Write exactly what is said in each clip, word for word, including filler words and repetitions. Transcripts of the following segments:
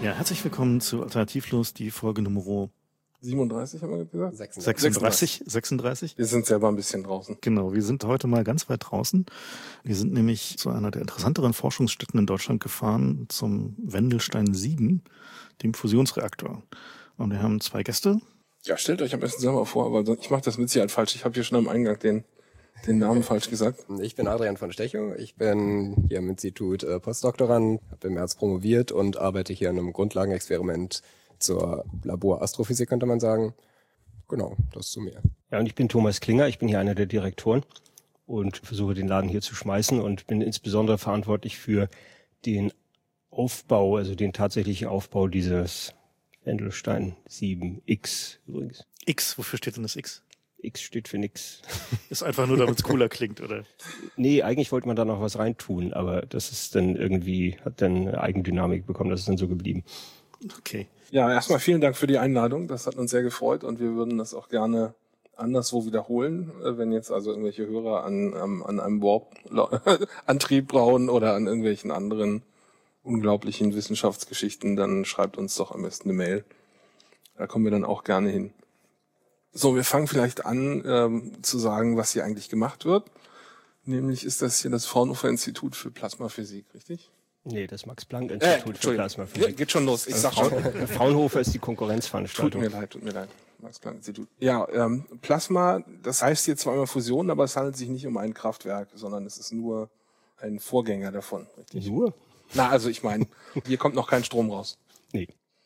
Ja, herzlich willkommen zu Alternativlos, die Folge Nummer siebenunddreißig haben wir gesagt? sechsunddreißig. sechsunddreißig. Wir sind selber ein bisschen draußen. Genau, wir sind heute mal ganz weit draußen. Wir sind nämlich zu einer der interessanteren Forschungsstätten in Deutschland gefahren, zum Wendelstein sieben, dem Fusionsreaktor. Und wir haben zwei Gäste. Ja, stellt euch am besten selber vor, aber ich mache das mit Sicherheit falsch. Ich habe hier schon am Eingang den den Namen falsch gesagt. Ich bin Adrian von Stechow. Ich bin hier im Institut äh, Postdoktorand, habe im März promoviert und arbeite hier an einem Grundlagenexperiment zur Laborastrophysik, könnte man sagen. Genau, das zu mir. Ja, und ich bin Thomas Klinger. Ich bin hier einer der Direktoren und versuche den Laden hier zu schmeißen und bin insbesondere verantwortlich für den Aufbau, also den tatsächlichen Aufbau dieses Wendelstein sieben X übrigens. X, wofür steht denn das X? X steht für nix. Ist einfach nur, damit es cooler klingt, oder? Nee, eigentlich wollte man da noch was reintun, aber das ist dann irgendwie, hat dann eine Eigendynamik bekommen, das ist dann so geblieben. Okay. Ja, erstmal vielen Dank für die Einladung, das hat uns sehr gefreut und wir würden das auch gerne anderswo wiederholen, wenn jetzt also irgendwelche Hörer an, an, an einem Warp-Antrieb brauchen oder an irgendwelchen anderen unglaublichen Wissenschaftsgeschichten, dann schreibt uns doch am besten eine Mail. Da kommen wir dann auch gerne hin. So, wir fangen vielleicht an ähm, zu sagen, was hier eigentlich gemacht wird. Nämlich ist das hier das Fraunhofer-Institut für Plasmaphysik, richtig? Nee, das Max-Planck-Institut äh, für Plasmaphysik. Geht schon los, ich also sag schon. Fraunhofer ist die Konkurrenzveranstaltung. Tut mir leid, tut mir leid. Max-Planck-Institut. Ja, ähm, Plasma, das heißt hier zwar immer Fusion, aber es handelt sich nicht um ein Kraftwerk, sondern es ist nur ein Vorgänger davon, richtig? Nur? Na, also ich meine, hier kommt noch kein Strom raus. Nee.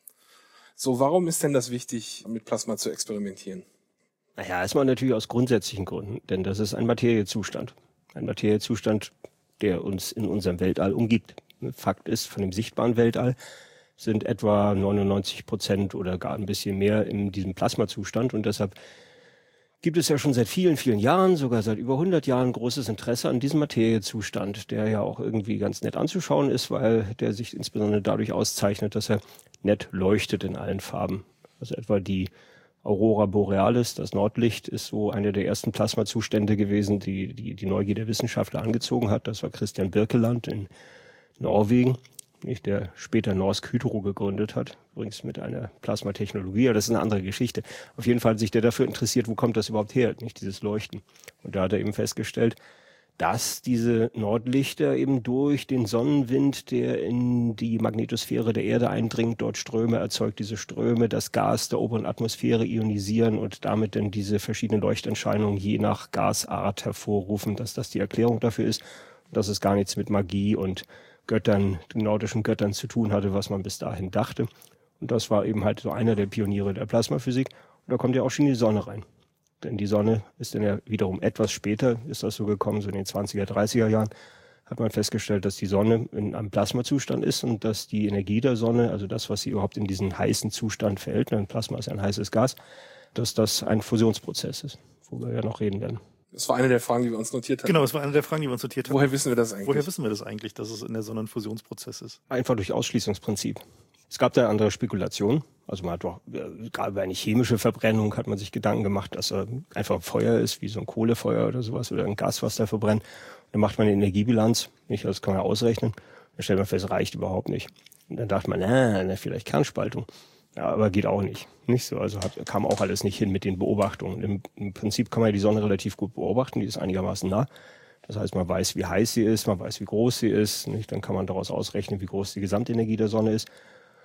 So, warum ist denn das wichtig, mit Plasma zu experimentieren? Naja, erstmal natürlich aus grundsätzlichen Gründen, denn das ist ein Materiezustand. Ein Materiezustand, der uns in unserem Weltall umgibt. Fakt ist, von dem sichtbaren Weltall sind etwa neunundneunzig Prozent oder gar ein bisschen mehr in diesem Plasmazustand und deshalb gibt es ja schon seit vielen, vielen Jahren, sogar seit über hundert Jahren, großes Interesse an diesem Materiezustand, der ja auch irgendwie ganz nett anzuschauen ist, weil der sich insbesondere dadurch auszeichnet, dass er nett leuchtet in allen Farben. Also etwa die Aurora Borealis, das Nordlicht, ist so einer der ersten Plasmazustände gewesen, die, die die Neugier der Wissenschaftler angezogen hat. Das war Christian Birkeland in Norwegen, nicht, der später Norsk Hydro gegründet hat, übrigens mit einer Plasmatechnologie, aber das ist eine andere Geschichte. Auf jeden Fall hat sich der dafür interessiert, wo kommt das überhaupt her, nicht dieses Leuchten. Und da hat er eben festgestellt, dass diese Nordlichter eben durch den Sonnenwind, der in die Magnetosphäre der Erde eindringt, dort Ströme erzeugt, diese Ströme das Gas der oberen Atmosphäre ionisieren und damit dann diese verschiedenen Leuchterscheinungen je nach Gasart hervorrufen, dass das die Erklärung dafür ist, dass es gar nichts mit Magie und Göttern, den nordischen Göttern zu tun hatte, was man bis dahin dachte. Und das war eben halt so einer der Pioniere der Plasmaphysik. Und da kommt ja auch schon die Sonne rein. Denn die Sonne ist dann ja wiederum etwas später, ist das so gekommen, so in den zwanziger, dreißiger Jahren, hat man festgestellt, dass die Sonne in einem Plasmazustand ist und dass die Energie der Sonne, also das, was sie überhaupt in diesen heißen Zustand verhält, denn Plasma ist ja ein heißes Gas, dass das ein Fusionsprozess ist, wo wir ja noch reden werden. Das war eine der Fragen, die wir uns notiert haben. Genau, das war eine der Fragen, die wir uns notiert haben. Woher wissen wir das eigentlich? Woher wissen wir das eigentlich, dass es in der Sonne ein Fusionsprozess ist? Einfach durch Ausschließungsprinzip. Es gab da andere Spekulationen. Also man hat doch, gerade bei einer chemischen Verbrennung hat man sich Gedanken gemacht, dass er einfach Feuer ist, wie so ein Kohlefeuer oder sowas oder ein Gas, was da verbrennt. Dann macht man eine Energiebilanz, nicht? Das kann man ausrechnen. Dann stellt man fest, reicht überhaupt nicht. Und dann dachte man, na, na vielleicht Kernspaltung. Ja, aber geht auch nicht. Nicht so. Also hat, kam auch alles nicht hin mit den Beobachtungen. Im, Im Prinzip kann man ja die Sonne relativ gut beobachten, die ist einigermaßen nah. Das heißt, man weiß, wie heiß sie ist, man weiß, wie groß sie ist. Nicht? Dann kann man daraus ausrechnen, wie groß die Gesamtenergie der Sonne ist.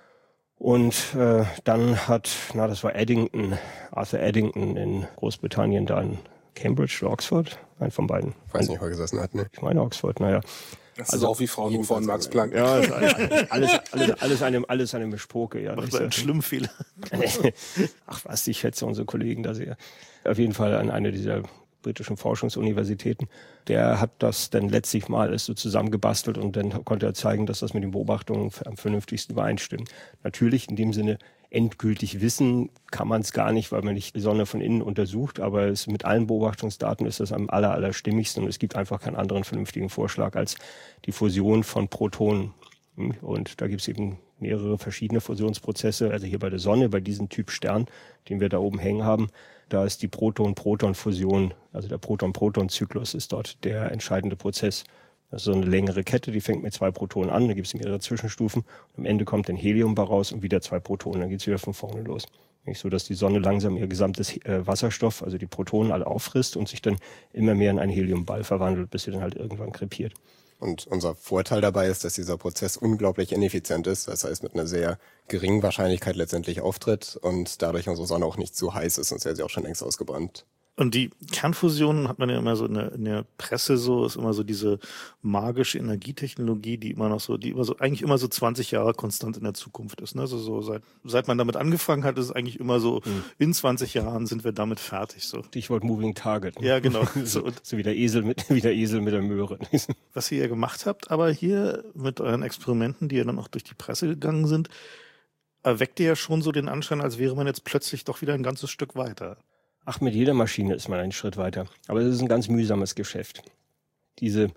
Und äh, dann hat, na, das war Eddington, Arthur Eddington in Großbritannien, da in Cambridge oder Oxford, ein von beiden. Ich weiß nicht, wo er gesessen hat, ne? Ich meine Oxford, naja. Das ist auch wie Fraunhofer und Max Planck. Ja, ist alles, alles, alles, alles eine, alles eine Mischpoke, ja. Macht einen schlimmen Fehler. Ach was, ich schätze unsere Kollegen da sehr. Auf jeden Fall an einer dieser britischen Forschungsuniversitäten. Der hat das dann letztlich mal alles so zusammengebastelt und dann konnte er zeigen, dass das mit den Beobachtungen am vernünftigsten übereinstimmt. Natürlich in dem Sinne endgültig wissen kann man es gar nicht, weil man nicht die Sonne von innen untersucht, aber es, mit allen Beobachtungsdaten ist das am aller, aller stimmigsten und es gibt einfach keinen anderen vernünftigen Vorschlag als die Fusion von Protonen. Und da gibt es eben mehrere verschiedene Fusionsprozesse, also hier bei der Sonne, bei diesem Typ Stern, den wir da oben hängen haben, da ist die Proton-Proton-Fusion, also der Proton-Proton-Zyklus ist dort der entscheidende Prozess. Das ist so eine längere Kette, die fängt mit zwei Protonen an, dann gibt es mehrere Zwischenstufen und am Ende kommt ein Helium bei raus und wieder zwei Protonen, dann geht es wieder von vorne los. Nicht so, dass die Sonne langsam ihr gesamtes äh, Wasserstoff, also die Protonen alle auffrisst und sich dann immer mehr in einen Heliumball verwandelt, bis sie dann halt irgendwann krepiert. Und unser Vorteil dabei ist, dass dieser Prozess unglaublich ineffizient ist, das heißt mit einer sehr geringen Wahrscheinlichkeit letztendlich auftritt und dadurch unsere Sonne auch nicht zu heiß ist, sonst wäre sie auch schon längst ausgebrannt. Und die Kernfusion hat man ja immer so in der, in der Presse so, ist immer so diese magische Energietechnologie, die immer noch so, die immer so, eigentlich immer so zwanzig Jahre konstant in der Zukunft ist, ne? Also so seit, seit man damit angefangen hat, ist es eigentlich immer so, mhm. in zwanzig Jahren sind wir damit fertig, so. Stichwort Moving Target. Ja, genau. so, so wie der Esel mit, wie der Esel mit der Möhre. Was ihr ja gemacht habt, aber hier mit euren Experimenten, die ja dann auch durch die Presse gegangen sind, erweckt ihr ja schon so den Anschein, als wäre man jetzt plötzlich doch wieder ein ganzes Stück weiter. Ach, mit jeder Maschine ist man einen Schritt weiter. Aber es ist ein ganz mühsames Geschäft. Diese,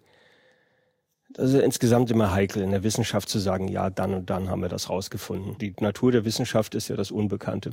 das ist insgesamt immer heikel in der Wissenschaft zu sagen, ja, dann und dann haben wir das rausgefunden. Die Natur der Wissenschaft ist ja das Unbekannte.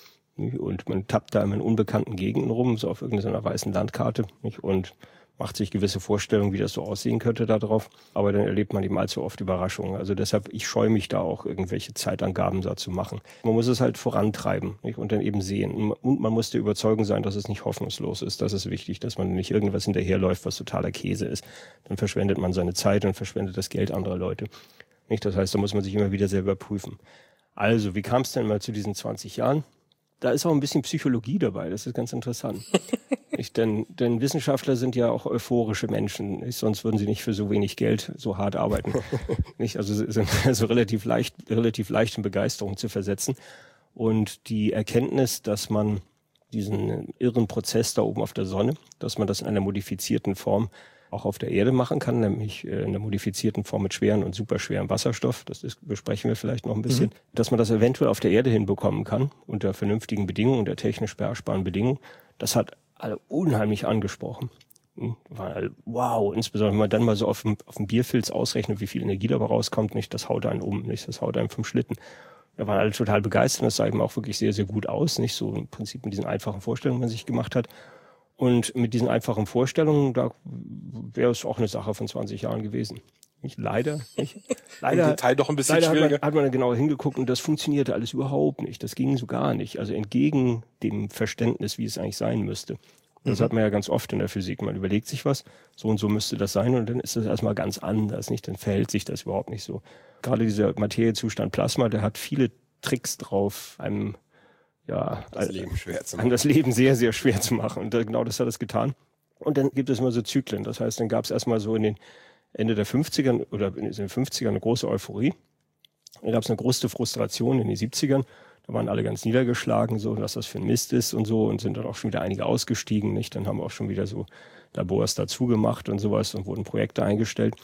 Und man tappt da immer in unbekannten Gegenden rum, so auf irgendeiner weißen Landkarte. Und macht sich gewisse Vorstellungen, wie das so aussehen könnte da drauf. Aber dann erlebt man eben allzu oft Überraschungen. Also deshalb, ich scheue mich da auch, irgendwelche Zeitangaben da zu machen. Man muss es halt vorantreiben, nicht? Und dann eben sehen. Und man muss der Überzeugung sein, dass es nicht hoffnungslos ist. Das ist wichtig, dass man nicht irgendwas hinterherläuft, was totaler Käse ist. Dann verschwendet man seine Zeit und verschwendet das Geld anderer Leute. Nicht? Das heißt, da muss man sich immer wieder selber prüfen. Also, wie kam es denn mal zu diesen zwanzig Jahren? Da ist auch ein bisschen Psychologie dabei, das ist ganz interessant. Nicht, denn, denn Wissenschaftler sind ja auch euphorische Menschen, nicht? Sonst würden sie nicht für so wenig Geld so hart arbeiten. Nicht? Also sind also relativ leicht, relativ leicht in Begeisterung zu versetzen. Und die Erkenntnis, dass man diesen irren Prozess da oben auf der Sonne, dass man das in einer modifizierten Form auch auf der Erde machen kann, nämlich in einer modifizierten Form mit schweren und superschwerem Wasserstoff, das ist, besprechen wir vielleicht noch ein bisschen, mhm. dass man das eventuell auf der Erde hinbekommen kann, unter vernünftigen Bedingungen, unter technisch beherrschbaren Bedingungen, das hat alle unheimlich angesprochen. Weil, wow, insbesondere wenn man dann mal so auf dem, auf dem Bierfilz ausrechnet, wie viel Energie dabei rauskommt, nicht, das haut einen um, nicht, das haut einen vom Schlitten. Da waren alle total begeistert, das sah eben auch wirklich sehr, sehr gut aus, nicht so im Prinzip mit diesen einfachen Vorstellungen, die man sich gemacht hat. Und mit diesen einfachen Vorstellungen, da wäre es auch eine Sache von zwanzig Jahren gewesen. Nicht? Leider, nicht? Leider, im Detail doch ein bisschen leider schwieriger. Hat man, hat man dann genauer hingeguckt und das funktionierte alles überhaupt nicht. Das ging so gar nicht. Also entgegen dem Verständnis, wie es eigentlich sein müsste. Das mhm. hat man ja ganz oft in der Physik. Man überlegt sich was, so und so müsste das sein und dann ist das erstmal ganz anders, nicht? Dann verhält sich das überhaupt nicht so. Gerade dieser Materiezustand Plasma, der hat viele Tricks drauf, einem ja, das Leben schwer zu machen. Das Leben sehr, sehr schwer zu machen. Und genau das hat es getan. Und dann gibt es immer so Zyklen. Das heißt, dann gab es erstmal so in den Ende der fünfzigern oder in den fünfzigern eine große Euphorie. Dann gab es eine große Frustration in den siebzigern. Da waren alle ganz niedergeschlagen, so, was das für ein Mist ist und so, und sind dann auch schon wieder einige ausgestiegen, nicht? Dann haben wir auch schon wieder so Labors dazu gemacht und sowas und wurden Projekte eingestellt.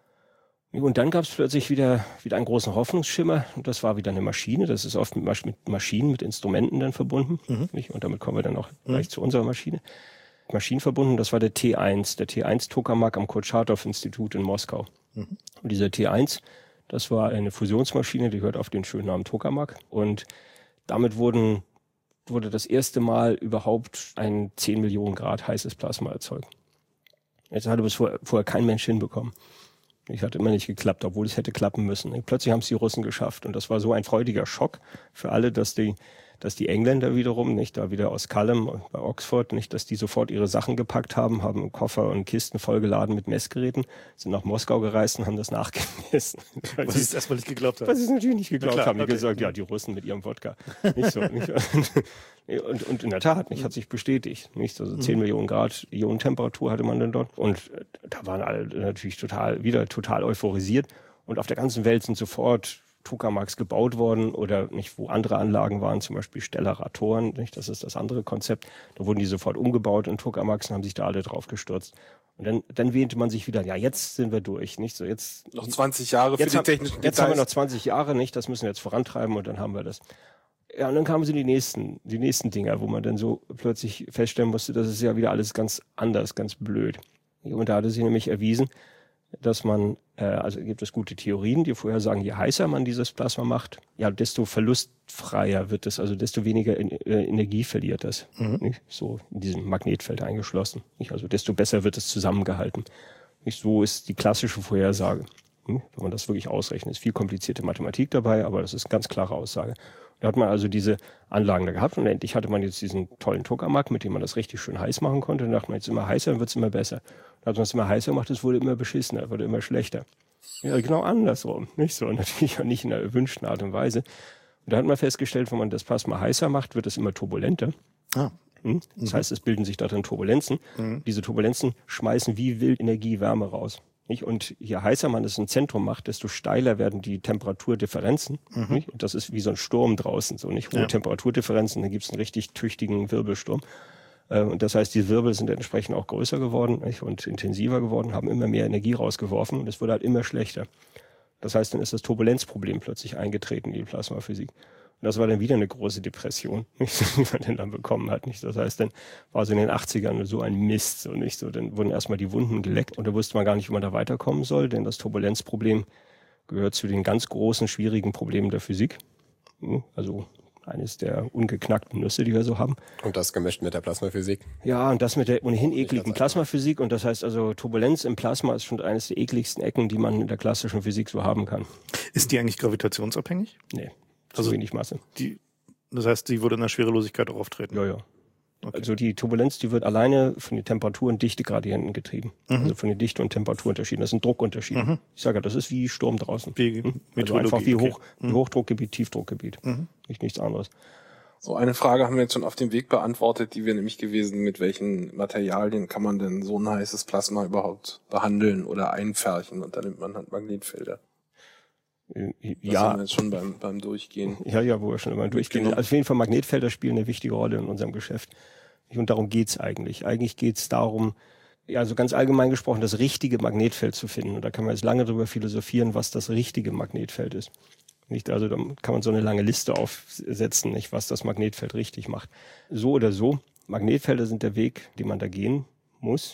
Und dann gab es plötzlich wieder wieder einen großen Hoffnungsschimmer und das war wieder eine Maschine. Das ist oft mit, Masch- mit Maschinen, mit Instrumenten dann verbunden. Mhm. Nicht? Und damit kommen wir dann auch mhm. gleich zu unserer Maschine. Maschinen verbunden, das war der T eins, der T eins Tokamak am Kurtschatow-Institut in Moskau. Mhm. Und dieser T eins, das war eine Fusionsmaschine, die hört auf den schönen Namen Tokamak. Und damit wurden, wurde das erste Mal überhaupt ein zehn Millionen Grad heißes Plasma erzeugt. Jetzt hatte bis vorher, vorher kein Mensch hinbekommen. Es hat immer nicht geklappt, obwohl es hätte klappen müssen. Plötzlich haben es die Russen geschafft und das war so ein freudiger Schock für alle, dass die, dass die Engländer wiederum, nicht da wieder aus Culham bei Oxford, nicht, dass die sofort ihre Sachen gepackt haben, haben Koffer und Kisten vollgeladen mit Messgeräten, sind nach Moskau gereist und haben das nachgemessen. Was sie es erstmal nicht geglaubt haben. Was sie es natürlich nicht geglaubt klar, haben. Die okay. gesagt, ja, die Russen mit ihrem Wodka. Nicht so, nicht so. Und, und in der Tat, nicht, hat sich bestätigt. Nicht? Also zehn Millionen Grad Ionentemperatur hatte man dann dort. Und da waren alle natürlich total, wieder total euphorisiert. Und auf der ganzen Welt sind sofort Tokamaks gebaut worden oder nicht, wo andere Anlagen waren, zum Beispiel Stellaratoren, nicht? Das ist das andere Konzept. Da wurden die sofort umgebaut in Tokamaks und haben sich da alle drauf gestürzt. Und dann, dann wähnte man sich wieder, ja, jetzt sind wir durch, nicht so jetzt. Noch zwanzig Jahre für die hab, technischen Details. Jetzt haben wir noch zwanzig Jahre, nicht? Das müssen wir jetzt vorantreiben und dann haben wir das. Ja, und dann kamen so die nächsten, die nächsten Dinger, wo man dann so plötzlich feststellen musste, das ist ja wieder alles ganz anders, ganz blöd. Und da hatte sich nämlich erwiesen, dass man, äh, also gibt es gute Theorien, die vorher sagen, je heißer man dieses Plasma macht, ja, desto verlustfreier wird es, also desto weniger in, äh, Energie verliert das. Mhm. Nicht? So in diesem Magnetfeld eingeschlossen. Nicht? Also desto besser wird es zusammengehalten. Nicht so ist die klassische Vorhersage. Wenn man das wirklich ausrechnet, ist viel komplizierte Mathematik dabei, aber das ist eine ganz klare Aussage. Da hat man also diese Anlagen da gehabt und endlich hatte man jetzt diesen tollen Tokamak, mit dem man das richtig schön heiß machen konnte. Dann dachte man, jetzt immer heißer, dann wird es immer besser. Dann hat man es immer heißer gemacht, es wurde immer beschissener, wurde immer schlechter. Ja, genau andersrum, nicht so. Und natürlich auch nicht in der erwünschten Art und Weise. Und da hat man festgestellt, wenn man das Plasma heißer macht, wird es immer turbulenter. Ah. Das heißt, es bilden sich darin Turbulenzen. Mhm. Diese Turbulenzen schmeißen wie wild Energie, Wärme raus. Nicht? Und je heißer man es im Zentrum macht, desto steiler werden die Temperaturdifferenzen. Mhm. Nicht? Und das ist wie so ein Sturm draußen, so nicht hohe ja. Temperaturdifferenzen, dann gibt es einen richtig tüchtigen Wirbelsturm. Und das heißt, die Wirbel sind entsprechend auch größer geworden, nicht? Und intensiver geworden, haben immer mehr Energie rausgeworfen und es wurde halt immer schlechter. Das heißt, dann ist das Turbulenzproblem plötzlich eingetreten in die Plasmaphysik. Und das war dann wieder eine große Depression, nicht, die man dann, dann bekommen hat. Nicht? Das heißt, dann war so in den achtzigern so ein Mist. So, nicht? So, dann wurden erstmal die Wunden geleckt und da wusste man gar nicht, wie man da weiterkommen soll, denn das Turbulenzproblem gehört zu den ganz großen, schwierigen Problemen der Physik. Also eines der ungeknackten Nüsse, die wir so haben. Und das gemischt mit der Plasmaphysik? Ja, und das mit der ohnehin ekligen Plasmaphysik. Und das heißt also, Turbulenz im Plasma ist schon eines der ekligsten Ecken, die man in der klassischen Physik so haben kann. Ist die eigentlich gravitationsabhängig? Nee. Also wenig Masse. Die, das heißt, die würde in der Schwerelosigkeit auch auftreten? Ja, ja. Okay. Also die Turbulenz, die wird alleine von den Temperatur- und Dichtegradienten getrieben. Mhm. Also von den Dichte- und Temperaturunterschieden. Das sind Druckunterschiede. Mhm. Ich sage ja, das ist wie Sturm draußen. Wie mhm. Also einfach wie, Hoch, okay. wie Hochdruckgebiet, Tiefdruckgebiet. Mhm. Nicht nichts anderes. So, eine Frage haben wir jetzt schon auf dem Weg beantwortet, die wäre nämlich gewesen, mit welchen Materialien kann man denn so ein heißes Plasma überhaupt behandeln oder einfärchen? Und dann nimmt man halt Magnetfelder. Ja. Das haben wir jetzt schon beim, beim Durchgehen. Ja, ja, wo wir schon immer durchgehen. Also auf jeden Fall Magnetfelder spielen eine wichtige Rolle in unserem Geschäft. Und darum geht's eigentlich. Eigentlich geht's darum, ja, so ganz allgemein gesprochen, das richtige Magnetfeld zu finden. Und da kann man jetzt lange darüber philosophieren, was das richtige Magnetfeld ist. Nicht, also da kann man so eine lange Liste aufsetzen, nicht, was das Magnetfeld richtig macht. So oder so, Magnetfelder sind der Weg, den man da gehen muss.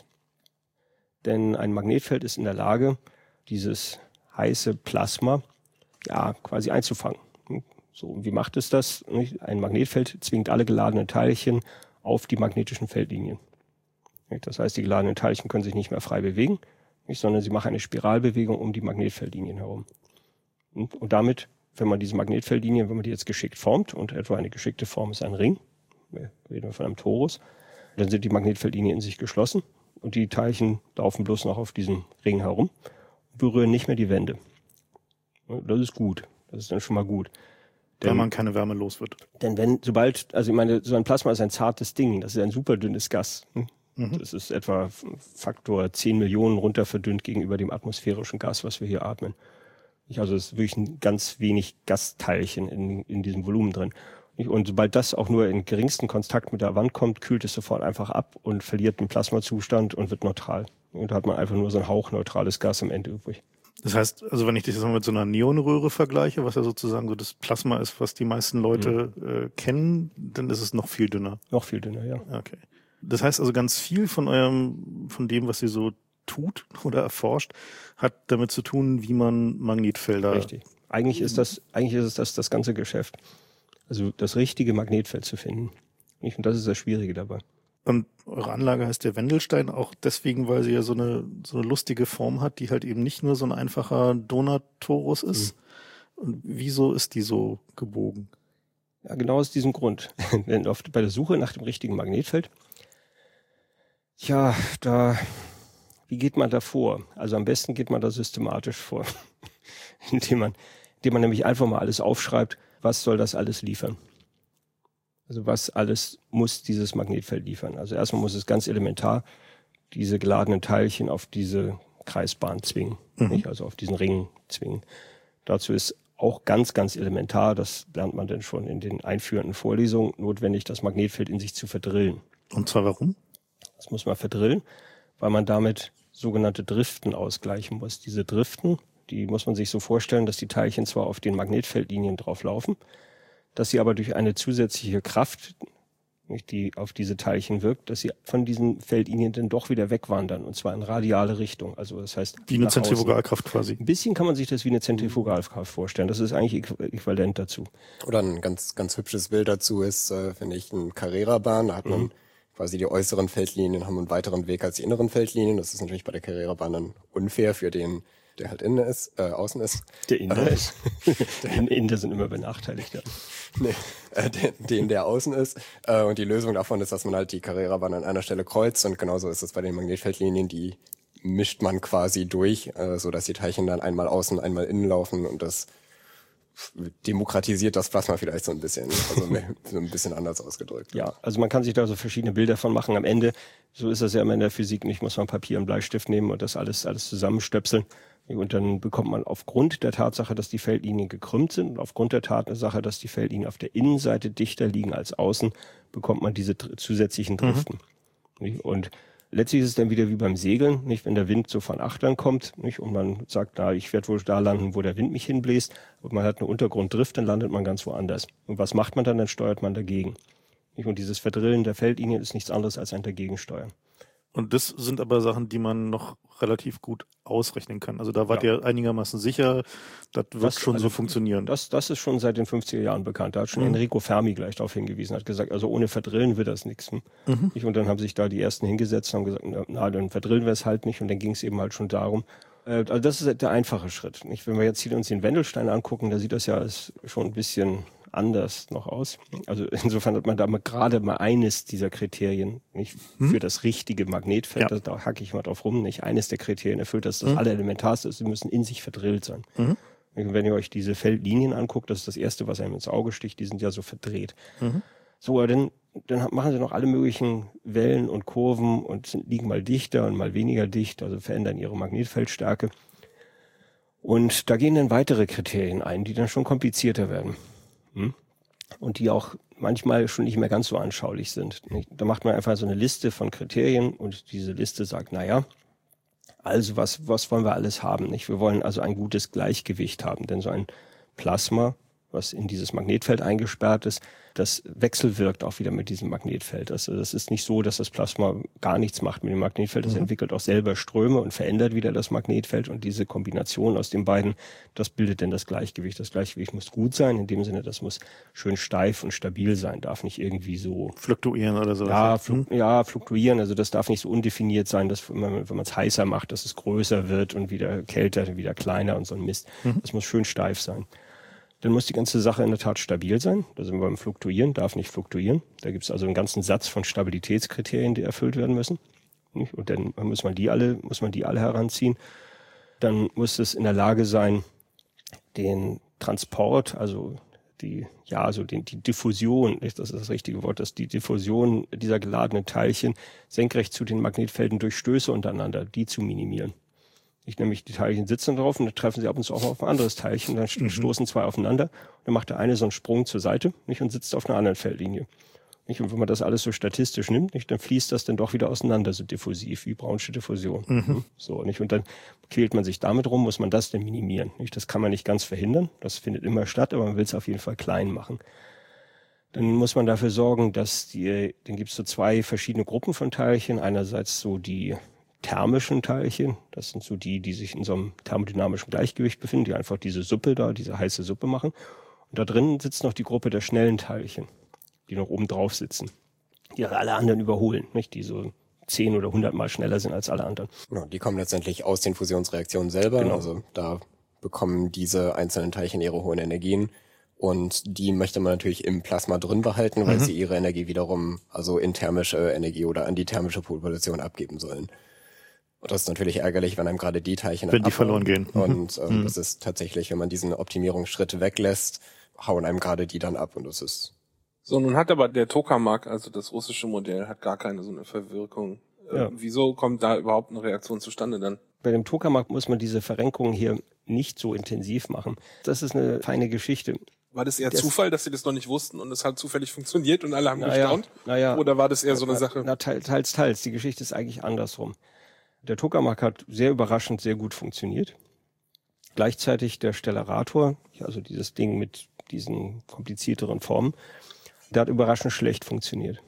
Denn ein Magnetfeld ist in der Lage, dieses heiße Plasma ja, quasi einzufangen. So, wie macht es das? Ein Magnetfeld zwingt alle geladenen Teilchen auf die magnetischen Feldlinien. Das heißt, die geladenen Teilchen können sich nicht mehr frei bewegen, sondern sie machen eine Spiralbewegung um die Magnetfeldlinien herum. Und damit, wenn man diese Magnetfeldlinien, wenn man die jetzt geschickt formt, und etwa eine geschickte Form ist ein Ring, wir reden von einem Torus, dann sind die Magnetfeldlinien in sich geschlossen und die Teilchen laufen bloß noch auf diesem Ring herum und berühren nicht mehr die Wände. Das ist gut. Das ist dann schon mal gut. Denn, weil man keine Wärme los wird. Denn wenn, sobald, also ich meine, so ein Plasma ist ein zartes Ding, das ist ein super dünnes Gas. Mhm. Das ist etwa Faktor zehn Millionen runter verdünnt gegenüber dem atmosphärischen Gas, was wir hier atmen. Also es ist wirklich ein ganz wenig Gasteilchen in, in diesem Volumen drin. Und sobald das auch nur in geringsten Kontakt mit der Wand kommt, kühlt es sofort einfach ab und verliert den Plasmazustand und wird neutral. Und da hat man einfach nur so ein hauchneutrales Gas am Ende übrig. Das heißt, also wenn ich das mit so einer Neonröhre vergleiche, was ja sozusagen so das Plasma ist, was die meisten Leute mhm. äh, kennen, dann ist es noch viel dünner. Noch viel dünner, ja. Okay. Das heißt also, ganz viel von eurem, von dem, was ihr so tut oder erforscht, hat damit zu tun, wie man Magnetfelder... Richtig. Eigentlich ist das, eigentlich ist es das, das ganze Geschäft. Also das richtige Magnetfeld zu finden. Und das ist das Schwierige dabei. Und eure Anlage heißt der Wendelstein auch deswegen, weil sie ja so eine so eine lustige Form hat, die halt eben nicht nur so ein einfacher Donut-Torus ist. Mhm. Und wieso ist die so gebogen? Ja, genau aus diesem Grund. Denn oft bei der Suche nach dem richtigen Magnetfeld, ja, da, wie geht man da vor? Also am besten geht man da systematisch vor. indem man, indem man nämlich einfach mal alles aufschreibt, was soll das alles liefern? Also was alles muss dieses Magnetfeld liefern? Also erstmal muss es ganz elementar diese geladenen Teilchen auf diese Kreisbahn zwingen, mhm. nicht? Also auf diesen Ring zwingen. Dazu ist auch ganz, ganz elementar, das lernt man dann schon in den einführenden Vorlesungen, notwendig, das Magnetfeld in sich zu verdrillen. Und zwar warum? Das muss man verdrillen, weil man damit sogenannte Driften ausgleichen muss. Diese Driften, die muss man sich so vorstellen, dass die Teilchen zwar auf den Magnetfeldlinien drauf laufen, dass sie aber durch eine zusätzliche Kraft, die auf diese Teilchen wirkt, dass sie von diesen Feldlinien dann doch wieder wegwandern, und zwar in radiale Richtung. Also das heißt wie eine Zentrifugalkraft quasi. Ein bisschen kann man sich das wie eine Zentrifugalkraft vorstellen. Das ist eigentlich äquivalent dazu. Oder ein ganz ganz hübsches Bild dazu ist, äh, finde ich, eine Carrera-Bahn. Da hat man mhm. quasi die äußeren Feldlinien haben einen weiteren Weg als die inneren Feldlinien. Das ist natürlich bei der Carrera-Bahn dann unfair für den, der halt innen ist, äh, außen ist. Der Inder äh, ist. Die Inder sind immer benachteiligt. Ja. Nee, äh, den, den, der außen ist. Äh, und die Lösung davon ist, dass man halt die Carrera-Bahn an einer Stelle kreuzt. Und genauso ist es bei den Magnetfeldlinien, die mischt man quasi durch, äh, so dass die Teilchen dann einmal außen, einmal innen laufen. Und das demokratisiert das Plasma vielleicht so ein bisschen, also so ein bisschen anders ausgedrückt. Ja, also man kann sich da so verschiedene Bilder von machen. Am Ende, so ist das ja immer in der Physik nicht, muss man Papier und Bleistift nehmen und das alles alles zusammenstöpseln. Und dann bekommt man aufgrund der Tatsache, dass die Feldlinien gekrümmt sind und aufgrund der Tatsache, dass die Feldlinien auf der Innenseite dichter liegen als außen, bekommt man diese zusätzlichen Driften. Mhm. Und letztlich ist es dann wieder wie beim Segeln, nicht, wenn der Wind so von Achtern kommt, nicht, und man sagt, na, ich werde wohl da landen, wo der Wind mich hinbläst, und man hat eine Untergrunddrift, dann landet man ganz woanders. Und was macht man dann? Dann steuert man dagegen. Nicht? Und dieses Verdrillen der Feldlinien ist nichts anderes als ein Dagegensteuern. Und das sind aber Sachen, die man noch relativ gut ausrechnen kann. Also da wart ja. ihr einigermaßen sicher, das wird das, schon also so funktionieren. Das, das ist schon seit den fünfziger Jahren bekannt. Da hat schon mhm. Enrico Fermi gleich darauf hingewiesen, hat gesagt, also ohne Verdrillen wird das nichts. Mhm. Und dann haben sich da die Ersten hingesetzt und haben gesagt, na, dann verdrillen wir es halt nicht. Und dann ging es eben halt schon darum, äh, also das ist der einfache Schritt. Nicht? Wenn wir jetzt hier uns den Wendelstein angucken, da sieht das ja schon ein bisschen anders noch aus. Also insofern hat man da mal gerade mal eines dieser Kriterien nicht hm? für das richtige Magnetfeld, ja. da hacke ich mal drauf rum, nicht eines der Kriterien erfüllt, dass das hm? allerelementarste ist, sie müssen in sich verdrillt sein. Mhm. Wenn ihr euch diese Feldlinien anguckt, das ist das Erste, was einem ins Auge sticht, die sind ja so verdreht. Mhm. So, dann, dann machen sie noch alle möglichen Wellen und Kurven und sind, liegen mal dichter und mal weniger dicht, also verändern ihre Magnetfeldstärke. Und da gehen dann weitere Kriterien ein, die dann schon komplizierter werden. Und die auch manchmal schon nicht mehr ganz so anschaulich sind. Da macht man einfach so eine Liste von Kriterien und diese Liste sagt, naja, also was, was wollen wir alles haben? Nicht? Wir wollen also ein gutes Gleichgewicht haben, denn so ein Plasma, was in dieses Magnetfeld eingesperrt ist, das wechselwirkt auch wieder mit diesem Magnetfeld. Also das ist nicht so, dass das Plasma gar nichts macht mit dem Magnetfeld. Es mhm. entwickelt auch selber Ströme und verändert wieder das Magnetfeld. Und diese Kombination aus den beiden, das bildet dann das Gleichgewicht. Das Gleichgewicht muss gut sein, in dem Sinne, das muss schön steif und stabil sein, darf nicht irgendwie so fluktuieren oder so. Ja, flu mhm. ja, fluktuieren. Also das darf nicht so undefiniert sein, dass wenn man es heißer macht, dass es größer wird und wieder kälter, wieder kleiner und so ein Mist. Mhm. Das muss schön steif sein. Dann muss die ganze Sache in der Tat stabil sein. Da sind wir beim Fluktuieren, darf nicht fluktuieren. Da gibt es also einen ganzen Satz von Stabilitätskriterien, die erfüllt werden müssen. Und dann muss man die alle, muss man die alle heranziehen. Dann muss es in der Lage sein, den Transport, also die, ja, also den, die Diffusion, das ist das richtige Wort, dass die Diffusion dieser geladenen Teilchen senkrecht zu den Magnetfelden durch Stöße untereinander, die zu minimieren. Ich nämlich die Teilchen sitzen drauf und dann treffen sie ab und zu auch auf ein anderes Teilchen, dann mhm. stoßen zwei aufeinander und dann macht der eine so einen Sprung zur Seite, nicht, und sitzt auf einer anderen Feldlinie. Nicht, und wenn man das alles so statistisch nimmt, nicht, dann fließt das dann doch wieder auseinander, so diffusiv wie Brownsche Diffusion. Mhm. So, nicht, und dann quält man sich damit rum, muss man das dann minimieren. Nicht, das kann man nicht ganz verhindern, das findet immer statt, aber man will es auf jeden Fall klein machen. Dann muss man dafür sorgen, dass die, dann gibt es so zwei verschiedene Gruppen von Teilchen, einerseits so die thermischen Teilchen, das sind so die, die sich in so einem thermodynamischen Gleichgewicht befinden, die einfach diese Suppe da, diese heiße Suppe machen. Und da drin sitzt noch die Gruppe der schnellen Teilchen, die noch oben drauf sitzen, die alle anderen überholen, nicht? Die so zehn oder hundert Mal schneller sind als alle anderen. Ja, die kommen letztendlich aus den Fusionsreaktionen selber, genau. Also da bekommen diese einzelnen Teilchen ihre hohen Energien. Und die möchte man natürlich im Plasma drin behalten, weil mhm. sie ihre Energie wiederum, also in thermische Energie oder an die thermische Population abgeben sollen. Und das ist natürlich ärgerlich, wenn einem gerade die Teilchen wenn die verloren gehen. Und ähm, mhm. das ist tatsächlich, wenn man diesen Optimierungsschritt weglässt, hauen einem gerade die dann ab und das ist... So, nun hat aber der Tokamak, also das russische Modell, hat gar keine so eine Verwirkung. Ja. Äh, wieso kommt da überhaupt eine Reaktion zustande dann? Bei dem Tokamak muss man diese Verrenkungen hier nicht so intensiv machen. Das ist eine feine Geschichte. War das eher das Zufall, dass sie das noch nicht wussten und es hat zufällig funktioniert und alle haben na gestaunt? Ja, na ja. Oder war das eher so eine na, Sache? Na, teils, teils, teils. Die Geschichte ist eigentlich andersrum. Der Tokamak hat sehr überraschend sehr gut funktioniert. Gleichzeitig der Stellarator, also dieses Ding mit diesen komplizierteren Formen, der hat überraschend schlecht funktioniert.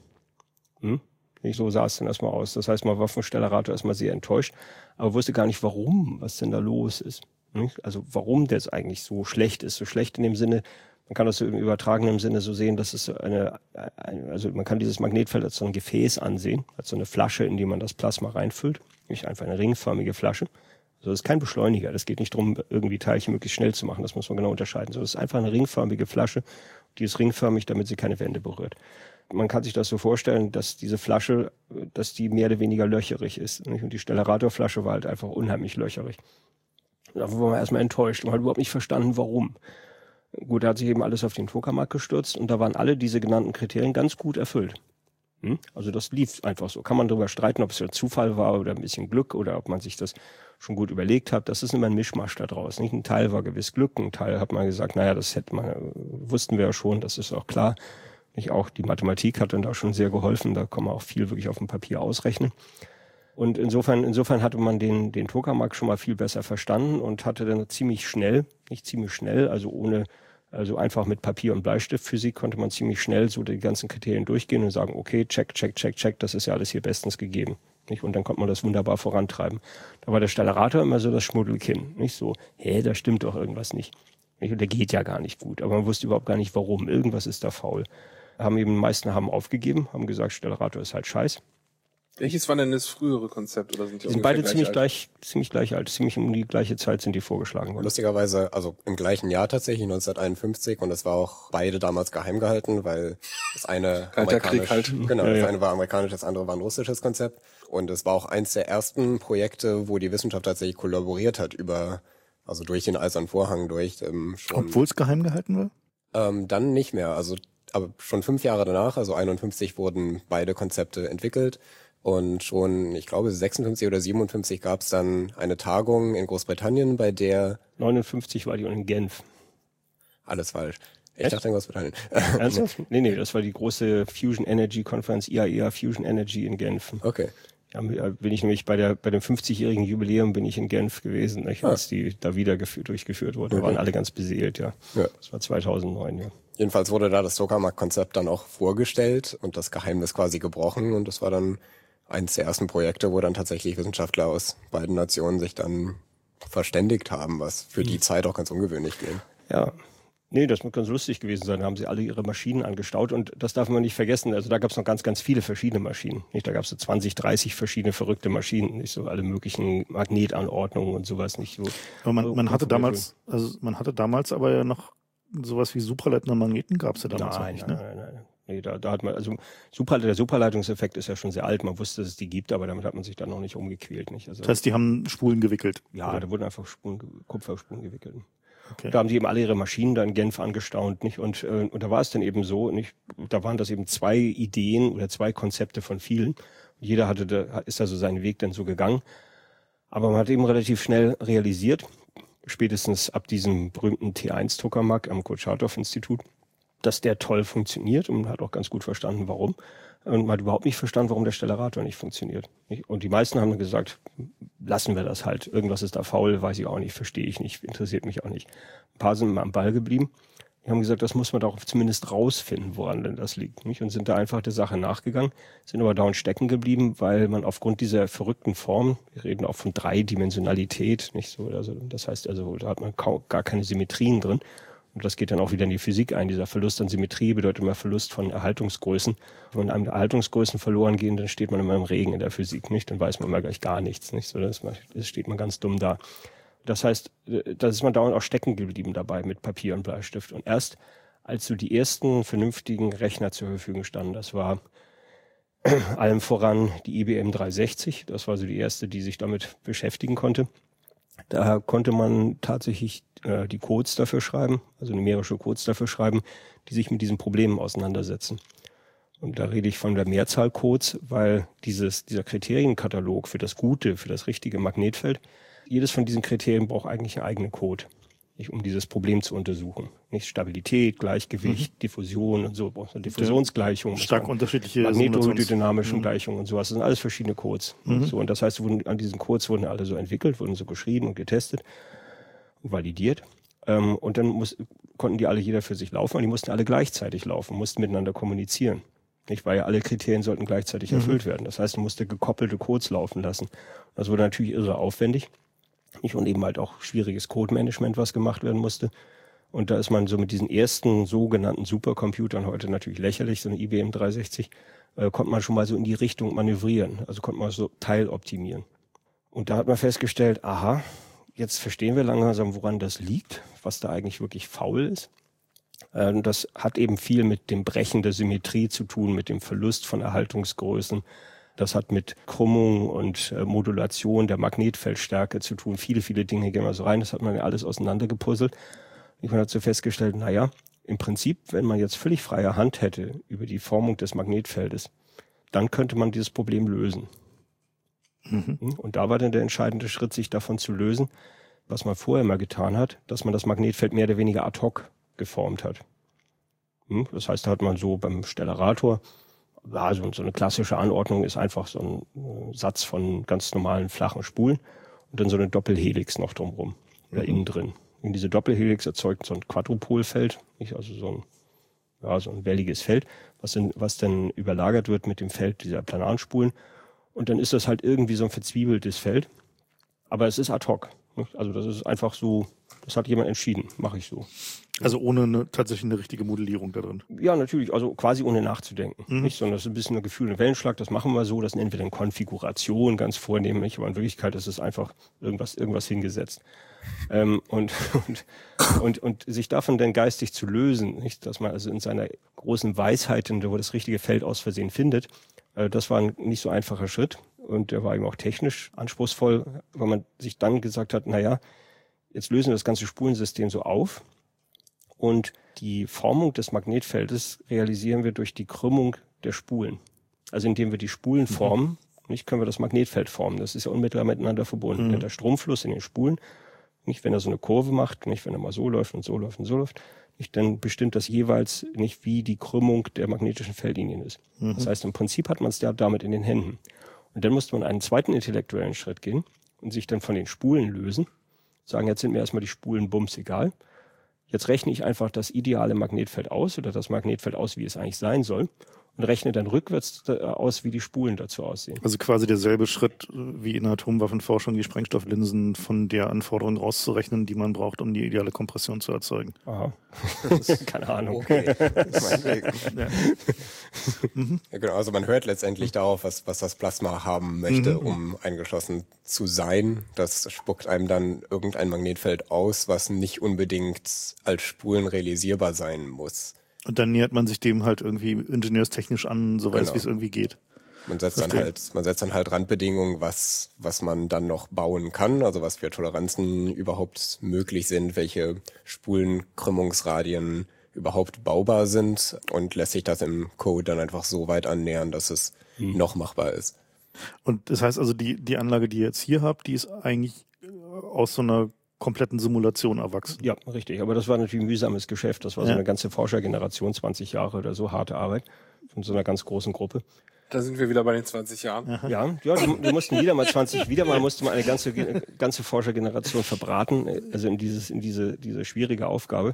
Hm? Nicht so sah es dann erstmal aus. Das heißt, man war vom Stellarator erstmal sehr enttäuscht, aber wusste gar nicht, warum, was denn da los ist. Nicht? Also warum der jetzt eigentlich so schlecht ist. So schlecht in dem Sinne, Man kann das so im übertragenen Sinne so sehen, dass es eine, eine, also man kann dieses Magnetfeld als so ein Gefäß ansehen, als so eine Flasche, in die man das Plasma reinfüllt. Nicht einfach eine ringförmige Flasche. Also das ist kein Beschleuniger. Das geht nicht darum, irgendwie Teilchen möglichst schnell zu machen. Das muss man genau unterscheiden. So, das ist einfach eine ringförmige Flasche. Die ist ringförmig, damit sie keine Wände berührt. Man kann sich das so vorstellen, dass diese Flasche, dass die mehr oder weniger löcherig ist. Und die Stellaratorflasche war halt einfach unheimlich löcherig. Da war man erstmal enttäuscht und hat überhaupt nicht verstanden, warum. Gut, da hat sich eben alles auf den Tokamak gestürzt und da waren alle diese genannten Kriterien ganz gut erfüllt. Hm? Also das lief einfach so. Kann man darüber streiten, ob es ja Zufall war oder ein bisschen Glück oder ob man sich das schon gut überlegt hat. Das ist immer ein Mischmasch da draus. Nicht? Ein Teil war gewiss Glück, ein Teil hat man gesagt, naja, das hätte man, wussten wir ja schon, das ist auch klar. Nicht? Auch die Mathematik hat dann da schon sehr geholfen. Da kann man auch viel wirklich auf dem Papier ausrechnen. Und insofern, insofern hatte man den, den Tokamak schon mal viel besser verstanden und hatte dann ziemlich schnell, nicht ziemlich schnell, also ohne, also einfach mit Papier- und Bleistiftphysik konnte man ziemlich schnell so die ganzen Kriterien durchgehen und sagen, okay, check, check, check, check, das ist ja alles hier bestens gegeben. Nicht? Und dann konnte man das wunderbar vorantreiben. Da war der Stellarator immer so das Schmuddelkinn. Nicht so, hä, da stimmt doch irgendwas nicht. Nicht? Und der geht ja gar nicht gut. Aber man wusste überhaupt gar nicht, warum. Irgendwas ist da faul. Haben eben, die meisten haben aufgegeben, haben gesagt, Stellarator ist halt scheiß. Welches war denn das frühere Konzept? Oder sind die, die sind beide ziemlich gleich, ziemlich gleich alt. Ziemlich um die gleiche Zeit sind die vorgeschlagen worden. Lustigerweise, also im gleichen Jahr tatsächlich, neunzehnhunderteinundfünfzig, und das war auch beide damals geheim gehalten, weil das eine Kalter Krieg halt. Genau, ja, das ja. eine war amerikanisch, das andere war ein russisches Konzept. Und es war auch eins der ersten Projekte, wo die Wissenschaft tatsächlich kollaboriert hat über, also durch den Eisernen Vorhang durch. Ähm, schon, Obwohl es geheim gehalten war? Ähm, dann nicht mehr. Also, aber schon fünf Jahre danach, also einundfünfzig, wurden beide Konzepte entwickelt. Und schon, ich glaube, sechsundfünfzig oder siebenundfünfzig gab es dann eine Tagung in Großbritannien, bei der... neunundfünfzig war die in Genf. Alles falsch. Ich Echt? dachte in Großbritannien. Ernsthaft? nee, nee, das war die große Fusion Energy Konferenz, I A E A Fusion Energy in Genf. Okay. Ja, bin ich nämlich bei der bei dem fünfzigjährigen Jubiläum bin ich in Genf gewesen, nicht, als Ah. die da wieder geführt, durchgeführt wurde. Da Okay. waren alle ganz beseelt, ja. Ja. Das war zweitausendneun, ja. Jedenfalls wurde da das Tokamak-Konzept dann auch vorgestellt und das Geheimnis quasi gebrochen. Und das war dann eines der ersten Projekte, wo dann tatsächlich Wissenschaftler aus beiden Nationen sich dann verständigt haben, was für die Zeit auch ganz ungewöhnlich ging. Ja. Nee, das muss ganz lustig gewesen sein. Da haben sie alle ihre Maschinen angestaut und das darf man nicht vergessen. Also da gab es noch ganz, ganz viele verschiedene Maschinen. Nicht? Da gab es so zwanzig, dreißig verschiedene verrückte Maschinen, nicht so alle möglichen Magnetanordnungen und sowas nicht so. Aber man, so man hatte so damals, also man hatte damals aber ja noch sowas wie supraleitende Magneten gab es ja damals Nein, noch nicht, nein, ne? nein, nein, nein. Nee, da, da hat man, also Super, der Superleitungseffekt ist ja schon sehr alt. Man wusste, dass es die gibt, aber damit hat man sich dann noch nicht umgequält. Nicht? Also, Das heißt, die haben Spulen gewickelt. ja, oder? da wurden einfach Spulen, Kupferspulen gewickelt. Okay. Da haben sie eben alle ihre Maschinen da in Genf angestaunt, nicht? Und, äh, und da war es dann eben so, nicht? Da waren das eben zwei Ideen oder zwei Konzepte von vielen. Jeder hatte da, ist da so seinen Weg dann so gegangen. Aber man hat eben relativ schnell realisiert, spätestens ab diesem berühmten T eins Tokamak am Kurtschatow-Institut, dass der toll funktioniert und man hat auch ganz gut verstanden, warum. Und man hat überhaupt nicht verstanden, warum der Stellarator nicht funktioniert. Und die meisten haben dann gesagt, lassen wir das halt. Irgendwas ist da faul, weiß ich auch nicht, verstehe ich nicht, interessiert mich auch nicht. Ein paar sind immer am Ball geblieben. Die haben gesagt, das muss man doch zumindest rausfinden, woran denn das liegt. Nicht? Und sind da einfach der Sache nachgegangen, sind aber dauernd stecken geblieben, weil man aufgrund dieser verrückten Form, wir reden auch von Dreidimensionalität, nicht so, also das heißt also, da hat man kaum, gar keine Symmetrien drin. Und das geht dann auch wieder in die Physik ein. Dieser Verlust an Symmetrie bedeutet immer Verlust von Erhaltungsgrößen. Wenn einem Erhaltungsgrößen verloren gehen, dann steht man immer im Regen in der Physik, nicht? Dann weiß man immer gleich gar nichts, nicht? So, das steht man ganz dumm da. Das heißt, da ist man dauernd auch stecken geblieben dabei mit Papier und Bleistift. Und erst als so die ersten vernünftigen Rechner zur Verfügung standen, das war allem voran die I B M dreihundertsechzig, das war so die erste, die sich damit beschäftigen konnte. Da konnte man tatsächlich äh, die Codes dafür schreiben, also numerische Codes dafür schreiben, die sich mit diesen Problemen auseinandersetzen. Und da rede ich von der Mehrzahl Codes, weil dieses, dieser Kriterienkatalog für das gute, für das richtige Magnetfeld, jedes von diesen Kriterien braucht eigentlich einen eigenen Code, nicht, um dieses Problem zu untersuchen. Nicht Stabilität, Gleichgewicht, mhm. Diffusion und so, braucht eine Diffusionsgleichung. Stark unterschiedliche Magnetodynamischen mhm. Gleichungen und sowas. Das sind alles verschiedene Codes. Mhm. So, und das heißt, wurden, an diesen Codes wurden alle so entwickelt, wurden so geschrieben und getestet und validiert. Ähm, und dann muss, konnten die alle jeder für sich laufen und die mussten alle gleichzeitig laufen, mussten miteinander kommunizieren. Nicht, weil ja alle Kriterien sollten gleichzeitig mhm. erfüllt werden. Das heißt, man musste gekoppelte Codes laufen lassen. Das wurde natürlich irre aufwendig. Nicht, und eben halt auch schwieriges Code-Management, was gemacht werden musste. Und da ist man so mit diesen ersten sogenannten Supercomputern, heute natürlich lächerlich, so eine I B M dreihundertsechzig, äh, konnte man schon mal so in die Richtung manövrieren. Also konnte man so teiloptimieren. Und da hat man festgestellt, aha, jetzt verstehen wir langsam, woran das liegt, was da eigentlich wirklich faul ist. Äh, das hat eben viel mit dem Brechen der Symmetrie zu tun, mit dem Verlust von Erhaltungsgrößen. Das hat mit Krümmung und äh, Modulation der Magnetfeldstärke zu tun. Viele, viele Dinge gehen mal so rein. Das hat man ja alles auseinandergepuzzelt. Ich habe dazu festgestellt, naja, im Prinzip, wenn man jetzt völlig freie Hand hätte über die Formung des Magnetfeldes, dann könnte man dieses Problem lösen. Mhm. Und da war dann der entscheidende Schritt, sich davon zu lösen, was man vorher mal getan hat, dass man das Magnetfeld mehr oder weniger ad hoc geformt hat. Das heißt, da hat man so beim Stellarator, ja, so, so eine klassische Anordnung ist einfach so ein Satz von ganz normalen flachen Spulen und dann so eine Doppelhelix noch drumherum, oder mhm. innen drin. Und diese Doppelhelix erzeugt so ein Quadrupolfeld, nicht? Also so ein, ja, so ein welliges Feld, was dann, was dann überlagert wird mit dem Feld dieser Planarspulen. Und dann ist das halt irgendwie so ein verzwiebeltes Feld. Aber es ist ad hoc. Nicht? Also das ist einfach so, das hat jemand entschieden, mache ich so. Also ohne eine, tatsächlich eine richtige Modellierung da drin? Ja, natürlich, also quasi ohne nachzudenken. Mhm. Nicht? Sondern das ist ein bisschen ein Gefühl, ein Wellenschlag, das machen wir so, das nennen wir dann Konfiguration, ganz vornehmlich. Aber in Wirklichkeit ist es einfach irgendwas, irgendwas hingesetzt. ähm, und, und, und, und sich davon dann geistig zu lösen, nicht? Dass man also in seiner großen Weisheit, wo das richtige Feld aus Versehen findet, äh, das war ein nicht so einfacher Schritt und der war eben auch technisch anspruchsvoll, weil man sich dann gesagt hat, naja, jetzt lösen wir das ganze Spulensystem so auf und die Formung des Magnetfeldes realisieren wir durch die Krümmung der Spulen. Also indem wir die Spulen formen, mhm. nicht, können wir das Magnetfeld formen. Das ist ja unmittelbar miteinander verbunden. Mhm. Der Stromfluss in den Spulen, nicht, wenn er so eine Kurve macht, nicht, wenn er mal so läuft und so läuft und so läuft, nicht, dann bestimmt das jeweils nicht, wie die Krümmung der magnetischen Feldlinien ist. Mhm. Das heißt, im Prinzip hat man es ja damit in den Händen. Und dann musste man einen zweiten intellektuellen Schritt gehen und sich dann von den Spulen lösen, sagen, jetzt sind mir erstmal die Spulen bums egal. Jetzt rechne ich einfach das ideale Magnetfeld aus oder das Magnetfeld aus, wie es eigentlich sein soll. Und rechne dann rückwärts aus, wie die Spulen dazu aussehen. Also quasi derselbe Schritt wie in der Atomwaffenforschung, die Sprengstofflinsen von der Anforderung rauszurechnen, die man braucht, um die ideale Kompression zu erzeugen. Aha. Keine Ahnung. Okay. ja. Mhm. Ja, genau, also man hört letztendlich darauf, was, was das Plasma haben möchte, mhm. um eingeschlossen zu sein. Das spuckt einem dann irgendein Magnetfeld aus, was nicht unbedingt als Spulen realisierbar sein muss. Und dann nähert man sich dem halt irgendwie ingenieurstechnisch an, so weiß genau. wie es irgendwie geht. Man setzt Verstehe. dann halt, man setzt dann halt Randbedingungen, was, was man dann noch bauen kann, also was für Toleranzen überhaupt möglich sind, welche Spulenkrümmungsradien überhaupt baubar sind und lässt sich das im Code dann einfach so weit annähern, dass es hm. noch machbar ist. Und das heißt also, die, die Anlage, die ihr jetzt hier habt, die ist eigentlich aus so einer kompletten Simulation erwachsen. Ja, richtig. Aber das war natürlich ein mühsames Geschäft. Das war so ja. eine ganze Forschergeneration, zwanzig Jahre oder so, harte Arbeit von so einer ganz großen Gruppe. Da sind wir wieder bei den zwanzig Jahren. Aha. Ja, ja, wir mussten wieder mal zwanzig, wieder mal musste man eine ganze, ganze Forschergeneration verbraten, also in dieses, in diese, diese schwierige Aufgabe.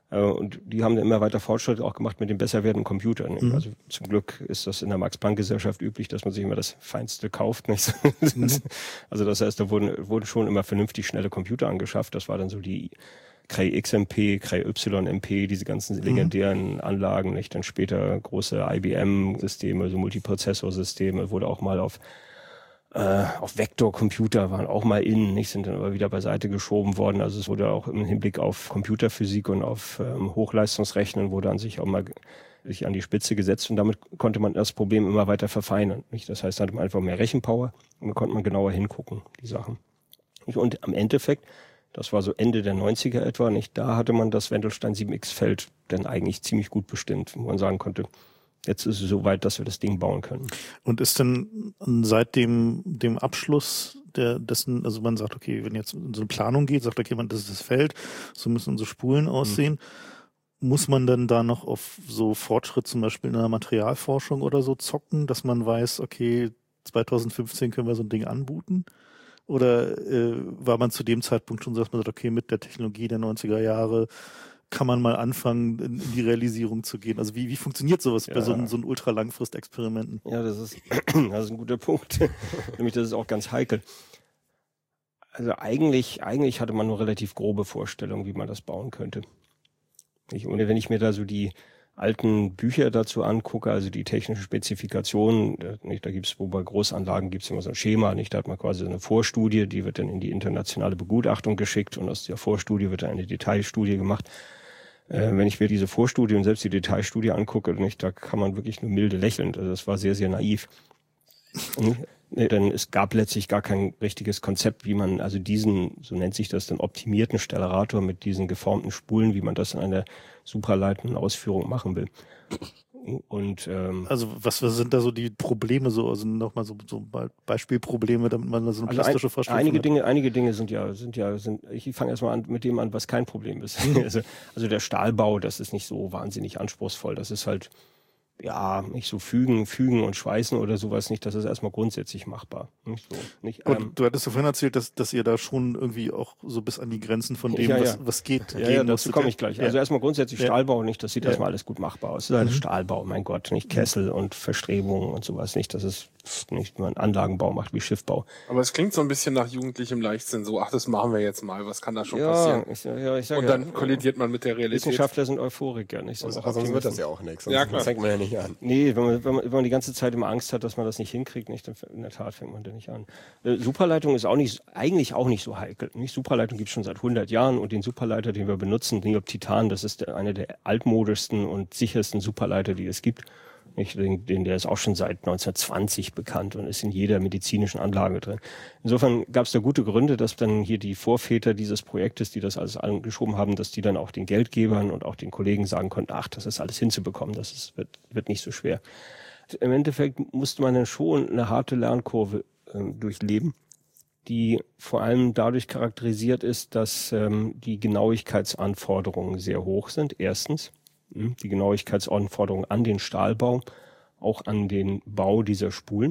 Und die haben dann immer weiter Fortschritte auch gemacht mit den besser werdenden Computern. Mhm. Also zum Glück ist das in der Max-Planck-Gesellschaft üblich, dass man sich immer das Feinste kauft. Nicht? Mhm. Also das heißt, da wurden, wurden schon immer vernünftig schnelle Computer angeschafft. Das war dann so die Cray X M P, Cray Y M P, diese ganzen legendären mhm. Anlagen. Nicht? Dann später große I B M-Systeme, so Multiprozessorsysteme, wurde auch mal auf Äh, auf Vektorcomputer waren auch mal in, nicht, sind dann aber wieder beiseite geschoben worden. Also es wurde auch im Hinblick auf Computerphysik und auf ähm, Hochleistungsrechnen wurde an sich auch mal sich an die Spitze gesetzt und damit konnte man das Problem immer weiter verfeinern. Nicht? Das heißt, da hatte man einfach mehr Rechenpower und dann konnte man genauer hingucken, die Sachen. Und am Endeffekt, das war so Ende der neunziger etwa, nicht, da hatte man das Wendelstein sieben X Feld dann eigentlich ziemlich gut bestimmt, wo man sagen konnte, jetzt ist es so weit, dass wir das Ding bauen können. Und ist denn seit dem, dem Abschluss der, dessen, also man sagt, okay, wenn jetzt in so eine Planung geht, sagt okay, man, das ist das Feld, so müssen unsere Spulen aussehen. Mhm. Muss man dann da noch auf so Fortschritt zum Beispiel in der Materialforschung oder so zocken, dass man weiß, okay, zwanzig fünfzehn können wir so ein Ding anbooten? Oder äh, war man zu dem Zeitpunkt schon so, dass man sagt, okay, mit der Technologie der neunziger Jahre kann man mal anfangen, in, in die Realisierung zu gehen? Also wie, wie funktioniert sowas ja. bei so, so ultralangfrist-Experimenten? Ja, das ist, das ist ein guter Punkt. Nämlich, das ist auch ganz heikel. Also eigentlich, eigentlich hatte man nur relativ grobe Vorstellungen, wie man das bauen könnte. Ich, und wenn ich mir da so die alten Bücher dazu angucke, also die technischen Spezifikationen, nicht, da gibt's, wo bei Großanlagen gibt's immer so ein Schema, nicht, da hat man quasi eine Vorstudie, die wird dann in die internationale Begutachtung geschickt und aus der Vorstudie wird dann eine Detailstudie gemacht. Äh, wenn ich mir diese Vorstudie und selbst die Detailstudie angucke, nicht, da kann man wirklich nur milde lächeln. Also das war sehr, sehr naiv. Denn es gab letztlich gar kein richtiges Konzept, wie man also diesen, so nennt sich das, den optimierten Stellarator mit diesen geformten Spulen, wie man das in einer superleitenden Ausführung machen will. Und ähm, also was, was sind da so die Probleme, so also nochmal so, so Beispielprobleme, damit man da so eine also plastische ein, Vorstellung einige hat? Dinge, einige Dinge sind ja, sind ja, sind. Ich fange erstmal an mit dem an, was kein Problem ist. also, also der Stahlbau, das ist nicht so wahnsinnig anspruchsvoll. Das ist halt ja, nicht so fügen, fügen und schweißen oder sowas nicht, das ist erstmal grundsätzlich machbar. Nicht so, nicht, Und ähm, du hattest ja vorhin erzählt, dass, dass ihr da schon irgendwie auch so bis an die Grenzen von dem, Ja, ja. was, was geht, ja, gehen ja, dazu musstet. komme ich gleich. Ja. Also erstmal grundsätzlich Ja. Stahlbau nicht, das sieht Ja. erstmal alles gut machbar aus. Das ist halt Mhm. Stahlbau, mein Gott, nicht Kessel und Verstrebungen und sowas nicht. Das ist nicht, wenn man Anlagenbau macht wie Schiffbau. Aber es klingt so ein bisschen nach jugendlichem Leichtsinn, so, ach, das machen wir jetzt mal, was kann da schon ja, passieren? ich, ja, ich sage Und dann kollidiert man mit der Realität. Wissenschaftler sind Euphoriker, nicht? Sind Also, auch sonst wird das Optimisten. ja auch nichts. Ja, Sonst klar. fängt man ja nicht an. Nee, wenn man, wenn, man, wenn man die ganze Zeit immer Angst hat, dass man das nicht hinkriegt, nicht, dann in der Tat fängt man da nicht an. Äh, Superleitung ist auch nicht, eigentlich auch nicht so heikel. Nicht? Superleitung gibt es schon seit hundert Jahren und den Superleiter, den wir benutzen, Niob Titan, das ist der, einer der altmodischsten und sichersten Superleiter, die es gibt. Nicht? Den, den, der ist auch schon seit neunzehnhundertzwanzig bekannt und ist in jeder medizinischen Anlage drin. Insofern gab es da gute Gründe, dass dann hier die Vorväter dieses Projektes, die das alles angeschoben haben, dass die dann auch den Geldgebern und auch den Kollegen sagen konnten, ach, das ist alles hinzubekommen, das ist, wird, wird nicht so schwer. Im Endeffekt musste man dann schon eine harte Lernkurve äh, durchleben, die vor allem dadurch charakterisiert ist, dass ähm, die Genauigkeitsanforderungen sehr hoch sind, erstens. Die Genauigkeitsanforderungen an den Stahlbau, auch an den Bau dieser Spulen.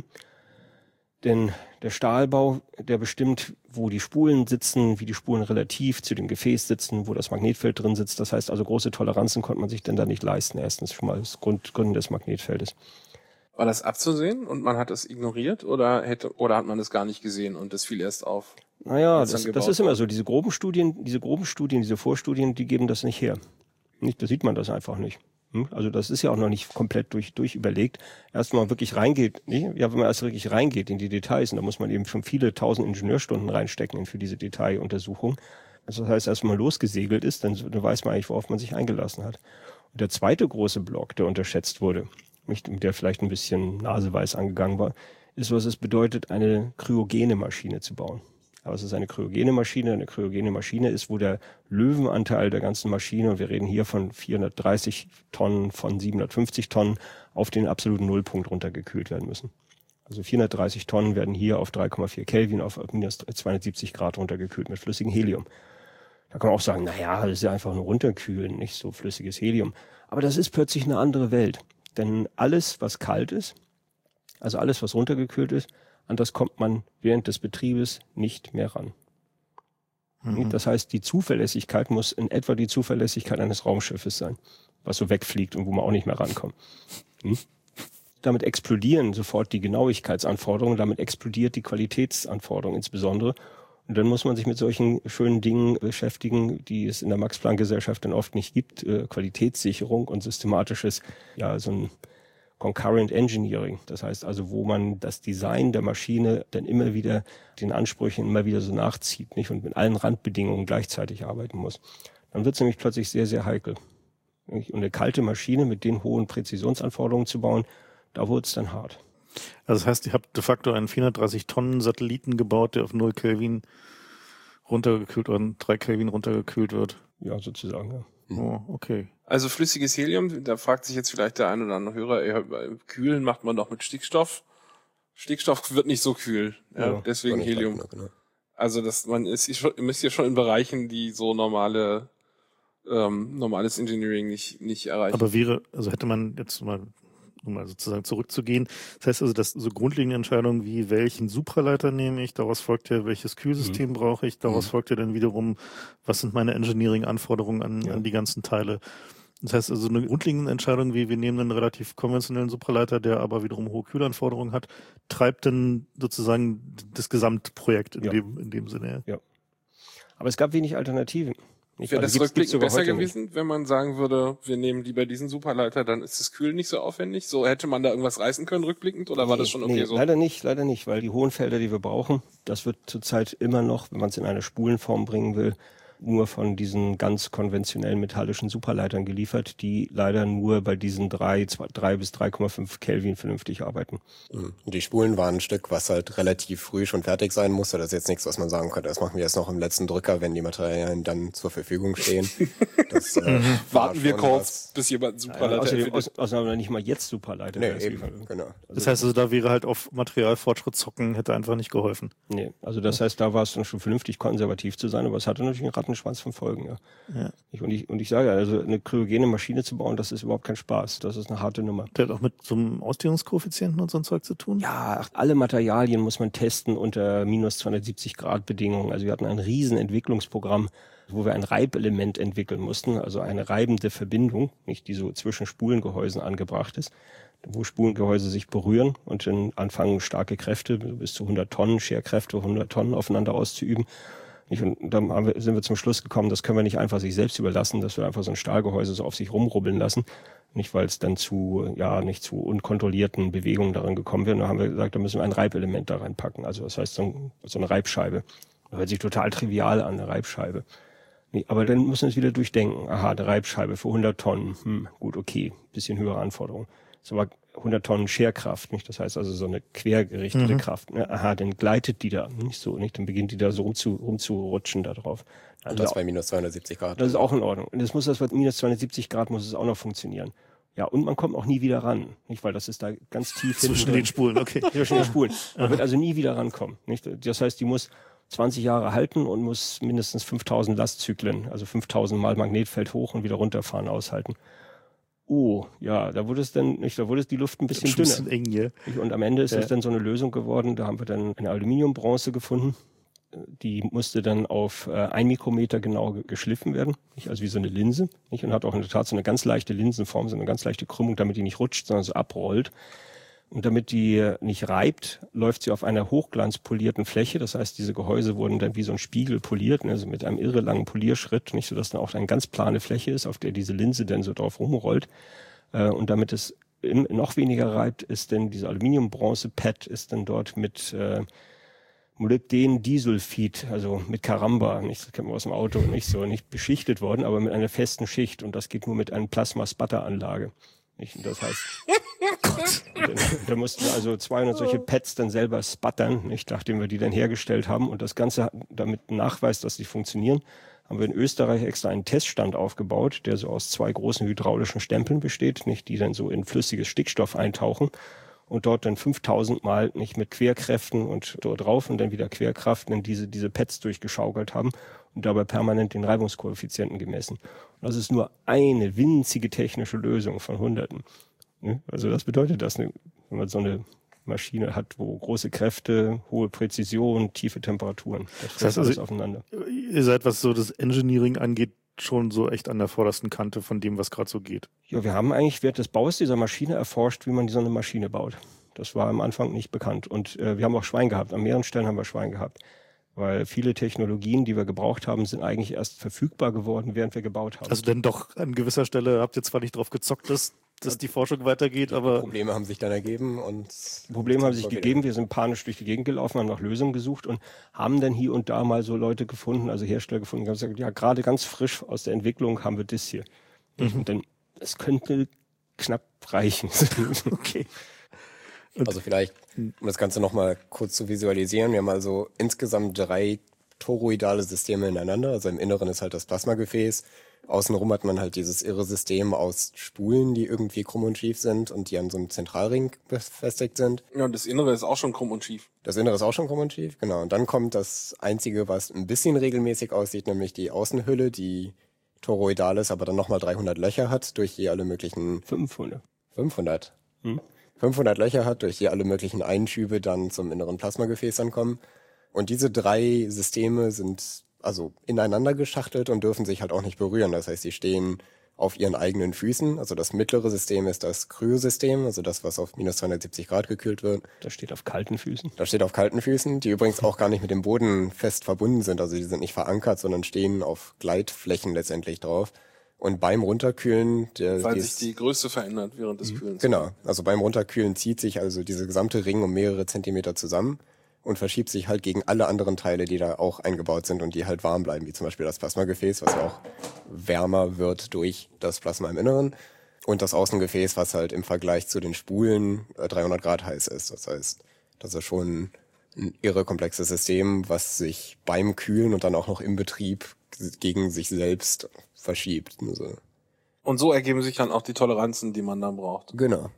Denn der Stahlbau, der bestimmt, wo die Spulen sitzen, wie die Spulen relativ zu dem Gefäß sitzen, wo das Magnetfeld drin sitzt. Das heißt also, große Toleranzen konnte man sich denn da nicht leisten. Erstens schon mal aus Grund, Gründen des Magnetfeldes. War das abzusehen und man hat es ignoriert oder hätte, oder hat man es gar nicht gesehen und es fiel erst auf? Naja, als das, dann das gebaut ist immer wurde? so. Diese groben Studien, diese groben Studien, diese Vorstudien, die geben das nicht her. Nicht, da sieht man das einfach nicht. Hm? Also das ist ja auch noch nicht komplett durch, durch überlegt. Erst wenn man wirklich reingeht, nicht? Ja, wenn man erst wirklich reingeht in die Details, und da muss man eben schon viele tausend Ingenieurstunden reinstecken für diese Detailuntersuchung. Also das heißt, erst wenn man losgesegelt ist, dann, dann weiß man eigentlich, worauf man sich eingelassen hat. Und der zweite große Block, der unterschätzt wurde, nicht, der vielleicht ein bisschen naseweiß angegangen war, ist, was es bedeutet, eine kryogene Maschine zu bauen. Aber es ist eine kryogene Maschine. Eine kryogene Maschine ist, wo der Löwenanteil der ganzen Maschine, und wir reden hier von vierhundertdreißig Tonnen, von siebenhundertfünfzig Tonnen, auf den absoluten Nullpunkt runtergekühlt werden müssen. Also vierhundertdreißig Tonnen werden hier auf drei Komma vier Kelvin, auf minus zweihundertsiebzig Grad runtergekühlt mit flüssigem Helium. Da kann man auch sagen, naja, das ist ja einfach nur runterkühlen, nicht so flüssiges Helium. Aber das ist plötzlich eine andere Welt. Denn alles, was kalt ist, also alles, was runtergekühlt ist, an das kommt man während des Betriebes nicht mehr ran. Mhm. Das heißt, die Zuverlässigkeit muss in etwa die Zuverlässigkeit eines Raumschiffes sein, was so wegfliegt und wo man auch nicht mehr rankommt. Hm? Damit explodieren sofort die Genauigkeitsanforderungen, damit explodiert die Qualitätsanforderung insbesondere. Und dann muss man sich mit solchen schönen Dingen beschäftigen, die es in der Max-Planck-Gesellschaft dann oft nicht gibt. Äh, Qualitätssicherung und systematisches, ja, so ein Concurrent Engineering. Das heißt also, wo man das Design der Maschine dann immer wieder den Ansprüchen immer wieder so nachzieht, nicht? Und mit allen Randbedingungen gleichzeitig arbeiten muss. Dann wird es nämlich plötzlich sehr, sehr heikel. Nicht? Und eine kalte Maschine mit den hohen Präzisionsanforderungen zu bauen, da wurde es dann hart. Also das heißt, ihr habt de facto einen vierhundertdreißig Tonnen Satelliten gebaut, der auf null Kelvin runtergekühlt oder drei Kelvin runtergekühlt wird. Ja, sozusagen, ja. Oh, okay. Also flüssiges Helium, da fragt sich jetzt vielleicht der ein oder andere Hörer, ja, kühlen macht man doch mit Stickstoff. Stickstoff wird nicht so kühl, ja, Ja, deswegen Helium. Genau, genau. Also das, man ist schon, ihr müsst ja schon in Bereichen, die so normale, ähm, normales Engineering nicht, nicht erreichen. Aber wäre, also hätte man jetzt mal, um mal sozusagen zurückzugehen, das heißt also, dass so grundlegende Entscheidungen wie welchen Supraleiter nehme ich, daraus folgt ja, welches Kühlsystem mhm. brauche ich, daraus mhm. folgt ja dann wiederum, was sind meine Engineering-Anforderungen an, ja. an die ganzen Teile. Das heißt also, eine grundlegende Entscheidung wie, wir nehmen einen relativ konventionellen Supraleiter, der aber wiederum hohe Kühlanforderungen hat, treibt dann sozusagen das Gesamtprojekt in ja. dem, in dem Sinne. Ja. Aber es gab wenig Alternativen. Wäre das rückblickend besser gewesen, nicht. Wenn man sagen würde, wir nehmen lieber diesen Superleiter, dann ist das Kühlen nicht so aufwendig? So hätte man da irgendwas reißen können rückblickend oder nee, war das schon okay nee, so? Leider nicht, leider nicht, weil die hohen Felder, die wir brauchen, das wird zurzeit immer noch, wenn man es in eine Spulenform bringen will, nur von diesen ganz konventionellen metallischen Superleitern geliefert, die leider nur bei diesen drei, zwei, drei bis drei Komma fünf Kelvin vernünftig arbeiten. Und die Spulen waren ein Stück, was halt relativ früh schon fertig sein musste. Das ist jetzt nichts, was man sagen könnte. Das machen wir jetzt noch im letzten Drücker, wenn die Materialien dann zur Verfügung stehen. Das, äh, warten wir kurz, bis jemand einen Superleiter ja, außerdem, findet. Aus, außerdem nicht mal jetzt Superleiter. Nee, eben, genau. Also das heißt also, da wäre halt auf Materialfortschritt zocken, hätte einfach nicht geholfen. Nee, also das heißt, da war es dann schon vernünftig konservativ zu sein, aber es hatte natürlich einen Rattenschwanz von Folgen. Ja. Ja. Und, ich, und ich sage, also eine kryogene Maschine zu bauen, das ist überhaupt kein Spaß. Das ist eine harte Nummer. Der hat auch mit so einem Ausdehnungskoeffizienten und so ein Zeug zu tun? Ja, alle Materialien muss man testen unter minus zweihundertsiebzig Grad Bedingungen. Also wir hatten ein riesen Entwicklungsprogramm, wo wir ein Reibelement entwickeln mussten, also eine reibende Verbindung, nicht die so zwischen Spulengehäusen angebracht ist, wo Spulengehäuse sich berühren und dann anfangen starke Kräfte, bis zu hundert Tonnen Scherkräfte, hundert Tonnen aufeinander auszuüben. Und dann haben wir, sind wir zum Schluss gekommen, das können wir nicht einfach sich selbst überlassen, dass wir einfach so ein Stahlgehäuse so auf sich rumrubbeln lassen. Nicht, weil es dann zu, ja, nicht zu unkontrollierten Bewegungen daran gekommen wäre. Und dann haben wir gesagt, da müssen wir ein Reibelement da reinpacken. Also das heißt so, ein, so eine Reibscheibe. Das hört sich total trivial an, eine Reibscheibe. Nee, aber dann müssen wir es wieder durchdenken. Aha, eine Reibscheibe für hundert Tonnen. Hm, gut, okay. Bisschen höhere Anforderungen. So war hundert Tonnen Scherkraft, nicht? Das heißt also so eine quergerichtete mhm. Kraft. Ne? Aha, dann gleitet die da, nicht so, nicht? Dann beginnt die da so rumzu, rumzurutschen da drauf. Also und das bei minus zweihundertsiebzig Grad. Das ist auch in Ordnung. Und das muss das bei minus zweihundertsiebzig Grad muss es auch noch funktionieren. Ja, und man kommt auch nie wieder ran, nicht? Weil das ist da ganz tief zwischen den Spulen, okay. Zwischen den Spulen. Man wird also nie wieder rankommen, nicht? Das heißt, die muss zwanzig Jahre halten und muss mindestens fünftausend Lastzyklen, also fünftausend Mal Magnetfeld hoch und wieder runterfahren aushalten. Oh, ja, da wurde es dann nicht, da wurde es die Luft ein bisschen dünner. Ein bisschen eng hier. Und am Ende ist ja. es dann so eine Lösung geworden. Da haben wir dann eine Aluminiumbronze gefunden. Die musste dann auf äh, ein Mikrometer genau ge- geschliffen werden, nicht? Also wie so eine Linse, nicht? Und hat auch in der Tat so eine ganz leichte Linsenform, so eine ganz leichte Krümmung, damit die nicht rutscht, sondern so abrollt. Und damit die nicht reibt, läuft sie auf einer hochglanzpolierten Fläche. Das heißt, diese Gehäuse wurden dann wie so ein Spiegel poliert, also mit einem irre langen Polierschritt, nicht, so dass dann auch eine ganz plane Fläche ist, auf der diese Linse dann so drauf rumrollt. Und damit es noch weniger reibt, ist dann diese Aluminiumbronze-Pad ist dann dort mit äh, Molybden-Disulfid, also mit Caramba, nicht, das kennen wir aus dem Auto, nicht so, nicht beschichtet worden, aber mit einer festen Schicht. Und das geht nur mit einer Plasma-Sputter-Anlage. Nicht? Und das heißt, da mussten wir also zweihundert solche Pads dann selber sputtern, nicht, nachdem wir die dann hergestellt haben. Und das Ganze, damit Nachweis, dass die funktionieren, haben wir in Österreich extra einen Teststand aufgebaut, der so aus zwei großen hydraulischen Stempeln besteht, nicht, die dann so in flüssiges Stickstoff eintauchen und dort dann fünftausend Mal nicht mit Querkräften und dort drauf und dann wieder Querkraft dann diese, diese Pads durchgeschaukelt haben und dabei permanent den Reibungskoeffizienten gemessen. Und das ist nur eine winzige technische Lösung von Hunderten. Also das bedeutet das, wenn man so eine Maschine hat, wo große Kräfte, hohe Präzision, tiefe Temperaturen. Das, das heißt alles also, aufeinander. Ihr seid, was so das Engineering angeht, schon so echt an der vordersten Kante von dem, was gerade so geht. Ja, wir haben eigentlich während des Baus dieser Maschine erforscht, wie man so eine Maschine baut. Das war am Anfang nicht bekannt. Und äh, wir haben auch Schwein gehabt. An mehreren Stellen haben wir Schwein gehabt. Weil viele Technologien, die wir gebraucht haben, sind eigentlich erst verfügbar geworden, während wir gebaut haben. Also denn doch an gewisser Stelle habt ihr zwar nicht drauf gezockt, dass, dass die Forschung weitergeht, aber... Probleme haben sich dann ergeben und... Probleme haben sich gegeben, wir sind panisch durch die Gegend gelaufen, haben nach Lösungen gesucht und haben dann hier und da mal so Leute gefunden, also Hersteller gefunden, die haben gesagt, ja, gerade ganz frisch aus der Entwicklung haben wir das hier. Mhm. Und dann, es könnte knapp reichen. Okay. Also vielleicht, um das Ganze nochmal kurz zu visualisieren, wir haben also insgesamt drei toroidale Systeme ineinander, also im Inneren ist halt das Plasmagefäß, außenrum hat man halt dieses irre System aus Spulen, die irgendwie krumm und schief sind und die an so einem Zentralring befestigt sind. Ja, und das Innere ist auch schon krumm und schief. Das Innere ist auch schon krumm und schief, genau. Und dann kommt das Einzige, was ein bisschen regelmäßig aussieht, nämlich die Außenhülle, die toroidal ist, aber dann nochmal dreihundert Löcher hat, durch die alle möglichen... fünfhundert. fünfhundert? Hm? fünfhundert Löcher hat, durch die alle möglichen Einschübe dann zum inneren Plasmagefäß ankommen. Und diese drei Systeme sind also ineinander geschachtelt und dürfen sich halt auch nicht berühren. Das heißt, sie stehen auf ihren eigenen Füßen. Also das mittlere System ist das Kryosystem, also das, was auf minus zweihundertsiebzig Grad gekühlt wird. Das steht auf kalten Füßen. Das steht auf kalten Füßen, die übrigens auch gar nicht mit dem Boden fest verbunden sind. Also die sind nicht verankert, sondern stehen auf Gleitflächen letztendlich drauf. Und beim Runterkühlen... Der, Weil dies, sich die Größe verändert während des Kühlens. Genau, also beim Runterkühlen zieht sich also dieser gesamte Ring um mehrere Zentimeter zusammen und verschiebt sich halt gegen alle anderen Teile, die da auch eingebaut sind und die halt warm bleiben, wie zum Beispiel das Plasmagefäß, was ja auch wärmer wird durch das Plasma im Inneren, und das Außengefäß, was halt im Vergleich zu den Spulen dreihundert Grad heiß ist. Das heißt, das ist schon ein irre komplexes System, was sich beim Kühlen und dann auch noch im Betrieb gegen sich selbst verschiebt. Also. Und so ergeben sich dann auch die Toleranzen, die man dann braucht. Genau.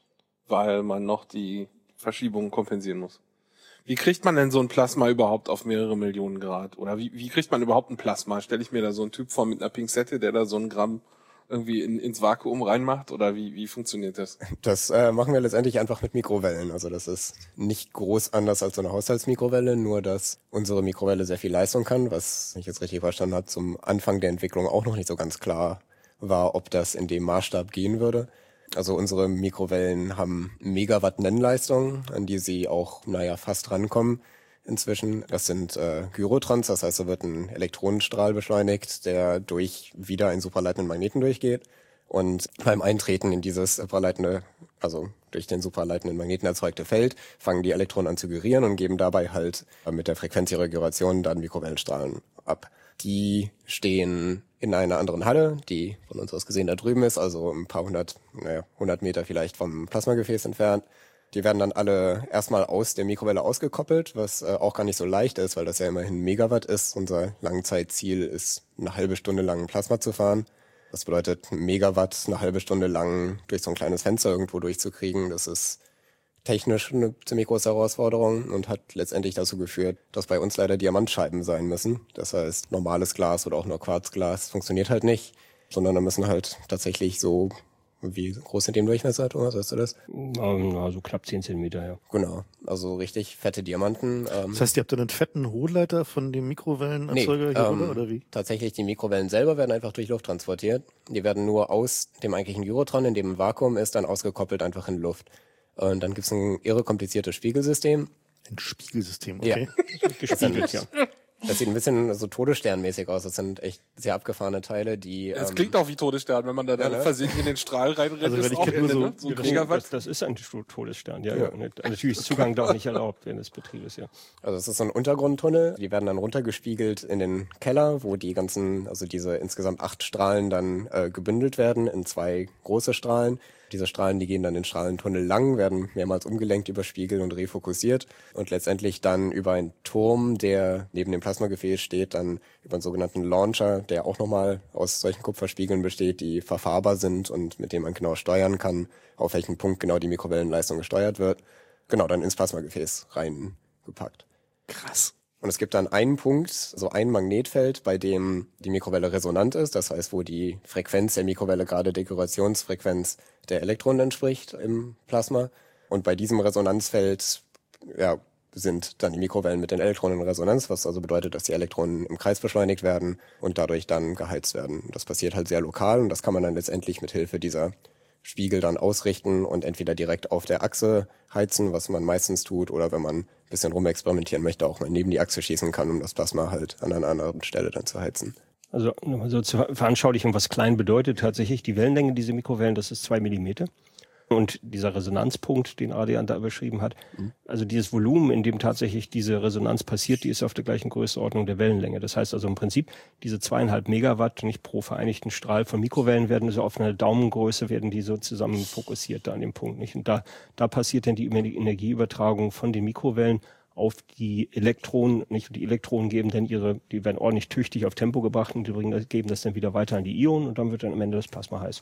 Weil man noch die Verschiebungen kompensieren muss. Wie kriegt man denn so ein Plasma überhaupt auf mehrere Millionen Grad? Oder wie, wie kriegt man überhaupt ein Plasma? Stelle ich mir da so einen Typ vor mit einer Pinzette, der da so ein Gramm irgendwie in, ins Vakuum reinmacht? Oder wie, wie funktioniert das? Das äh, machen wir letztendlich einfach mit Mikrowellen. Also das ist nicht groß anders als so eine Haushaltsmikrowelle, nur dass unsere Mikrowelle sehr viel Leistung kann, was, wenn ich jetzt richtig verstanden habe, zum Anfang der Entwicklung auch noch nicht so ganz klar war, ob das in dem Maßstab gehen würde. Also unsere Mikrowellen haben Megawatt Nennleistung, an die sie auch, naja, fast rankommen inzwischen. Das sind äh, Gyrotrons, das heißt, da wird ein Elektronenstrahl beschleunigt, der durch wieder einen supraleitenden Magneten durchgeht. Und beim Eintreten in dieses supraleitende, also durch den supraleitenden Magneten erzeugte Feld, fangen die Elektronen an zu gyrieren und geben dabei halt äh, mit der Frequenz ihrer Gyration dann Mikrowellenstrahlen ab. Die stehen in einer anderen Halle, die von uns aus gesehen da drüben ist, also ein paar hundert, naja, hundert Meter vielleicht vom Plasmagefäß entfernt. Die werden dann alle erstmal aus der Mikrowelle ausgekoppelt, was äh, auch gar nicht so leicht ist, weil das ja immerhin Megawatt ist. Unser Langzeitziel ist, eine halbe Stunde lang ein Plasma zu fahren. Das bedeutet, ein Megawatt eine halbe Stunde lang durch so ein kleines Fenster irgendwo durchzukriegen. Das ist technisch eine ziemlich große Herausforderung und hat letztendlich dazu geführt, dass bei uns leider Diamantscheiben sein müssen. Das heißt, normales Glas oder auch nur Quarzglas funktioniert halt nicht, sondern da müssen halt tatsächlich so, wie groß sind die im Durchmesser, Thomas, weißt du das? Na, so knapp zehn Zentimeter, ja. Genau, also richtig fette Diamanten. Ähm, Das heißt, ihr habt dann einen fetten Hohlleiter von dem Mikrowellenerzeuger nee, hier ähm, rüber, oder wie? Tatsächlich, die Mikrowellen selber werden einfach durch Luft transportiert. Die werden nur aus dem eigentlichen Gyrotron, in dem ein Vakuum ist, dann ausgekoppelt einfach in Luft. Und dann gibt's ein irre kompliziertes Spiegelsystem. Ein Spiegelsystem, okay. Ja. Gespiegelt, ja. Das sieht ein bisschen so Todessternmäßig aus. Das sind echt sehr abgefahrene Teile, die... Es ähm, klingt auch wie Todesstern, wenn man da dann ja, ne? versehentlich in den Strahl reinrennt. Also, wenn ist ich auch kenn nur Ende, so- ne? so ein genau, Megawatt. Das, das ist ein Todesstern, ja. Ja. ja. Und natürlich ist Zugang da auch nicht erlaubt während des Betriebes, ja. Also es ist so ein Untergrundtunnel. Die werden dann runtergespiegelt in den Keller, wo die ganzen, also diese insgesamt acht Strahlen dann äh, gebündelt werden in zwei große Strahlen. Diese Strahlen, die gehen dann den Strahlentunnel lang, werden mehrmals umgelenkt über Spiegel und refokussiert und letztendlich dann über einen Turm, der neben dem Plasmagefäß steht, dann über einen sogenannten Launcher, der auch nochmal aus solchen Kupferspiegeln besteht, die verfahrbar sind und mit dem man genau steuern kann, auf welchen Punkt genau die Mikrowellenleistung gesteuert wird. Genau, dann ins Plasmagefäß reingepackt. Krass. Und es gibt dann einen Punkt, so ein Magnetfeld, bei dem die Mikrowelle resonant ist, das heißt, wo die Frequenz der Mikrowelle gerade der Gyrationsfrequenz der Elektronen entspricht im Plasma. Und bei diesem Resonanzfeld ja, sind dann die Mikrowellen mit den Elektronen in Resonanz, was also bedeutet, dass die Elektronen im Kreis beschleunigt werden und dadurch dann geheizt werden. Das passiert halt sehr lokal und das kann man dann letztendlich mit Hilfe dieser Spiegel dann ausrichten und entweder direkt auf der Achse heizen, was man meistens tut, oder wenn man ein bisschen rumexperimentieren möchte, auch mal neben die Achse schießen kann, um das Plasma halt an einer anderen Stelle dann zu heizen. Also nochmal so zur Veranschaulichung, was klein bedeutet tatsächlich. Die Wellenlänge dieser Mikrowellen, das ist zwei Millimeter. Und dieser Resonanzpunkt, den Adrian da beschrieben hat, mhm. also dieses Volumen, in dem tatsächlich diese Resonanz passiert, die ist auf der gleichen Größenordnung der Wellenlänge. Das heißt also im Prinzip, diese zweieinhalb Megawatt nicht pro vereinigten Strahl von Mikrowellen werden so auf eine Daumengröße, werden die so zusammen fokussiert da an dem Punkt, nicht? Und da, da passiert dann die Energieübertragung von den Mikrowellen auf die Elektronen, nicht? Und die Elektronen geben dann ihre, die werden ordentlich tüchtig auf Tempo gebracht und die bringen das, geben das dann wieder weiter an die Ionen und dann wird dann am Ende das Plasma heiß.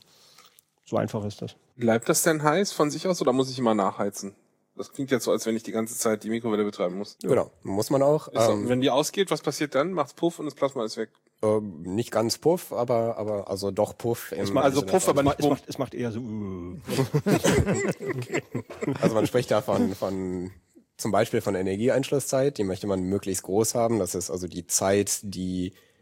So einfach ist das. Bleibt das denn heiß von sich aus oder muss ich immer nachheizen? Das klingt jetzt so, als wenn ich die ganze Zeit die Mikrowelle betreiben muss. Genau, muss man auch. Ist Ähm, so, wenn die ausgeht, was passiert dann? Macht's Puff und das Plasma ist weg. äh, nicht ganz Puff, aber aber also doch Puff. Im macht- also Sinne Puff, von- aber Es nicht macht, es macht eher so... Uh. Also man spricht da von, von zum Beispiel von Energieeinschlusszeit, die möchte man möglichst groß haben. Das ist also die Zeit, die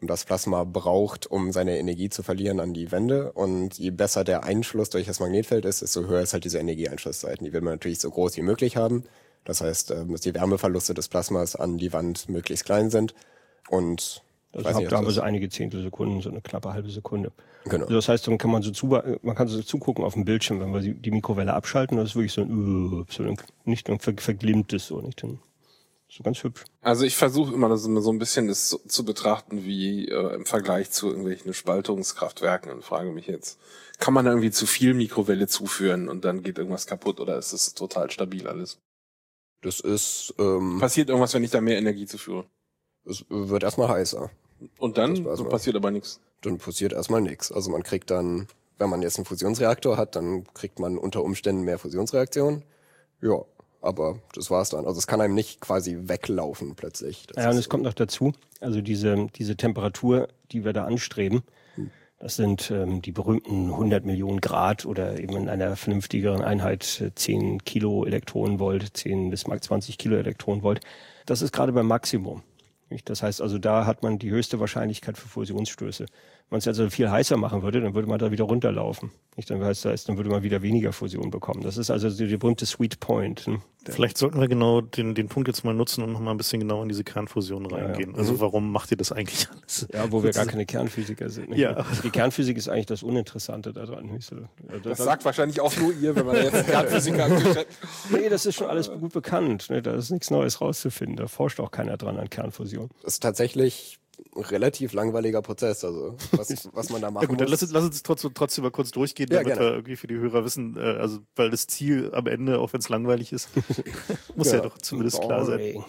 das Plasma braucht, um seine Energie zu verlieren an die Wände. Und je besser der Einschluss durch das Magnetfeld ist, desto höher ist halt diese Energieeinschlussseiten. Die will man natürlich so groß wie möglich haben. Das heißt, dass die Wärmeverluste des Plasmas an die Wand möglichst klein sind. Und das ist nicht, da aber so einige Zehntelsekunden, so eine knappe halbe Sekunde. Genau. Also das heißt, dann kann man so zu, man kann so zugucken auf dem Bildschirm, wenn wir die Mikrowelle abschalten, das ist wirklich so ein, so ein nicht ein verglimmtes, so nicht ein, so ganz hübsch. Also ich versuche immer das so ein bisschen das so, zu betrachten wie äh, im Vergleich zu irgendwelchen Spaltungskraftwerken und frage mich jetzt, kann man da irgendwie zu viel Mikrowelle zuführen und dann geht irgendwas kaputt oder ist es total stabil alles? Das ist ähm, passiert irgendwas, wenn ich da mehr Energie zuführe? Es wird erstmal heißer. Und dann so passiert aber nichts. Dann passiert erstmal nichts. Also man kriegt dann, wenn man jetzt einen Fusionsreaktor hat, dann kriegt man unter Umständen mehr Fusionsreaktionen. Ja, aber das war's dann. Also es kann einem nicht quasi weglaufen plötzlich. Das ja, und es kommt noch dazu, also diese diese Temperatur, die wir da anstreben, hm. das sind ähm, die berühmten hundert Millionen Grad oder eben in einer vernünftigeren Einheit zehn Kilo Elektronenvolt, zehn bis zwanzig Kilo Elektronenvolt. Das ist gerade beim Maximum. Das heißt also, da hat man die höchste Wahrscheinlichkeit für Fusionsstöße. Wenn man es also viel heißer machen würde, dann würde man da wieder runterlaufen. Dann heißt das, dann würde man wieder weniger Fusion bekommen. Das ist also der berühmte Sweet Point. Vielleicht sollten wir genau den, den Punkt jetzt mal nutzen und noch mal ein bisschen genauer in diese Kernfusion reingehen. Ja, ja. Also warum macht ihr das eigentlich alles? Ja, wo wir gar keine Kernphysiker sind. Nicht? Ja. Die Kernphysik ist eigentlich das Uninteressante daran. Nicht so. Das, das sagt wahrscheinlich auch nur ihr, wenn man jetzt Kernphysiker hat. Nee, das ist schon alles gut bekannt. Da ist nichts Neues rauszufinden. Da forscht auch keiner dran an Kernfusion. Das ist tatsächlich ein relativ langweiliger Prozess, also was, was man da machen ja gut, dann muss. lass uns, lass uns trotzdem, trotzdem mal kurz durchgehen, ja, damit gerne. wir irgendwie für die Hörer wissen, äh, also weil das Ziel am Ende, auch wenn es langweilig ist, muss ja. ja doch zumindest Boring. klar sein.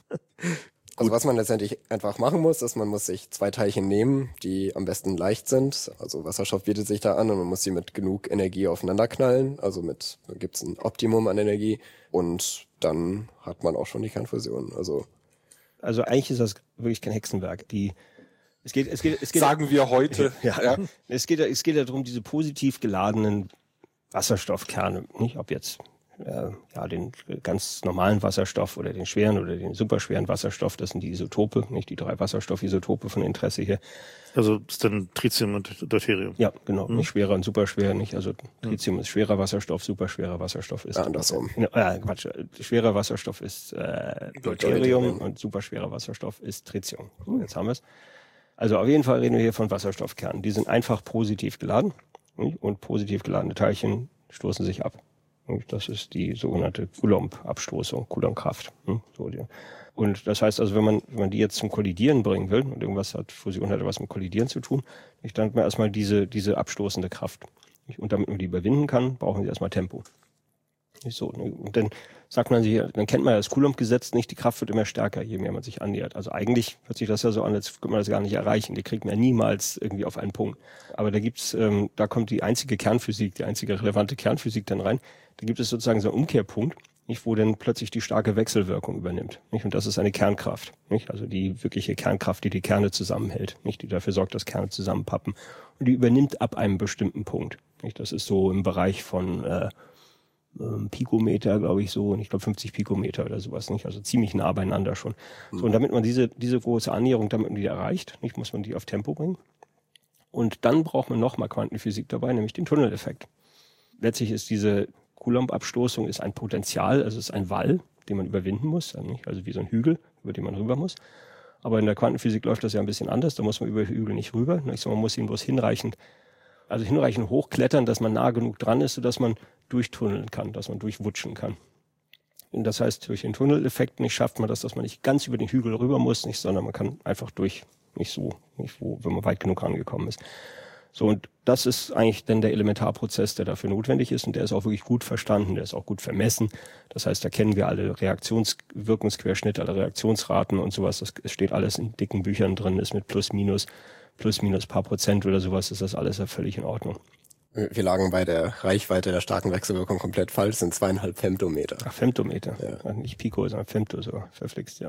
Also was man letztendlich einfach machen muss, ist, man muss sich zwei Teilchen nehmen, die am besten leicht sind. Also Wasserstoff bietet sich da an und man muss sie mit genug Energie aufeinander knallen. Also mit gibt es ein Optimum an Energie und dann hat man auch schon die Kernfusion. Also Also eigentlich ist das wirklich kein Hexenwerk. Die, es geht, es geht, es geht. Sagen wir heute. Ja, ja. Es geht, es geht ja darum, diese positiv geladenen Wasserstoffkerne, nicht ob jetzt äh, ja den ganz normalen Wasserstoff oder den schweren oder den superschweren Wasserstoff. Das sind die Isotope, nicht die drei Wasserstoffisotope von Interesse hier. Also das ist dann Tritium und Deuterium. Ja, genau. Hm. Nicht schwerer und superschwer, nicht. Also Tritium hm. ist schwerer Wasserstoff, superschwerer Wasserstoff ist. Ja, andersrum. Äh, Quatsch. Schwerer Wasserstoff ist äh, Deuterium und superschwerer Wasserstoff ist Tritium. So, jetzt haben wir es. Also auf jeden Fall reden wir hier von Wasserstoffkernen. Die sind einfach positiv geladen nicht? Und positiv geladene Teilchen stoßen sich ab. Und das ist die sogenannte Coulomb-Abstoßung, Coulomb-Kraft. So, die. Und das heißt also, wenn man, wenn man die jetzt zum Kollidieren bringen will, und irgendwas hat, Fusion hat was mit Kollidieren zu tun, dann hat man erstmal diese, diese abstoßende Kraft. Und damit man die überwinden kann, brauchen sie erstmal Tempo. So, und dann sagt man sich, dann kennt man ja das Coulomb-Gesetz nicht, die Kraft wird immer stärker, je mehr man sich annähert. Also eigentlich hört sich das ja so an, als könnte man das gar nicht erreichen. Die kriegt man ja niemals irgendwie auf einen Punkt. Aber da gibt's, ähm, da kommt die einzige Kernphysik, die einzige relevante Kernphysik dann rein. Da gibt es sozusagen so einen Umkehrpunkt, nicht, wo dann plötzlich die starke Wechselwirkung übernimmt. Nicht? Und das ist eine Kernkraft. Nicht? Also die wirkliche Kernkraft, die die Kerne zusammenhält, nicht? Die dafür sorgt, dass Kerne zusammenpappen. Und die übernimmt ab einem bestimmten Punkt. Nicht? Das ist so im Bereich von äh, ähm, Pikometer, glaube ich, so. Und ich glaube fünfzig Pikometer oder sowas. Nicht? Also ziemlich nah beieinander schon. Mhm. So, und damit man diese diese große Annäherung, damit man die erreicht, nicht, muss man die auf Tempo bringen. Und dann braucht man nochmal Quantenphysik dabei, nämlich den Tunneleffekt. Letztlich ist diese Coulomb-Abstoßung ist ein Potential, also es ist ein Wall, den man überwinden muss, also wie so ein Hügel, über den man rüber muss. Aber in der Quantenphysik läuft das ja ein bisschen anders, da muss man über Hügel nicht rüber, man muss ihn bloß hinreichend, also hinreichend hochklettern, dass man nah genug dran ist, sodass man durchtunneln kann, dass man durchwutschen kann. Und das heißt, durch den Tunneleffekt nicht schafft man das, dass man nicht ganz über den Hügel rüber muss, nicht, sondern man kann einfach durch, nicht so, nicht wo, wenn man weit genug rangekommen ist. So, und das ist eigentlich dann der Elementarprozess, der dafür notwendig ist, und der ist auch wirklich gut verstanden, der ist auch gut vermessen. Das heißt, da kennen wir alle Reaktionswirkungsquerschnitte, alle Reaktionsraten und sowas. Das steht alles in dicken Büchern drin, ist mit plus minus, plus minus paar Prozent oder sowas, ist das alles ja völlig in Ordnung. Wir lagen bei der Reichweite der starken Wechselwirkung komplett falsch, sind zweieinhalb Femtometer. Ach, Femtometer. Ja. Nicht Pico, sondern Femto, so verflixt, ja.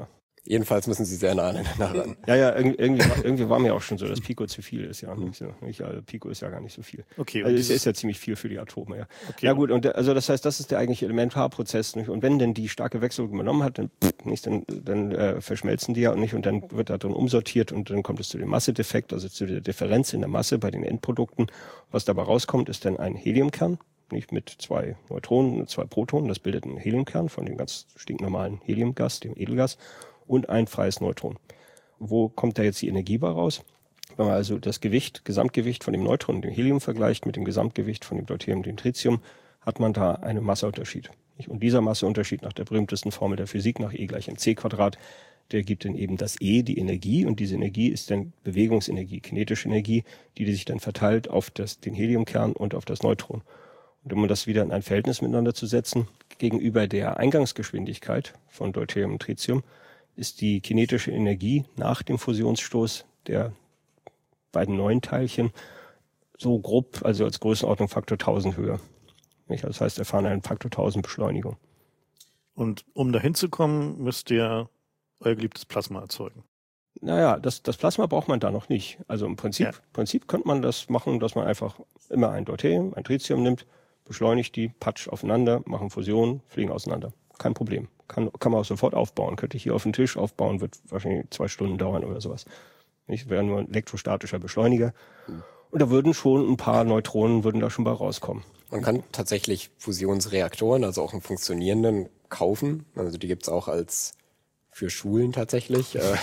Jedenfalls müssen sie sehr nah aneinander ran. Ja, ja, irgendwie, irgendwie, war, irgendwie war mir auch schon so, dass Pico zu viel ist, ja. Nicht so, nicht, also Pico ist ja gar nicht so viel. Okay. Also es ist ja ziemlich viel für die Atome, ja. Okay. Ja gut, und der, also das heißt, das ist der eigentliche Elementarprozess, nicht? Und wenn denn die starke Wechselwirkung übernommen hat, dann, nicht, dann, dann äh, verschmelzen die ja nicht und dann wird da drin umsortiert und dann kommt es zu dem Massedefekt, also zu der Differenz in der Masse bei den Endprodukten. Was dabei rauskommt, ist dann ein Heliumkern, nicht mit zwei Neutronen und zwei Protonen. Das bildet einen Heliumkern von dem ganz stinknormalen Heliumgas, dem Edelgas. Und ein freies Neutron. Wo kommt da jetzt die Energie bei raus? Wenn man also das Gewicht, Gesamtgewicht von dem Neutron und dem Helium vergleicht mit dem Gesamtgewicht von dem Deuterium und dem Tritium, hat man da einen Masseunterschied. Und dieser Masseunterschied nach der berühmtesten Formel der Physik, nach E gleich mc Quadrat, der gibt dann eben das E, die Energie, und diese Energie ist dann Bewegungsenergie, kinetische Energie, die sich dann verteilt auf das, den Heliumkern und auf das Neutron. Und um das wieder in ein Verhältnis miteinander zu setzen, gegenüber der Eingangsgeschwindigkeit von Deuterium und Tritium, ist die kinetische Energie nach dem Fusionsstoß der beiden neuen Teilchen so grob, also als Größenordnung Faktor tausend höher. Das heißt, wir erfahren einen Faktor tausend Beschleunigung. Und um dahin zu kommen, müsst ihr euer geliebtes Plasma erzeugen. Naja, das, das Plasma braucht man da noch nicht. Also im Prinzip, ja. Prinzip könnte man das machen, dass man einfach immer ein Deuterium, ein Tritium nimmt, beschleunigt die, patsch aufeinander, machen Fusion, fliegen auseinander. Kein Problem. Kann, kann man auch sofort aufbauen. Könnte ich hier auf den Tisch aufbauen, wird wahrscheinlich zwei Stunden dauern oder sowas. Nicht? Wäre nur ein elektrostatischer Beschleuniger. Hm. Und da würden schon ein paar Neutronen würden da schon bei rauskommen. Man kann tatsächlich Fusionsreaktoren, also auch einen funktionierenden, kaufen. Also die gibt's auch als für Schulen tatsächlich. äh,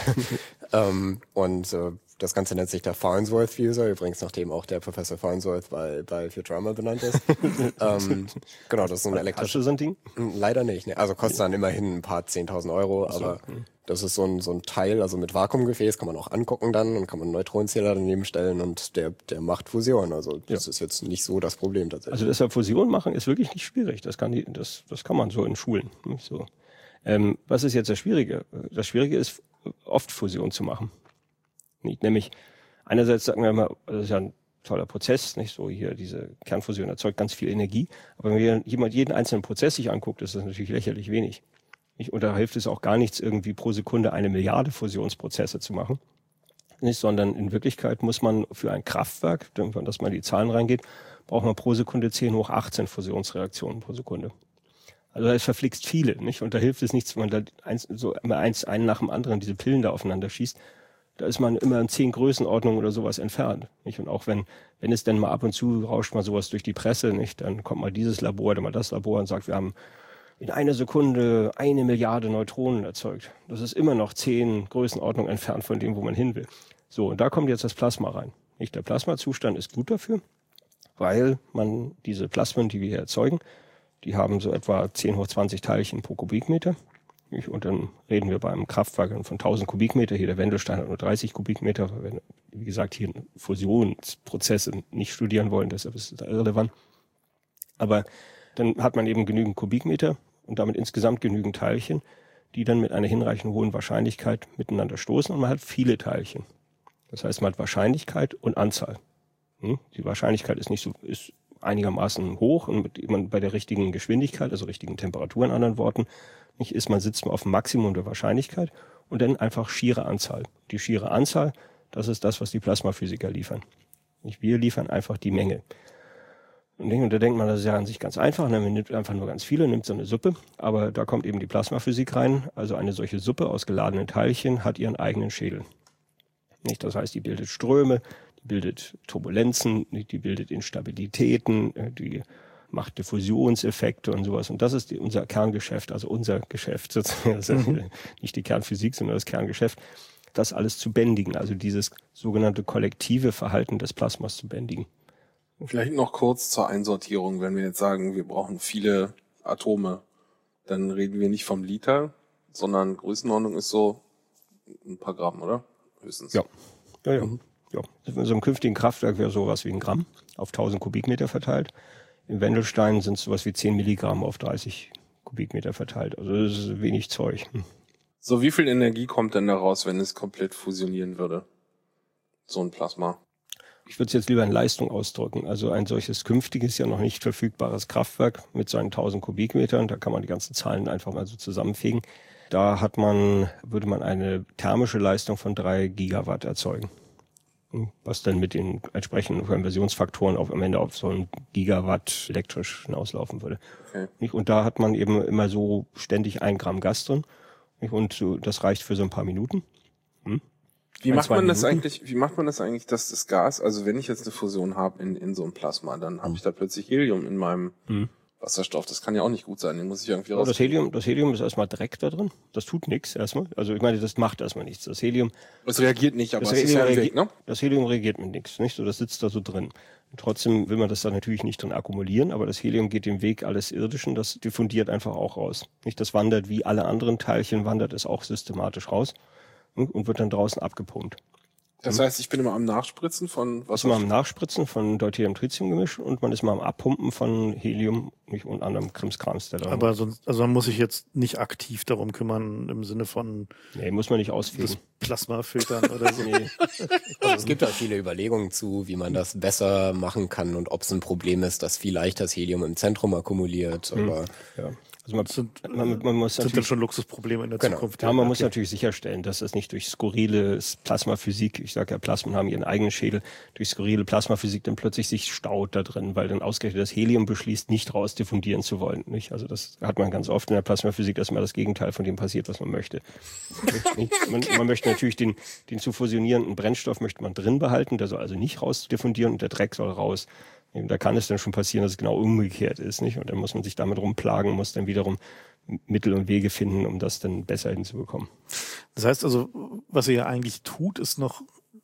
ähm, und äh, das Ganze nennt sich der Farnsworth Fuser, übrigens nachdem auch der Professor Farnsworth bei, bei Futurama benannt ist. ähm, genau, das ist so ein elektrisches... so ein Ding? Leider nicht. Ne? Also kostet dann immerhin ein paar zehntausend Euro, so, aber okay. Das ist so ein, so ein Teil, also mit Vakuumgefäß, kann man auch angucken dann und kann man einen Neutronenzähler daneben stellen und der, der macht Fusion. Also das ja. ist jetzt nicht so das Problem tatsächlich. Also deshalb Fusion machen ist wirklich nicht schwierig. Das kann die, das, das kann man so in Schulen. Nicht so. Ähm, was ist jetzt das Schwierige? Das Schwierige ist, oft Fusion zu machen. Nicht? Nämlich, einerseits sagen wir mal, das ist ja ein toller Prozess, nicht so hier, diese Kernfusion erzeugt ganz viel Energie, aber wenn jemand jeden einzelnen Prozess sich anguckt, ist das natürlich lächerlich wenig. Nicht? Und da hilft es auch gar nichts, irgendwie pro Sekunde eine Milliarde Fusionsprozesse zu machen, nicht? Sondern in Wirklichkeit muss man für ein Kraftwerk, wenn das mal in die Zahlen reingeht, braucht man pro Sekunde zehn hoch achtzehn Fusionsreaktionen pro Sekunde. Also es verflixt viele, nicht? Und da hilft es nichts, wenn man da eins, so immer eins, einen nach dem anderen diese Pillen da aufeinander schießt. Da ist man immer in zehn Größenordnungen oder sowas entfernt, nicht? Und auch wenn, wenn es denn mal ab und zu rauscht mal sowas durch die Presse, nicht? Dann kommt mal dieses Labor, dann mal das Labor und sagt, wir haben in einer Sekunde eine Milliarde Neutronen erzeugt. Das ist immer noch zehn Größenordnungen entfernt von dem, wo man hin will. So, und da kommt jetzt das Plasma rein, nicht? Der Plasmazustand ist gut dafür, weil man diese Plasmen, die wir hier erzeugen, die haben so etwa zehn hoch zwanzig Teilchen pro Kubikmeter. Und dann reden wir beim Kraftwerk von tausend Kubikmeter. Hier der Wendelstein hat nur dreißig Kubikmeter, weil wir, wie gesagt, hier Fusionsprozesse nicht studieren wollen, deshalb ist es irrelevant. Aber dann hat man eben genügend Kubikmeter und damit insgesamt genügend Teilchen, die dann mit einer hinreichend hohen Wahrscheinlichkeit miteinander stoßen und man hat viele Teilchen. Das heißt, man hat Wahrscheinlichkeit und Anzahl. Die Wahrscheinlichkeit ist nicht so, ist einigermaßen hoch und mit, man bei der richtigen Geschwindigkeit, also richtigen Temperatur in anderen Worten, nicht ist, man sitzt auf dem Maximum der Wahrscheinlichkeit und dann einfach schiere Anzahl. Die schiere Anzahl, das ist das, was die Plasmaphysiker liefern. Nicht wir liefern einfach die Menge. Und da denkt man, das ist ja an sich ganz einfach, man nimmt einfach nur ganz viele, nimmt so eine Suppe, aber da kommt eben die Plasmaphysik rein, also eine solche Suppe aus geladenen Teilchen hat ihren eigenen Schädel. Nicht, das heißt, die bildet Ströme, die bildet Turbulenzen, die bildet Instabilitäten, die macht Diffusionseffekte und sowas. Und das ist die, unser Kerngeschäft, also unser Geschäft sozusagen, also mhm. nicht die Kernphysik, sondern das Kerngeschäft, das alles zu bändigen, also dieses sogenannte kollektive Verhalten des Plasmas zu bändigen. Vielleicht noch kurz zur Einsortierung, wenn wir jetzt sagen, wir brauchen viele Atome, dann reden wir nicht vom Liter, sondern Größenordnung ist so ein paar Gramm, oder? Höchstens. Ja, ja, ja. Mhm. Ja, in so einem künftigen Kraftwerk wäre sowas wie ein Gramm auf tausend Kubikmeter verteilt. Im Wendelstein sind es sowas wie zehn Milligramm auf dreißig Kubikmeter verteilt. Also das ist wenig Zeug. Hm. So, wie viel Energie kommt denn da raus, wenn es komplett fusionieren würde? So ein Plasma. Ich würde es jetzt lieber in Leistung ausdrücken. Also ein solches künftiges, ja noch nicht verfügbares Kraftwerk mit seinen tausend Kubikmetern, da kann man die ganzen Zahlen einfach mal so zusammenfegen. Da hat man, würde man eine thermische Leistung von drei Gigawatt erzeugen. Was dann mit den entsprechenden Konversionsfaktoren auf, am Ende auf so ein Gigawatt elektrisch hinauslaufen würde. Okay. Und da hat man eben immer so ständig ein Gramm Gas drin. Und das reicht für so ein paar Minuten. Hm? Wie macht man das eigentlich, wie macht man das eigentlich, dass das Gas, also wenn ich jetzt eine Fusion habe in, in so einem Plasma, dann habe ich da plötzlich Helium in meinem hm. Wasserstoff. Das kann ja auch nicht gut sein, den muss ich irgendwie raus. Das Helium, das Helium ist erstmal Dreck da drin. Das tut nichts erstmal. Also ich meine, das macht erstmal nichts. Das Helium. Das reagiert nicht, aber das es Helium ist ja reagi- Weg, ne? Das Helium reagiert mit nichts, nicht? So, das sitzt da so drin. Und trotzdem will man das da natürlich nicht drin akkumulieren, aber das Helium geht den Weg alles Irdischen. Das diffundiert einfach auch raus. Nicht? Das wandert wie alle anderen Teilchen, wandert es auch systematisch raus und wird dann draußen abgepumpt. Das heißt, ich bin immer am Nachspritzen von was? Ist mal am Nachspritzen von Deuterium-Tritium-Gemisch und man ist mal am Abpumpen von Helium und anderem Krimskrams. Der da Aber sonst, also man muss sich jetzt nicht aktiv darum kümmern im Sinne von nee, muss man nicht ausfegen. Plasma filtern oder so. Nee. Also es gibt da viele Überlegungen zu, wie man das besser machen kann und ob es ein Problem ist, dass vielleicht das Helium im Zentrum akkumuliert. Aber ja. Also man, sind, man, man muss sind dann schon Luxusprobleme in der genau. Zukunft. Ja, man okay. muss natürlich sicherstellen, dass das nicht durch skurrile Plasmaphysik, ich sage ja, Plasmen haben ihren eigenen Schädel, durch skurrile Plasmaphysik dann plötzlich sich staut da drin, weil dann ausgerechnet das Helium beschließt, nicht raus diffundieren zu wollen. Nicht? Also das hat man ganz oft in der Plasmaphysik, dass mal das Gegenteil von dem passiert, was man möchte. man, man möchte natürlich den, den zu fusionierenden Brennstoff möchte man drin behalten, der soll also nicht raus diffundieren und der Dreck soll raus. Da kann es dann schon passieren, dass es genau umgekehrt ist, nicht? Und dann muss man sich damit rumplagen, muss dann wiederum Mittel und Wege finden, um das dann besser hinzubekommen. Das heißt also, was ihr ja eigentlich tut, ist noch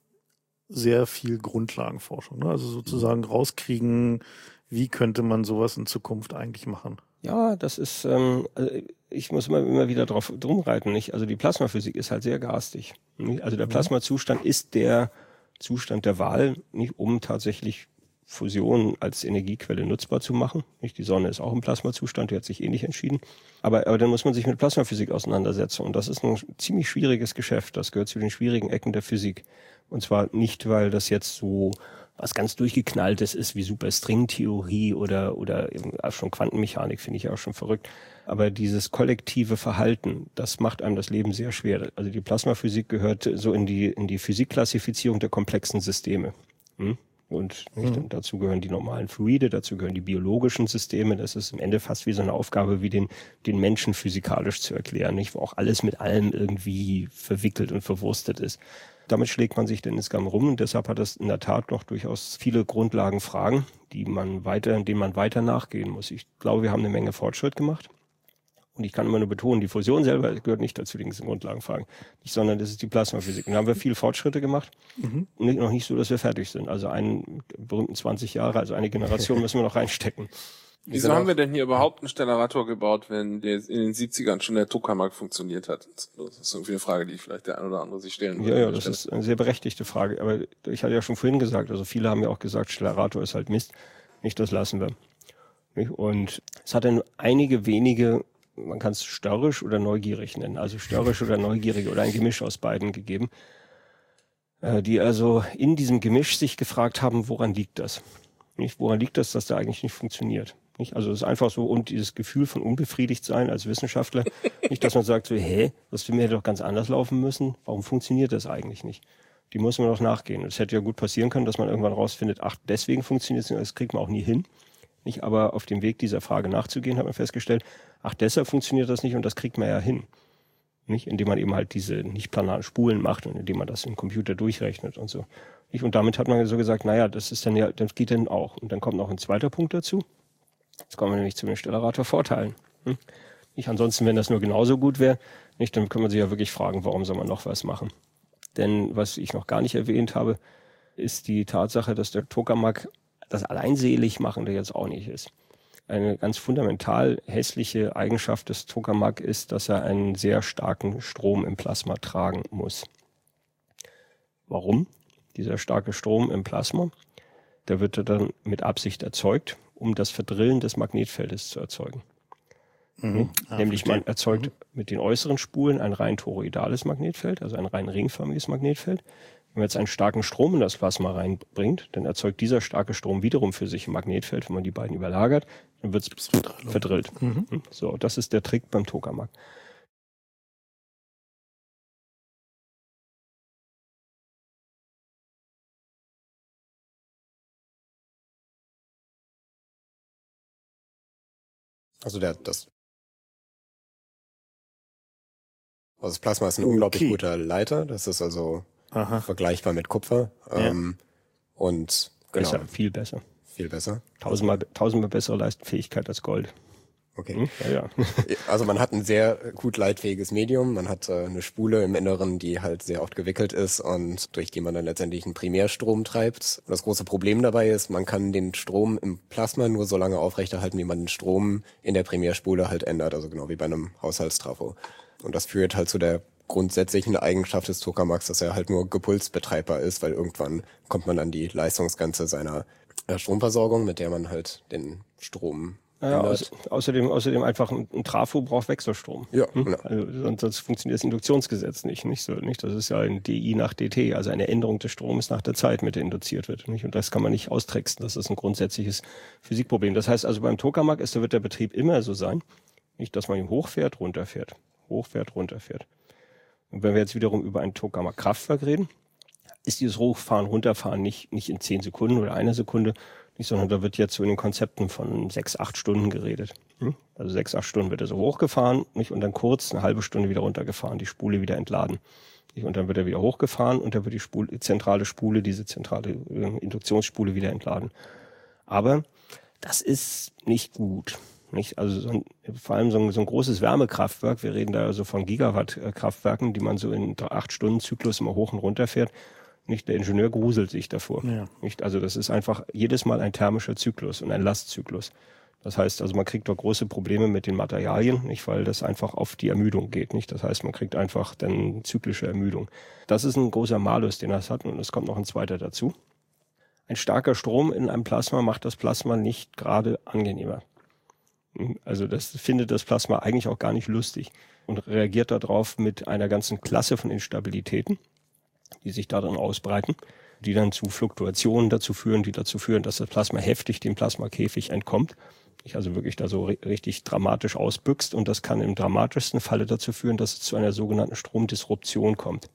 sehr viel Grundlagenforschung, ne? Also sozusagen rauskriegen, wie könnte man sowas in Zukunft eigentlich machen? Ja, das ist, ähm, also ich muss immer, immer wieder drauf drum reiten, nicht? Also die Plasmaphysik ist halt sehr garstig. Nicht? Also der Plasmazustand ist der Zustand der Wahl, nicht um tatsächlich Fusion als Energiequelle nutzbar zu machen. Nicht? Die Sonne ist auch im Plasmazustand, die hat sich eh nicht entschieden. Aber, aber dann muss man sich mit Plasmaphysik auseinandersetzen. Und das ist ein ziemlich schwieriges Geschäft. Das gehört zu den schwierigen Ecken der Physik. Und zwar nicht, weil das jetzt so was ganz Durchgeknalltes ist, wie Superstringtheorie oder, oder eben auch schon Quantenmechanik, finde ich auch schon verrückt. Aber dieses kollektive Verhalten, das macht einem das Leben sehr schwer. Also die Plasmaphysik gehört so in die, in die Physikklassifizierung der komplexen Systeme. Hm? Und nicht, mhm. dazu gehören die normalen Fluide, dazu gehören die biologischen Systeme. Das ist am Ende fast wie so eine Aufgabe, wie den, den Menschen physikalisch zu erklären, nicht? Wo auch alles mit allem irgendwie verwickelt und verwurstet ist. Damit schlägt man sich denn insgesamt rum und deshalb hat es in der Tat noch durchaus viele Grundlagenfragen, die man weiter, denen man weiter nachgehen muss. Ich glaube, wir haben eine Menge Fortschritt gemacht. Und ich kann immer nur betonen, die Fusion selber gehört nicht dazu, den Grundlagenfragen, nicht, sondern das ist die Plasmaphysik. Und da haben wir viele Fortschritte gemacht. Mhm. Und nicht, noch nicht so, dass wir fertig sind. Also einen berühmten zwanzig Jahre, also eine Generation müssen wir noch reinstecken. Wieso haben wir denn hier überhaupt einen Stellarator gebaut, wenn der in den siebzigern schon der Tokamak funktioniert hat? Das ist irgendwie eine Frage, die vielleicht der ein oder andere sich stellen würde. Ja, ja, das ist eine sehr berechtigte Frage. Aber ich hatte ja schon vorhin gesagt, also viele haben ja auch gesagt, Stellarator ist halt Mist. Nicht, das lassen wir. Nicht? Und es hat dann einige wenige, man kann es störrisch oder neugierig nennen, also störrisch oder neugierig oder ein Gemisch aus beiden gegeben, äh, die also in diesem Gemisch sich gefragt haben, woran liegt das? Nicht, woran liegt das, dass der eigentlich nicht funktioniert? Nicht? Also es ist einfach so, und dieses Gefühl von unbefriedigt sein als Wissenschaftler, nicht, dass man sagt so, hä, das hätte doch ganz anders laufen müssen, warum funktioniert das eigentlich nicht? Die muss man doch nachgehen. Es hätte ja gut passieren können, dass man irgendwann rausfindet, ach, deswegen funktioniert es nicht, das kriegt man auch nie hin. Nicht, aber auf dem Weg dieser Frage nachzugehen, hat man festgestellt, ach, deshalb funktioniert das nicht und das kriegt man ja hin. Nicht, indem man eben halt diese nicht planaren Spulen macht und indem man das im Computer durchrechnet und so. Nicht, und damit hat man so gesagt, naja, das ist dann ja, das geht dann auch. Und dann kommt noch ein zweiter Punkt dazu. Jetzt kommen wir nämlich zu den Stellarator-Vorteilen. Hm? Nicht, ansonsten, wenn das nur genauso gut wäre, nicht, dann kann man sich ja wirklich fragen, warum soll man noch was machen? Denn was ich noch gar nicht erwähnt habe, ist die Tatsache, dass der Tokamak das alleinselig Machende jetzt auch nicht ist. Eine ganz fundamental hässliche Eigenschaft des Tokamak ist, dass er einen sehr starken Strom im Plasma tragen muss. Warum? Dieser starke Strom im Plasma, der wird dann mit Absicht erzeugt, um das Verdrillen des Magnetfeldes zu erzeugen. Mhm. Ja, Nämlich verstehe. Man erzeugt mhm. mit den äußeren Spulen ein rein toroidales Magnetfeld, also ein rein ringförmiges Magnetfeld. Wenn man jetzt einen starken Strom in das Plasma reinbringt, dann erzeugt dieser starke Strom wiederum für sich ein Magnetfeld. Wenn man die beiden überlagert, dann wird es verdrillt. Mhm. So, das ist der Trick beim Tokamak. Also der, das, also das Plasma ist ein unglaublich Okay. guter Leiter. Das ist also Aha. vergleichbar mit Kupfer. Ja. Ähm, und genau, Besser, viel besser. viel besser. Tausendmal, tausendmal bessere Leistungsfähigkeit als Gold. Okay. Hm? Ja, ja. Also man hat ein sehr gut leitfähiges Medium. Man hat äh, eine Spule im Inneren, die halt sehr oft gewickelt ist und durch die man dann letztendlich einen Primärstrom treibt. Das große Problem dabei ist, man kann den Strom im Plasma nur so lange aufrechterhalten, wie man den Strom in der Primärspule halt ändert. Also genau wie bei einem Haushaltstrafo. Und das führt halt zu der grundsätzlichen Eigenschaft des Tokamaks, dass er halt nur gepulsbetreibbar ist, weil irgendwann kommt man an die Leistungsgrenze seiner äh, Stromversorgung, mit der man halt den Strom Ja, ändert. auß, außerdem, außerdem einfach ein, ein Trafo braucht Wechselstrom. Ja, Hm? genau. Also sonst, sonst funktioniert das Induktionsgesetz nicht, nicht so, nicht? Das ist ja ein D I nach D T, also eine Änderung des Stromes nach der Zeit, mit der induziert wird, nicht? Und das kann man nicht austricksen. Das ist ein grundsätzliches Physikproblem. Das heißt also beim Tokamak ist, da wird der Betrieb immer so sein, nicht, dass man ihm hochfährt, runterfährt, hochfährt, runterfährt. Und wenn wir jetzt wiederum über ein Tokamak-Kraftwerk reden, ist dieses Hochfahren, Runterfahren nicht, nicht in zehn Sekunden oder einer Sekunde, nicht, sondern da wird jetzt so in den Konzepten von sechs, acht Stunden geredet. Hm? Also sechs, acht Stunden wird er so hochgefahren, nicht, und dann kurz eine halbe Stunde wieder runtergefahren, die Spule wieder entladen. Nicht, und dann wird er wieder hochgefahren und dann wird die Spule, die zentrale Spule, diese zentrale äh, Induktionsspule wieder entladen. Aber das ist nicht gut. Nicht? Also so ein, vor allem so ein, so ein großes Wärmekraftwerk, wir reden da also von Gigawatt-Kraftwerken, die man so in acht Stunden Zyklus immer hoch und runter fährt. Nicht, der Ingenieur gruselt sich davor. Ja. Nicht, also das ist einfach jedes Mal ein thermischer Zyklus und ein Lastzyklus. Das heißt, also man kriegt doch große Probleme mit den Materialien, nicht, weil das einfach auf die Ermüdung geht, nicht. Das heißt, man kriegt einfach dann zyklische Ermüdung. Das ist ein großer Malus, den das hat, und es kommt noch ein zweiter dazu. Ein starker Strom in einem Plasma macht das Plasma nicht gerade angenehmer. Also das findet das Plasma eigentlich auch gar nicht lustig und reagiert darauf mit einer ganzen Klasse von Instabilitäten, die sich darin ausbreiten, die dann zu Fluktuationen dazu führen, die dazu führen, dass das Plasma heftig dem Plasmakäfig entkommt, sich also wirklich da so richtig dramatisch ausbüchst, und das kann im dramatischsten Falle dazu führen, dass es zu einer sogenannten Stromdisruption kommt.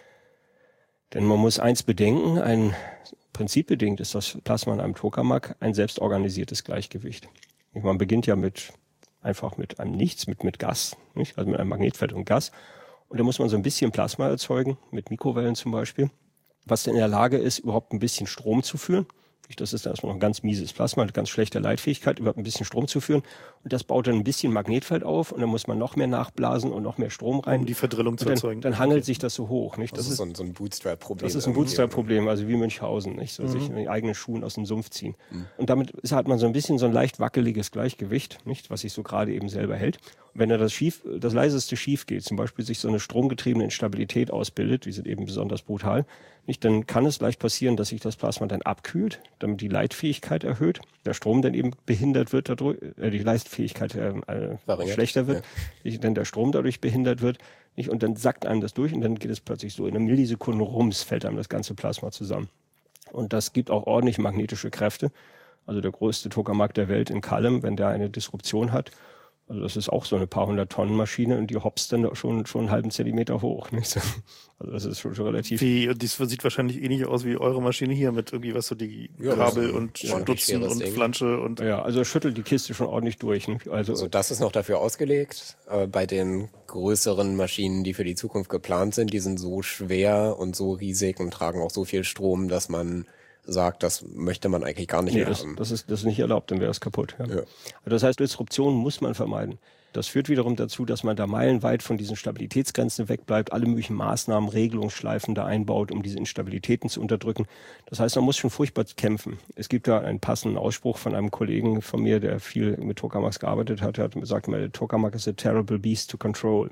Denn man muss eins bedenken, ein prinzipbedingt ist das Plasma in einem Tokamak ein selbstorganisiertes Gleichgewicht. Man beginnt ja mit einfach mit einem Nichts, mit, mit Gas, nicht? Also mit einem Magnetfeld und Gas. Und da muss man so ein bisschen Plasma erzeugen, mit Mikrowellen zum Beispiel, was dann in der Lage ist, überhaupt ein bisschen Strom zu führen. Das ist erstmal noch ein ganz mieses Plasma, mit ganz schlechter Leitfähigkeit, überhaupt ein bisschen Strom zu führen. Und das baut dann ein bisschen Magnetfeld auf, und dann muss man noch mehr nachblasen und noch mehr Strom rein. Um die Verdrillung zu dann, erzeugen. Dann hangelt sich das so hoch, nicht? Das, Das, ist ist so ein, so ein Bootstrap-Problem. das ist ein Bootstrap-Problem, also wie Münchhausen, nicht? So Mhm. sich in die eigenen Schuhen aus dem Sumpf ziehen. Mhm. Und damit ist, hat man so ein bisschen so ein leicht wackeliges Gleichgewicht, nicht? Was sich so gerade eben selber hält. Und wenn da das schief, das leiseste schief geht, zum Beispiel sich so eine stromgetriebene Instabilität ausbildet, die sind eben besonders brutal, nicht? Dann kann es leicht passieren, dass sich das Plasma dann abkühlt, damit die Leitfähigkeit erhöht, der Strom dann eben behindert wird dadurch, äh, die Leitfähigkeit äh, äh, schlechter wird, ja. Dann der Strom dadurch behindert wird, nicht? Und dann sackt einem das durch, und dann geht es plötzlich so in einer Millisekunde rums, fällt einem das ganze Plasma zusammen. Und das gibt auch ordentlich magnetische Kräfte. Also der größte Tokamak der Welt in Kalem, wenn der eine Disruption hat, also das ist auch so eine paar hundert Tonnen Maschine, und die hopst dann schon, schon einen halben Zentimeter hoch. Nicht? Also das ist schon, schon relativ... Wie, das sieht wahrscheinlich ähnlich aus wie eure Maschine hier mit irgendwie, was so die Ja, Kabel so und ja, Stutzen und Ding. Flansche und... Ja, also schüttelt die Kiste schon ordentlich durch. Nicht? Also, Also das ist noch dafür ausgelegt, aber bei den größeren Maschinen, die für die Zukunft geplant sind, die sind so schwer und so riesig und tragen auch so viel Strom, dass man sagt, das möchte man eigentlich gar nicht nee, mehr das, haben. das, ist, das ist nicht erlaubt, dann wäre es kaputt. Ja. Ja. Also das heißt, Disruptionen muss man vermeiden. Das führt wiederum dazu, dass man da meilenweit von diesen Stabilitätsgrenzen wegbleibt, alle möglichen Maßnahmen, Regelungsschleifen da einbaut, um diese Instabilitäten zu unterdrücken. Das heißt, man muss schon furchtbar kämpfen. Es gibt da einen passenden Ausspruch von einem Kollegen von mir, der viel mit Tokamaks gearbeitet hat. Er hat gesagt, Tokamak is a terrible beast to control.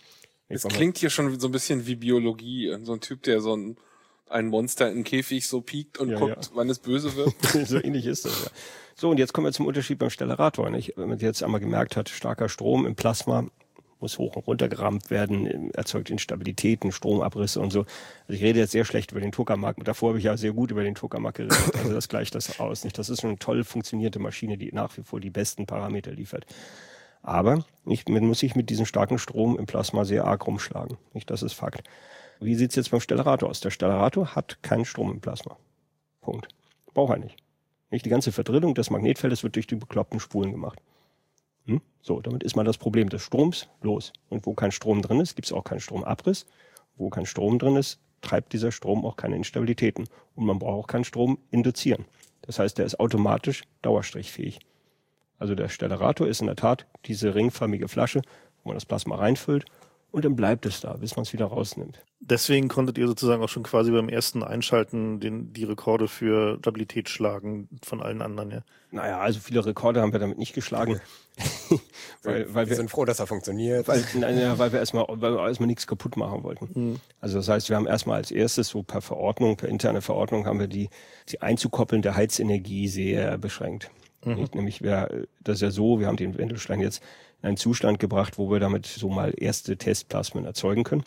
Es klingt hier schon so ein bisschen wie Biologie. So ein Typ, der so ein, ein Monster im Käfig so piekt und ja, guckt, ja. wann es böse wird. So ähnlich ist das, ja. So, und jetzt kommen wir zum Unterschied beim Stellarator. Nicht? Wenn man jetzt einmal gemerkt hat, starker Strom im Plasma muss hoch und runter gerammt werden, erzeugt Instabilitäten, Stromabrisse und so. Also ich rede jetzt sehr schlecht über den Tokamak. Davor habe ich ja sehr gut über den Tokamak geredet. Also das gleicht das aus. Nicht? Das ist schon eine toll funktionierte Maschine, die nach wie vor die besten Parameter liefert. Aber nicht, man muss sich mit diesem starken Strom im Plasma sehr arg rumschlagen. Nicht? Das ist Fakt. Wie sieht es jetzt beim Stellarator aus? Der Stellarator hat keinen Strom im Plasma. Punkt. Braucht er nicht. Nicht? Die ganze Verdrillung des Magnetfeldes wird durch die bekloppten Spulen gemacht. Hm? So, damit ist mal das Problem des Stroms los. Und wo kein Strom drin ist, gibt es auch keinen Stromabriss. Wo kein Strom drin ist, treibt dieser Strom auch keine Instabilitäten. Und man braucht auch keinen Strom induzieren. Das heißt, der ist automatisch dauerstrichfähig. Also der Stellarator ist in der Tat diese ringförmige Flasche, wo man das Plasma reinfüllt und dann bleibt es da, bis man es wieder rausnimmt. Deswegen konntet ihr sozusagen auch schon quasi beim ersten Einschalten den, die Rekorde für Stabilität schlagen von allen anderen, ja? Naja, also viele Rekorde haben wir damit nicht geschlagen. weil, weil wir, wir sind froh, dass er funktioniert. Weil, naja, weil wir erstmal, weil wir erstmal nichts kaputt machen wollten. Mhm. Also das heißt, wir haben erstmal als erstes so per Verordnung, per interne Verordnung haben wir die, die Einzukoppeln der Heizenergie sehr beschränkt. Mhm. Nämlich, wir, das ist ja so, wir haben den Wendelstein jetzt in einen Zustand gebracht, wo wir damit so mal erste Testplasmen erzeugen können.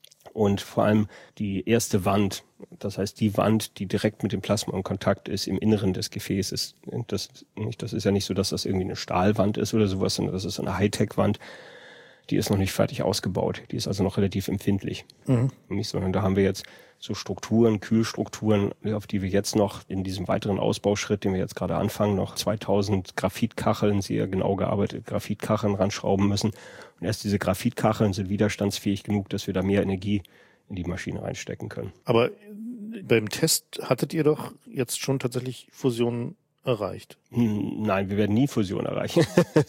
Und vor allem die erste Wand, das heißt die Wand, die direkt mit dem Plasma in Kontakt ist, im Inneren des Gefäßes. Das, das ist ja nicht so, dass das irgendwie eine Stahlwand ist oder sowas, sondern das ist eine Hightech-Wand. Die ist noch nicht fertig ausgebaut. Die ist also noch relativ empfindlich. Mhm. Nicht, sondern da haben wir jetzt so Strukturen, Kühlstrukturen, auf die wir jetzt noch in diesem weiteren Ausbauschritt, den wir jetzt gerade anfangen, noch zweitausend Graphitkacheln, sehr genau gearbeitet, Graphitkacheln ranschrauben müssen. Und erst diese Graphitkacheln sind widerstandsfähig genug, dass wir da mehr Energie in die Maschine reinstecken können. Aber beim Test hattet ihr doch jetzt schon tatsächlich Fusionen erreicht? Nein, wir werden nie Fusion erreichen.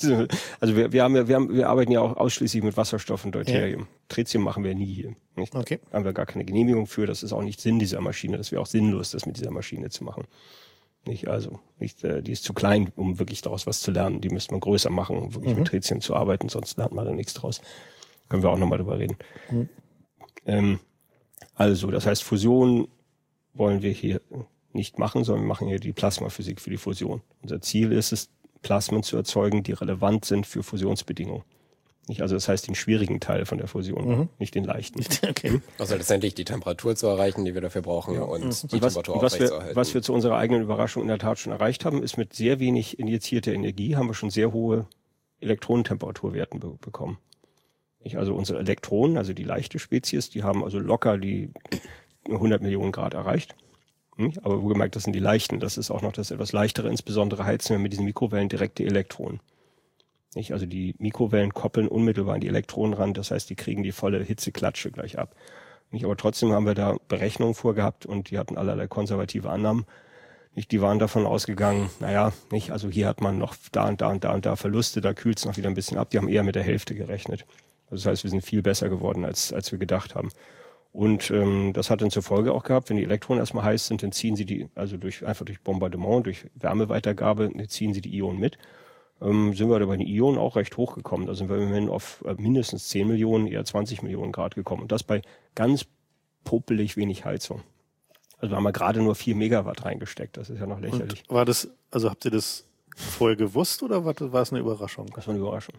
also wir, wir haben ja, wir haben, wir arbeiten ja auch ausschließlich mit Wasserstoff und Deuterium. Ja. Tritium machen wir nie hier. Nicht? Okay. Da haben wir gar keine Genehmigung für. Das ist auch nicht Sinn dieser Maschine. Das wäre auch sinnlos, das mit dieser Maschine zu machen. Nicht, also, nicht, äh, die ist zu klein, um wirklich daraus was zu lernen. Die müsste man größer machen, um wirklich mhm. mit Tritium zu arbeiten, sonst lernt man da nichts draus. Können wir auch nochmal drüber reden. Mhm. Ähm, also, das heißt, Fusion wollen wir hier nicht machen, sondern wir machen hier die Plasmaphysik für die Fusion. Unser Ziel ist es, Plasmen zu erzeugen, die relevant sind für Fusionsbedingungen. Nicht, also das heißt den schwierigen Teil von der Fusion, mhm. nicht den leichten. Okay. Also letztendlich die Temperatur zu erreichen, die wir dafür brauchen, ja. und mhm. die und was, Temperatur aufrechtzuerhalten. Was wir zu unserer eigenen Überraschung in der Tat schon erreicht haben, ist mit sehr wenig injizierter Energie haben wir schon sehr hohe Elektronentemperaturwerten be- bekommen. Nicht, also unsere Elektronen, also die leichte Spezies, die haben also locker die hundert Millionen Grad erreicht. Aber wohlgemerkt, das sind die leichten. Das ist auch noch das etwas leichtere. Insbesondere heizen wir mit diesen Mikrowellen direkte Elektronen. Nicht? Also die Mikrowellen koppeln unmittelbar an die Elektronen ran. Das heißt, die kriegen die volle Hitzeklatsche gleich ab. Nicht? Aber trotzdem haben wir da Berechnungen vorgehabt und die hatten allerlei konservative Annahmen. Nicht? Die waren davon ausgegangen, naja, nicht, also hier hat man noch da und da und da und da Verluste, da kühlt es noch wieder ein bisschen ab. Die haben eher mit der Hälfte gerechnet. Also das heißt, wir sind viel besser geworden, als, als wir gedacht haben. Und ähm, das hat dann zur Folge auch gehabt, wenn die Elektronen erstmal heiß sind, dann ziehen sie die, also durch einfach durch Bombardement, durch Wärmeweitergabe, ziehen sie die Ionen mit. Ähm, sind wir da bei den Ionen auch recht hoch gekommen. Da sind wir immerhin auf äh, mindestens zehn Millionen, eher zwanzig Millionen Grad gekommen. Und das bei ganz popelig wenig Heizung. Also da haben wir gerade nur vier Megawatt reingesteckt. Das ist ja noch lächerlich. Und war das, also habt ihr das vorher gewusst oder war, war es eine Überraschung? Das war eine Überraschung.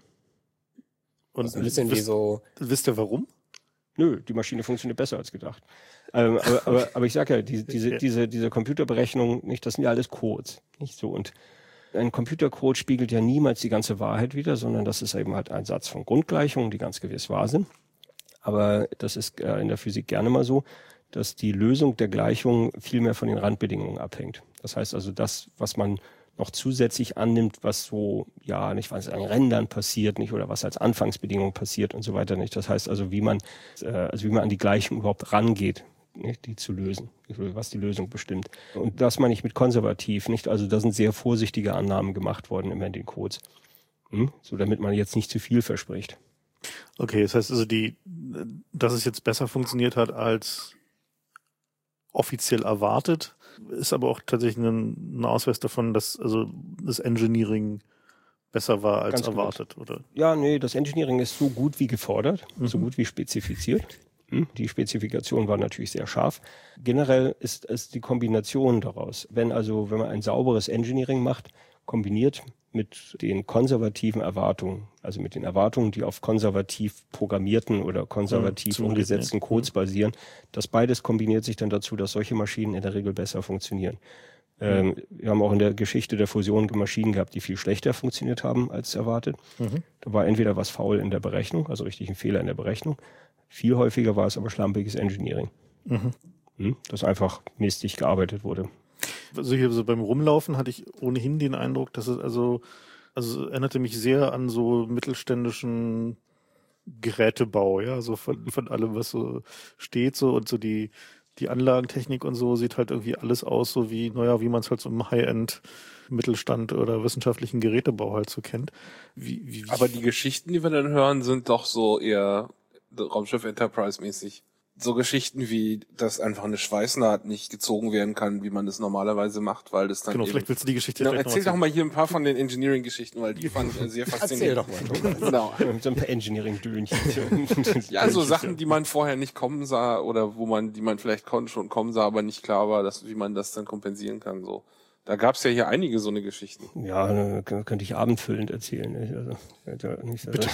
Und also ein bisschen wisst, wie so. Wisst ihr warum? Nö, die Maschine funktioniert besser als gedacht. Ähm, aber, aber, aber ich sage ja, die, diese, diese, diese Computerberechnungen, nicht, das sind ja alles Codes, nicht so. Und ein Computercode spiegelt ja niemals die ganze Wahrheit wider, sondern das ist eben halt ein Satz von Grundgleichungen, die ganz gewiss wahr sind. Aber das ist äh, in der Physik gerne mal so, dass die Lösung der Gleichung viel mehr von den Randbedingungen abhängt. Das heißt also, das, was man noch zusätzlich annimmt, was so, ja, nicht was an Rändern passiert, nicht, oder was als Anfangsbedingung passiert und so weiter nicht. Das heißt also, wie man, äh, also wie man an die Gleichung überhaupt rangeht, nicht, die zu lösen, was die Lösung bestimmt. Und das meine ich mit konservativ, nicht? Also da sind sehr vorsichtige Annahmen gemacht worden immer in den Codes, hm? So damit man jetzt nicht zu viel verspricht. Okay, das heißt also, die, dass es jetzt besser funktioniert hat als offiziell erwartet, ist aber auch tatsächlich ein, ein Ausweis davon, dass also das Engineering besser war als Ganz erwartet, gut. oder? Ja, nee, das Engineering ist so gut wie gefordert, mhm. so gut wie spezifiziert. Die Spezifikation war natürlich sehr scharf. Generell ist es die Kombination daraus. Wenn also, wenn man ein sauberes Engineering macht, kombiniert mit den konservativen Erwartungen, also mit den Erwartungen, die auf konservativ programmierten oder konservativ ja, umgesetzten Codes basieren, das beides kombiniert sich dann dazu, dass solche Maschinen in der Regel besser funktionieren. Mhm. Ähm, wir haben auch in der Geschichte der Fusion Maschinen gehabt, die viel schlechter funktioniert haben als erwartet. Mhm. Da war entweder was faul in der Berechnung, also richtig ein Fehler in der Berechnung. Viel häufiger war es aber schlampiges Engineering, mhm. hm, das einfach mistig gearbeitet wurde. Also hier so beim Rumlaufen hatte ich ohnehin den Eindruck, dass es also, Also erinnerte mich sehr an so mittelständischen Gerätebau, ja, so von, von allem, was so steht, so und so die, die Anlagentechnik und so sieht halt irgendwie alles aus, so wie, naja, wie man es halt so im High-End Mittelstand oder wissenschaftlichen Gerätebau halt so kennt. Wie, wie, Aber die Geschichten, die wir dann hören, sind doch so eher Raumschiff Enterprise mäßig. So Geschichten wie, dass einfach eine Schweißnaht nicht gezogen werden kann, wie man das normalerweise macht, weil das dann genau, eben, vielleicht willst du die Geschichte genau, vielleicht erzähl noch doch mal hier ein paar von den Engineering-Geschichten, weil die fand ich sehr faszinierend. Erzähl doch mal. Genau. Mit so ein paar Engineering-Dönchen. Ja, so Sachen, die man vorher nicht kommen sah oder wo man, die man vielleicht kon- schon kommen sah, aber nicht klar war, dass, wie man das dann kompensieren kann, so. Da gab's ja hier einige so eine Geschichten. Ja, könnte ich abendfüllend erzählen. Nicht? Also, nicht, also,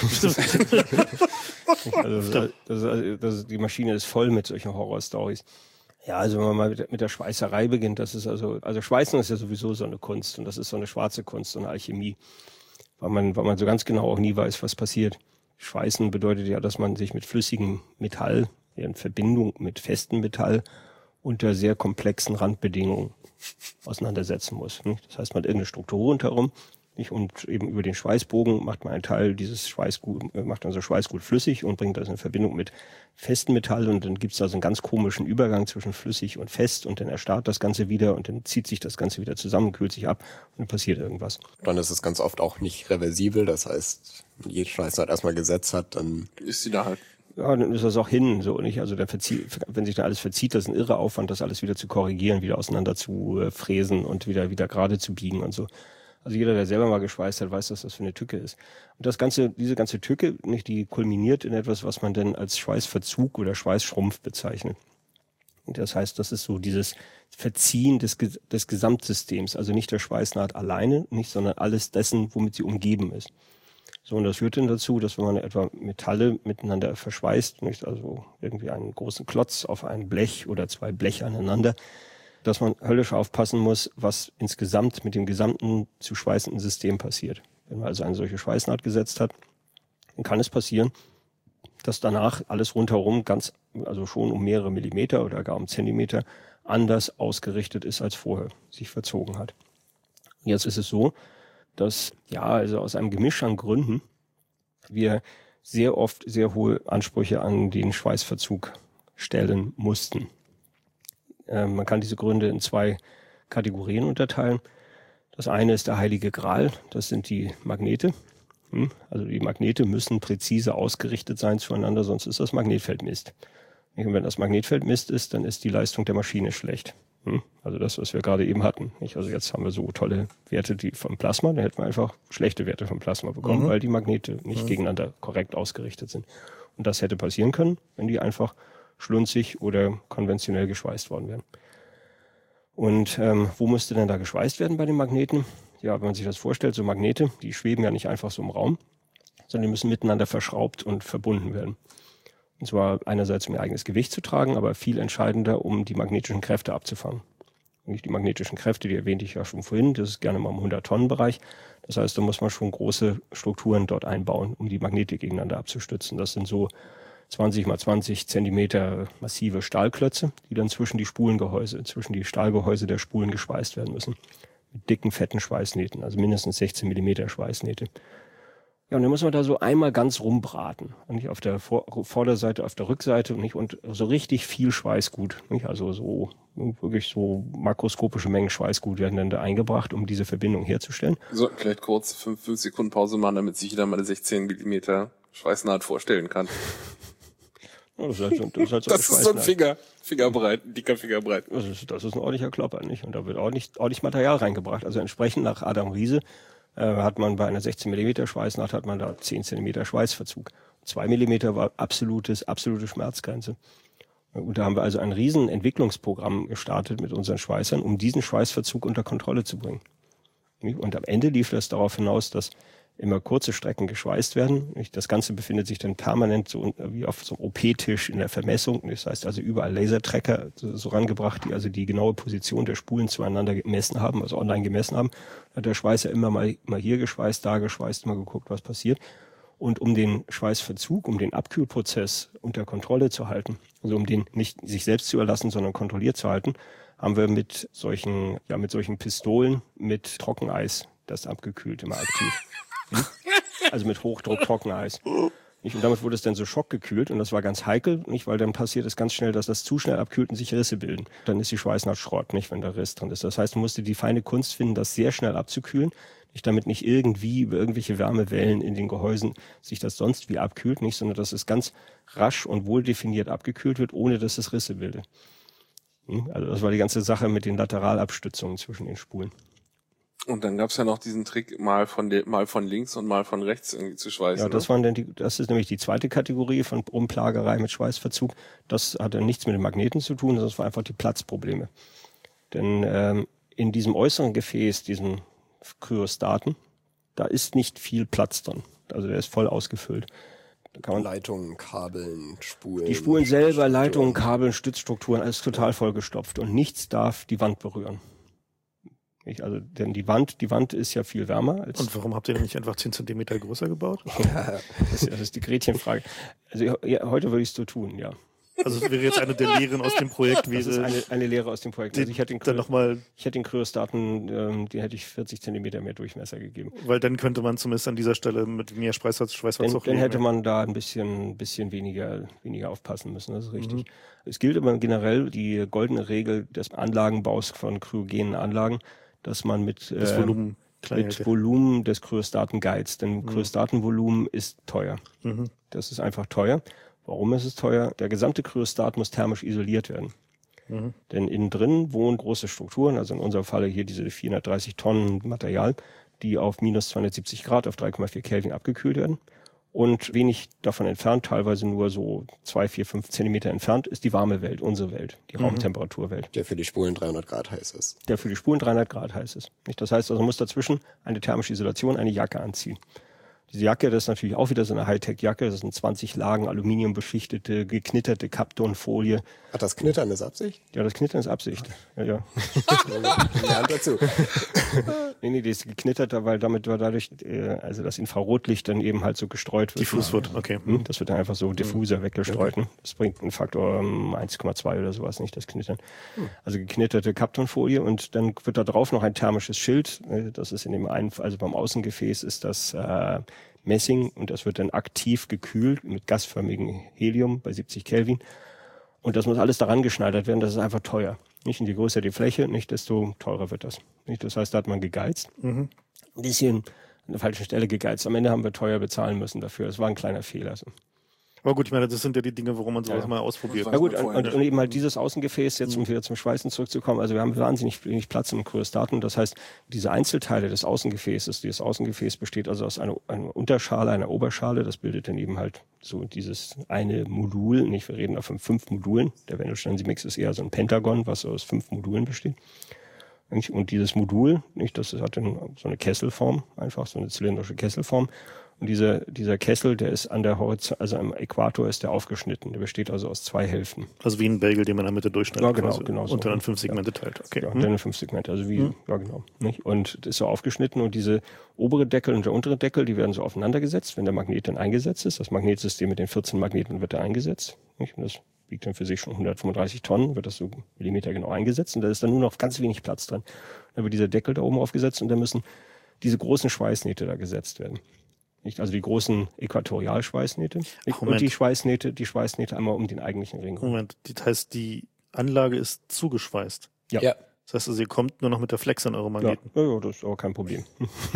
also, das, das, das, die Maschine ist voll mit solchen Horror-Stories. Ja, also wenn man mal mit, mit der Schweißerei beginnt, das ist also, also Schweißen ist ja sowieso so eine Kunst und das ist so eine schwarze Kunst, so eine Alchemie, weil man, weil man so ganz genau auch nie weiß, was passiert. Schweißen bedeutet ja, dass man sich mit flüssigem Metall, in Verbindung mit festem Metall, unter sehr komplexen Randbedingungen auseinandersetzen muss. Nicht? Das heißt, man hat irgendeine Struktur rundherum, nicht? Und eben über den Schweißbogen macht man einen Teil dieses Schweißgut, macht dann so Schweißgut flüssig und bringt das in Verbindung mit festem Metall und dann gibt es da so einen ganz komischen Übergang zwischen flüssig und fest und dann erstarrt das Ganze wieder und dann zieht sich das Ganze wieder zusammen, kühlt sich ab und dann passiert irgendwas. Dann ist es ganz oft auch nicht reversibel, das heißt, wenn jede Schweißnaht erstmal gesetzt hat, dann Ist sie da halt. Ja, dann ist das auch hin, so nicht. Also dann verzieht, wenn sich da alles verzieht, das ist ein irrer Aufwand, das alles wieder zu korrigieren, wieder auseinander zu äh, fräsen und wieder wieder gerade zu biegen und so. Also jeder, der selber mal geschweißt hat, weiß, dass das für eine Tücke ist. Und das ganze, diese ganze Tücke, nicht, die kulminiert in etwas, was man dann als Schweißverzug oder Schweißschrumpf bezeichnet. Und das heißt, das ist so dieses Verziehen des des Gesamtsystems, also nicht der Schweißnaht alleine, nicht, sondern alles dessen, womit sie umgeben ist. So, und das führt dann dazu, dass wenn man etwa Metalle miteinander verschweißt, nicht, also irgendwie einen großen Klotz auf ein Blech oder zwei Bleche aneinander, dass man höllisch aufpassen muss, was insgesamt mit dem gesamten zu schweißenden System passiert. Wenn man also eine solche Schweißnaht gesetzt hat, dann kann es passieren, dass danach alles rundherum ganz, also schon um mehrere Millimeter oder gar um Zentimeter anders ausgerichtet ist als vorher, sich verzogen hat. Und jetzt ist es so, dass, ja, also aus einem Gemisch an Gründen wir sehr oft sehr hohe Ansprüche an den Schweißverzug stellen mussten. Ähm, man kann diese Gründe in zwei Kategorien unterteilen. Das eine ist der heilige Gral, das sind die Magnete. Hm? Also die Magnete müssen präzise ausgerichtet sein zueinander, sonst ist das Magnetfeld Mist. Und wenn das Magnetfeld Mist ist, dann ist die Leistung der Maschine schlecht. Also das, was wir gerade eben hatten. Also jetzt haben wir so tolle Werte die vom Plasma, da hätten wir einfach schlechte Werte vom Plasma bekommen, mhm. weil die Magnete nicht mhm. gegeneinander korrekt ausgerichtet sind. Und das hätte passieren können, wenn die einfach schlunzig oder konventionell geschweißt worden wären. Und ähm, wo müsste denn da geschweißt werden bei den Magneten? Ja, wenn man sich das vorstellt, so Magnete, die schweben ja nicht einfach so im Raum, sondern die müssen miteinander verschraubt und verbunden werden. Und zwar einerseits um ihr eigenes Gewicht zu tragen, aber viel entscheidender, um die magnetischen Kräfte abzufangen. Und die magnetischen Kräfte, die erwähnte ich ja schon vorhin, das ist gerne mal im hundert-Tonnen-Bereich. Das heißt, da muss man schon große Strukturen dort einbauen, um die Magnete gegeneinander abzustützen. Das sind so zwanzig mal zwanzig Zentimeter massive Stahlklötze, die dann zwischen die Spulengehäuse, zwischen die Stahlgehäuse der Spulen geschweißt werden müssen. Mit dicken, fetten Schweißnähten, also mindestens sechzehn Millimeter Schweißnähte. Ja, und dann muss man da so einmal ganz rumbraten. Und nicht auf der Vor- Vorderseite, auf der Rückseite und nicht und so richtig viel Schweißgut. Nicht? Also so wirklich so makroskopische Mengen Schweißgut werden dann da eingebracht, um diese Verbindung herzustellen. Wir sollten vielleicht kurz fünf, fünf Sekunden Pause machen, damit sich jeder mal eine sechzehn Millimeter Schweißnaht vorstellen kann. Ja, das ist, halt so, das ist, halt so das ist so ein Finger, Fingerbreit, ein dicker Fingerbreit. Das ist, das ist ein ordentlicher Klopper, nicht? Und da wird ordentlich, ordentlich Material reingebracht. Also entsprechend nach Adam Riese hat man bei einer sechzehn Millimeter Schweißnaht hat man da zehn Zentimeter Schweißverzug. zwei Millimeter war absolutes, absolute Schmerzgrenze. Und da haben wir also ein riesen Entwicklungsprogramm gestartet mit unseren Schweißern, um diesen Schweißverzug unter Kontrolle zu bringen. Und am Ende lief das darauf hinaus, dass immer kurze Strecken geschweißt werden. Das Ganze befindet sich dann permanent so wie auf so einem O P-Tisch in der Vermessung. Das heißt also überall Lasertracker so rangebracht, die also die genaue Position der Spulen zueinander gemessen haben, also online gemessen haben. Da hat der Schweißer immer mal, mal hier geschweißt, da geschweißt, mal geguckt, was passiert. Und um den Schweißverzug, um den Abkühlprozess unter Kontrolle zu halten, also um den nicht sich selbst zu erlassen, sondern kontrolliert zu halten, haben wir mit solchen, ja, mit solchen Pistolen mit Trockeneis das abgekühlt, immer aktiv. Hm? Also mit Hochdruck Trockeneis. Nicht? Und damit wurde es dann so schockgekühlt und das war ganz heikel, nicht? Weil dann passiert es ganz schnell, dass das zu schnell abkühlt und sich Risse bilden. Dann ist die Schweißnaht Schrott, nicht, wenn da Riss drin ist. Das heißt, man musste die feine Kunst finden, das sehr schnell abzukühlen, nicht, damit nicht irgendwie über irgendwelche Wärmewellen in den Gehäusen sich das sonst wie abkühlt, nicht, sondern dass es ganz rasch und wohl definiert abgekühlt wird, ohne dass es Risse bildet. Hm? Also das war die ganze Sache mit den Lateralabstützungen zwischen den Spulen. Und dann gab's ja noch diesen Trick, mal von de, mal von links und mal von rechts irgendwie zu schweißen. Ja, das ne? waren dann die, das ist nämlich die zweite Kategorie von Umplagerei mit Schweißverzug. Das hat dann nichts mit den Magneten zu tun, das war einfach die Platzprobleme. Denn ähm, in diesem äußeren Gefäß, diesem Kryostaten, da ist nicht viel Platz drin. Also der ist voll ausgefüllt. Da kann man Leitungen, Kabeln, Spulen. die Spulen selber, Leitungen, Kabeln, Stützstrukturen, alles total vollgestopft und nichts darf die Wand berühren. Nicht? Also, denn die Wand, die Wand ist ja viel wärmer als. Und warum habt ihr denn nicht einfach zehn Zentimeter größer gebaut? Ja, das, ist, das ist die Gretchenfrage. Also ja, heute würde ich es so tun, ja. Also es wäre jetzt eine der Lehren aus dem Projekt, wie Das ist eine, eine Lehre aus dem Projekt. Also ich hätte den, dann noch mal, ich hätte den Kryostaten, ähm, den hätte ich vierzig Zentimeter mehr Durchmesser gegeben. weil dann könnte man zumindest an dieser Stelle mit mehr Schweißverzug Dann, dann hätte man da ein bisschen, bisschen weniger, weniger aufpassen müssen, das ist richtig. Mhm. Es gilt aber generell die goldene Regel des Anlagenbaus von kryogenen Anlagen, dass man mit, das äh, Volumen, mit Volumen des Kryostaten geizt. Denn Mhm. Kryostatenvolumen ist teuer. Mhm. Das ist einfach teuer. Warum ist es teuer? Der gesamte Kryostat muss thermisch isoliert werden. Mhm. Denn innen drin wohnen große Strukturen, also in unserem Falle hier diese vierhundertdreißig Tonnen Material, die auf minus zweihundertsiebzig Grad auf drei Komma vier Kelvin abgekühlt werden. Und wenig davon entfernt, teilweise nur so zwei, vier, fünf Zentimeter entfernt, ist die warme Welt, unsere Welt, die Mhm. Raumtemperaturwelt. Der für die Spulen dreihundert Grad heiß ist. Der für die Spulen dreihundert Grad heiß ist. Nicht? Das heißt also, man muss dazwischen eine thermische Isolation, eine Jacke anziehen. Diese Jacke, das ist natürlich auch wieder so eine Hightech-Jacke. Das sind zwanzig Lagen aluminiumbeschichtete, geknitterte Kaptonfolie. Hat das Knittern ist Absicht? Ja, das Knittern ist Absicht. Ja, ja. Lernt dazu. Nee, nee, die ist geknittert, weil damit war dadurch, äh, also das Infrarotlicht dann eben halt so gestreut wird. Diffus wird, okay. Hm, das wird dann einfach so diffuser weggestreut. Ne? Das bringt einen Faktor um, eins Komma zwei oder sowas, nicht das Knittern. Hm. Also geknitterte Kaptonfolie und dann wird da drauf noch ein thermisches Schild. Das ist in dem einen, also beim Außengefäß ist das äh, Messing und das wird dann aktiv gekühlt mit gasförmigem Helium bei siebzig Kelvin. Und das muss alles daran geschneidert werden, das ist einfach teuer. Nicht? Und je größer die Fläche, nicht, desto teurer wird das. Nicht? Das heißt, da hat man gegeizt. Mhm. Ein bisschen an der falschen Stelle gegeizt. Am Ende haben wir teuer bezahlen müssen dafür. Es war ein kleiner Fehler. Aber gut, ich meine, das sind ja die Dinge, warum man sowas Ja. mal ausprobiert. Na gut, und, und, und eben halt dieses Außengefäß, jetzt um wieder zum Schweißen zurückzukommen, also wir haben wahnsinnig wenig Platz im Kryostaten. Das heißt, diese Einzelteile des Außengefäßes, dieses Außengefäß besteht also aus einer, einer Unterschale, einer Oberschale, das bildet dann eben halt so dieses eine Modul, nicht, wir reden da von fünf Modulen. Der Wendelstein-Mix ist eher so ein Pentagon, was aus fünf Modulen besteht. Und dieses Modul, nicht, das hat dann so eine Kesselform, einfach so eine zylindrische Kesselform. Und dieser, dieser Kessel, der ist an der Horizont, also am Äquator ist der aufgeschnitten. Der besteht also aus zwei Hälften. Also wie ein Bagel, den man in der Mitte durchschneidet. Ja, genau, quasi. genau so. Und dann in fünf Segmente teilt. Okay. Ja, Hm. dann in fünf Segmente, also wie, Hm. ja genau. Nicht? Und das ist so aufgeschnitten und diese obere Deckel und der untere Deckel, die werden so aufeinander gesetzt, wenn der Magnet dann eingesetzt ist. Das Magnetsystem mit den vierzehn Magneten wird da eingesetzt. Nicht? Und das wiegt dann für sich schon hundertfünfunddreißig Tonnen, wird das so Millimeter genau eingesetzt und da ist dann nur noch ganz wenig Platz drin. Dann wird dieser Deckel da oben aufgesetzt und dann müssen diese großen Schweißnähte da gesetzt werden. Nicht? Also die großen Äquatorialschweißnähte Ach, und die Schweißnähte, die Schweißnähte einmal um den eigentlichen Ring. Moment, das heißt, die Anlage ist zugeschweißt. Ja. Ja. Das heißt, also, ihr kommt nur noch mit der Flex an eure Ja, Magneten. ja, ja, das ist aber kein Problem.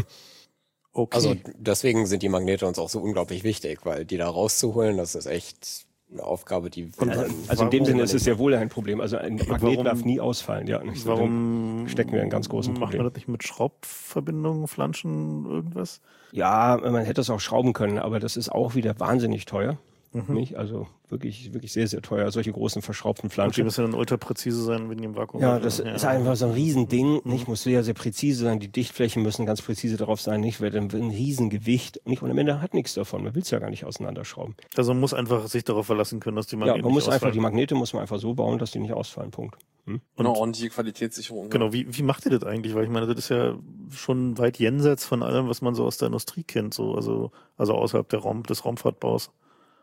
Okay. Also deswegen sind die Magnete uns auch so unglaublich wichtig, weil die da rauszuholen, das ist echt eine Aufgabe, die Und Also, wa- also in dem warum- Sinne ist es ja wohl ein Problem. Also ein Magnet Warum- darf nie ausfallen. Ja, nicht so. warum Dann stecken wir in einem ganz großen macht Problem. man das nicht mit Schraubverbindungen, Flanschen, irgendwas? Ja, man hätte es auch schrauben können, aber das ist auch wieder wahnsinnig teuer. Mhm. Nicht? Also wirklich, wirklich sehr, sehr teuer. Solche großen verschraubten Und die Flanschen. müssen dann ultra präzise sein, wenn die im Vakuum Ja, sind. das ist einfach so ein Riesending. Nicht? Muss sehr, sehr präzise sein. Die Dichtflächen müssen ganz präzise darauf sein. Nicht? Weil dann ein Riesengewicht. Nicht? Und am Ende hat nichts davon. Man will es ja gar nicht auseinanderschrauben. Also man muss einfach sich darauf verlassen können, dass die Ja, Magneten man muss nicht einfach, die ausfallen. Magnete muss man einfach so bauen, dass die nicht ausfallen. Punkt. Hm? Und eine ordentliche Qualitätssicherung. Genau, wie, wie macht ihr das eigentlich? Weil ich meine, das ist ja schon weit jenseits von allem, was man so aus der Industrie kennt, so, also, also außerhalb der Raum, des Raumfahrtbaus.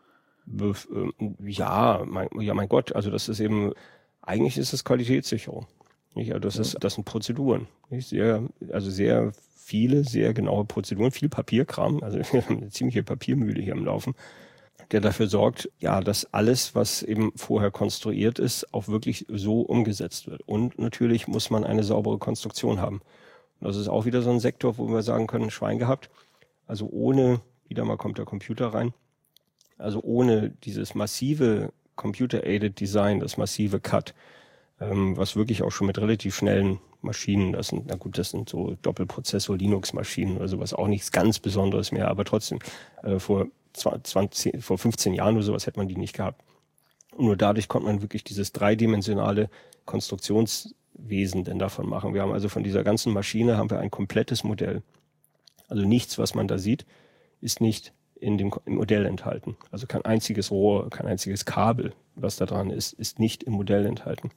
Bef- ähm, Ja, mein, ja, mein Gott, also das ist eben, eigentlich ist es Qualitätssicherung. Nicht? Also das ja. ist, das sind Prozeduren. Nicht? Sehr, also sehr viele, sehr genaue Prozeduren, viel Papierkram. Also wir haben eine ziemliche Papiermühle hier am Laufen, der dafür sorgt, ja, dass alles, was eben vorher konstruiert ist, auch wirklich so umgesetzt wird. Und natürlich muss man eine saubere Konstruktion haben. Und das ist auch wieder so ein Sektor, wo wir sagen können, Schwein gehabt. Also ohne, wieder mal kommt der Computer rein, also ohne dieses massive Computer-Aided Design, das massive C A D, ähm, was wirklich auch schon mit relativ schnellen Maschinen, das sind, na gut, das sind so Doppelprozessor-Linux-Maschinen oder sowas, auch nichts ganz Besonderes mehr, aber trotzdem, äh, vor zwanzig, vor fünfzehn Jahren oder sowas hätte man die nicht gehabt. Und nur dadurch konnte man wirklich dieses dreidimensionale Konstruktionswesen denn davon machen. Wir haben also von dieser ganzen Maschine haben wir ein komplettes Modell. Also nichts, was man da sieht, ist nicht in dem im Modell enthalten. Also kein einziges Rohr, kein einziges Kabel, was da dran ist, ist nicht im Modell enthalten.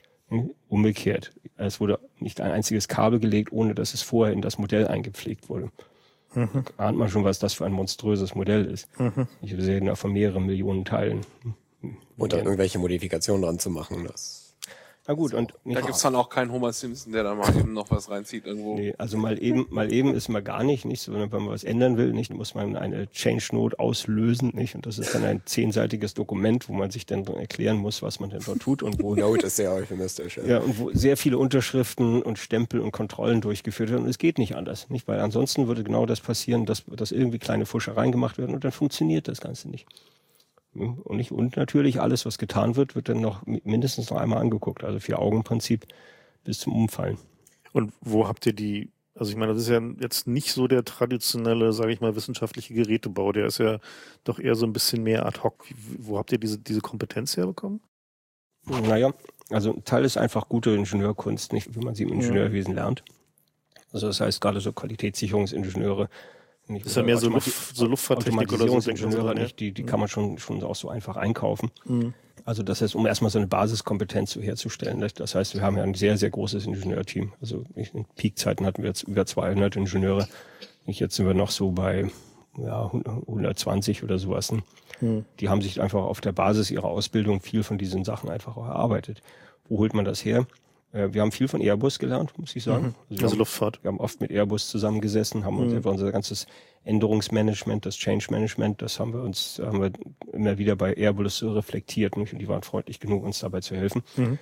Umgekehrt. Es wurde nicht ein einziges Kabel gelegt, ohne dass es vorher in das Modell eingepflegt wurde. Mhm. Da ahnt man schon, was das für ein monströses Modell ist. Mhm. Ich sehe da von mehreren Millionen Teilen. Und dann irgendwelche Modifikationen dran zu machen, das... Na gut, und nicht da gibt's dann auch keinen Homer Simpson, der da mal eben noch was reinzieht irgendwo. Nee, also mal eben, mal eben ist mal gar nicht, nicht, sondern wenn man was ändern will, nicht, muss man eine Change Note auslösen, nicht, und das ist dann ein zehnseitiges Dokument, wo man sich dann erklären muss, was man denn dort tut und wo. Note ist sehr euphemistisch. Ja. ja, und wo sehr viele Unterschriften und Stempel und Kontrollen durchgeführt werden und es geht nicht anders, nicht, weil ansonsten würde genau das passieren, dass, dass irgendwie kleine Fuschereien gemacht werden und dann funktioniert das Ganze nicht. Und, nicht, und natürlich alles, was getan wird, wird dann noch mindestens noch einmal angeguckt. Also Vier-Augen-Prinzip bis zum Umfallen. Und wo habt ihr die, also ich meine, das ist ja jetzt nicht so der traditionelle, sage ich mal, wissenschaftliche Gerätebau. Der ist ja doch eher so ein bisschen mehr ad hoc. Wo habt ihr diese, diese Kompetenz herbekommen? Naja, also ein Teil ist einfach gute Ingenieurkunst, nicht wie man sie im Ingenieurwesen lernt. Also das heißt gerade so Qualitätssicherungsingenieure, nicht, ist ja mehr so, Luft, so Luftfahrttechnik oder so. Ingenieure, nicht, die, die kann man schon, schon auch so einfach einkaufen. Mhm. Also das heißt, um erstmal so eine Basiskompetenz so herzustellen. Nicht? Das heißt, wir haben ja ein sehr, sehr großes Ingenieurteam. Also in Peakzeiten hatten wir jetzt über zweihundert Ingenieure. Nicht, jetzt sind wir noch so bei ja, hundertzwanzig oder sowas. Mhm. Die haben sich einfach auf der Basis ihrer Ausbildung viel von diesen Sachen einfach auch erarbeitet. Wo holt man das her? Wir haben viel von Airbus gelernt, muss ich sagen. Mhm. Also, also haben, Luftfahrt. Wir haben oft mit Airbus zusammengesessen, haben uns mhm. einfach unser ganzes Änderungsmanagement, das Change Management, das haben wir uns, haben wir immer wieder bei Airbus reflektiert, nicht? Und die waren freundlich genug, uns dabei zu helfen. Mhm.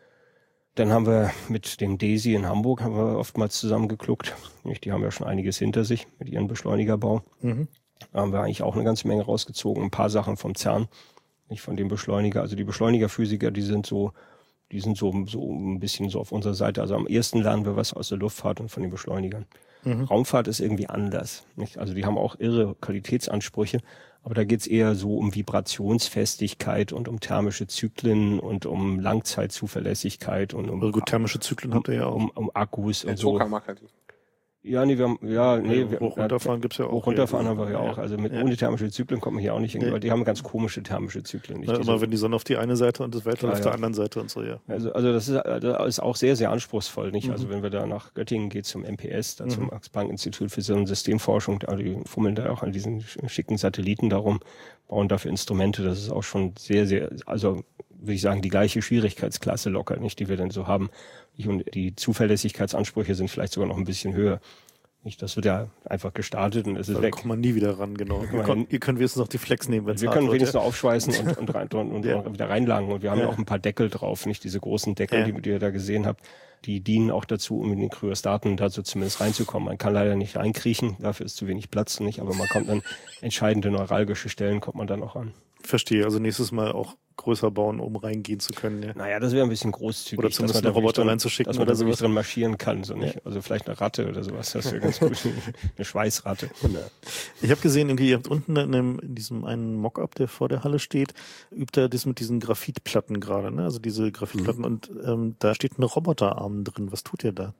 Dann haben wir mit dem DESI in Hamburg haben wir oftmals zusammengekluckt. Nicht? Die haben ja schon einiges hinter sich mit ihrem Beschleunigerbau. Mhm. Da haben wir eigentlich auch eine ganze Menge rausgezogen. Ein paar Sachen vom CERN, nicht von dem Beschleuniger. Also die Beschleunigerphysiker, die sind so Die sind so, so ein bisschen so auf unserer Seite. Also am ersten lernen wir was aus der Luftfahrt und von den Beschleunigern. Mhm. Raumfahrt ist irgendwie anders. Nicht? Also die haben auch irre Qualitätsansprüche, aber da geht's eher so um Vibrationsfestigkeit und um thermische Zyklen und um Langzeitzuverlässigkeit und um also gut, thermische Zyklen habt ihr ja auch. Um, um Akkus und so. Tokamak-Akku. Ja, nee, wir haben, ja, nee, wir, hoch runterfahren gibt's ja auch. Hoch runterfahren haben wir ja auch. Also mit ja. ohne thermische Zyklen kommt man hier auch nicht hin, ja. weil die haben ganz komische thermische Zyklen. Nicht ja, diese, immer wenn die Sonne auf die eine Seite und das Weltall ja, auf der ja. anderen Seite und so, ja. Also, also das ist, das ist auch sehr, sehr anspruchsvoll, nicht? Mhm. Also wenn wir da nach Göttingen geht zum M P S, da mhm. zum Max-Planck-Institut für so eine Systemforschung, da die fummeln da auch an diesen schicken Satelliten darum, bauen dafür Instrumente, das ist auch schon sehr, sehr, also würde ich sagen, die gleiche Schwierigkeitsklasse locker, nicht, die wir denn so haben. Und die Zuverlässigkeitsansprüche sind vielleicht sogar noch ein bisschen höher. Nicht, das wird ja einfach gestartet und es ist da weg. Da kommt man nie wieder ran, genau. Ihr könnt, ihr könnt wenigstens noch die Flex nehmen, wenn es Wir hart können wird, wenigstens ja. noch aufschweißen und, und, rein, und, und ja. wieder reinlangen. Und wir haben ja ja auch ein paar Deckel drauf, nicht diese großen Deckel, ja. die, die ihr da gesehen habt. Die dienen auch dazu, um in den Kryostaten dazu zumindest reinzukommen. Man kann leider nicht reinkriechen, dafür ist zu wenig Platz, nicht, aber man kommt dann entscheidende neuralgische Stellen, kommt man dann auch ran. Verstehe, also nächstes Mal auch größer bauen, um reingehen zu können. Ja. Naja, das wäre ein bisschen großzügig. Oder zumindest einen Roboter reinzuschicken. Dass man oder da wirklich sowas drin marschieren kann. So nicht? Ja. Also vielleicht eine Ratte oder sowas, das wäre ganz gut. Eine Schweißratte. Ich habe gesehen, irgendwie, ihr habt unten in, dem, in diesem einen Mockup, der vor der Halle steht, übt er das mit diesen Graphitplatten gerade, ne? Also diese Graphitplatten mhm. und ähm, da steht ein Roboterarm drin. Was tut ihr da?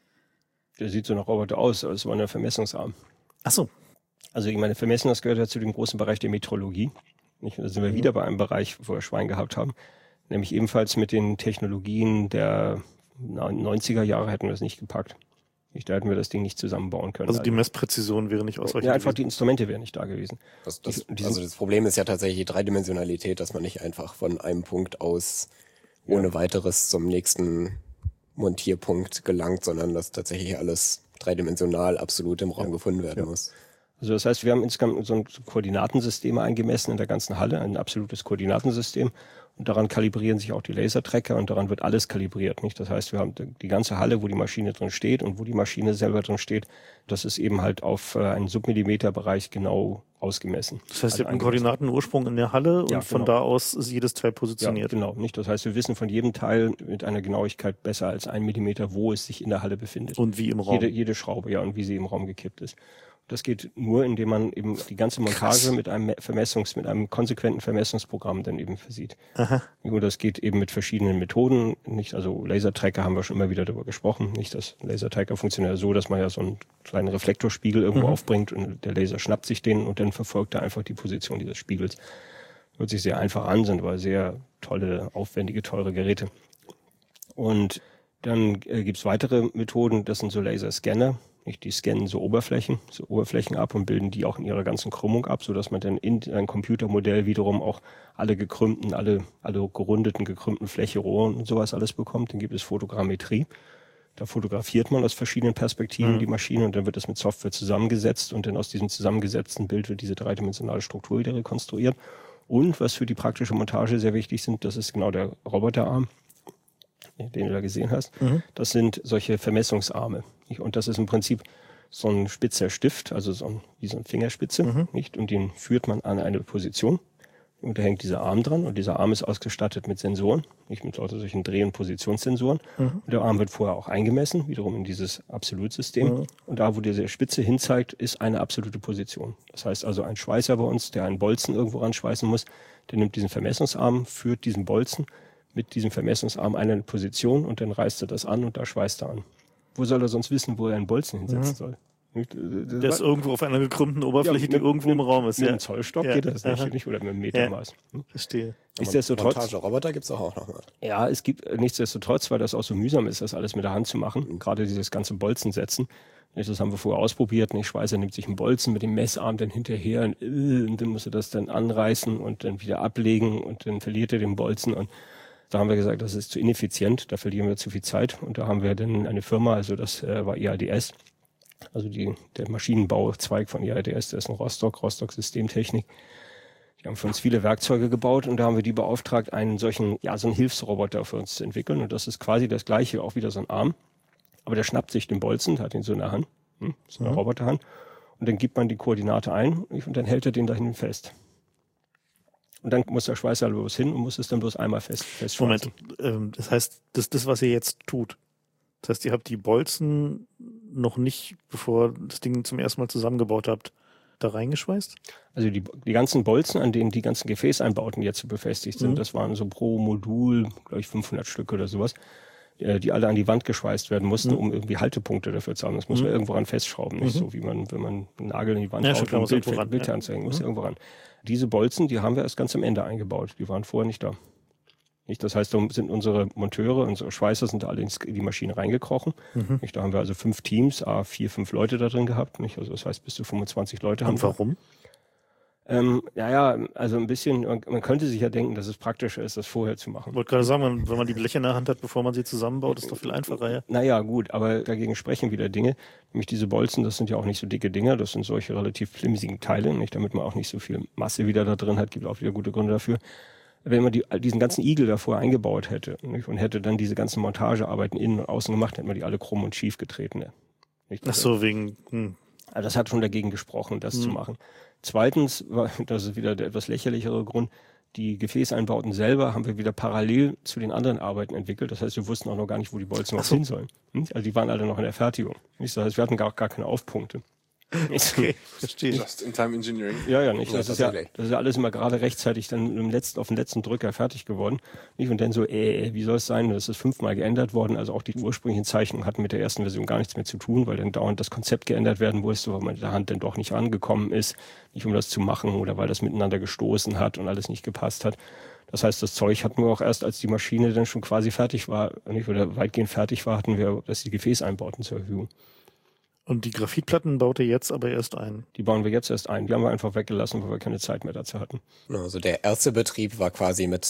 Der sieht so nach Roboter aus, aber es war ein Vermessungsarm. Ach so. Also ich meine, Vermessen, das gehört ja zu dem großen Bereich der Metrologie. Nicht? Da sind wir mhm. wieder bei einem Bereich, wo wir Schwein gehabt haben. Nämlich ebenfalls mit den Technologien der neunziger Jahre hätten wir es nicht gepackt. Nicht, da hätten wir das Ding nicht zusammenbauen können. Also die Messpräzision wäre nicht ausreichend. Ja, einfach die Instrumente wären nicht da gewesen. Das, das, die, also das Problem ist ja tatsächlich die Dreidimensionalität, dass man nicht einfach von einem Punkt aus ohne ja. weiteres zum nächsten Montierpunkt gelangt, sondern dass tatsächlich alles dreidimensional absolut im Raum ja. gefunden werden ja. muss. Also das heißt, wir haben insgesamt so ein Koordinatensystem eingemessen in der ganzen Halle, ein absolutes Koordinatensystem. Und daran kalibrieren sich auch die Lasertracker und daran wird alles kalibriert. Nicht? Das heißt, wir haben die ganze Halle, wo die Maschine drin steht und wo die Maschine selber drin steht, das ist eben halt auf einen Submillimeterbereich genau ausgemessen. Das heißt, also ihr habt einen Koordinatenursprung in der Halle und ja, von genau. da aus ist jedes Teil positioniert. Ja, genau. Nicht? Das heißt, wir wissen von jedem Teil mit einer Genauigkeit besser als ein Millimeter, wo es sich in der Halle befindet. Und wie im Raum. Jede, jede Schraube, ja, und wie sie im Raum gekippt ist. Das geht nur, indem man eben die ganze Montage Krass. mit einem Vermessungs, mit einem konsequenten Vermessungsprogramm dann eben versieht. Aha. Und das geht eben mit verschiedenen Methoden. Nicht, also Lasertracker haben wir schon immer wieder darüber gesprochen. Nicht, das Lasertracker funktioniert so, dass man ja so einen kleinen Reflektorspiegel irgendwo mhm. aufbringt und der Laser schnappt sich den und dann verfolgt er einfach die Position dieses Spiegels. Hört sich sehr einfach an, sind aber sehr tolle, aufwendige, teure Geräte. Und dann äh, gibt's weitere Methoden, das sind so Laserscanner. Die scannen so Oberflächen, so Oberflächen ab und bilden die auch in ihrer ganzen Krümmung ab, so dass man dann in ein Computermodell wiederum auch alle gekrümmten, alle, alle gerundeten, gekrümmten Fläche, Rohren und sowas alles bekommt. Dann gibt es Fotogrammetrie. Da fotografiert man aus verschiedenen Perspektiven mhm. die Maschine und dann wird das mit Software zusammengesetzt und dann aus diesem zusammengesetzten Bild wird diese dreidimensionale Struktur wieder rekonstruiert. Und was für die praktische Montage sehr wichtig sind, das ist genau der Roboterarm, den du da gesehen hast. Mhm. Das sind solche Vermessungsarme. Und das ist im Prinzip so ein spitzer Stift, also so ein, wie so eine Fingerspitze, mhm. nicht? Und den führt man an eine Position. Und da hängt dieser Arm dran und dieser Arm ist ausgestattet mit Sensoren, nicht mit lauter solchen Dreh- und Positionssensoren. Mhm. Und der Arm wird vorher auch eingemessen, wiederum in dieses Absolutsystem. Mhm. Und da, wo diese Spitze hinzeigt, ist eine absolute Position. Das heißt also, ein Schweißer bei uns, der einen Bolzen irgendwo ranschweißen muss, der nimmt diesen Vermessungsarm, führt diesen Bolzen mit diesem Vermessungsarm eine Position und dann reißt er das an und da schweißt er an. Wo soll er sonst wissen, wo er einen Bolzen hinsetzen mhm. soll? Das der ist irgendwo auf einer gekrümmten Oberfläche, ja, mit, die irgendwo im Raum ist. Mit ja. einem Zollstock ja. geht das nicht, nicht, oder mit einem Metermaß. Ja. Verstehe. Nichtsdestotrotz. Montageroboter gibt's auch noch mal. Ja, es gibt nichtsdestotrotz, weil das auch so mühsam ist, das alles mit der Hand zu machen. Mhm. Gerade dieses ganze Bolzen setzen. Das haben wir vorher ausprobiert. Ein Schweißer nimmt sich einen Bolzen mit dem Messarm dann hinterher und, und dann muss er das dann anreißen und dann wieder ablegen und dann verliert er den Bolzen und da haben wir gesagt, das ist zu ineffizient, da verlieren wir zu viel Zeit. Und da haben wir dann eine Firma, also das äh, war I A D S, also die, der Maschinenbauzweig von I A D S, der ist in Rostock, Rostock Systemtechnik. Die haben für uns viele Werkzeuge gebaut und da haben wir die beauftragt, einen solchen, ja, so einen Hilfsroboter für uns zu entwickeln. Und das ist quasi das Gleiche, auch wieder so ein Arm. Aber der schnappt sich den Bolzen, der hat ihn so in der Hand, hm, so eine mhm. Roboterhand. Und dann gibt man die Koordinate ein und dann hält er den da hinten fest. Und dann muss der Schweißer bloß hin und muss es dann bloß einmal fest festschweißen. Moment, ähm, das heißt, das ist das, was ihr jetzt tut. Das heißt, ihr habt die Bolzen noch nicht, bevor das Ding zum ersten Mal zusammengebaut habt, da reingeschweißt? Also die, die ganzen Bolzen, an denen die ganzen Gefäßeinbauten jetzt so befestigt sind, mhm. das waren so pro Modul, glaube ich, fünfhundert Stück oder sowas, die alle an die Wand geschweißt werden mussten, mhm. um irgendwie Haltepunkte dafür zu haben. Das muss mhm. man irgendwo ran festschrauben, nicht mhm. so wie man, wenn man einen Nagel in die Wand ja, haut, um ein Bild, ran, Bild ja. anzeigen, muss mhm. irgendwo ran. Diese Bolzen, die haben wir erst ganz am Ende eingebaut. Die waren vorher nicht da. Nicht, das heißt, da sind unsere Monteure, unsere Schweißer sind alle in die Maschine reingekrochen. Mhm. Nicht, da haben wir also fünf Teams, a vier, fünf Leute da drin gehabt. Nicht? Also das heißt, bis zu fünfundzwanzig Leute haben wir. Und warum? Ähm, naja, also ein bisschen, man, man könnte sich ja denken, dass es praktischer ist, das vorher zu machen. Ich wollte gerade sagen, wenn man die Bleche in der Hand hat, bevor man sie zusammenbaut, ist doch viel einfacher, ja. Naja, gut, aber dagegen sprechen wieder Dinge. Nämlich diese Bolzen, das sind ja auch nicht so dicke Dinger, das sind solche relativ flimsigen Teile, nicht, damit man auch nicht so viel Masse wieder da drin hat, gibt auch wieder gute Gründe dafür. Wenn man die, diesen ganzen Igel davor eingebaut hätte, nicht, und hätte dann diese ganzen Montagearbeiten innen und außen gemacht, hätten wir die alle krumm und schief getreten. Nicht? Ach so, wegen... Hm. Also das hat schon dagegen gesprochen, das hm. zu machen. Zweitens, war, das ist wieder der etwas lächerlichere Grund, die Gefäßeinbauten selber haben wir wieder parallel zu den anderen Arbeiten entwickelt. Das heißt, wir wussten auch noch gar nicht, wo die Bolzen noch so. hin sollen. Also die waren alle noch in der Fertigung. Das heißt, wir hatten gar, gar keine Aufpunkte. Okay, verstehe. Just-in-time Engineering. Ja, ja, nicht. Das, ja, ist ja, das ist ja alles immer gerade rechtzeitig dann im letzten, auf den letzten Drücker fertig geworden. Nicht? Und dann so, äh, wie soll es sein? Das ist fünfmal geändert worden. Also auch die ursprünglichen Zeichnungen hatten mit der ersten Version gar nichts mehr zu tun, weil dann dauernd das Konzept geändert werden musste, weil man mit der Hand dann doch nicht rangekommen ist, nicht um das zu machen oder weil das miteinander gestoßen hat und alles nicht gepasst hat. Das heißt, das Zeug hatten wir auch erst, als die Maschine dann schon quasi fertig war, nicht, oder weitgehend fertig war, hatten wir das die Gefäßeinbauten zur Verfügung. Und die Graphitplatten baut ihr jetzt aber erst ein? Die bauen wir jetzt erst ein. Die haben wir einfach weggelassen, weil wir keine Zeit mehr dazu hatten. Also der erste Betrieb war quasi mit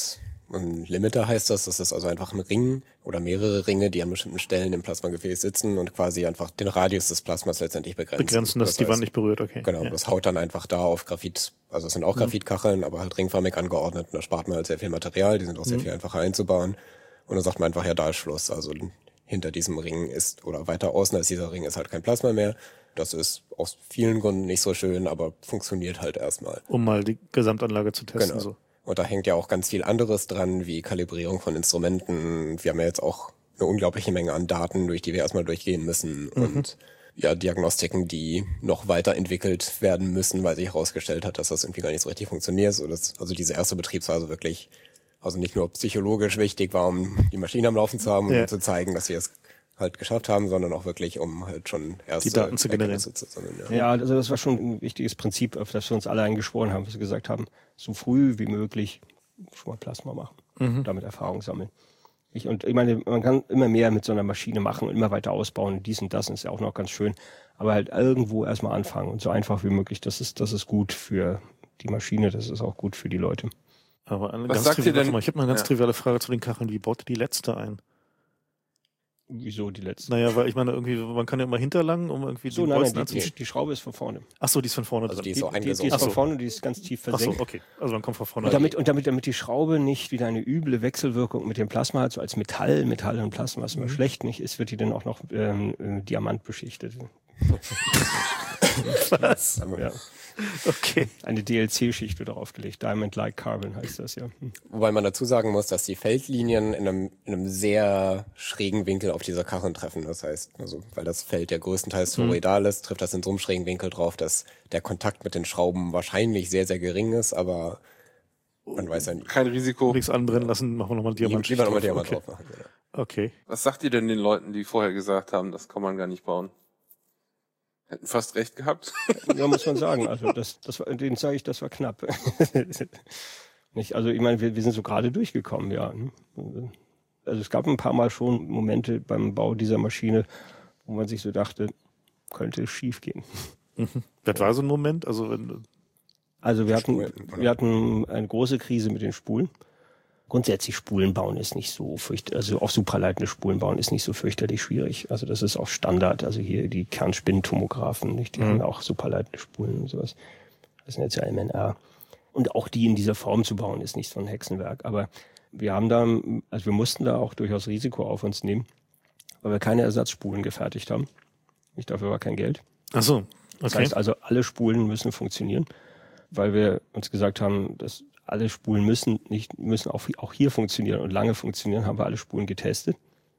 Ein Limiter heißt das, das ist also einfach ein Ring oder mehrere Ringe, die an bestimmten Stellen im Plasmagefäß sitzen und quasi einfach den Radius des Plasmas letztendlich begrenzen. Begrenzen, dass das die heißt, Wand nicht berührt, okay. Genau, ja. das haut dann einfach da auf Graphit, also es sind auch Graphitkacheln, mhm. aber halt ringförmig angeordnet und da spart man halt sehr viel Material, die sind auch sehr mhm. viel einfacher einzubauen und dann sagt man einfach, ja, da ist Schluss, also hinter diesem Ring ist, oder weiter außen als dieser Ring ist halt kein Plasma mehr. Das ist aus vielen Gründen nicht so schön, aber funktioniert halt erstmal. Um mal die Gesamtanlage zu testen. Genau. So. Und da hängt ja auch ganz viel anderes dran, wie Kalibrierung von Instrumenten. Wir haben ja jetzt auch eine unglaubliche Menge an Daten, durch die wir erstmal durchgehen müssen. Mhm. Und ja, Diagnostiken, die noch weiterentwickelt werden müssen, weil sich herausgestellt hat, dass das irgendwie gar nicht so richtig funktioniert. So dass, also diese erste Betriebsphase wirklich, also nicht nur psychologisch wichtig war, um die Maschine am Laufen zu haben und ja. um zu zeigen, dass wir es halt geschafft haben, sondern auch wirklich, um halt schon erste die Daten zu generieren. Zu sammeln, ja. ja, also das war schon ein wichtiges Prinzip, auf das wir uns alle eingeschworen haben, was wir gesagt haben, so früh wie möglich schon mal Plasma machen, mhm. damit Erfahrung sammeln. Ich, und ich meine, man kann immer mehr mit so einer Maschine machen und immer weiter ausbauen, dies und das ist ja auch noch ganz schön, aber halt irgendwo erstmal anfangen und so einfach wie möglich, das ist, das ist gut für die Maschine, das ist auch gut für die Leute. Aber eine was ganz sagt ihr denn? Mal, ich habe eine ganz ja. triviale Frage zu den Kacheln, wie baut ihr die letzte ein? Wieso die letzte? Naja, weil ich meine, irgendwie, man kann ja immer hinterlangen, um irgendwie so, die nein, nein, die, die, die Schraube ist von vorne. Ach so, die ist von vorne also drin. die ist so die, die ist von so. vorne, die ist ganz tief versenkt. Ach so, okay. Also man kommt von vorne. Und damit, und damit, damit die Schraube nicht wieder eine üble Wechselwirkung mit dem Plasma hat, so als Metall, Metall und Plasma, was immer mhm. schlecht nicht ist, wird die dann auch noch ähm, äh, Diamant beschichtet. Was? Ja. Okay. Eine D L C-Schicht wird darauf gelegt. Diamond-like Carbon heißt das, ja. Hm. Wobei man dazu sagen muss, dass die Feldlinien in einem, in einem sehr schrägen Winkel auf dieser Kacheln treffen. Das heißt, also, weil das Feld ja größtenteils toroidal ist, trifft das in so einem schrägen Winkel drauf, dass der Kontakt mit den Schrauben wahrscheinlich sehr, sehr gering ist, aber man weiß ja nicht. Kein Risiko. Nichts anbrennen lassen, machen wir nochmal Diamant. Lieber nochmal Diamant okay. drauf machen. Genau. Okay. Was sagt ihr denn den Leuten, die vorher gesagt haben, das kann man gar nicht bauen? Hätten fast recht gehabt. Ja, muss man sagen. Also das, das war, denen sage ich, das war knapp. Nicht, also ich meine, wir, wir sind so gerade durchgekommen, ja. Also es gab ein paar Mal schon Momente beim Bau dieser Maschine, wo man sich so dachte, könnte es schief gehen. Mhm. Das war so ein Moment, also wenn Also wir hatten, wir hatten eine große Krise mit den Spulen. Grundsätzlich Spulen bauen ist nicht so fürchterlich, also auch supraleitende Spulen bauen ist nicht so fürchterlich schwierig. Also das ist auch Standard. Also hier die Kernspintomographen, nicht? Die mhm. haben auch supraleitende Spulen und sowas. Das sind jetzt ja M N R. Und auch die in dieser Form zu bauen, ist nicht so ein Hexenwerk. Aber wir haben da, also wir mussten da auch durchaus Risiko auf uns nehmen, weil wir keine Ersatzspulen gefertigt haben. Nicht dafür war kein Geld. Ach so, okay. Das heißt also, alle Spulen müssen funktionieren, weil wir uns gesagt haben, dass alle Spulen müssen nicht, müssen auch, auch hier funktionieren und lange funktionieren, haben wir alle Spulen getestet.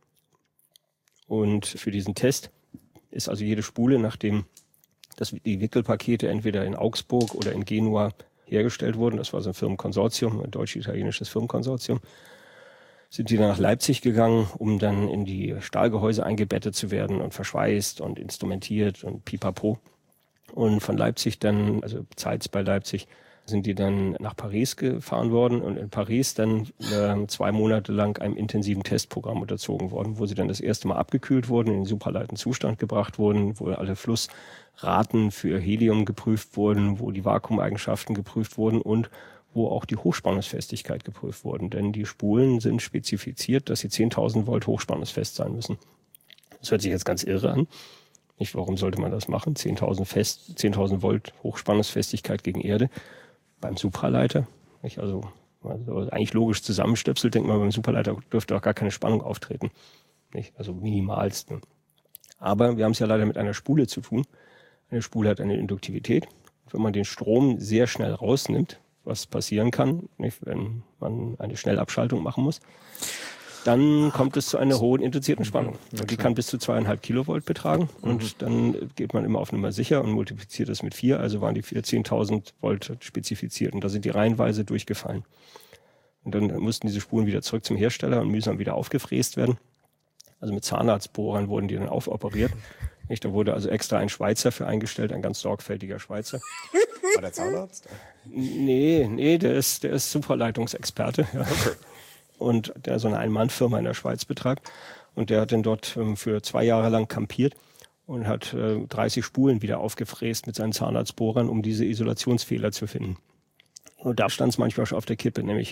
Und für diesen Test ist also jede Spule, nachdem das, die Wickelpakete entweder in Augsburg oder in Genua hergestellt wurden, das war so ein Firmenkonsortium, ein deutsch-italienisches Firmenkonsortium, sind die dann nach Leipzig gegangen, um dann in die Stahlgehäuse eingebettet zu werden und verschweißt und instrumentiert und pipapo. Und von Leipzig dann, also Zeitz bei Leipzig, sind die dann nach Paris gefahren worden und in Paris dann äh, zwei Monate lang einem intensiven Testprogramm unterzogen worden, wo sie dann das erste Mal abgekühlt wurden, in den superleiten Zustand gebracht wurden, wo alle Flussraten für Helium geprüft wurden, wo die Vakuumeigenschaften geprüft wurden und wo auch die Hochspannungsfestigkeit geprüft wurden. Denn die Spulen sind spezifiziert, dass sie zehntausend Volt hochspannungsfest sein müssen. Das hört sich jetzt ganz irre an. Nicht, warum sollte man das machen? zehntausend fest, zehntausend Volt Hochspannungsfestigkeit gegen Erde. Beim Supraleiter, nicht? Also, also eigentlich logisch zusammenstöpselt, denkt man, beim Supraleiter dürfte auch gar keine Spannung auftreten. Nicht? Also minimalsten. Aber wir haben es ja leider mit einer Spule zu tun. Eine Spule hat eine Induktivität. Wenn man den Strom sehr schnell rausnimmt, was passieren kann, nicht? Wenn man eine Schnellabschaltung machen muss, dann kommt es zu einer hohen induzierten Spannung. Und die kann bis zu zweieinhalb Kilovolt betragen. Und mhm. dann geht man immer auf Nummer sicher und multipliziert das mit vier. Also waren die zehntausend Volt spezifiziert. Und da sind die reihenweise durchgefallen. Und dann mussten diese Spulen wieder zurück zum Hersteller und mühsam wieder aufgefräst werden. Also mit Zahnarztbohrern wurden die dann aufoperiert. Nicht? Da wurde also extra ein Schweizer für eingestellt, ein ganz sorgfältiger Schweizer. War der Zahnarzt? Nee, nee, der ist, der ist Supraleitungsexperte. Ja. Okay. Und der so eine Ein-Mann-Firma in der Schweiz betreibt. Und der hat dann dort ähm, für zwei Jahre lang kampiert und hat äh, dreißig Spulen wieder aufgefräst mit seinen Zahnarztbohrern, um diese Isolationsfehler zu finden. Und da stand es manchmal schon auf der Kippe, nämlich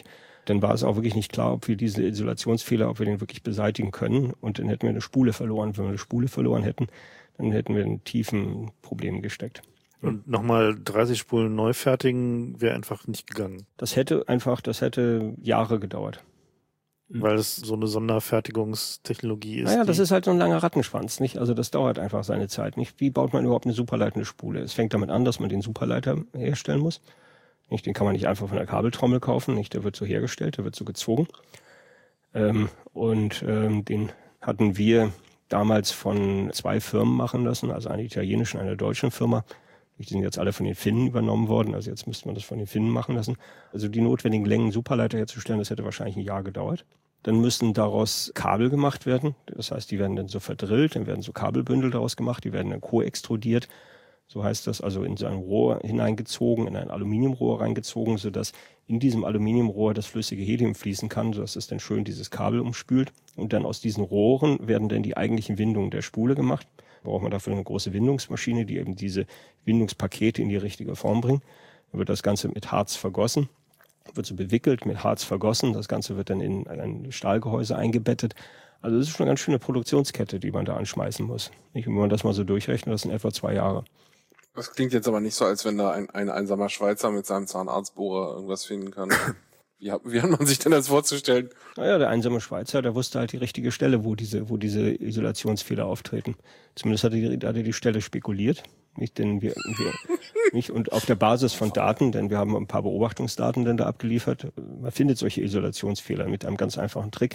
dann war es auch wirklich nicht klar, ob wir diesen Isolationsfehler, ob wir den wirklich beseitigen können. Und dann hätten wir eine Spule verloren. Wenn wir eine Spule verloren hätten, dann hätten wir in tiefen Problemen gesteckt. Und nochmal dreißig Spulen neu fertigen wäre einfach nicht gegangen. Das hätte einfach, das hätte Jahre gedauert. Weil es so eine Sonderfertigungstechnologie ist. Naja, das ist halt so ein langer Rattenschwanz, nicht? Also das dauert einfach seine Zeit, nicht? Wie baut man überhaupt eine superleitende Spule? Es fängt damit an, dass man den Superleiter herstellen muss. Nicht? Den kann man nicht einfach von der Kabeltrommel kaufen, nicht? Der wird so hergestellt, der wird so gezogen. Ähm, und ähm, den hatten wir damals von zwei Firmen machen lassen, also einer italienischen, einer deutschen Firma. Die sind jetzt alle von den Finnen übernommen worden, also jetzt müsste man das von den Finnen machen lassen. Also die notwendigen Längen Superleiter herzustellen, das hätte wahrscheinlich ein Jahr gedauert. Dann müssen daraus Kabel gemacht werden, das heißt, die werden dann so verdrillt, dann werden so Kabelbündel daraus gemacht, die werden dann koextrudiert, so heißt das, also in so ein Rohr hineingezogen, in ein Aluminiumrohr reingezogen, sodass in diesem Aluminiumrohr das flüssige Helium fließen kann, sodass es dann schön dieses Kabel umspült. Und dann aus diesen Rohren werden dann die eigentlichen Windungen der Spule gemacht. Braucht man dafür eine große Windungsmaschine, die eben diese Windungspakete in die richtige Form bringt. Dann wird das Ganze mit Harz vergossen, wird so bewickelt, mit Harz vergossen. Das Ganze wird dann in ein Stahlgehäuse eingebettet. Also das ist schon eine ganz schöne Produktionskette, die man da anschmeißen muss. Nicht, wenn man das mal so durchrechnet, das sind etwa zwei Jahre. Das klingt jetzt aber nicht so, als wenn da ein, ein einsamer Schweizer mit seinem Zahnarztbohrer irgendwas finden kann. Wie hat, wie hat man sich denn das vorzustellen? Naja, der einsame Schweizer, der wusste halt die richtige Stelle, wo diese, wo diese Isolationsfehler auftreten. Zumindest hat er, hat er die Stelle spekuliert. Nicht, denn wir, wir nicht, und auf der Basis von Daten, denn wir haben ein paar Beobachtungsdaten dann da abgeliefert. Man findet solche Isolationsfehler mit einem ganz einfachen Trick.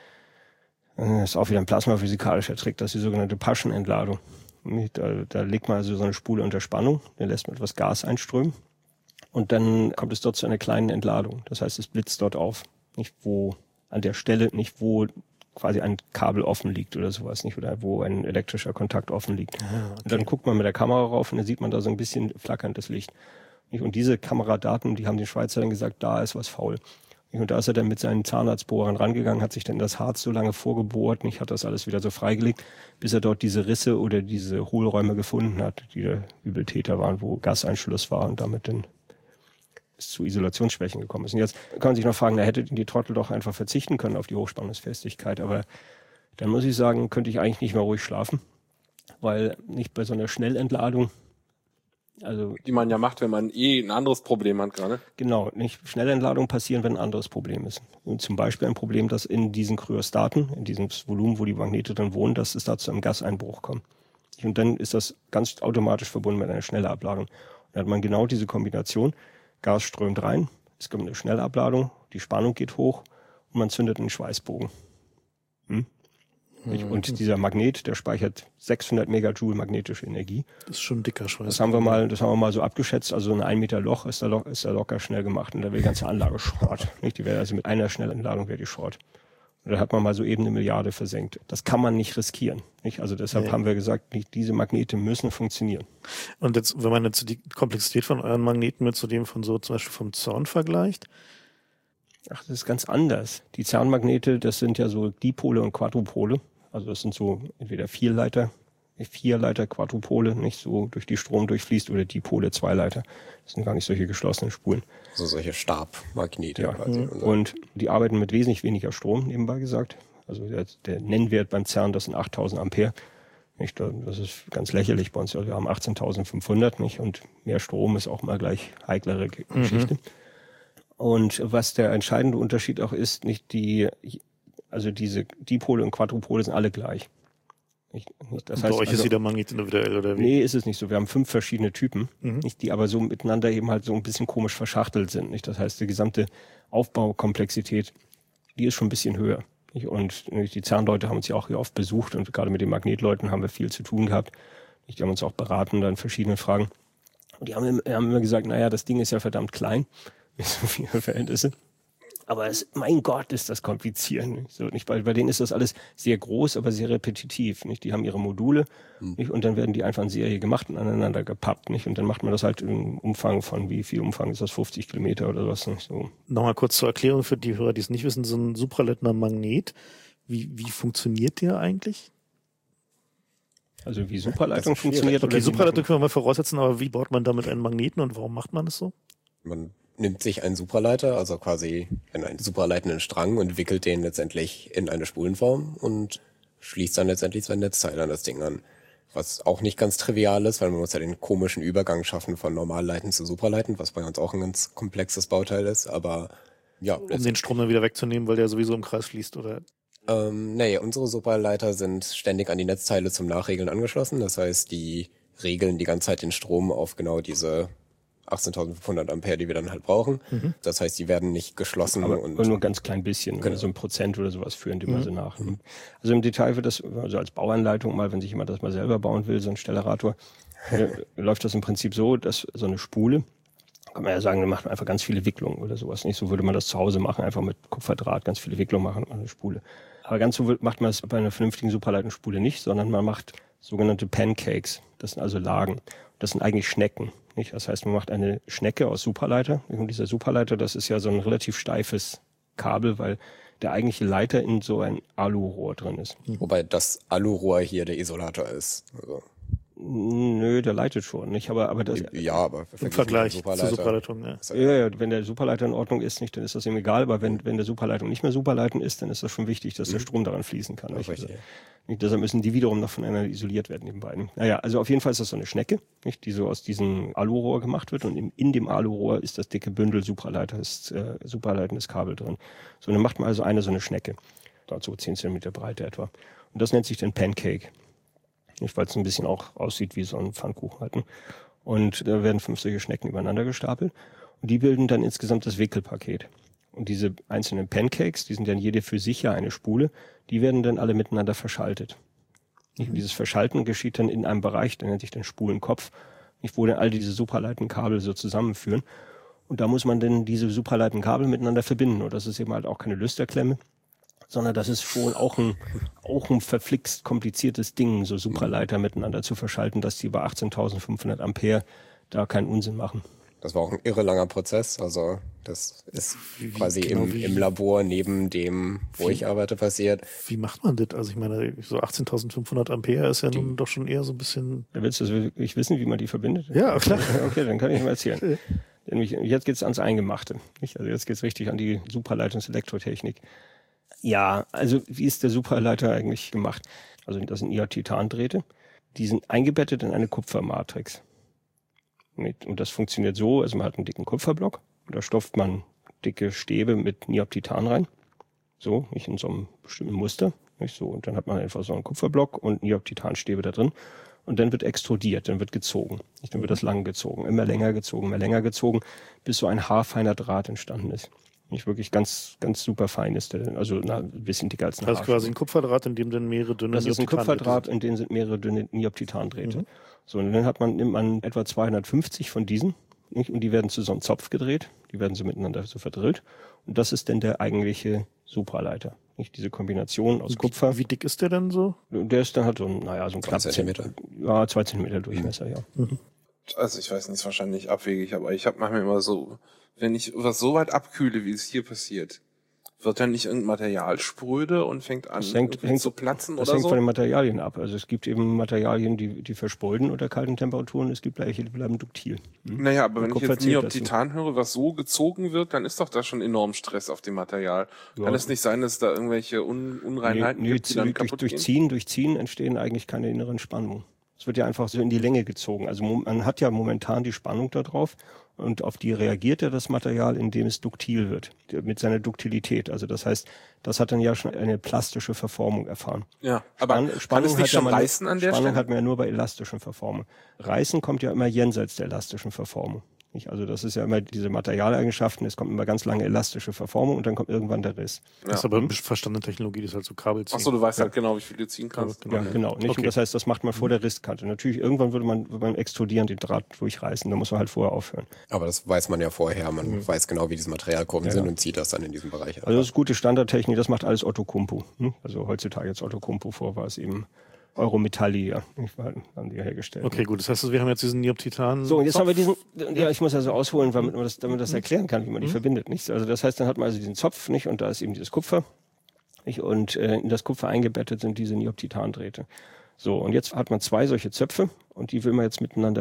Das ist auch wieder ein plasmaphysikalischer Trick, das ist die sogenannte Paschen-Entladung. Da, da legt man also so eine Spule unter Spannung, dann lässt man etwas Gas einströmen. Und dann kommt es dort zu einer kleinen Entladung. Das heißt, es blitzt dort auf. Nicht wo, an der Stelle, nicht wo quasi ein Kabel offen liegt oder sowas, nicht, oder wo ein elektrischer Kontakt offen liegt. Ah, okay. Und dann guckt man mit der Kamera rauf und dann sieht man da so ein bisschen flackerndes Licht. Und diese Kameradaten, die haben den Schweizer dann gesagt, da ist was faul. Und da ist er dann mit seinen Zahnarztbohrern rangegangen, hat sich dann das Harz so lange vorgebohrt, nicht, hat das alles wieder so freigelegt, bis er dort diese Risse oder diese Hohlräume gefunden hat, die der Übeltäter waren, wo Gaseinschluss war und damit dann es zu Isolationsschwächen gekommen ist. Und jetzt kann man sich noch fragen, da hätte die Trottel doch einfach verzichten können auf die Hochspannungsfestigkeit. Aber dann muss ich sagen, könnte ich eigentlich nicht mehr ruhig schlafen, weil nicht bei so einer Schnellentladung, also die man ja macht, wenn man eh ein anderes Problem hat gerade. Genau, nicht Schnellentladungen passieren, wenn ein anderes Problem ist. Und zum Beispiel ein Problem, dass in diesen Kryostaten, in diesem Volumen, wo die Magnete dann wohnen, dass es da zu einem Gaseinbruch kommt. Und dann ist das ganz automatisch verbunden mit einer Schnellabladung. Und dann hat man genau diese Kombination. Gas strömt rein, es kommt eine Schnellabladung, die Spannung geht hoch und man zündet einen Schweißbogen. Hm? Mhm. Und dieser Magnet, der speichert sechshundert Megajoule magnetische Energie. Das ist schon ein dicker Schweißbogen. Das haben wir mal, das haben wir mal so abgeschätzt. Also ein ein Meter Loch ist da, lo- ist da locker schnell gemacht und da wäre die ganze Anlage Schrott. Nicht? Die wäre also mit einer Schnellentladung wäre die Schrott. Und da hat man mal so eben eine Milliarde versenkt. Das kann man nicht riskieren. Nicht? Also deshalb nee. haben wir gesagt, nicht, diese Magnete müssen funktionieren. Und jetzt, wenn man jetzt die Komplexität von euren Magneten mit zu dem von so zum Beispiel vom CERN vergleicht? Ach, das ist ganz anders. Die CERN-Magnete, das sind ja so Dipole und Quadrupole. Also das sind so entweder Vierleiter, Vierleiter, Quadrupole, nicht so durch die Strom durchfließt, oder Dipole, Zweileiter. Das sind gar nicht solche geschlossenen Spulen. Also solche Stabmagnete. Ja. Quasi. Mhm. Und die arbeiten mit wesentlich weniger Strom, nebenbei gesagt. Also der, der Nennwert beim CERN, das sind achttausend Ampere. Nicht? Das ist ganz lächerlich bei uns. Also wir haben achtzehntausendfünfhundert, nicht? Und mehr Strom ist auch mal gleich heiklere Geschichte. Mhm. Und was der entscheidende Unterschied auch ist, nicht die, also diese Dipole und Quadrupole sind alle gleich. Nicht, nicht, das und bei heißt, euch also, ist jeder Magnet individuell, oder wie? Nee, ist es nicht so. Wir haben fünf verschiedene Typen, mhm. nicht, die aber so miteinander eben halt so ein bisschen komisch verschachtelt sind. Nicht? Das heißt, die gesamte Aufbaukomplexität, die ist schon ein bisschen höher. Nicht? Und nicht, die CERN-Leute haben uns ja auch hier oft besucht und gerade mit den Magnetleuten haben wir viel zu tun gehabt. Nicht? Die haben uns auch beraten dann in verschiedenen Fragen. Und die haben, haben immer gesagt, naja, das Ding ist ja verdammt klein, mit so vielen Verhältnissen. Aber es, mein Gott, ist das kompliziert. Nicht? So, nicht? Bei, bei denen ist das alles sehr groß, aber sehr repetitiv. Nicht? Die haben ihre Module mhm. nicht? Und dann werden die einfach in Serie gemacht und aneinander gepappt. Nicht? Und dann macht man das halt im Umfang von, wie viel Umfang ist das, fünfzig Kilometer oder was. Nicht? So. Nochmal kurz zur Erklärung für die Hörer, die es nicht wissen, so ein supraleitender Magnet. Wie, wie funktioniert der eigentlich? Also wie Superleitung funktioniert? Okay, Superleitung können wir mal voraussetzen, aber wie baut man damit einen Magneten und warum macht man das so? Man nimmt sich einen Supraleiter, also quasi einen supraleitenden Strang und wickelt den letztendlich in eine Spulenform und schließt dann letztendlich sein Netzteil an das Ding an. Was auch nicht ganz trivial ist, weil man muss ja den komischen Übergang schaffen von Normalleiten zu Supraleiten, was bei uns auch ein ganz komplexes Bauteil ist, aber ja. Um den Strom dann wieder wegzunehmen, weil der sowieso im Kreis fließt, oder? Ähm, nee, unsere Supraleiter sind ständig an die Netzteile zum Nachregeln angeschlossen. Das heißt, die regeln die ganze Zeit den Strom auf genau diese achtzehntausendfünfhundert Ampere, die wir dann halt brauchen. Mhm. Das heißt, die werden nicht geschlossen. Aber und nur ein ganz klein bisschen, genau. So ein Prozent oder sowas führen die mhm. mal so nach. Mhm. Also im Detail wird das, also als Bauanleitung mal, wenn sich jemand das mal selber bauen will, so ein Stellarator, äh, läuft das im Prinzip so, dass so eine Spule, kann man ja sagen, dann macht man einfach ganz viele Wicklungen oder sowas. Nicht so würde man das zu Hause machen, einfach mit Kupferdraht ganz viele Wicklungen machen an eine Spule. Aber ganz so macht man es bei einer vernünftigen Superleitenspule nicht, sondern man macht sogenannte Pancakes. Das sind also Lagen. Das sind eigentlich Schnecken. Nicht? Das heißt, man macht eine Schnecke aus Superleiter. Und dieser Superleiter, das ist ja so ein relativ steifes Kabel, weil der eigentliche Leiter in so ein Alurohr drin ist. Wobei das Alurohr hier der Isolator ist. Also. Nö, der leitet schon, nicht? Aber, aber das. Ja, aber im Vergleich zur Superleitung, ja. Ja, ja, wenn der Superleiter in Ordnung ist, nicht, dann ist das ihm egal. Aber wenn, wenn der Superleitung nicht mehr Superleiten ist, dann ist das schon wichtig, dass mhm. der Strom daran fließen kann. Nicht? Also, nicht? Deshalb müssen die wiederum noch voneinander isoliert werden, die beiden. Naja, also auf jeden Fall ist das so eine Schnecke, nicht? Die so aus diesem Alurohr gemacht wird. Und in, in dem Alurohr ist das dicke Bündel Supraleiter, das äh, superleitendes Kabel drin. So, dann macht man also eine so eine Schnecke. Dazu zehn Zentimeter Breite etwa. Und das nennt sich dann Pancake. Nicht, weil es ein bisschen auch aussieht wie so ein Pfannkuchen halt. Und da werden fünf solche Schnecken übereinander gestapelt. Und die bilden dann insgesamt das Wickelpaket. Und diese einzelnen Pancakes, die sind dann jede für sich ja eine Spule, die werden dann alle miteinander verschaltet. Mhm. Und dieses Verschalten geschieht dann in einem Bereich, der nennt sich dann Spulenkopf, wo dann all diese Supraleitenkabel so zusammenführen. Und da muss man dann diese Supraleitenkabel miteinander verbinden. Und das ist eben halt auch keine Lüsterklemme, sondern das ist schon auch ein, auch ein verflixt kompliziertes Ding, so Supraleiter miteinander zu verschalten, dass die bei achtzehntausendfünfhundert Ampere da keinen Unsinn machen. Das war auch ein irre langer Prozess, also das ist wie, quasi genau im, im Labor neben dem, wo wie, ich arbeite, passiert. Wie macht man das? Also ich meine, so achtzehntausendfundfünfhundert Ampere ist ja die, nun doch schon eher so ein bisschen... Da willst du wirklich wissen, wie man die verbindet? Ja, klar. Okay, dann kann ich mal erzählen. Nämlich, jetzt geht's ans Eingemachte. Nicht? Also jetzt geht's richtig an die Supraleitungs-Elektrotechnik. Ja, also wie ist der Supraleiter eigentlich gemacht? Also das sind Iod-Titan-Drähte. Die sind eingebettet in eine Kupfermatrix. Und das funktioniert so, also man hat einen dicken Kupferblock und da stopft man dicke Stäbe mit Niob-Titan rein. So, nicht in so einem bestimmten Muster. Nicht so. Und dann hat man einfach so einen Kupferblock und Niob-Titan-Stäbe da drin. Und dann wird extrudiert, dann wird gezogen. Nicht, dann wird das lang gezogen, immer länger gezogen, immer länger gezogen, bis so ein haarfeiner Draht entstanden ist. Nicht wirklich ganz, ganz super fein ist der, also na, ein bisschen dicker als ein Das ist quasi ein Kupferdraht, in dem dann mehrere dünne Das ist ein Kupferdraht, in dem sind mehrere dünne Niob-Titan-Drähte. Mhm. So, und dann hat man, nimmt man etwa zweihundertfünfzig von diesen, nicht? Und die werden zu so einem Zopf gedreht, die werden so miteinander so verdrillt. Und das ist dann der eigentliche Supraleiter. Nicht diese Kombination aus wie, Kupfer. Wie dick ist der denn so? Der ist dann halt so ein, naja, so ein knapp Zentimeter. Ja, zwei Zentimeter Durchmesser, mhm. ja. Mhm. Also ich weiß nicht, ist wahrscheinlich abwegig, aber ich habe manchmal immer so, wenn ich was so weit abkühle, wie es hier passiert, wird dann nicht irgendein Material spröde und fängt an das hängt, hängt, zu platzen das oder hängt so? von den Materialien ab. Also es gibt eben Materialien, die, die verspolden unter kalten Temperaturen, es gibt welche, die bleiben duktil. Hm? Naja, aber wenn ich jetzt Niob-Titan höre, was so gezogen wird, dann ist doch da schon enorm Stress auf dem Material. Ja. Kann es nicht sein, dass da irgendwelche Un- Unreinheiten nee, nee, gibt, die dann kaputt durch, durchziehen, durchziehen entstehen eigentlich keine inneren Spannungen. Es wird ja einfach so in die Länge gezogen. Also man hat ja momentan die Spannung da drauf und auf die reagiert ja das Material, indem es duktil wird, mit seiner Duktilität. Also das heißt, das hat dann ja schon eine plastische Verformung erfahren. Ja, aber Spann- kann Spannung es nicht schon man, reißen an der Spannung Stelle? hat man ja nur bei elastischen Verformungen. Reißen kommt ja immer jenseits der elastischen Verformung. Nicht? Also das ist ja immer diese Materialeigenschaften, es kommt immer ganz lange elastische Verformung und dann kommt irgendwann der Riss. Ja. Das ist aber eine verstandene Technologie, das ist halt so Kabel ziehen. Ach so, du weißt ja. halt genau, wie viel du ziehen kannst. Ja, genau. Nicht? Okay. Und das heißt, das macht man vor der Risskante. Natürlich, irgendwann würde man beim Extrudieren den Draht durchreißen, da muss man halt vorher aufhören. Aber das weiß man ja vorher, man mhm. weiß genau, wie diese Materialkurven ja, sind ja. und zieht das dann in diesem Bereich. Also das ist gute Standardtechnik, das macht alles Otto Kumpu. Hm? Also heutzutage jetzt Otto Kumpu, vor war es eben Eurometalli, ja, haben die ja hergestellt. Okay, gut. Das heißt, wir haben jetzt diesen Niob-Titan. So, und jetzt haben wir diesen, ja, ich muss also ausholen, damit man das, damit man das erklären kann, wie man die mhm. verbindet, nicht? Also das heißt, dann hat man also diesen Zopf, nicht? Und da ist eben dieses Kupfer, nicht? Und äh, in das Kupfer eingebettet sind diese Niob-Titan-Drähte. So, und jetzt hat man zwei solche Zöpfe und die will man jetzt miteinander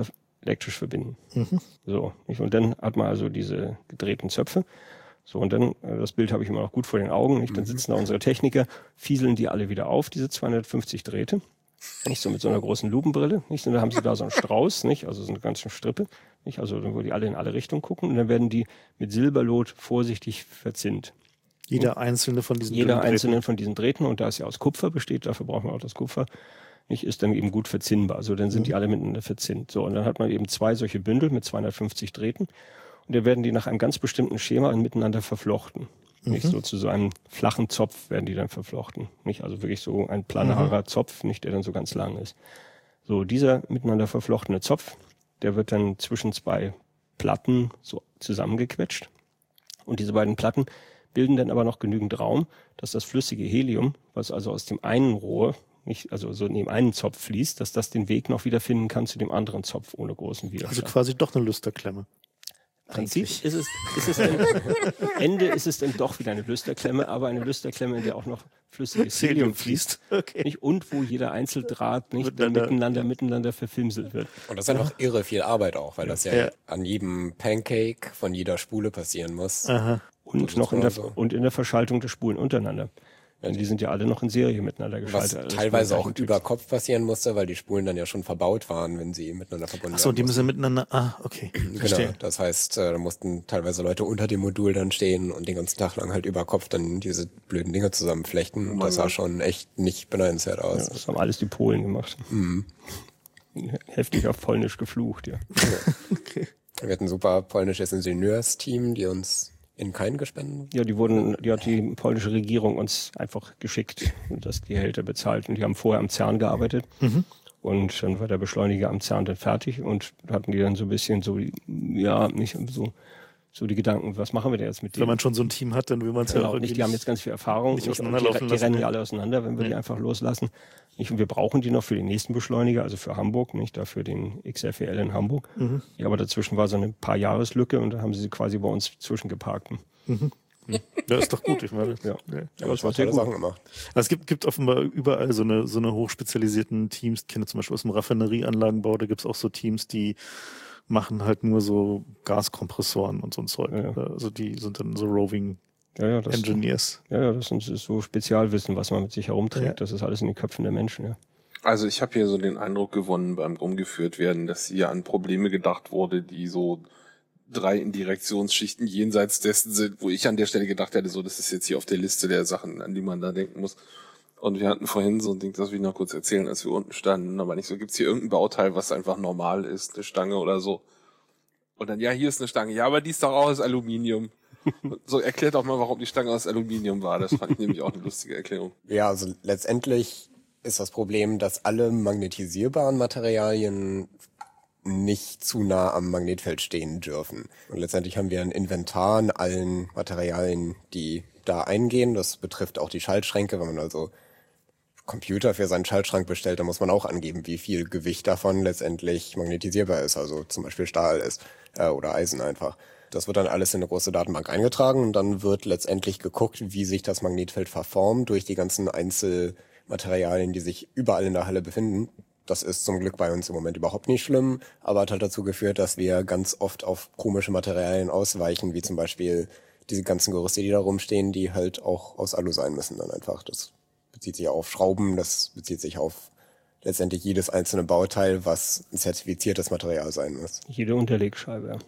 elektrisch verbinden. Mhm. So, nicht? Und dann hat man also diese gedrehten Zöpfe. So, und dann, das Bild habe ich immer noch gut vor den Augen, nicht? Dann sitzen da unsere Techniker, fieseln die alle wieder auf, diese zweihundertfünfzig Drähte. Nicht so mit so einer großen Lupenbrille, nicht? Und dann haben sie da so einen Strauß, nicht? Also so eine ganze Strippe, nicht? Also dann, wo die alle in alle Richtungen gucken und dann werden die mit Silberlot vorsichtig verzinnt. Jeder einzelne von diesen Jeder einzelne von diesen Drähten, und da es ja aus Kupfer besteht, dafür brauchen wir auch das Kupfer, nicht, ist dann eben gut verzinnbar. Also dann sind mhm. die alle miteinander verzinnt. So, und dann hat man eben zwei solche Bündel mit zweihundertfünfzig Drähten. Und dann werden die nach einem ganz bestimmten Schema miteinander verflochten. Mhm. Nicht so zu so einem flachen Zopf werden die dann verflochten. Nicht, also wirklich so ein planarer mhm. Zopf, nicht, der dann so ganz lang ist. So, dieser miteinander verflochtene Zopf, der wird dann zwischen zwei Platten so zusammengequetscht. Und diese beiden Platten bilden dann aber noch genügend Raum, dass das flüssige Helium, was also aus dem einen Rohr, nicht, also so neben einen Zopf fließt, dass das den Weg noch wieder finden kann zu dem anderen Zopf ohne großen Widerstand. Also quasi doch eine Lüsterklemme. Prinzip ist es, ist es dann, Ende ist es dann doch wieder eine Lüsterklemme, aber eine Lüsterklemme, in der auch noch flüssiges Helium fließt. Okay. Nicht, und wo jeder Einzeldraht nicht miteinander, miteinander, miteinander verfilmselt wird. Und das ist einfach irre viel Arbeit auch, weil das ja, ja an jedem Pancake von jeder Spule passieren muss. Aha. Und noch in der, so. und in der Verschaltung der Spulen untereinander. Denn die sind ja alle noch in Serie miteinander geschaltet. Was teilweise auch über Kopf passieren musste, weil die Spulen dann ja schon verbaut waren, wenn sie miteinander verbunden waren. Ach so, die müssen miteinander, ah, okay. Genau, das heißt, da mussten teilweise Leute unter dem Modul dann stehen und den ganzen Tag lang halt über Kopf dann diese blöden Dinge zusammenflechten. Und das sah schon echt nicht beneidenswert aus. Ja, das haben alles die Polen gemacht. Mhm. Heftig auf Polnisch geflucht, ja. Okay. Wir hatten ein super polnisches Ingenieursteam, die uns in keinen gespendet? Ja, die wurden, die hat die polnische Regierung uns einfach geschickt und das Gehälter bezahlt. Und die haben vorher am CERN gearbeitet. Mhm. Und dann war der Beschleuniger am CERN dann fertig und hatten die dann so ein bisschen so, ja, nicht so, so die Gedanken, was machen wir denn jetzt mit denen? Wenn man schon so ein Team hat, dann will man es genau, ja auch nicht. Die haben jetzt ganz viel Erfahrung. Nicht nicht, auseinanderlaufen die, die rennen lassen. ja alle auseinander, wenn wir mhm. die einfach loslassen. Nicht, und wir brauchen die noch für den nächsten Beschleuniger, also für Hamburg, nicht dafür den X F E L in Hamburg. Mhm. Ja, aber dazwischen war so eine paar Jahreslücke und da haben sie sie quasi bei uns zwischengeparkt. Mhm. Ja, ist doch gut, ich meine. Ja, ja, ja das war sehr gut gemacht. Also es gibt, gibt offenbar überall so eine, so eine hochspezialisierten Teams. Ich kenne zum Beispiel aus dem Raffinerieanlagenbau, da gibt's auch so Teams, die machen halt nur so Gaskompressoren und so ein Zeug. Ja. Also die sind dann so Roving ja, ja, das, Engineers. Ja, ja, das ist so Spezialwissen, was man mit sich herumträgt. Ja. Das ist alles in den Köpfen der Menschen, ja. Also ich habe hier so den Eindruck gewonnen beim rumgeführt werden, dass hier an Probleme gedacht wurde, die so drei Indirektionsschichten jenseits dessen sind, wo ich an der Stelle gedacht hätte, so, das ist jetzt hier auf der Liste der Sachen, an die man da denken muss. Und wir hatten vorhin so ein Ding, das will ich noch kurz erzählen, als wir unten standen, aber nicht so, gibt's hier irgendein Bauteil, was einfach normal ist, eine Stange oder so. Und dann, ja, hier ist eine Stange, ja, aber die ist doch auch aus Aluminium. Und so, erklärt doch mal, warum die Stange aus Aluminium war. Das fand ich nämlich auch eine lustige Erklärung. Ja, also letztendlich ist das Problem, dass alle magnetisierbaren Materialien nicht zu nah am Magnetfeld stehen dürfen. Und letztendlich haben wir ein Inventar an allen Materialien, die da eingehen. Das betrifft auch die Schaltschränke. Wenn man also Computer für seinen Schaltschrank bestellt, dann muss man auch angeben, wie viel Gewicht davon letztendlich magnetisierbar ist, also zum Beispiel Stahl ist äh, oder Eisen einfach. Das wird dann alles in eine große Datenbank eingetragen und dann wird letztendlich geguckt, wie sich das Magnetfeld verformt durch die ganzen Einzelmaterialien, die sich überall in der Halle befinden. Das ist zum Glück bei uns im Moment überhaupt nicht schlimm, aber hat halt dazu geführt, dass wir ganz oft auf komische Materialien ausweichen, wie zum Beispiel diese ganzen Gerüste, die da rumstehen, die halt auch aus Alu sein müssen dann einfach. Das bezieht sich auf Schrauben, das bezieht sich auf letztendlich jedes einzelne Bauteil, was ein zertifiziertes Material sein muss. Jede Unterlegscheibe, ja.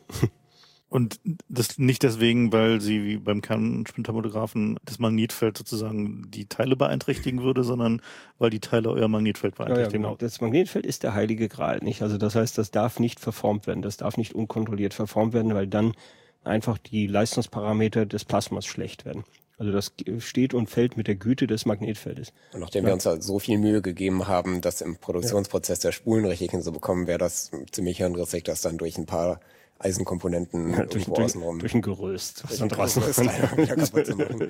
Und das nicht deswegen, weil sie wie beim Kernspintomographen das Magnetfeld sozusagen die Teile beeinträchtigen würde, sondern weil die Teile euer Magnetfeld beeinträchtigen. Ja, ja, genau. Das Magnetfeld ist der heilige Gral, nicht? Also das heißt, das darf nicht verformt werden, das darf nicht unkontrolliert verformt werden, weil dann einfach die Leistungsparameter des Plasmas schlecht werden. Also das steht und fällt mit der Güte des Magnetfeldes. Und nachdem ja. wir uns da so viel Mühe gegeben haben, das im Produktionsprozess ja. der Spulen richtig hinzubekommen, wäre das ziemlich hirnrissig, das dann durch ein paar Eisenkomponenten ja, durch, irgendwo außenrum. Durch ein Gerüst. Was dann draußen ist, wieder kaputt zu machen.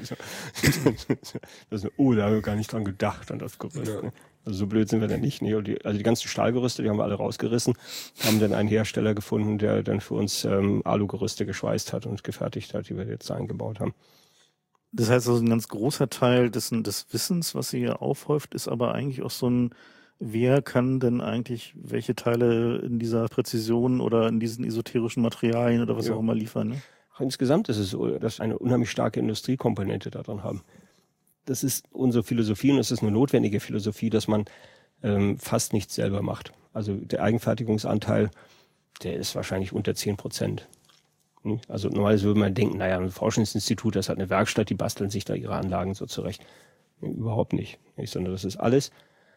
Das ist, oh, da haben wir gar nicht dran gedacht, an das Gerüst. Ja. Ne? Also so blöd sind wir dann nicht. Ne? Die, also die ganzen Stahlgerüste, die haben wir alle rausgerissen, haben dann einen Hersteller gefunden, der dann für uns ähm, Alugerüste geschweißt hat und gefertigt hat, die wir jetzt eingebaut haben. Das heißt, also ein ganz großer Teil des, des Wissens, was sie hier aufhäuft, ist aber eigentlich auch so ein wer kann denn eigentlich welche Teile in dieser Präzision oder in diesen esoterischen Materialien oder was ja. auch immer liefern? Ne? Insgesamt ist es so, dass wir eine unheimlich starke Industriekomponente daran haben. Das ist unsere Philosophie und es ist eine notwendige Philosophie, dass man ähm, fast nichts selber macht. Also der Eigenfertigungsanteil, der ist wahrscheinlich unter zehn Prozent. Also normalerweise würde man denken, naja, ein Forschungsinstitut, das hat eine Werkstatt, die basteln sich da ihre Anlagen so zurecht. Nee, überhaupt nicht, nicht, sondern das ist alles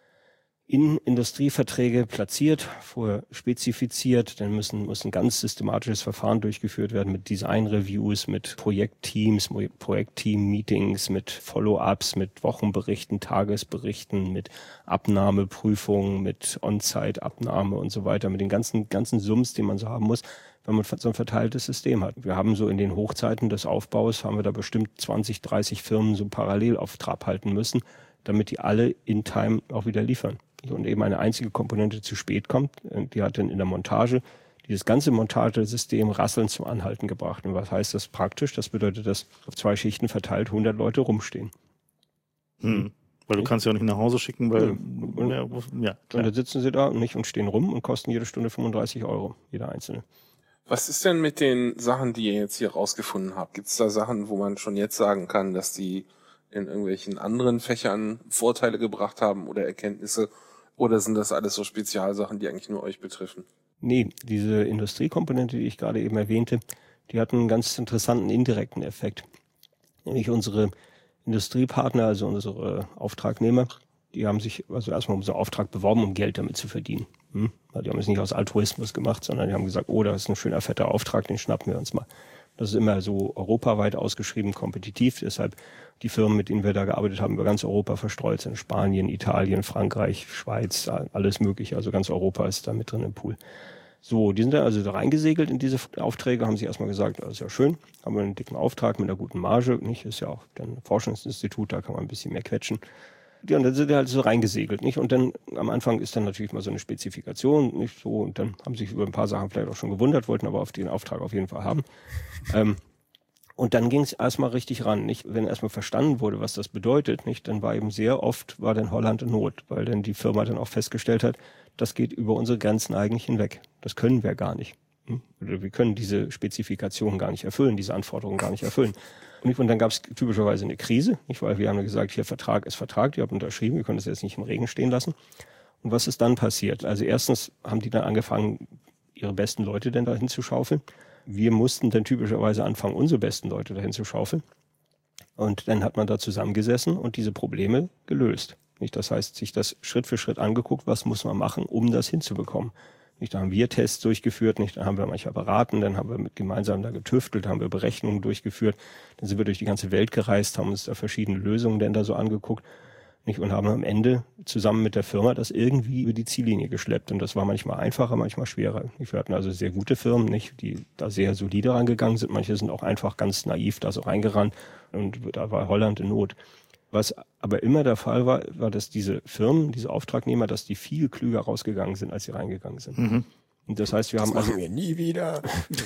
in Industrieverträge platziert, vorher spezifiziert, dann müssen, muss ein ganz systematisches Verfahren durchgeführt werden mit Design-Reviews, mit Projektteams, Projektteam-Meetings, mit Follow-ups, mit Wochenberichten, Tagesberichten, mit Abnahmeprüfungen, mit On-Site-Abnahme und so weiter, mit den ganzen, ganzen Summs, die man so haben muss, wenn man so ein verteiltes System hat. Wir haben so in den Hochzeiten des Aufbaus, haben wir da bestimmt zwanzig, dreißig Firmen so parallel auf Trab halten müssen, damit die alle in Time auch wieder liefern. Und eben eine einzige Komponente zu spät kommt, die hat dann in der Montage dieses ganze Montagesystem rasselnd zum Anhalten gebracht. Und was heißt das praktisch? Das bedeutet, dass auf zwei Schichten verteilt hundert Leute rumstehen. Hm. Weil du kannst ja auch nicht nach Hause schicken, weil... Ja, ja, ja und dann sitzen sie da nicht und stehen rum und kosten jede Stunde fünfunddreißig Euro, jeder einzelne. Was ist denn mit den Sachen, die ihr jetzt hier rausgefunden habt? Gibt es da Sachen, wo man schon jetzt sagen kann, dass die in irgendwelchen anderen Fächern Vorteile gebracht haben oder Erkenntnisse? Oder sind das alles so Spezialsachen, die eigentlich nur euch betreffen? Nee, diese Industriekomponente, die ich gerade eben erwähnte, die hat einen ganz interessanten indirekten Effekt. Nämlich unsere Industriepartner, also unsere Auftragnehmer, die haben sich also erstmal um so einen Auftrag beworben, um Geld damit zu verdienen. Hm? Die haben es nicht aus Altruismus gemacht, sondern die haben gesagt, oh, das ist ein schöner, fetter Auftrag, den schnappen wir uns mal. Das ist immer so europaweit ausgeschrieben, kompetitiv. Deshalb die Firmen, mit denen wir da gearbeitet haben, über ganz Europa verstreut sind. Spanien, Italien, Frankreich, Schweiz, alles mögliche. Also ganz Europa ist da mit drin im Pool. So, die sind dann also da reingesegelt in diese Aufträge, haben sich erstmal gesagt, das ist ja schön, haben wir einen dicken Auftrag mit einer guten Marge. Nicht, ist ja auch dann ein Forschungsinstitut, da kann man ein bisschen mehr quetschen. Ja, und dann sind die halt so reingesegelt, nicht? Und dann am Anfang ist dann natürlich mal so eine Spezifikation, nicht so, und dann haben sich über ein paar Sachen vielleicht auch schon gewundert, wollten aber auf den Auftrag auf jeden Fall haben. Ähm, und dann ging es erstmal richtig ran, nicht? Wenn erstmal verstanden wurde, was das bedeutet, nicht? Dann war eben sehr oft, war dann Holland in Not, weil dann die Firma dann auch festgestellt hat, das geht über unsere Grenzen eigentlich hinweg. Das können wir gar nicht. Oder wir können diese Spezifikationen gar nicht erfüllen, diese Anforderungen gar nicht erfüllen. Und dann gab es typischerweise eine Krise, nicht, weil wir haben gesagt, hier Vertrag ist Vertrag, ihr habt unterschrieben, wir können das jetzt nicht im Regen stehen lassen. Und was ist dann passiert? Also erstens haben die dann angefangen, ihre besten Leute denn dahin zu schaufeln. Wir mussten dann typischerweise anfangen, unsere besten Leute dahin zu schaufeln. Und dann hat man da zusammengesessen und diese Probleme gelöst. Nicht, das heißt, sich das Schritt für Schritt angeguckt, was muss man machen, um das hinzubekommen. Nicht, da haben wir Tests durchgeführt, nicht, da haben wir manchmal beraten, dann haben wir mit gemeinsam da getüftelt, haben wir Berechnungen durchgeführt, dann sind wir durch die ganze Welt gereist, haben uns da verschiedene Lösungen denn da so angeguckt, nicht, und haben am Ende zusammen mit der Firma das irgendwie über die Ziellinie geschleppt. Und das war manchmal einfacher, manchmal schwerer. Nicht, wir hatten also sehr gute Firmen, nicht, die da sehr solide rangegangen sind. Manche sind auch einfach ganz naiv da so reingerannt und da war Holland in Not. Was aber immer der Fall war, war, dass diese Firmen, diese Auftragnehmer, dass die viel klüger rausgegangen sind, als sie reingegangen sind. Mhm. Und das heißt, wir das haben also wir nie wieder.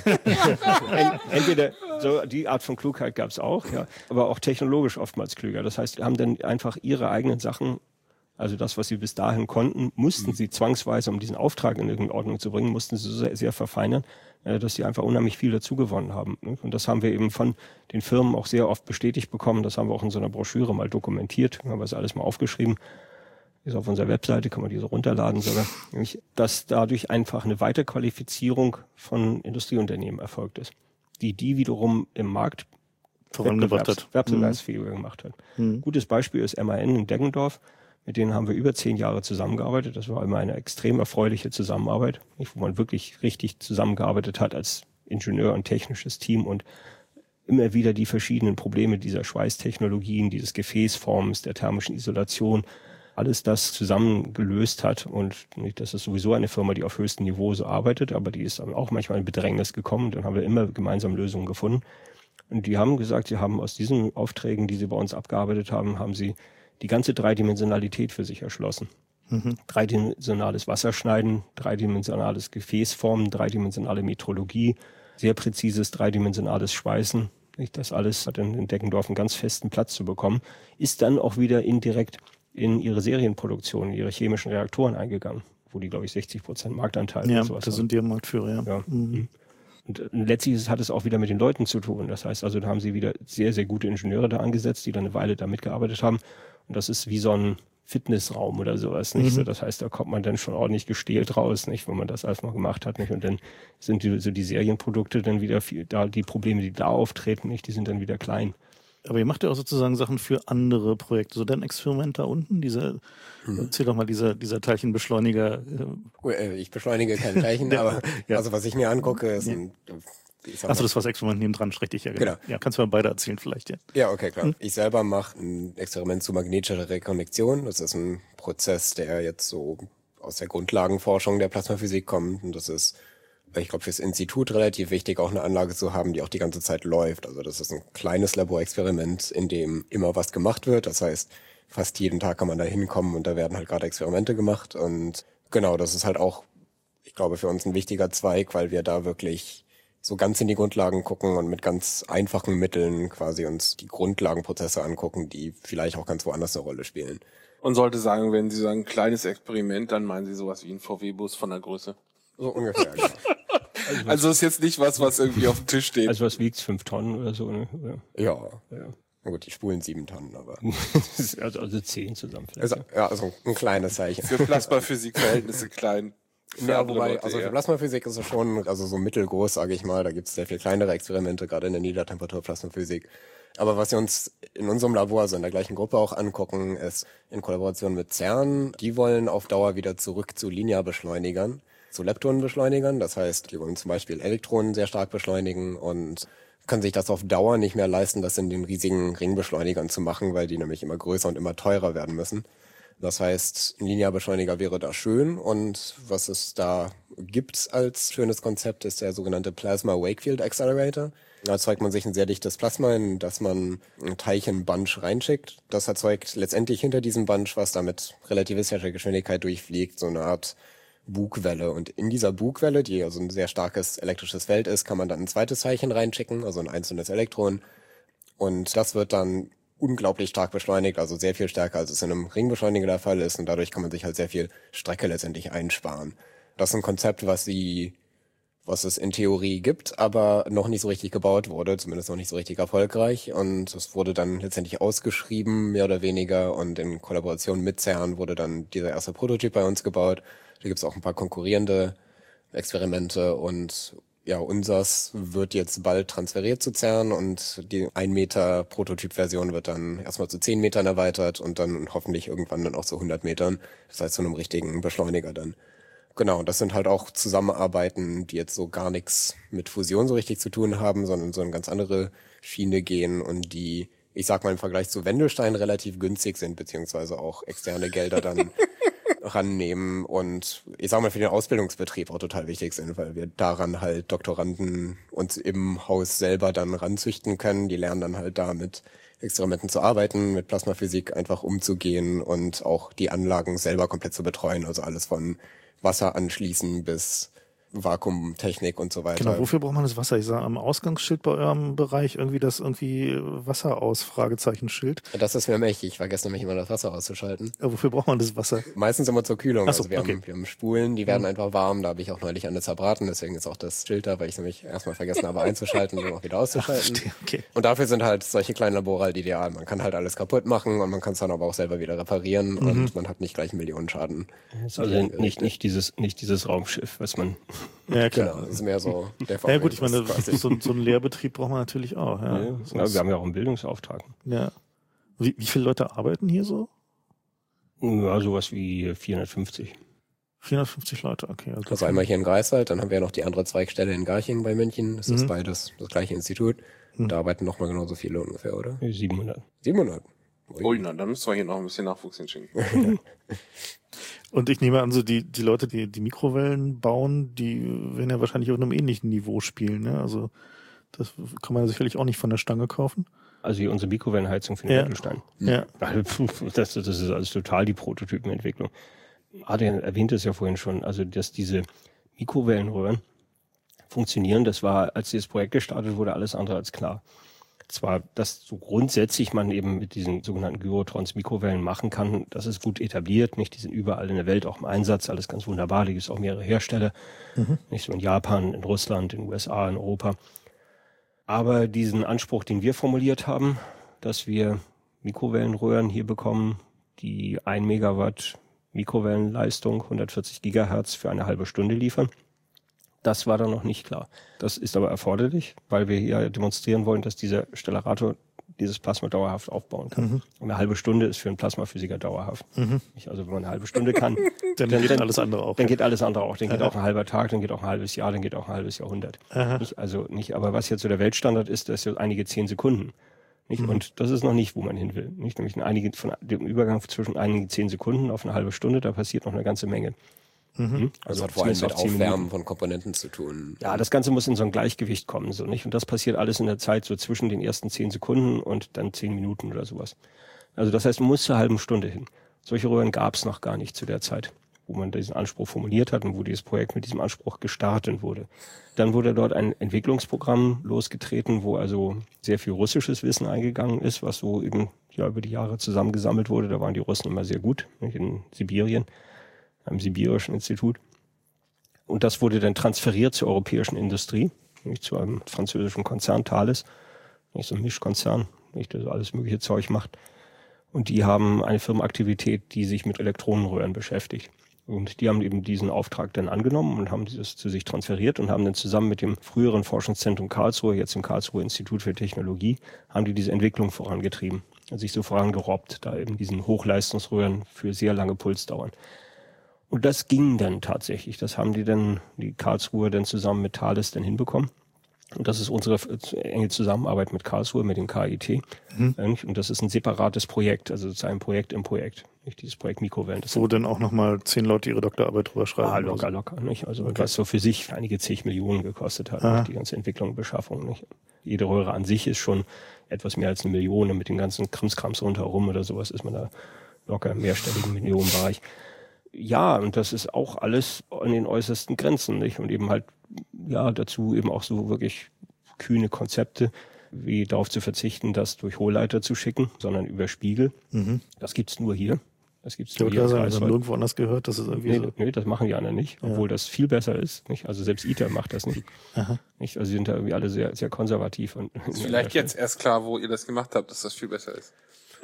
Entweder so die Art von Klugheit gab es auch, ja, aber auch technologisch oftmals klüger. Das heißt, wir haben dann einfach ihre eigenen Sachen, also das, was sie bis dahin konnten, mussten mhm. sie zwangsweise, um diesen Auftrag in irgendeine Ordnung zu bringen, mussten sie sehr, sehr verfeinern, dass sie einfach unheimlich viel dazu gewonnen haben. Und das haben wir eben von den Firmen auch sehr oft bestätigt bekommen. Das haben wir auch in so einer Broschüre mal dokumentiert. Haben wir das alles mal aufgeschrieben. Ist auf unserer Webseite, kann man diese runterladen sogar. Nämlich, dass dadurch einfach eine Weiterqualifizierung von Industrieunternehmen erfolgt ist, die die wiederum im Markt vorangebracht hat, wettbewerbsfähiger mhm. gemacht hat. Mhm. Gutes Beispiel ist M A N in Deggendorf. Mit denen haben wir über zehn Jahre zusammengearbeitet. Das war immer eine extrem erfreuliche Zusammenarbeit, wo man wirklich richtig zusammengearbeitet hat als Ingenieur und technisches Team und immer wieder die verschiedenen Probleme dieser Schweißtechnologien, dieses Gefäßforms, der thermischen Isolation, alles das zusammen gelöst hat. Und das ist sowieso eine Firma, die auf höchstem Niveau so arbeitet, aber die ist auch manchmal in Bedrängnis gekommen. Dann haben wir immer gemeinsam Lösungen gefunden. Und die haben gesagt, sie haben aus diesen Aufträgen, die sie bei uns abgearbeitet haben, haben sie die ganze Dreidimensionalität für sich erschlossen. Mhm. Dreidimensionales Wasserschneiden, dreidimensionales Gefäßformen, dreidimensionale Metrologie, sehr präzises dreidimensionales Schweißen. Das alles hat in Deggendorf einen ganz festen Platz zu bekommen. Ist dann auch wieder indirekt in ihre Serienproduktion, in ihre chemischen Reaktoren eingegangen, wo die, glaube ich, sechzig Prozent Marktanteil ja, oder sowas das haben. sind die Marktführer, ja. Ja. Mhm. Und äh, letztlich hat es auch wieder mit den Leuten zu tun. Das heißt also, da haben sie wieder sehr, sehr gute Ingenieure da angesetzt, die dann eine Weile da mitgearbeitet haben. Und das ist wie so ein Fitnessraum oder sowas, nicht? Mhm. So, das heißt, da kommt man dann schon ordentlich gestählt raus, nicht, wenn man das alles mal gemacht hat, nicht? Und dann sind die, so die Serienprodukte dann wieder viel, da die Probleme, die da auftreten, nicht, die sind dann wieder klein. Aber ihr macht ja auch sozusagen Sachen für andere Projekte. So dein Experiment da unten, diese, mhm. erzähl doch mal, dieser, dieser Teilchenbeschleuniger. Äh, ich beschleunige kein Teilchen, aber ja. also was ich mir angucke, ist ja. ein, Achso, das war das Experiment neben dran, richtig, ja, genau. genau. Ja, kannst du mal beide erzählen vielleicht, ja. Ja, okay, klar. Hm? Ich selber mache ein Experiment zu magnetischer Rekonnektion. Das ist ein Prozess, der jetzt so aus der Grundlagenforschung der Plasmaphysik kommt. Und das ist, ich glaube, fürs Institut relativ wichtig, auch eine Anlage zu haben, die auch die ganze Zeit läuft. Also das ist ein kleines Laborexperiment, in dem immer was gemacht wird. Das heißt, fast jeden Tag kann man da hinkommen und da werden halt gerade Experimente gemacht. Und genau, das ist halt auch, ich glaube, für uns ein wichtiger Zweig, weil wir da wirklich so ganz in die Grundlagen gucken und mit ganz einfachen Mitteln quasi uns die Grundlagenprozesse angucken, die vielleicht auch ganz woanders eine Rolle spielen. Und sollte sagen, wenn Sie sagen kleines Experiment, dann meinen Sie sowas wie ein V W-Bus von der Größe? So ungefähr, genau. Also, also ist jetzt nicht was, was irgendwie auf dem Tisch steht. Also was wiegt's? Fünf Tonnen oder so, ne? Ja. ja. Na gut, die spulen sieben Tonnen, aber. also, also zehn zusammen Also, vielleicht. ja, also ein kleines Zeichen. Für Plasmaphysik-Verhältnisse klein. Ja, wobei, also für Plasmaphysik ist es schon, also so mittelgroß, sage ich mal. Da gibt es sehr viel kleinere Experimente, gerade in der Niedertemperatur-Plasmaphysik. Aber was wir uns in unserem Labor, also in der gleichen Gruppe auch angucken, ist in Kollaboration mit CERN, die wollen auf Dauer wieder zurück zu Linearbeschleunigern, zu Leptonenbeschleunigern. Das heißt, die wollen zum Beispiel Elektronen sehr stark beschleunigen und können sich das auf Dauer nicht mehr leisten, das in den riesigen Ringbeschleunigern zu machen, weil die nämlich immer größer und immer teurer werden müssen. Das heißt, ein Linearbeschleuniger wäre da schön und was es da gibt als schönes Konzept ist der sogenannte Plasma Wakefield Accelerator. Da erzeugt man sich ein sehr dichtes Plasma, in das man ein Teilchen-Bunch reinschickt. Das erzeugt letztendlich hinter diesem Bunch, was da mit relativistischer Geschwindigkeit durchfliegt, so eine Art Bugwelle. Und in dieser Bugwelle, die also ein sehr starkes elektrisches Feld ist, kann man dann ein zweites Teilchen reinschicken, also ein einzelnes Elektron. Und das wird dann unglaublich stark beschleunigt, also sehr viel stärker, als es in einem Ringbeschleuniger der Fall ist. Und dadurch kann man sich halt sehr viel Strecke letztendlich einsparen. Das ist ein Konzept, was sie, was es in Theorie gibt, aber noch nicht so richtig gebaut wurde, zumindest noch nicht so richtig erfolgreich. Und es wurde dann letztendlich ausgeschrieben, mehr oder weniger. Und in Kollaboration mit CERN wurde dann dieser erste Prototyp bei uns gebaut. Da gibt es auch ein paar konkurrierende Experimente und ja, unsers wird jetzt bald transferiert zu CERN und die ein Meter Prototyp-Version wird dann erstmal zu zehn Metern erweitert und dann hoffentlich irgendwann dann auch zu hundert Metern. Das heißt zu einem richtigen Beschleuniger dann. Genau, das sind halt auch Zusammenarbeiten, die jetzt so gar nichts mit Fusion so richtig zu tun haben, sondern so eine ganz andere Schiene gehen und die, ich sag mal im Vergleich zu Wendelstein relativ günstig sind, beziehungsweise auch externe Gelder dann rannehmen und ich sag mal für den Ausbildungsbetrieb auch total wichtig sind, weil wir daran halt Doktoranden uns im Haus selber dann ranzüchten können. Die lernen dann halt da mit Experimenten zu arbeiten, mit Plasmaphysik einfach umzugehen und auch die Anlagen selber komplett zu betreuen, also alles von Wasser anschließen bis Vakuumtechnik und so weiter. Genau, wofür braucht man das Wasser? Ich sage am Ausgangsschild bei eurem Bereich irgendwie das irgendwie Wasser aus, Fragezeichenschild. Das ist mir mächtig. Ich vergesse nämlich immer das Wasser auszuschalten. Ja, wofür braucht man das Wasser? Meistens immer zur Kühlung. Ach so, also wir, okay. haben, wir haben Spulen, die werden Mhm. einfach warm. Da habe ich auch neulich eine zerbraten, deswegen ist auch das Schild da, weil ich nämlich erstmal vergessen habe einzuschalten und dann auch wieder auszuschalten. Verstehe, okay. Und dafür sind halt solche kleinen Labore halt ideal. Man kann halt alles kaputt machen und man kann es dann aber auch selber wieder reparieren Mhm. und man hat nicht gleich einen Millionenschaden. Also nicht, nicht dieses, nicht dieses Raumschiff, was man. Ja, klar. Genau, das ist mehr so der Ja gut, ich meine, quasi. so, so einen Lehrbetrieb braucht man natürlich auch. Ja, Ja, ja, wir haben ja auch einen Bildungsauftrag. ja. Wie, wie viele Leute arbeiten hier so? Ja, sowas wie vierhundertfünfzig. vierhundertfünfzig Leute, okay. Also einmal hier in Greifswald, dann haben wir noch die andere Zweigstelle in Garching bei München. Das Mhm. ist beides das gleiche Institut. Mhm. Und da arbeiten nochmal genauso viele ungefähr, oder? siebenhundert. siebenhundert. Ui, na, dann müssen wir hier noch ein bisschen Nachwuchs hinschicken. Und ich nehme an, so die, die Leute, die die Mikrowellen bauen, die werden ja wahrscheinlich auf einem ähnlichen Niveau spielen. Ne? Also das kann man sicherlich auch nicht von der Stange kaufen. Also hier unsere Mikrowellenheizung für den Ja. Wendelstein. Ja. Das, das ist alles total die Prototypenentwicklung. Adrian erwähnte es ja vorhin schon, also dass diese Mikrowellenröhren funktionieren, das war, als dieses Projekt gestartet wurde, alles andere als klar. Zwar, dass so grundsätzlich man eben mit diesen sogenannten Gyrotrons Mikrowellen machen kann, das ist gut etabliert, nicht? Die sind überall in der Welt auch im Einsatz, alles ganz wunderbar, da gibt es auch mehrere Hersteller, mhm. nicht so in Japan, in Russland, in den U S A, in Europa. Aber diesen Anspruch, den wir formuliert haben, dass wir Mikrowellenröhren hier bekommen, die ein Megawatt Mikrowellenleistung, hundertvierzig Gigahertz für eine halbe Stunde liefern, das war da noch nicht klar. Das ist aber erforderlich, weil wir hier demonstrieren wollen, dass dieser Stellarator dieses Plasma dauerhaft aufbauen kann. Mhm. Eine halbe Stunde ist für einen Plasmaphysiker dauerhaft. Mhm. Also wenn man eine halbe Stunde kann, dann, dann geht dann, alles andere auch. Dann ja. geht alles andere auch. Dann Aha. geht auch ein halber Tag, dann geht auch ein halbes Jahr, dann geht auch ein halbes Jahrhundert. Nicht, also nicht, aber was jetzt so der Weltstandard ist, das ist ja einige zehn Sekunden. Nicht? Mhm. Und das ist noch nicht, wo man hin will. Nicht? Nämlich einige, von dem Übergang zwischen einigen zehn Sekunden auf eine halbe Stunde, da passiert noch eine ganze Menge. Mhm. Also, also hat vor allem mit Aufwärmen von Komponenten zu tun. Ja, das Ganze muss in so ein Gleichgewicht kommen, so nicht. Und das passiert alles in der Zeit so zwischen den ersten zehn Sekunden und dann zehn Minuten oder sowas. Also das heißt, man muss zur halben Stunde hin. Solche Röhren gab es noch gar nicht zu der Zeit, wo man diesen Anspruch formuliert hat und wo dieses Projekt mit diesem Anspruch gestartet wurde. Dann wurde dort ein Entwicklungsprogramm losgetreten, wo also sehr viel russisches Wissen eingegangen ist, was so eben ja über die Jahre zusammengesammelt wurde. Da waren die Russen immer sehr gut, nicht, in Sibirien, am Sibirischen Institut. Und das wurde dann transferiert zur europäischen Industrie, nicht zu einem französischen Konzern Thales, nicht so ein Mischkonzern, nicht, der alles mögliche Zeug macht. Und die haben eine Firmenaktivität, die sich mit Elektronenröhren beschäftigt. Und die haben eben diesen Auftrag dann angenommen und haben dieses zu sich transferiert und haben dann zusammen mit dem früheren Forschungszentrum Karlsruhe, jetzt im Karlsruher Institut für Technologie, haben die diese Entwicklung vorangetrieben. Also sich so vorangerobbt, da eben diesen Hochleistungsröhren für sehr lange Pulsdauern. Und das ging dann tatsächlich. Das haben die dann, die Karlsruher dann zusammen mit Thales dann hinbekommen. Und das ist unsere enge Zusammenarbeit mit Karlsruhe, mit dem K I T. Mhm. Und das ist ein separates Projekt, also sozusagen ein Projekt im Projekt. Nicht dieses Projekt Mikrowellen. Das Wo dann auch nochmal zehn Leute ihre Doktorarbeit drüber schreiben. Ah, locker, locker. Nicht? Also okay. Was so für sich einige zig Millionen gekostet hat, nicht? Die ganze Entwicklung und Beschaffung. Nicht? Jede Röhre an sich ist schon etwas mehr als eine Million. Und mit den ganzen Krimskrams rundherum oder sowas ist man da locker im mehrstelligen Millionenbereich. Ja, und das ist auch alles an den äußersten Grenzen, nicht? Und eben halt, ja, dazu eben auch so wirklich kühne Konzepte, wie darauf zu verzichten, das durch Hohlleiter zu schicken, sondern über Spiegel. Mhm. Das gibt's nur hier. Das gibt's nur hier. Ich habe also nirgendwo anders gehört, dass es irgendwie nee, so... Nee, das machen die anderen nicht, obwohl ja. das viel besser ist, nicht? Also selbst I T E R macht das nicht. Aha. Nicht? Also sie sind da irgendwie alle sehr, sehr konservativ. Und ist vielleicht jetzt erst klar, wo ihr das gemacht habt, dass das viel besser ist.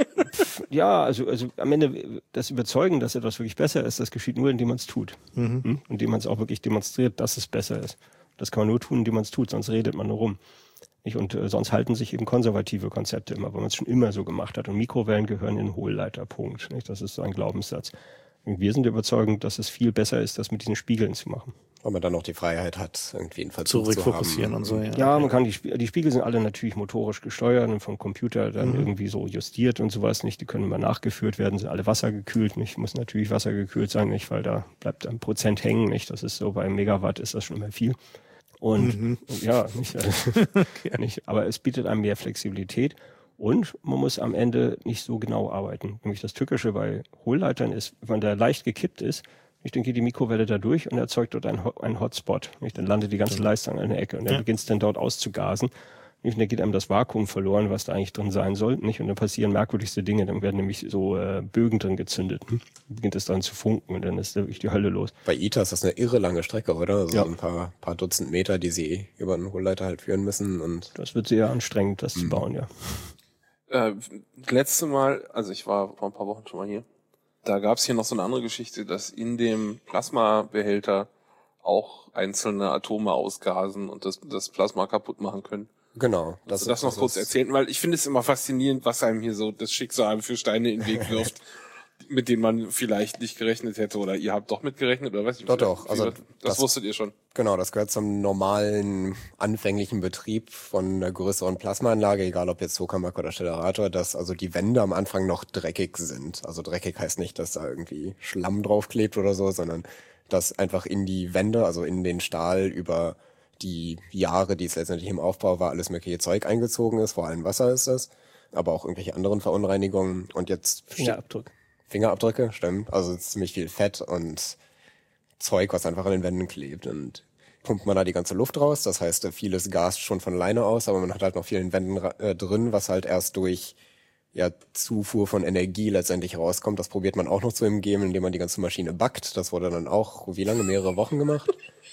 Ja, also, also am Ende das Überzeugen, dass etwas wirklich besser ist, das geschieht nur, indem man es tut. Mhm. Indem man es auch wirklich demonstriert, dass es besser ist. Das kann man nur tun, indem man es tut, sonst redet man nur rum. Nicht? Und äh, sonst halten sich eben konservative Konzepte immer, weil man es schon immer so gemacht hat. Und Mikrowellen gehören in den Hohlleiterpunkt. Nicht? Das ist so ein Glaubenssatz. Und wir sind überzeugt, dass es viel besser ist, das mit diesen Spiegeln zu machen. Weil man dann auch die Freiheit hat, irgendwie einen Verzug zu fokussieren und so. Ja, ja okay. Man kann die, die Spiegel sind alle natürlich motorisch gesteuert und vom Computer dann mhm. irgendwie so justiert und sowas nicht. Die können immer nachgeführt werden, sind alle wassergekühlt nicht. Muss natürlich wassergekühlt sein, nicht, weil da bleibt ein Prozent hängen, nicht. Das ist so, bei Megawatt ist das schon immer viel. Und, mhm. und ja, nicht, okay. nicht, aber es bietet einem mehr Flexibilität und man muss am Ende nicht so genau arbeiten. Nämlich das Tückische bei Hohlleitern ist, wenn der leicht gekippt ist, ich denke, die Mikrowelle da durch und erzeugt dort einen, einen Hotspot. Nicht? Dann landet die ganze Leistung an der Ecke und dann ja. beginnt es dann dort auszugasen. Nicht? Und dann geht einem das Vakuum verloren, was da eigentlich drin sein soll. Nicht? Und dann passieren merkwürdigste Dinge. Dann werden nämlich so äh, Bögen drin gezündet. Hm? Dann beginnt es dann zu funken und dann ist da wirklich die Hölle los. Bei I T E R ist das eine irre lange Strecke, oder? Also ja. ein paar, paar Dutzend Meter, die sie über einen Hohlleiter halt führen müssen. Und das wird sehr anstrengend, das mhm. zu bauen, ja. Äh, letzte Mal, also ich war vor ein paar Wochen schon mal hier, da gab es hier noch so eine andere Geschichte, dass in dem Plasmabehälter auch einzelne Atome ausgasen und das, das Plasma kaputt machen können. Genau. Das, also das noch kurz erzählen, weil ich finde es immer faszinierend, was einem hier so das Schicksal für Steine in den Weg wirft, mit denen man vielleicht nicht gerechnet hätte oder ihr habt doch mitgerechnet oder was? Doch, doch. Also das, das wusstet ihr schon. Genau, das gehört zum normalen anfänglichen Betrieb von einer größeren Plasmaanlage, egal ob jetzt Tokamak oder Stellarator, dass also die Wände am Anfang noch dreckig sind. Also dreckig heißt nicht, dass da irgendwie Schlamm draufklebt oder so, sondern dass einfach in die Wände, also in den Stahl über die Jahre, die es letztendlich im Aufbau war, alles mögliche Zeug eingezogen ist, vor allem Wasser ist das, aber auch irgendwelche anderen Verunreinigungen und jetzt... Fingerabdrücke. Fingerabdrücke, stimmt. Also ziemlich viel Fett und Zeug, was einfach an den Wänden klebt. Und pumpt man da die ganze Luft raus. Das heißt, vieles gast schon von alleine aus, aber man hat halt noch viel in Wänden äh, drin, was halt erst durch ja, Zufuhr von Energie letztendlich rauskommt. Das probiert man auch noch zu umgehen, indem man die ganze Maschine backt. Das wurde dann auch, wie lange, mehrere Wochen gemacht.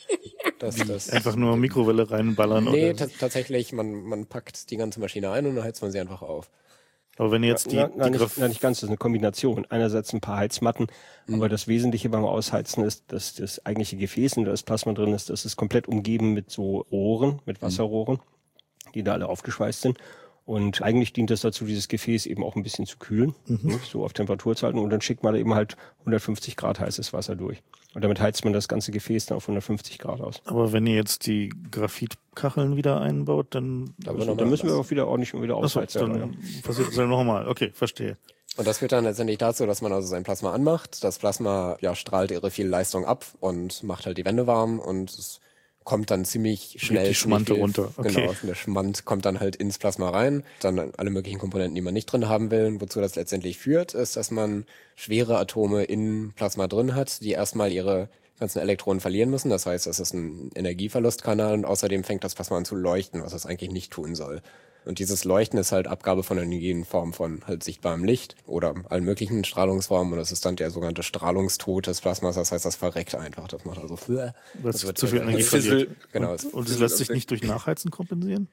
Das, das Einfach nur Mikrowelle reinballern? Nee, oder? tatsächlich, man, man packt die ganze Maschine ein und dann heizt man sie einfach auf. Aber wenn jetzt die, na, na, die nicht, na, nicht ganz, das ist eine Kombination. Einerseits ein paar Heizmatten, Mhm. aber das Wesentliche beim Ausheizen ist, dass das eigentliche Gefäß, in das Plasma drin ist, das ist komplett umgeben mit so Rohren, mit Wasserrohren, die da alle aufgeschweißt sind. Und eigentlich dient das dazu, dieses Gefäß eben auch ein bisschen zu kühlen, mhm. so auf Temperatur zu halten. Und dann schickt man da eben halt hundertfünfzig Grad heißes Wasser durch. Und damit heizt man das ganze Gefäß dann auf hundertfünfzig Grad aus. Aber wenn ihr jetzt die Graphitkacheln wieder einbaut, dann, Aber Also, dann müssen wir auch wieder ordentlich wieder Achso, ausheizen. dann ja. passiert das dann nochmal. Okay, verstehe. Und das führt dann letztendlich dazu, dass man also sein Plasma anmacht. Das Plasma ja strahlt ihre viel Leistung ab und macht halt die Wände warm und es kommt dann ziemlich schnell die Schmante viel, runter. Okay. Genau, der Schmand kommt dann halt ins Plasma rein, dann alle möglichen Komponenten, die man nicht drin haben will. Wozu das letztendlich führt, ist, dass man schwere Atome im Plasma drin hat, die erstmal ihre ganzen Elektronen verlieren müssen. Das heißt, es ist ein Energieverlustkanal und außerdem fängt das Plasma an zu leuchten, was es eigentlich nicht tun soll. Und dieses Leuchten ist halt Abgabe von Energie in Form von halt sichtbarem Licht oder allen möglichen Strahlungsformen und das ist dann der sogenannte Strahlungstod des Plasmas, das heißt, das verreckt einfach. Das macht also Weil das es wird zu viel Energie verliert. Genau. Und, und es lässt sich nicht durch Nachheizen kompensieren?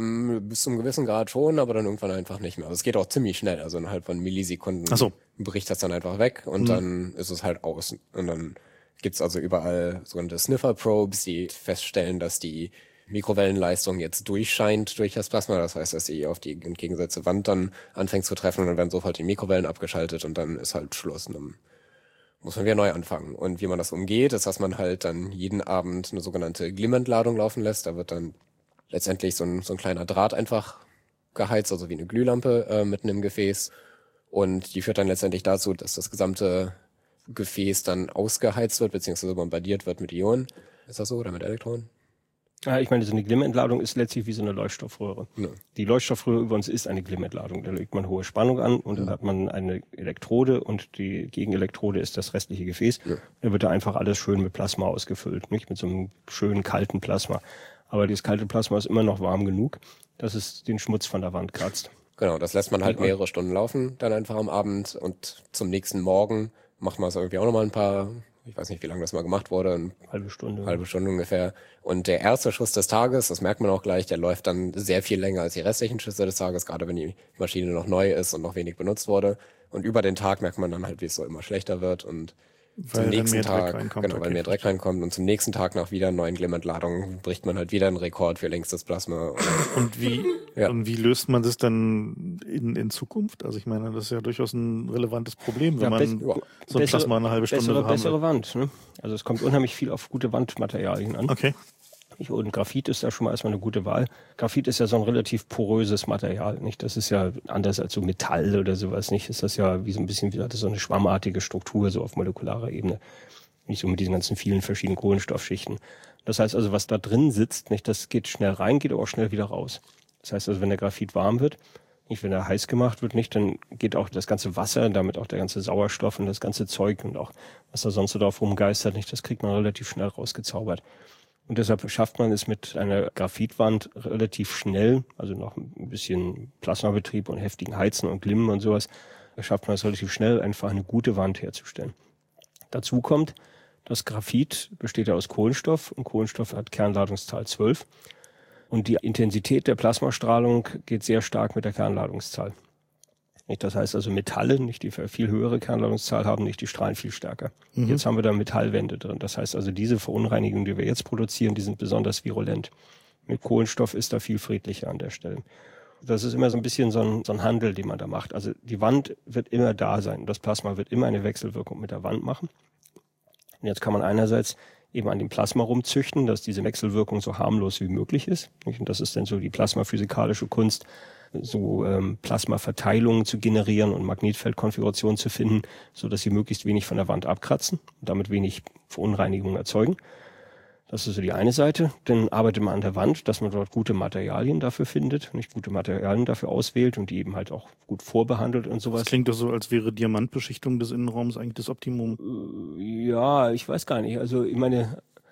Bis zum gewissen Grad schon, aber dann irgendwann einfach nicht mehr. Also es geht auch ziemlich schnell, also innerhalb von Millisekunden Ach so. bricht das dann einfach weg und Mhm. dann ist es halt aus. Und dann gibt's also überall sogenannte Sniffer-Probes, die feststellen, dass die Mikrowellenleistung jetzt durchscheint durch das Plasma. Das heißt, dass sie auf die entgegengesetzte Wand dann anfängt zu treffen und dann werden sofort die Mikrowellen abgeschaltet und dann ist halt Schluss. Und dann muss man wieder neu anfangen. Und wie man das umgeht, ist, dass man halt dann jeden Abend eine sogenannte Glimmentladung laufen lässt. Da wird dann letztendlich so ein, so ein kleiner Draht einfach geheizt, also wie eine Glühlampe äh, mitten im Gefäß. Und die führt dann letztendlich dazu, dass das gesamte Gefäß dann ausgeheizt wird, beziehungsweise bombardiert wird mit Ionen. Ist das so? Oder mit Elektronen? Ja, ich meine, so eine Glimmentladung ist letztlich wie so eine Leuchtstoffröhre. Ja. Die Leuchtstoffröhre über uns ist eine Glimmentladung. Da legt man hohe Spannung an und dann hat man eine Elektrode und die Gegenelektrode ist das restliche Gefäß. Ja. Da wird da einfach alles schön mit Plasma ausgefüllt, nicht mit so einem schönen kalten Plasma. Aber dieses kalte Plasma ist immer noch warm genug, dass es den Schmutz von der Wand kratzt. Genau, das lässt man halt mehrere Stunden laufen, dann einfach am Abend und zum nächsten Morgen macht man es irgendwie auch nochmal ein paar, ich weiß nicht, wie lange das mal gemacht wurde, eine Halbe Stunde. halbe Stunde ungefähr. Und der erste Schuss des Tages, das merkt man auch gleich, der läuft dann sehr viel länger als die restlichen Schüsse des Tages, gerade wenn die Maschine noch neu ist und noch wenig benutzt wurde. Und über den Tag merkt man dann halt, wie es so immer schlechter wird und Weil zum nächsten mehr Dreck Tag, reinkommt, genau, weil okay. mehr Dreck reinkommt und zum nächsten Tag nach wieder neuen Glimmentladungen bricht man halt wieder einen Rekord für längstes Plasma. Und wie, Ja. und wie löst man das dann in, in Zukunft? Also ich meine, das ist ja durchaus ein relevantes Problem, wenn Ja, man bess- ja, so ein Plasma eine halbe Stunde bessere, haben bessere will. Wand. Ne? Also es kommt unheimlich viel auf gute Wandmaterialien an. Okay. Und Graphit ist da schon mal erstmal eine gute Wahl. Graphit ist ja so ein relativ poröses Material, nicht? Das ist ja anders als so Metall oder sowas, nicht? Ist das ja wie so ein bisschen, wie hat das so eine schwammartige Struktur, so auf molekularer Ebene. Nicht so mit diesen ganzen vielen verschiedenen Kohlenstoffschichten. Das heißt also, was da drin sitzt, nicht? Das geht schnell rein, geht aber auch schnell wieder raus. Das heißt also, wenn der Graphit warm wird, nicht wenn er heiß gemacht wird, nicht, dann geht auch das ganze Wasser, damit auch der ganze Sauerstoff und das ganze Zeug und auch, was da sonst so drauf rumgeistert, nicht, das kriegt man relativ schnell rausgezaubert. Und deshalb schafft man es mit einer Graphitwand relativ schnell, also noch ein bisschen Plasmabetrieb und heftigen Heizen und Glimmen und sowas, da schafft man es relativ schnell, einfach eine gute Wand herzustellen. Dazu kommt, das Graphit besteht ja aus Kohlenstoff und Kohlenstoff hat Kernladungszahl zwölf. Und die Intensität der Plasmastrahlung geht sehr stark mit der Kernladungszahl. Nicht? Das heißt also Metalle, nicht die viel höhere Kernladungszahl haben, nicht die strahlen viel stärker. Mhm. Jetzt haben wir da Metallwände drin. Das heißt also diese Verunreinigungen, die wir jetzt produzieren, die sind besonders virulent. Mit Kohlenstoff ist da viel friedlicher an der Stelle. Das ist immer so ein bisschen so ein, so ein Handel, den man da macht. Also die Wand wird immer da sein. Das Plasma wird immer eine Wechselwirkung mit der Wand machen. Und jetzt kann man einerseits eben an dem Plasma rumzüchten, dass diese Wechselwirkung so harmlos wie möglich ist. Und das ist dann so die plasmaphysikalische Kunst, so ähm, Plasmaverteilungen zu generieren und Magnetfeldkonfigurationen zu finden, so dass sie möglichst wenig von der Wand abkratzen und damit wenig Verunreinigungen erzeugen. Das ist so die eine Seite. Dann arbeitet man an der Wand, dass man dort gute Materialien dafür findet, nicht gute Materialien dafür auswählt und die eben halt auch gut vorbehandelt und sowas. Das klingt doch so, als wäre Diamantbeschichtung des Innenraums eigentlich das Optimum. Ja, ich weiß gar nicht. Also ich meine,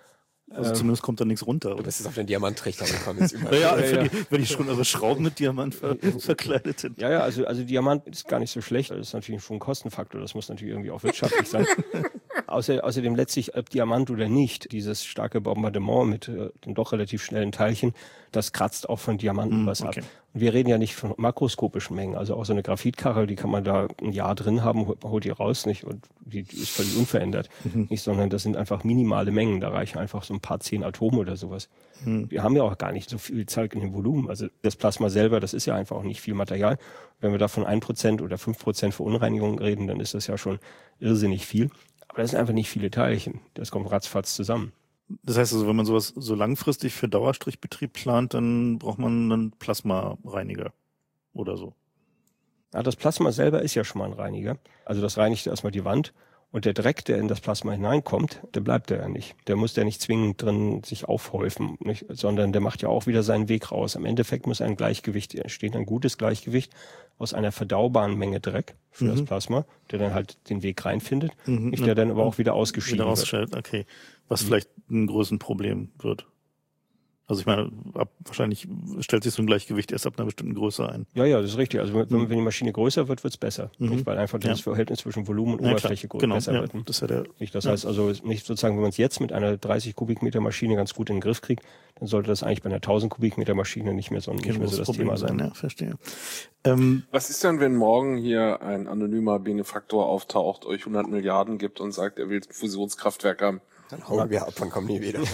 Also ähm, zumindest kommt da nichts runter. Oder? Das ist auf den Diamanttrichter gekommen. Ist ja, ja, ja, ja. Wenn ich schon eure Schrauben mit Diamant ver verkleidet sind. Ja, ja, also, also Diamant ist gar nicht so schlecht. Das ist natürlich schon ein Kostenfaktor. Das muss natürlich irgendwie auch wirtschaftlich sein. Außer, außerdem letztlich, ob Diamant oder nicht, dieses starke Bombardement mit äh, den doch relativ schnellen Teilchen, das kratzt auch von Diamanten mm, was okay. ab. Und wir reden ja nicht von makroskopischen Mengen. Also auch so eine Graphitkachel, die kann man da ein Jahr drin haben, holt die raus, nicht? Und die, die ist völlig unverändert. Mhm. Nicht, sondern das sind einfach minimale Mengen. Da reichen einfach so ein paar zehn Atome oder sowas. Mhm. Wir haben ja auch gar nicht so viel Zeug in dem Volumen. Also das Plasma selber, das ist ja einfach auch nicht viel Material. Wenn wir da von ein Prozent oder fünf Prozent Verunreinigungen reden, dann ist das ja schon irrsinnig viel. Aber das sind einfach nicht viele Teilchen. Das kommt ratzfatz zusammen. Das heißt also, wenn man sowas so langfristig für Dauerstrichbetrieb plant, dann braucht man einen Plasmareiniger oder so. Ja, das Plasma selber ist ja schon mal ein Reiniger. Also das reinigt erstmal die Wand. Und der Dreck, der in das Plasma hineinkommt, der bleibt da ja nicht. Der muss ja nicht zwingend drin sich aufhäufen, nicht? Sondern der macht ja auch wieder seinen Weg raus. Im Endeffekt muss ein Gleichgewicht entstehen, ein gutes Gleichgewicht aus einer verdaubaren Menge Dreck für mhm. das Plasma, der dann halt den Weg reinfindet, mhm. nicht, der dann aber auch wieder ausgeschieden wieder ausgeschaltet, wird. Okay. Was mhm. vielleicht ein großes Problem wird. Also ich meine, ab, wahrscheinlich stellt sich so ein Gleichgewicht erst ab einer bestimmten Größe ein. Ja, ja, das ist richtig. Also wenn, mhm. wenn die Maschine größer wird, wird's besser. Mhm. Nicht? Weil einfach das ja. Verhältnis zwischen Volumen und ja, Oberfläche klar. genau. besser ja. wird. Das, ist ja der, nicht? das ja. heißt also nicht sozusagen, wenn man es jetzt mit einer dreißig Kubikmeter Maschine ganz gut in den Griff kriegt, dann sollte das eigentlich bei einer tausend Kubikmeter Maschine nicht mehr so, nicht mehr so das Problem Thema sein. sein. Ja, verstehe. Ähm, Was ist denn, wenn morgen hier ein anonymer Benefaktor auftaucht, euch hundert Milliarden gibt und sagt, er will ein Fusionskraftwerk haben? Dann hauen wir ab und kommen nie wieder.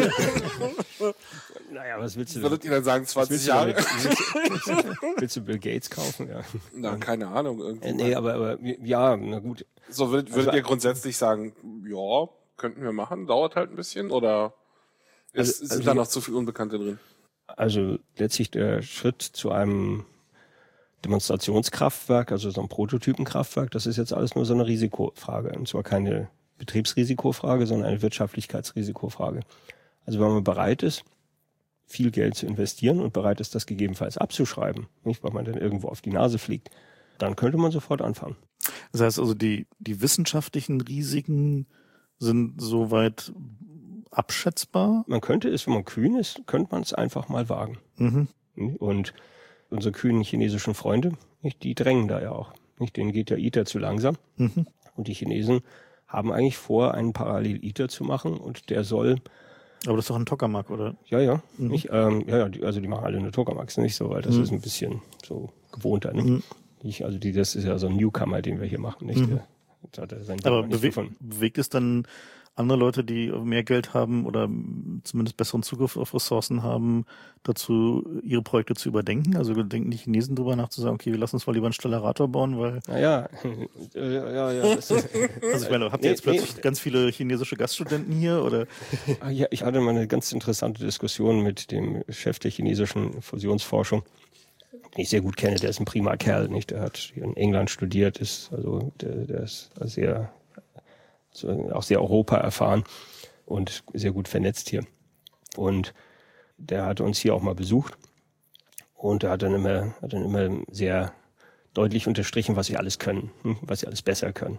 Naja, was willst du? Würdet ihr dann sagen, zwanzig Jahre? Willst du, willst du Bill Gates kaufen? Ja. Na, keine Ahnung. Irgendwie äh, nee, aber, aber ja, na gut. So, würdet, würdet also, ihr grundsätzlich sagen, ja, könnten wir machen, dauert halt ein bisschen, oder ist, also, sind also, da noch zu viel Unbekannte drin? Also letztlich der Schritt zu einem Demonstrationskraftwerk, also so ein Prototypenkraftwerk, das ist jetzt alles nur so eine Risikofrage. Und zwar keine Betriebsrisikofrage, sondern eine Wirtschaftlichkeitsrisikofrage. Also wenn man bereit ist, viel Geld zu investieren und bereit ist, das gegebenenfalls abzuschreiben, nicht, weil man dann irgendwo auf die Nase fliegt, dann könnte man sofort anfangen. Das heißt also, die, die wissenschaftlichen Risiken sind soweit abschätzbar? Man könnte es, wenn man kühn ist, könnte man es einfach mal wagen. Mhm. Und unsere kühnen chinesischen Freunde, nicht, die drängen da ja auch. Nicht, denen geht der ITER zu langsam. Mhm. Und die Chinesen haben eigentlich vor, einen Parallel-ITER zu machen und der soll... Aber das ist doch ein Tokamak, oder? Ja, ja. Mhm. Nicht, ähm, ja, ja, die, also die machen alle eine Tokamaks, nicht so, weil das mhm. ist ein bisschen so gewohnter. Ne? Mhm. Ich, also die, das ist ja so ein Newcomer, den wir hier machen. Nicht? Mhm. Der, der, der Aber bewe bewegt es dann andere Leute, die mehr Geld haben oder zumindest besseren Zugriff auf Ressourcen haben, dazu ihre Projekte zu überdenken? Also denken die Chinesen drüber nach zu sagen, okay, wir lassen uns mal lieber einen Stellarator bauen, weil... Naja, ja, ja, ja. Das ist, also ich meine, habt ihr jetzt nee, plötzlich nee. ganz viele chinesische Gaststudenten hier, oder? Ja, ich hatte mal eine ganz interessante Diskussion mit dem Chef der chinesischen Fusionsforschung, den ich sehr gut kenne, der ist ein prima Kerl, nicht? Der hat hier in England studiert, ist, also, der, der ist sehr... auch sehr Europa erfahren und sehr gut vernetzt hier. Und der hat uns hier auch mal besucht und er hat dann immer, hat dann immer sehr deutlich unterstrichen, was sie alles können, was sie alles besser können.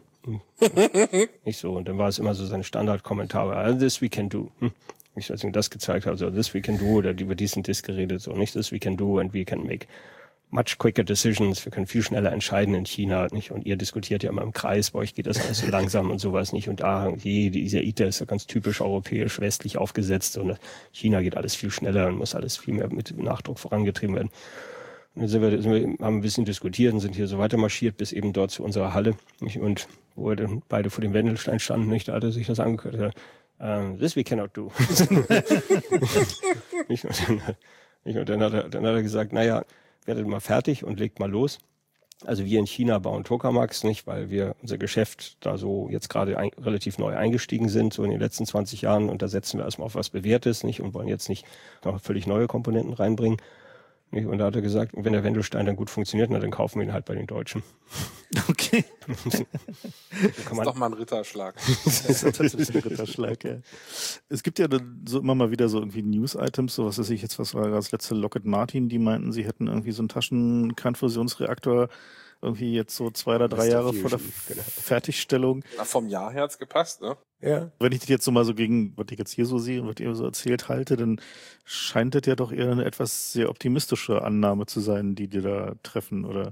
Nicht so. Und dann war es immer so sein Standardkommentar, this we can do. Ich, als ich ihm das gezeigt habe, so this we can do, oder über diesen Disk geredet, so nicht this we can do and we can make much quicker decisions, wir können viel schneller entscheiden in China, nicht? Und ihr diskutiert ja immer im Kreis, bei euch geht das alles so langsam und sowas nicht. Und da, je, dieser ITER ist ja ganz typisch europäisch, westlich aufgesetzt und China geht alles viel schneller und muss alles viel mehr mit Nachdruck vorangetrieben werden. Und dann sind wir, sind wir, haben ein bisschen diskutiert und sind hier so weiter marschiert bis eben dort zu unserer Halle, nicht? Und wo wir dann beide vor dem Wendelstein standen, nicht? Da hat er sich das angehört. Uh, this we cannot do. nicht? Und dann, nicht? Und dann hat er, dann hat er gesagt, naja, werdet mal fertig und legt mal los. Also wir in China bauen Tokamaks nicht, weil wir unser Geschäft da so jetzt gerade ein, relativ neu eingestiegen sind, so in den letzten zwanzig Jahren, und da setzen wir erstmal auf was Bewährtes nicht und wollen jetzt nicht noch völlig neue Komponenten reinbringen. Nicht? Und da hat er gesagt, wenn der Wendelstein dann gut funktioniert, na, dann kaufen wir ihn halt bei den Deutschen. Okay. Das ist doch mal ein Ritterschlag. Das ist tatsächlich ein Ritterschlag, ja. Es gibt ja so immer mal wieder so irgendwie News-Items, so was weiß ich jetzt, was war das letzte Lockheed Martin, die meinten, sie hätten irgendwie so einen Taschenkernfusionsreaktor irgendwie jetzt so zwei oder drei Jahre vor der genau. Fertigstellung. Na, vom Jahr her hat's gepasst, ne? Ja. Wenn ich das jetzt so mal so gegen, was ich jetzt hier so sehe und was ihr so erzählt halte, dann scheint das ja doch eher eine etwas sehr optimistische Annahme zu sein, die dir da treffen, oder?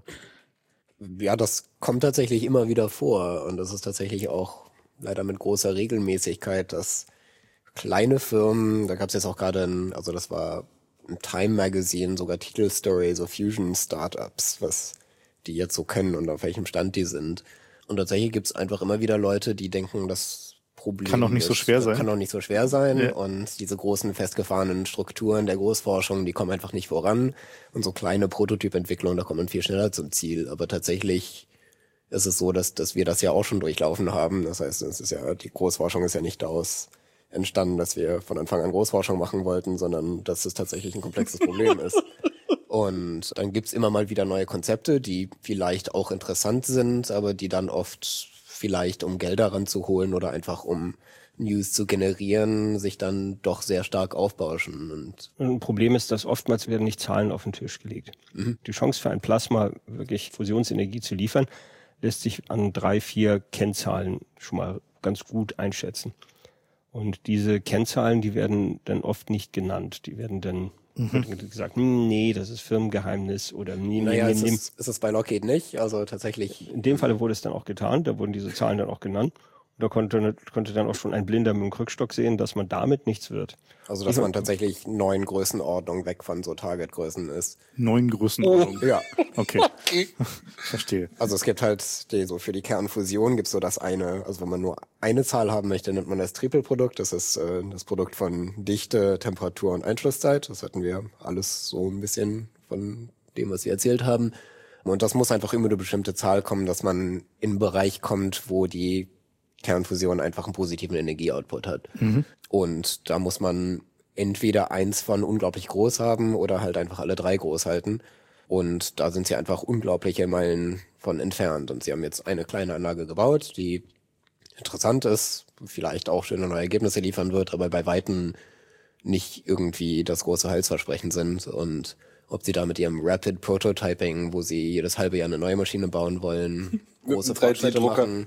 Ja, das kommt tatsächlich immer wieder vor und das ist tatsächlich auch leider mit großer Regelmäßigkeit, dass kleine Firmen, da gab es jetzt auch gerade ein, also das war ein Time Magazine, sogar Titelstory, so Fusion Startups, was die jetzt so können und auf welchem Stand die sind. Und tatsächlich gibt's einfach immer wieder Leute, die denken, das Problem kann doch nicht ist, so schwer sein. Kann doch nicht so schwer sein. Ja. Und diese großen festgefahrenen Strukturen der Großforschung, die kommen einfach nicht voran. Und so kleine Prototypentwicklungen, da kommt man viel schneller zum Ziel. Aber tatsächlich ist es so, dass, dass wir das ja auch schon durchlaufen haben. Das heißt, es ist ja, die Großforschung ist ja nicht daraus entstanden, dass wir von Anfang an Großforschung machen wollten, sondern dass es tatsächlich ein komplexes Problem ist. Und dann gibt's immer mal wieder neue Konzepte, die vielleicht auch interessant sind, aber die dann oft vielleicht, um Gelder ranzuholen oder einfach um News zu generieren, sich dann doch sehr stark aufbauschen. Und ein Problem ist, dass oftmals werden nicht Zahlen auf den Tisch gelegt. Mhm. Die Chance für ein Plasma, wirklich Fusionsenergie zu liefern, lässt sich an drei, vier Kennzahlen schon mal ganz gut einschätzen. Und diese Kennzahlen, die werden dann oft nicht genannt. Die werden dann mhm. gesagt, nee, das ist Firmengeheimnis oder nee, naja, nee, ist, nee. Es, ist es bei Lockheed nicht. Also tatsächlich. In dem Falle wurde es dann auch getan. Da wurden diese Zahlen dann auch genannt. Und da konnte, konnte dann auch schon ein Blinder mit dem Krückstock sehen, dass man damit nichts wird. Also dass ich man tatsächlich neun Größenordnungen weg von so Targetgrößen ist. Neun Größenordnungen? Oh. Ja. Okay. okay. Verstehe. Also es gibt halt, die, so für die Kernfusion gibt's so das eine, also wenn man nur eine Zahl haben möchte, nennt man das Triple-Produkt. Das ist äh, das Produkt von Dichte, Temperatur und Einschlusszeit. Das hatten wir alles so ein bisschen von dem, was Sie erzählt haben. Und das muss einfach immer eine bestimmte Zahl kommen, dass man in einen Bereich kommt, wo die Kernfusion einfach einen positiven Energieoutput hat. Mhm. Und da muss man entweder eins von unglaublich groß haben oder halt einfach alle drei groß halten. Und da sind sie einfach unglaubliche Meilen von entfernt. Und sie haben jetzt eine kleine Anlage gebaut, die interessant ist, vielleicht auch schöne neue Ergebnisse liefern wird, aber bei Weitem nicht irgendwie das große Heilsversprechen sind. Und ob sie da mit ihrem Rapid Prototyping, wo sie jedes halbe Jahr eine neue Maschine bauen wollen, große Fortschritte machen.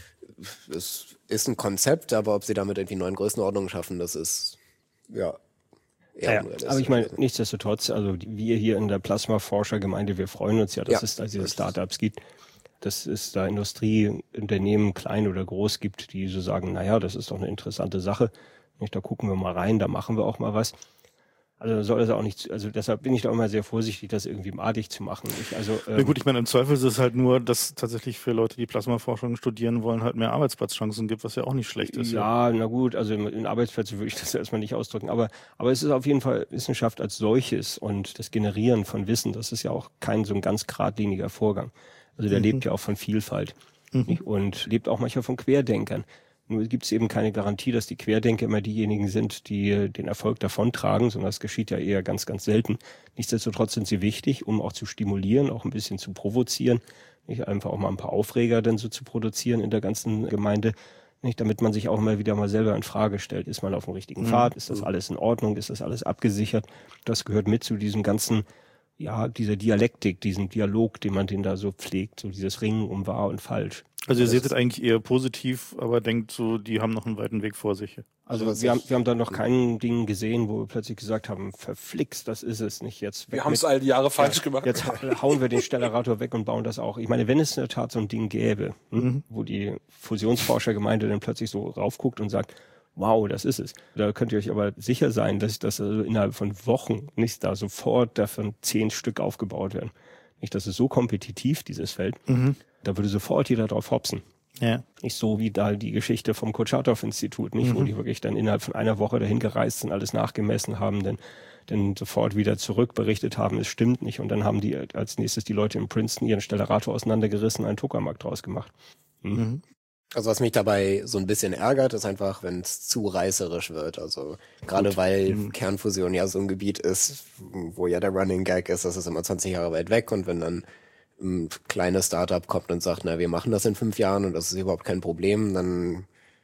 Es ist ein Konzept, aber ob sie damit irgendwie neuen Größenordnungen schaffen, das ist, ja, eher ja, unrealistisch. Aber ich meine, nichtsdestotrotz, also wir hier in der Plasma-Forschergemeinde, wir freuen uns ja, dass ja, es da diese Startups gibt, dass es da Industrieunternehmen, klein oder groß, gibt, die so sagen, naja, das ist doch eine interessante Sache, da gucken wir mal rein, da machen wir auch mal was. Also soll das auch nicht, also deshalb bin ich da immer sehr vorsichtig, das irgendwie madig zu machen. Ich, also, ähm, ja gut, ich meine, im Zweifel ist es halt nur, dass tatsächlich für Leute, die Plasmaforschung studieren wollen, halt mehr Arbeitsplatzchancen gibt, was ja auch nicht schlecht ist. Ja, ja. na gut, also in Arbeitsplätze würde ich das erstmal nicht ausdrücken, aber, aber es ist auf jeden Fall Wissenschaft als solches und das Generieren von Wissen, das ist ja auch kein so ein ganz geradliniger Vorgang. Also der mhm. lebt ja auch von Vielfalt mhm. und lebt auch manchmal von Querdenkern. Nur gibt es eben keine Garantie, dass die Querdenker immer diejenigen sind, die den Erfolg davontragen, sondern das geschieht ja eher ganz, ganz selten. Nichtsdestotrotz sind sie wichtig, um auch zu stimulieren, auch ein bisschen zu provozieren, nicht einfach auch mal ein paar Aufreger dann so zu produzieren in der ganzen Gemeinde, nicht, damit man sich auch immer wieder mal selber in Frage stellt. Ist man auf dem richtigen Pfad? Ist das alles in Ordnung? Ist das alles abgesichert? Das gehört mit zu diesem ganzen, ja, dieser Dialektik, diesem Dialog, den man den da so pflegt, so dieses Ringen um wahr und falsch. Also ihr seht es eigentlich eher positiv, aber denkt so, die haben noch einen weiten Weg vor sich. Also, also wir haben, wir haben da noch kein Ding gesehen, wo wir plötzlich gesagt haben, verflixt, das ist es nicht jetzt. Wir haben es all die Jahre falsch ja, gemacht. Jetzt hauen wir den Stellarator weg und bauen das auch. Ich meine, wenn es in der Tat so ein Ding gäbe, mhm. wo die Fusionsforschergemeinde dann plötzlich so raufguckt und sagt, wow, das ist es. Da könnt ihr euch aber sicher sein, dass das also innerhalb von Wochen nicht da sofort davon zehn Stück aufgebaut werden. Nicht, das ist so kompetitiv, dieses Feld. Mhm. Da würde sofort jeder drauf hopsen. Ja. Nicht so wie da die Geschichte vom Kurtschatow-Institut, nicht, mhm. wo die wirklich dann innerhalb von einer Woche dahin gereist sind, alles nachgemessen haben, dann, dann sofort wieder zurückberichtet haben, es stimmt nicht. Und dann haben die als nächstes die Leute in Princeton ihren Stellarator auseinandergerissen, einen Tokamak draus gemacht. Mhm. Mhm. Also was mich dabei so ein bisschen ärgert, ist einfach, wenn es zu reißerisch wird. Also gerade weil mhm. Kernfusion ja so ein Gebiet ist, wo ja der Running Gag ist, das ist immer zwanzig Jahre weit weg. Und wenn dann ein kleines Startup kommt und sagt, na, wir machen das in fünf Jahren und das ist überhaupt kein Problem, dann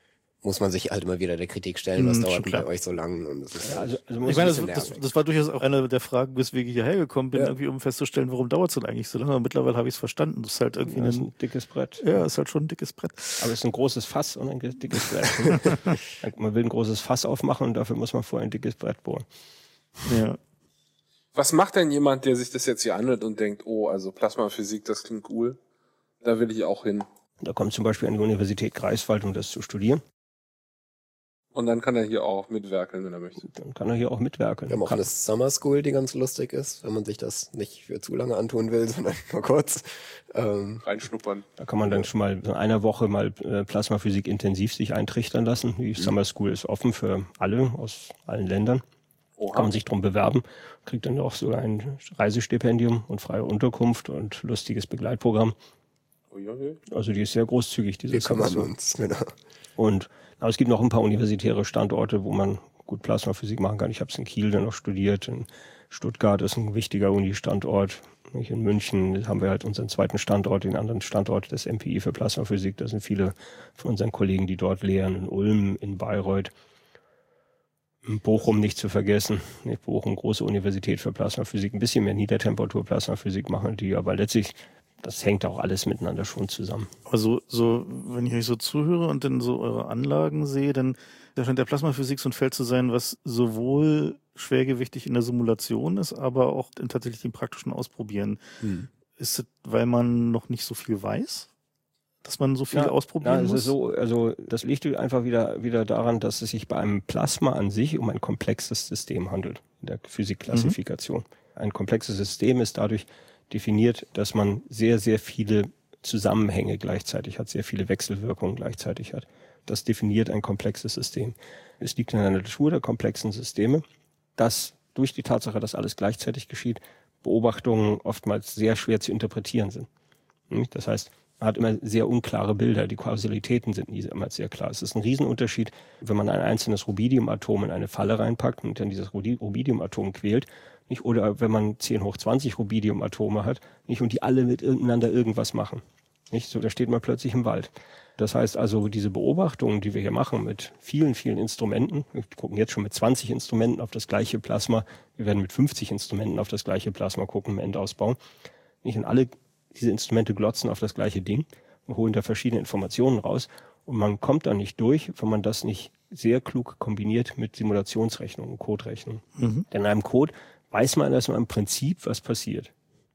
muss man sich halt immer wieder der Kritik stellen, was Mhm, dauert schon bei klar. euch so lang. Und das ist Ja, halt also, also Ich muss meine, ein das, bisschen das, nervig. das war durchaus auch eine der Fragen, weswegen ich hierher gekommen bin, Ja. irgendwie um festzustellen, warum dauert es denn eigentlich so lange. Aber mittlerweile habe ich es verstanden. Das ist halt irgendwie ja, ist ein, ein dickes Brett. ja, ist halt schon ein dickes Brett. Aber es ist ein großes Fass und ein ge- dickes Brett. Man will ein großes Fass aufmachen und dafür muss man vorher ein dickes Brett bohren. Ja. Was macht denn jemand, der sich das jetzt hier anhört und denkt, oh, also Plasmaphysik, das klingt cool, da will ich auch hin. Da kommt zum Beispiel an die Universität Greifswald, um das zu studieren. Und dann kann er hier auch mitwerkeln, wenn er möchte. Dann kann er hier auch mitwerkeln. Wir haben auch Kann- eine Summer School, die ganz lustig ist, wenn man sich das nicht für zu lange antun will, sondern nur kurz. Ähm, Reinschnuppern. Da kann man dann schon mal in einer Woche mal äh, Plasmaphysik intensiv sich eintrichtern lassen. Die Summer School ist offen für alle aus allen Ländern. Kann Oha. man sich drum bewerben, kriegt dann auch sogar ein Reisestipendium und freie Unterkunft und lustiges Begleitprogramm. Uiuiui. Also die ist sehr großzügig, diese wir Summer kümmern School. uns, genau. Und aber es gibt noch ein paar universitäre Standorte, wo man gut Plasmaphysik machen kann. Ich habe es in Kiel dann noch studiert. In Stuttgart ist ein wichtiger Uni-Standort. In München haben wir halt unseren zweiten Standort, den anderen Standort des M P I für Plasmaphysik. Da sind viele von unseren Kollegen, die dort lehren. In Ulm, in Bayreuth, in Bochum nicht zu vergessen. Nicht Bochum, große Universität für Plasmaphysik. Ein bisschen mehr Niedertemperatur-Plasmaphysik machen die, aber letztlich, das hängt auch alles miteinander schon zusammen. Also, so, wenn ich euch so zuhöre und dann so eure Anlagen sehe, dann da scheint der Plasmaphysik so ein Feld zu sein, was sowohl schwergewichtig in der Simulation ist, aber auch in tatsächlich dem praktischen Ausprobieren. Hm. Ist es, weil man noch nicht so viel weiß? Dass man so viel Ja, ausprobieren Ja, es muss? ist so, also das liegt einfach wieder, wieder daran, dass es sich bei einem Plasma an sich um ein komplexes System handelt, in der Physikklassifikation. Mhm. Ein komplexes System ist dadurch definiert, dass man sehr, sehr viele Zusammenhänge gleichzeitig hat, sehr viele Wechselwirkungen gleichzeitig hat. Das definiert ein komplexes System. Es liegt in der Natur der komplexen Systeme, dass durch die Tatsache, dass alles gleichzeitig geschieht, Beobachtungen oftmals sehr schwer zu interpretieren sind. Das heißt, man hat immer sehr unklare Bilder. Die Kausalitäten sind nie immer sehr klar. Es ist ein Riesenunterschied, wenn man ein einzelnes Rubidiumatom in eine Falle reinpackt und dann dieses Rubidiumatom quält, nicht? Oder wenn man zehn hoch zwanzig Rubidiumatome hat, nicht? Und die alle miteinander irgendwas machen. Nicht? So, da steht man plötzlich im Wald. Das heißt also, diese Beobachtungen, die wir hier machen mit vielen, vielen Instrumenten, wir gucken jetzt schon mit zwanzig Instrumenten auf das gleiche Plasma, wir werden mit fünfzig Instrumenten auf das gleiche Plasma gucken im Endausbau. Nicht? Und alle diese Instrumente glotzen auf das gleiche Ding und holen da verschiedene Informationen raus. Und man kommt da nicht durch, wenn man das nicht sehr klug kombiniert mit Simulationsrechnungen, Coderechnungen. Mhm. Denn in einem Code weiß man erstmal im Prinzip, was passiert.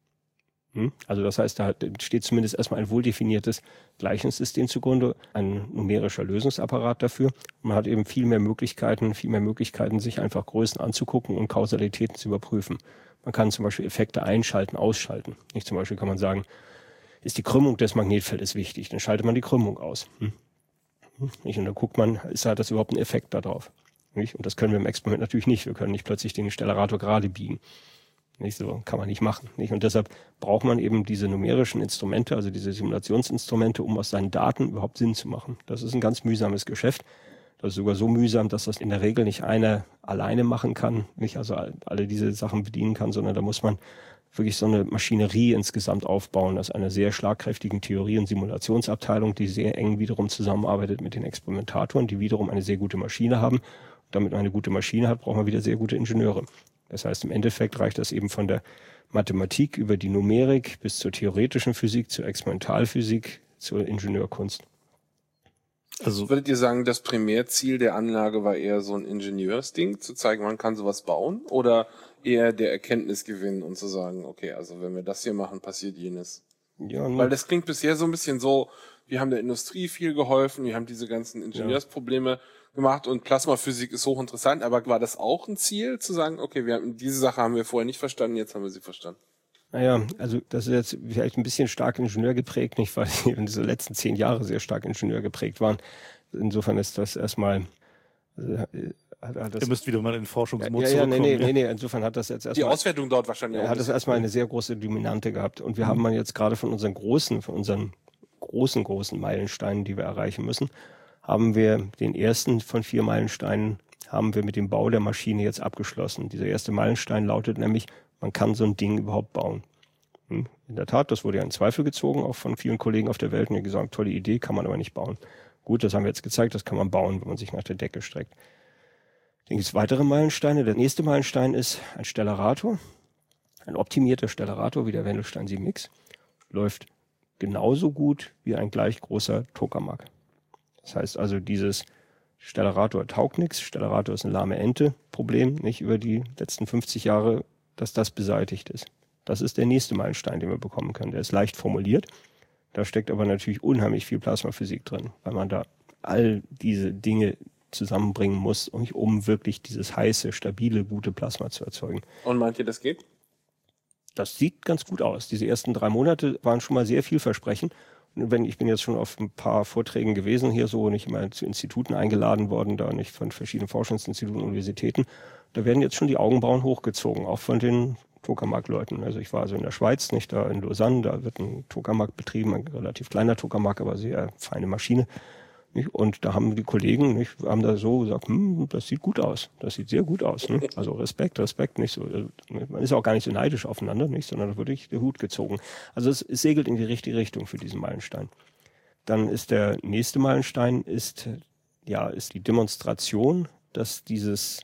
Hm? Also das heißt, da steht zumindest erstmal ein wohldefiniertes Gleichungssystem zugrunde, ein numerischer Lösungsapparat dafür. Und man hat eben viel mehr Möglichkeiten, viel mehr Möglichkeiten, sich einfach Größen anzugucken und Kausalitäten zu überprüfen. Man kann zum Beispiel Effekte einschalten, ausschalten. Nicht zum Beispiel kann man sagen, ist die Krümmung des Magnetfeldes wichtig, dann schaltet man die Krümmung aus. Hm? Nicht? Und dann guckt man, ist da das überhaupt ein Effekt darauf? Nicht? Und das können wir im Experiment natürlich nicht. Wir können nicht plötzlich den Stellarator gerade biegen. Nicht so, kann man nicht machen. Nicht? Und deshalb braucht man eben diese numerischen Instrumente, also diese Simulationsinstrumente, um aus seinen Daten überhaupt Sinn zu machen. Das ist ein ganz mühsames Geschäft. Das ist sogar so mühsam, dass das in der Regel nicht einer alleine machen kann, nicht also alle diese Sachen bedienen kann, sondern da muss man wirklich so eine Maschinerie insgesamt aufbauen, aus einer sehr schlagkräftigen Theorie- und Simulationsabteilung, die sehr eng wiederum zusammenarbeitet mit den Experimentatoren, die wiederum eine sehr gute Maschine haben. Und damit man eine gute Maschine hat, braucht man wieder sehr gute Ingenieure. Das heißt, im Endeffekt reicht das eben von der Mathematik über die Numerik bis zur theoretischen Physik, zur Experimentalphysik, zur Ingenieurkunst. Also würdet ihr sagen, das Primärziel der Anlage war eher so ein Ingenieursding, zu zeigen, man kann sowas bauen, oder eher der Erkenntnisgewinn und zu sagen, okay, also wenn wir das hier machen, passiert jenes? Ja, weil das klingt bisher so ein bisschen so, wir haben der Industrie viel geholfen, wir haben diese ganzen Ingenieursprobleme ja. gemacht und Plasmaphysik ist hochinteressant, aber war das auch ein Ziel, zu sagen, okay, wir haben, diese Sache haben wir vorher nicht verstanden, jetzt haben wir sie verstanden? Naja, also das ist jetzt vielleicht ein bisschen stark Ingenieur geprägt, nicht, weil in diese letzten zehn Jahre sehr stark Ingenieur geprägt waren. Insofern ist das erstmal... Also, hat, hat das, Ihr müsst wieder mal in den Forschungsmodus ja, ja, zurückkommen. Nee, nee, nee, nee, insofern hat das jetzt erstmal... Die Auswertung dort wahrscheinlich auch. Hat das erstmal eine sehr große Dominante gehabt. Und wir mhm. haben man jetzt gerade von unseren großen, von unseren großen, großen Meilensteinen, die wir erreichen müssen, haben wir den ersten von vier Meilensteinen haben wir mit dem Bau der Maschine jetzt abgeschlossen. Dieser erste Meilenstein lautet nämlich, man kann so ein Ding überhaupt bauen. In der Tat, das wurde ja in Zweifel gezogen, auch von vielen Kollegen auf der Welt, und die gesagt, tolle Idee, kann man aber nicht bauen. Gut, das haben wir jetzt gezeigt, das kann man bauen, wenn man sich nach der Decke streckt. Dann gibt es weitere Meilensteine. Der nächste Meilenstein ist ein Stellarator, ein optimierter Stellarator wie der Wendelstein sieben X. Läuft genauso gut wie ein gleich großer Tokamak. Das heißt also, dieses Stellarator taugt nichts. Stellarator ist eine lahme Ente. Problem, nicht über die letzten fünfzig Jahre, dass das beseitigt ist. Das ist der nächste Meilenstein, den wir bekommen können. Der ist leicht formuliert. Da steckt aber natürlich unheimlich viel Plasmaphysik drin, weil man da all diese Dinge zusammenbringen muss, um wirklich dieses heiße, stabile, gute Plasma zu erzeugen. Und meint ihr, das geht? Das sieht ganz gut aus. Diese ersten drei Monate waren schon mal sehr vielversprechend. Und wenn, ich bin jetzt schon auf ein paar Vorträgen gewesen, hier so, nicht immer zu Instituten eingeladen worden, da nicht von verschiedenen Forschungsinstituten und Universitäten. Da werden jetzt schon die Augenbrauen hochgezogen, auch von den Tokamak-Leuten. Also ich war also in der Schweiz, nicht da in Lausanne, da wird ein Tokamak betrieben, ein relativ kleiner Tokamak, aber sehr feine Maschine. Nicht? Und da haben die Kollegen, nicht, haben da so gesagt, hm, das sieht gut aus, das sieht sehr gut aus. Ne? Also Respekt, Respekt, nicht so. Man ist auch gar nicht so neidisch aufeinander, nicht, sondern da wird wirklich der Hut gezogen. Also es, es segelt in die richtige Richtung für diesen Meilenstein. Dann ist der nächste Meilenstein ist ja ist die Demonstration, dass dieses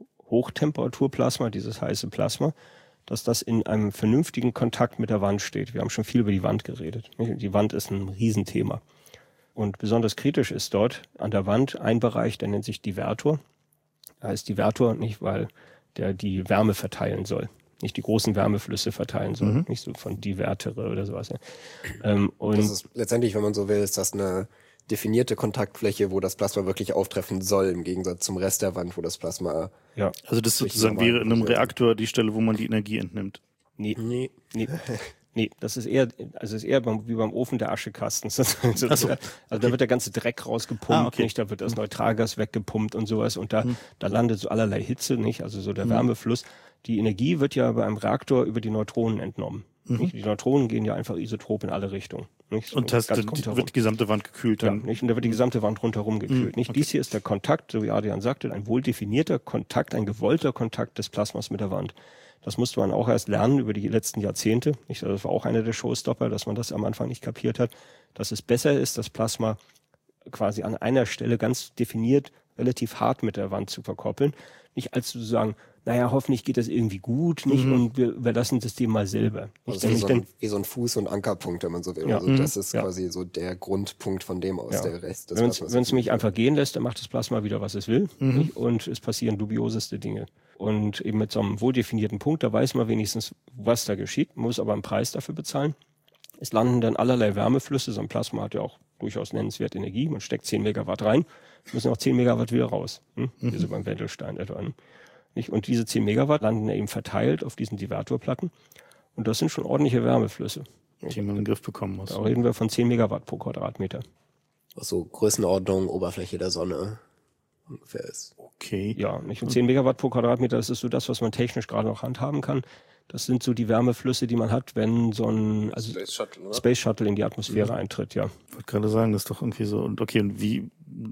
Hochtemperaturplasma, dieses heiße Plasma, dass das in einem vernünftigen Kontakt mit der Wand steht. Wir haben schon viel über die Wand geredet. Nicht? Die Wand ist ein Riesenthema. Und besonders kritisch ist dort an der Wand ein Bereich, der nennt sich Divertor. Da heißt Divertor nicht, weil der die Wärme verteilen soll, nicht die großen Wärmeflüsse verteilen soll, mhm. nicht so von Divertere oder sowas. Ja. Ähm, und das ist letztendlich, wenn man so will, ist das eine definierte Kontaktfläche, wo das Plasma wirklich auftreffen soll, im Gegensatz zum Rest der Wand, wo das Plasma... Ja, also das sozusagen wäre in einem Reaktor die Stelle, wo man die Energie entnimmt. Nee, nee, nee. Nee, das ist eher, also es ist eher beim, wie beim Ofen der Aschekasten. So, also okay. Da wird der ganze Dreck rausgepumpt, ah, okay. nicht? Da wird das Neutralgas weggepumpt und sowas und da, hm. da landet so allerlei Hitze, nicht? Also so der hm. Wärmefluss. Die Energie wird ja bei einem Reaktor über die Neutronen entnommen. Mhm. Nicht? Die Neutronen gehen ja einfach isotrop in alle Richtungen. Nicht? So und das die, wird die gesamte Wand gekühlt dann? Ja, nicht? Und da wird die gesamte Wand rundherum gekühlt. Mhm. Nicht? Okay. Dies hier ist der Kontakt, so wie Adrian sagte, ein wohl definierter Kontakt, ein gewollter Kontakt des Plasmas mit der Wand. Das musste man auch erst lernen über die letzten Jahrzehnte. Nicht? Das war auch einer der Showstopper, dass man das am Anfang nicht kapiert hat, dass es besser ist, das Plasma quasi an einer Stelle ganz definiert, relativ hart mit der Wand zu verkoppeln. Nicht als zu sagen, naja, hoffentlich geht das irgendwie gut, nicht? Mhm. Und wir überlassen das dem mal selber. Also wie, so ein, wie so ein Fuß- und Ankerpunkt, wenn man so will. Ja. Also das ist ja. quasi so der Grundpunkt von dem aus, ja. der Rest. Wenn es mich einfach gehen lässt, dann macht das Plasma wieder, was es will. Mhm. Nicht? Und es passieren dubioseste Dinge. Und eben mit so einem wohldefinierten Punkt, da weiß man wenigstens, was da geschieht, muss aber einen Preis dafür bezahlen. Es landen dann allerlei Wärmeflüsse, so ein Plasma hat ja auch durchaus nennenswerte Energie, man steckt zehn Megawatt rein, müssen auch zehn Megawatt wieder raus, hm? mhm. wie so beim Wendelstein etwa. Nicht? Und diese zehn Megawatt landen eben verteilt auf diesen Divertorplatten und das sind schon ordentliche Wärmeflüsse. Die man in den Griff bekommen muss. Da reden wir von zehn Megawatt pro Quadratmeter. Was so Größenordnung, Oberfläche der Sonne ungefähr ist. Okay. Ja, nicht? Und zehn Megawatt pro Quadratmeter, das ist so das, was man technisch gerade noch handhaben kann. Das sind so die Wärmeflüsse, die man hat, wenn so ein also Space Shuttle, oder? Space Shuttle in die Atmosphäre mhm. eintritt, ja. Ich wollte gerade sagen, das ist doch irgendwie so, und okay, und wie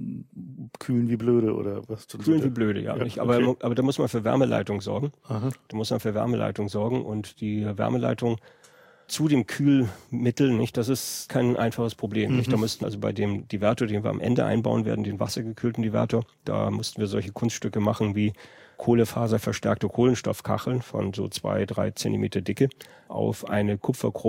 kühlen wie blöde oder was? Kühlen wie blöde, ja. ja nicht. Aber, okay. aber da muss man für Wärmeleitung sorgen. Aha. Da muss man für Wärmeleitung sorgen und die Wärmeleitung zu dem Kühlmittel, nicht, das ist kein einfaches Problem. Mhm. Nicht? Da müssten also bei dem Divertor, den wir am Ende einbauen werden, den wassergekühlten Divertor, da mussten wir solche Kunststücke machen wie kohlefaserverstärkte Kohlenstoffkacheln von so zwei, drei Zentimeter Dicke auf eine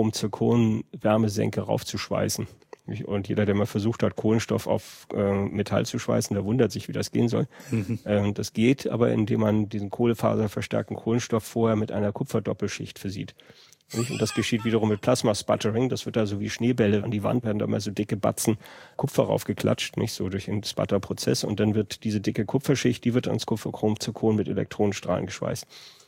Kupferchrom-Zirkon-Wärmesenke raufzuschweißen. Und jeder, der mal versucht hat, Kohlenstoff auf äh, Metall zu schweißen, der wundert sich, wie das gehen soll. Mhm. Ähm, das geht aber, indem man diesen kohlefaserverstärkten Kohlenstoff vorher mit einer Kupferdoppelschicht versieht. Nicht? Und das geschieht wiederum mit Plasma-Sputtering. Das wird da so wie Schneebälle an die Wand, werden da mal so dicke Batzen Kupfer raufgeklatscht, nicht so durch den Sputter-Prozess. Und dann wird diese dicke Kupferschicht, die wird ans Kupferchrom-Zirkon mit Elektronenstrahlen geschweißt.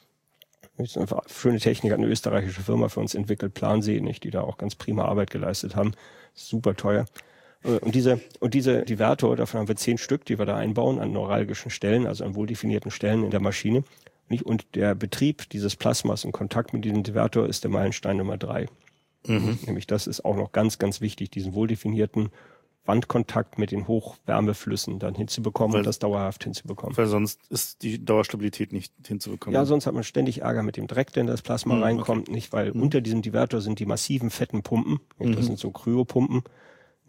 Das ist einfach eine schöne Technik, hat eine österreichische Firma für uns entwickelt, Plansee, nicht, die da auch ganz prima Arbeit geleistet haben. Super teuer. Und diese, und diese Divertor, davon haben wir zehn Stück, die wir da einbauen an neuralgischen Stellen, also an wohldefinierten Stellen in der Maschine. Und der Betrieb dieses Plasmas in Kontakt mit diesem Divertor ist der Meilenstein Nummer drei. Mhm. Nämlich das ist auch noch ganz, ganz wichtig, diesen wohldefinierten Wandkontakt mit den Hochwärmeflüssen dann hinzubekommen weil, und das dauerhaft hinzubekommen. Weil sonst ist die Dauerstabilität nicht hinzubekommen. Ja, sonst hat man ständig Ärger mit dem Dreck, der in das Plasma mhm, reinkommt. Okay. Nicht, weil mhm. unter diesem Divertor sind die massiven fetten Pumpen. Mhm. Das sind so Kryopumpen.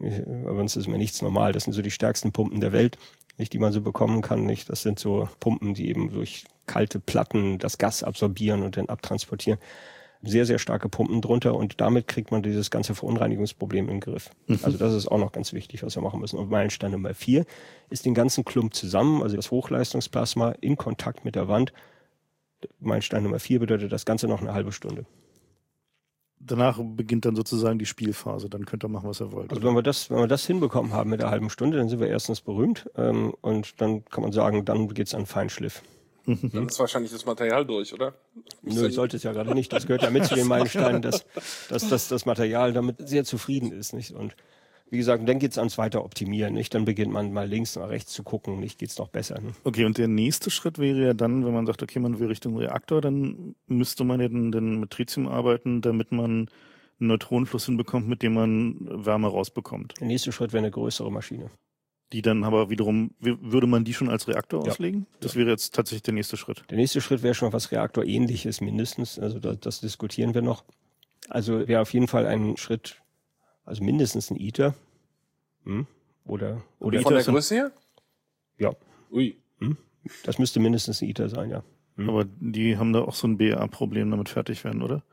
Bei uns ist mir nichts normal. Das sind so die stärksten Pumpen der Welt, nicht, die man so bekommen kann. Nicht, das sind so Pumpen, die eben durch kalte Platten das Gas absorbieren und dann abtransportieren. Sehr, sehr starke Pumpen drunter und damit kriegt man dieses ganze Verunreinigungsproblem in den Griff. Mhm. Also das ist auch noch ganz wichtig, was wir machen müssen. Und Meilenstein Nummer vier ist den ganzen Klump zusammen, also das Hochleistungsplasma in Kontakt mit der Wand. Meilenstein Nummer vier bedeutet das Ganze noch eine halbe Stunde. Danach beginnt dann sozusagen die Spielphase, dann könnt ihr machen, was ihr wollt. Also wenn wir das, wenn wir das hinbekommen haben mit der halben Stunde, dann sind wir erstens berühmt ähm, und dann kann man sagen, dann geht's an Feinschliff. Dann ist wahrscheinlich das Material durch, oder? Nö, sollte es ja gerade nicht. Das gehört ja mit zu den Meilensteinen, dass, dass, dass das Material damit sehr zufrieden ist, nicht? Und wie gesagt, dann geht's ans weiter Optimieren, nicht? Dann beginnt man mal links nach rechts zu gucken, nicht? Geht's noch besser, ne? Okay, und der nächste Schritt wäre ja dann, wenn man sagt, okay, man will Richtung Reaktor, dann müsste man ja dann, dann mit Tritium arbeiten, damit man einen Neutronenfluss hinbekommt, mit dem man Wärme rausbekommt. Der nächste Schritt wäre eine größere Maschine. Die dann aber wiederum, würde man die schon als Reaktor ja. auslegen? Das wäre jetzt tatsächlich der nächste Schritt. Der nächste Schritt wäre schon was Reaktorähnliches mindestens, also das, das diskutieren wir noch. Also wäre auf jeden Fall ein Schritt, also mindestens ein ITER. Hm? Oder, oder von ITER der Größe her? Ja. Ui. Hm? Das müsste mindestens ein ITER sein, ja. Hm? Aber die haben da auch so ein B E R-Problem, damit fertig werden, oder?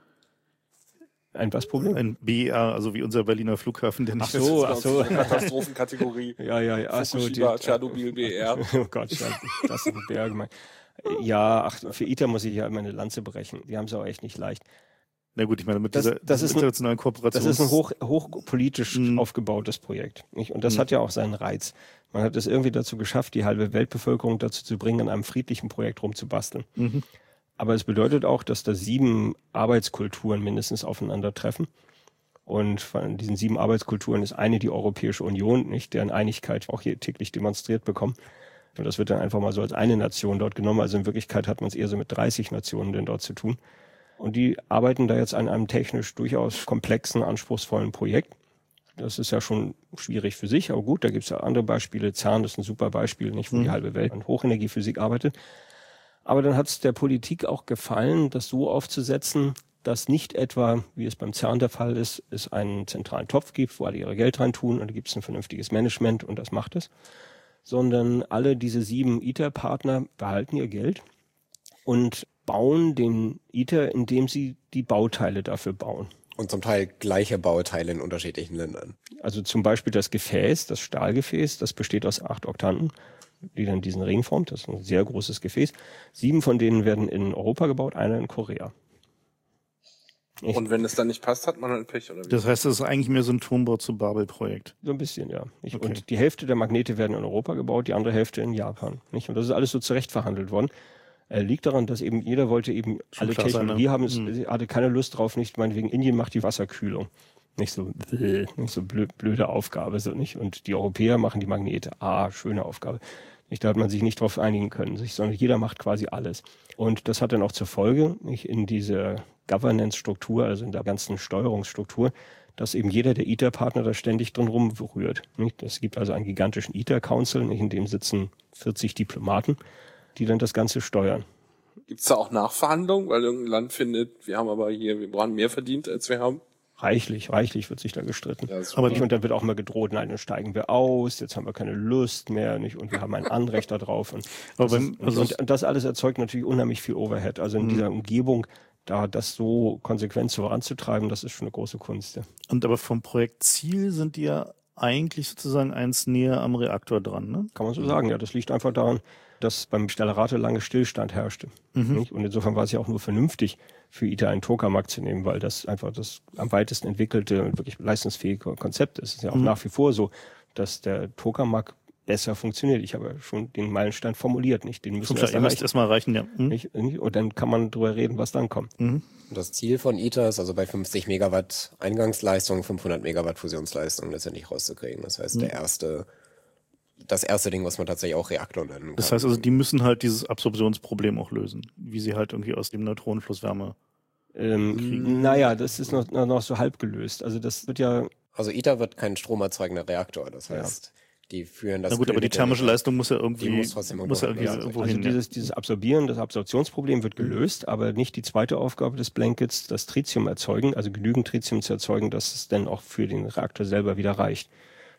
Ein was Problem? Ein B E R, also wie unser Berliner Flughafen, der nicht... Ach so, ach so. Katastrophenkategorie. Ja, ja, ja. Ach so, Fukushima, Tschernobyl, B E R. Oh Gott, das ist ein Berg. Ja, ach, für ITER muss ich ja immer eine Lanze brechen. Die haben es auch echt nicht leicht. Na gut, ich meine, mit das, dieser das ist internationalen Kooperation. Das ist ein hoch, hochpolitisch mhm. aufgebautes Projekt. Nicht? Und das mhm. hat ja auch seinen Reiz. Man hat es irgendwie dazu geschafft, die halbe Weltbevölkerung dazu zu bringen, an einem friedlichen Projekt rumzubasteln. Mhm. Aber es bedeutet auch, dass da sieben Arbeitskulturen mindestens aufeinandertreffen. Und von diesen sieben Arbeitskulturen ist eine die Europäische Union, nicht, deren Einigkeit auch hier täglich demonstriert bekommen. Und das wird dann einfach mal so als eine Nation dort genommen. Also in Wirklichkeit hat man es eher so mit dreißig Nationen denn dort zu tun. Und die arbeiten da jetzt an einem technisch durchaus komplexen, anspruchsvollen Projekt. Das ist ja schon schwierig für sich, aber gut, da gibt es ja andere Beispiele. CERN ist ein super Beispiel, nicht, wo mhm. die halbe Welt an Hochenergiephysik arbeitet. Aber dann hat es der Politik auch gefallen, das so aufzusetzen, dass nicht etwa, wie es beim CERN der Fall ist, es einen zentralen Topf gibt, wo alle ihre Geld reintun und da gibt es ein vernünftiges Management und das macht es, sondern alle diese sieben ITER-Partner behalten ihr Geld und bauen den ITER, indem sie die Bauteile dafür bauen. Und zum Teil gleiche Bauteile in unterschiedlichen Ländern. Also zum Beispiel das Gefäß, das Stahlgefäß, das besteht aus acht Oktanten, die dann diesen Ring formt. Das ist ein sehr großes Gefäß. Sieben von denen werden in Europa gebaut, einer in Korea. Echt? Und wenn es dann nicht passt, hat man halt Pech, oder wie? Das heißt, das ist eigentlich mehr so ein Turmbau zu Babel-Projekt. So ein bisschen, ja. Nicht? Okay. Und die Hälfte der Magnete werden in Europa gebaut, die andere Hälfte in Japan. Nicht? Und das ist alles so zurecht verhandelt worden. Äh, liegt daran, dass eben jeder wollte eben Schon alle Technologie sein, ne? haben, es hm. hatte keine Lust drauf, nicht meinetwegen Indien macht die Wasserkühlung. Nicht so, nicht so blöd, blöde Aufgabe, so nicht. Und die Europäer machen die Magnete. Ah, schöne Aufgabe. Nicht, da hat man sich nicht drauf einigen können, sich, sondern jeder macht quasi alles. Und das hat dann auch zur Folge, nicht, in dieser Governance-Struktur, also in der ganzen Steuerungsstruktur, dass eben jeder der ITER-Partner da ständig drin rumrührt. Nicht? Es gibt also einen gigantischen ITER-Council, nicht, in dem sitzen vierzig Diplomaten, die dann das Ganze steuern. Gibt es da auch Nachverhandlungen, weil irgendein Land findet, wir haben aber hier, wir brauchen mehr verdient, als wir haben? Reichlich, reichlich wird sich da gestritten. Ja, aber nicht, und dann wird auch mal gedroht, nein, dann steigen wir aus, jetzt haben wir keine Lust mehr, nicht, und wir haben ein Anrecht da drauf. Und, das, wenn, ist, also und, und das alles erzeugt natürlich unheimlich viel Overhead. Also in mh. dieser Umgebung, da das so konsequent voranzutreiben, das ist schon eine große Kunst. Ja. Und aber vom Projektziel sind die ja eigentlich sozusagen eins näher am Reaktor dran, ne? Kann man so sagen, ja. Das liegt einfach daran, dass beim Stellarate lange Stillstand herrschte. Mhm. Nicht? Und insofern war es ja auch nur vernünftig, für ITER einen Tokamak zu nehmen, weil das einfach das am weitesten entwickelte und wirklich leistungsfähige Konzept ist. Es ist ja auch mhm. nach wie vor so, dass der Tokamak besser funktioniert. Ich habe schon den Meilenstein formuliert, nicht? Den müssen wir erst erreichen. erstmal erreichen, ja. Mhm. Nicht? Und dann kann man drüber reden, was dann kommt. Mhm. Das Ziel von ITER ist also bei fünfzig Megawatt Eingangsleistung, fünfhundert Megawatt Fusionsleistung letztendlich rauszukriegen. Das heißt, mhm. der erste das erste Ding, was man tatsächlich auch Reaktor nennen kann. Das heißt also, die müssen halt dieses Absorptionsproblem auch lösen, wie sie halt irgendwie aus dem Neutronenfluss Wärme ähm, kriegen. Naja, das ist noch, noch so halb gelöst. Also das wird ja... Also ITER wird kein stromerzeugender Reaktor, das heißt... Ja. Die führen das. Na gut, aber die thermische Leistung muss ja irgendwie, muss trotzdem muss ja irgendwie ja, irgendwo also hin. Dieses, dieses Absorbieren, das Absorptionsproblem wird gelöst, mhm. aber nicht die zweite Aufgabe des Blankets, das Tritium erzeugen, also genügend Tritium zu erzeugen, dass es dann auch für den Reaktor selber wieder reicht.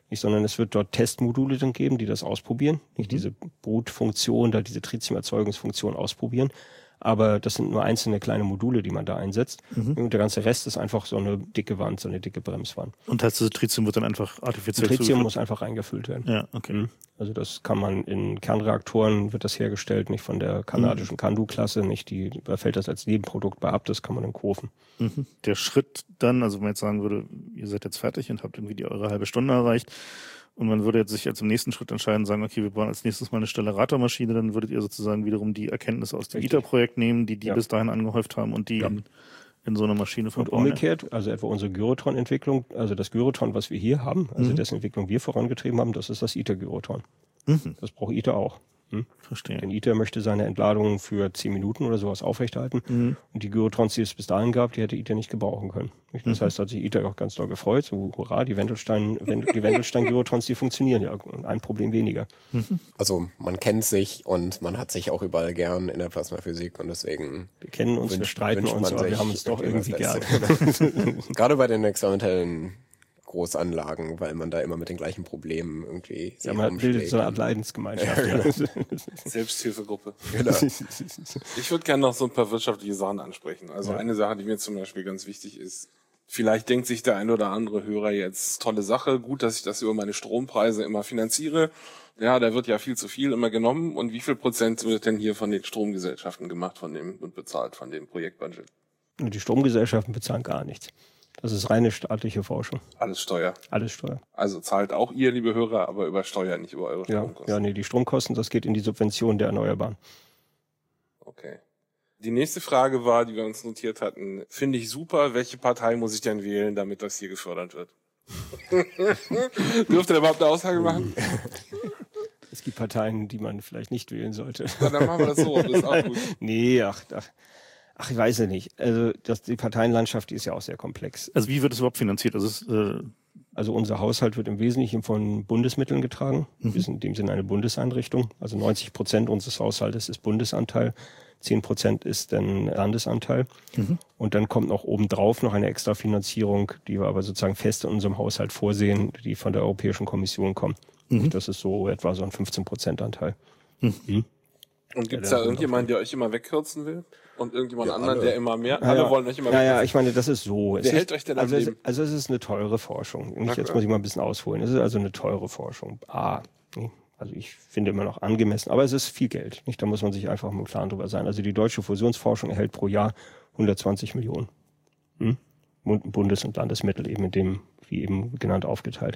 nicht, sondern es wird dort Testmodule dann geben, die das ausprobieren, nicht Mhm. diese Brutfunktion, da diese Tritiumerzeugungsfunktion ausprobieren. Aber das sind nur einzelne kleine Module, die man da einsetzt. Mhm. Und der ganze Rest ist einfach so eine dicke Wand, so eine dicke Bremswand. Und heißt, das Tritium wird dann einfach artifiziell Tritium zugeführt? muss einfach reingefüllt werden. Ja, okay. Mhm. Also das kann man in Kernreaktoren, wird das hergestellt, nicht von der kanadischen Candu-Klasse, nicht die, da fällt das als Nebenprodukt bei ab, das kann man dann kaufen. Mhm. Der Schritt dann, also wenn man jetzt sagen würde, ihr seid jetzt fertig und habt irgendwie die eure halbe Stunde erreicht und man würde jetzt sich jetzt im nächsten Schritt entscheiden, sagen, okay, wir bauen als nächstes mal eine Stellaratormaschine, dann würdet ihr sozusagen wiederum die Erkenntnisse aus dem Richtig. ITER-Projekt nehmen, die die Ja. bis dahin angehäuft haben und die Ja. in, in so eine Maschine Und verbauen. umgekehrt, also etwa unsere Gyrotron-Entwicklung, also das Gyrotron, was wir hier haben, also Mhm. dessen Entwicklung wir vorangetrieben haben, das ist das ITER-Gyrotron. Mhm. Das braucht ITER auch. Hm? Verstehe. Denn ITER möchte seine Entladung für zehn Minuten oder sowas aufrechterhalten. Mhm. Und die Gyrotrons, die es bis dahin gab, die hätte ITER nicht gebrauchen können. Nicht? Das Mhm. heißt, da hat sich ITER auch ganz doll gefreut. So, hurra, die Wendelstein, Wend- die Wendelstein-Gyrotrons, die funktionieren ja. Ein Problem weniger. Also man kennt sich und man hat sich auch überall gern in der Plasmaphysik und deswegen Wir kennen uns, wir wünscht- streiten wünscht uns, man aber wir sich haben uns doch irgendwie das gern. Beste. Gerade bei den experimentellen Großanlagen, weil man da immer mit den gleichen Problemen irgendwie sich Ja, man bildet rumschlägt. so eine Art Leidensgemeinschaft. Ja, Ja, Selbsthilfegruppe. Genau. Ich würde gerne noch so ein paar wirtschaftliche Sachen ansprechen. Also Ja. eine Sache, die mir zum Beispiel ganz wichtig ist, vielleicht denkt sich der ein oder andere Hörer jetzt, tolle Sache, gut, dass ich das über meine Strompreise immer finanziere. Ja, da wird ja viel zu viel immer genommen. Und wie viel Prozent wird denn hier von den Stromgesellschaften gemacht von dem und bezahlt von dem Projektbudget? Und die Stromgesellschaften bezahlen gar nichts. Das ist reine staatliche Forschung. Alles Steuer. Alles Steuer. Also zahlt auch ihr, liebe Hörer, aber über Steuer, nicht über eure Ja, Stromkosten. ja, nee, die Stromkosten, das geht in die Subvention der Erneuerbaren. Okay. Die nächste Frage war, die wir uns notiert hatten, finde ich super, welche Partei muss ich denn wählen, damit das hier gefördert wird? Dürft ihr überhaupt eine Aussage machen? Es gibt Parteien, die man vielleicht nicht wählen sollte. Ja, dann machen wir das so, das ist auch gut. Nee, ach, ach, ach, ich weiß ja nicht. Also das, die Parteienlandschaft, die ist ja auch sehr komplex. Also wie wird es überhaupt finanziert? Also es ist, äh, Also unser Haushalt wird im Wesentlichen von Bundesmitteln getragen. Wir sind in dem Sinne eine Bundeseinrichtung. Also neunzig Prozent unseres Haushaltes ist Bundesanteil, zehn Prozent ist dann Landesanteil. Mhm. Und dann kommt noch obendrauf noch eine Extrafinanzierung, die wir aber sozusagen fest in unserem Haushalt vorsehen, die von der Europäischen Kommission kommt. Mhm. Das ist so etwa so ein fünfzehn Prozent Anteil. Und gibt es Ja, da irgendjemanden, der euch immer wegkürzen will? Und irgendjemand Ja, anderen, alle. der immer mehr? Ja, alle ja. wollen euch immer Ja, ja, wegkürzen. ich meine, das ist so. Es Wer ist, hält euch denn am also es, Leben? also es ist eine teure Forschung. Nicht, jetzt klar. muss ich mal ein bisschen ausholen. Es ist also eine teure Forschung. A, also ich finde immer noch angemessen, aber es ist viel Geld. Nicht? Da muss man sich einfach mal klar drüber sein. Also die deutsche Fusionsforschung erhält pro Jahr hundertzwanzig Millionen. Hm? Bundes- und Landesmittel eben in dem, wie eben genannt, aufgeteilt.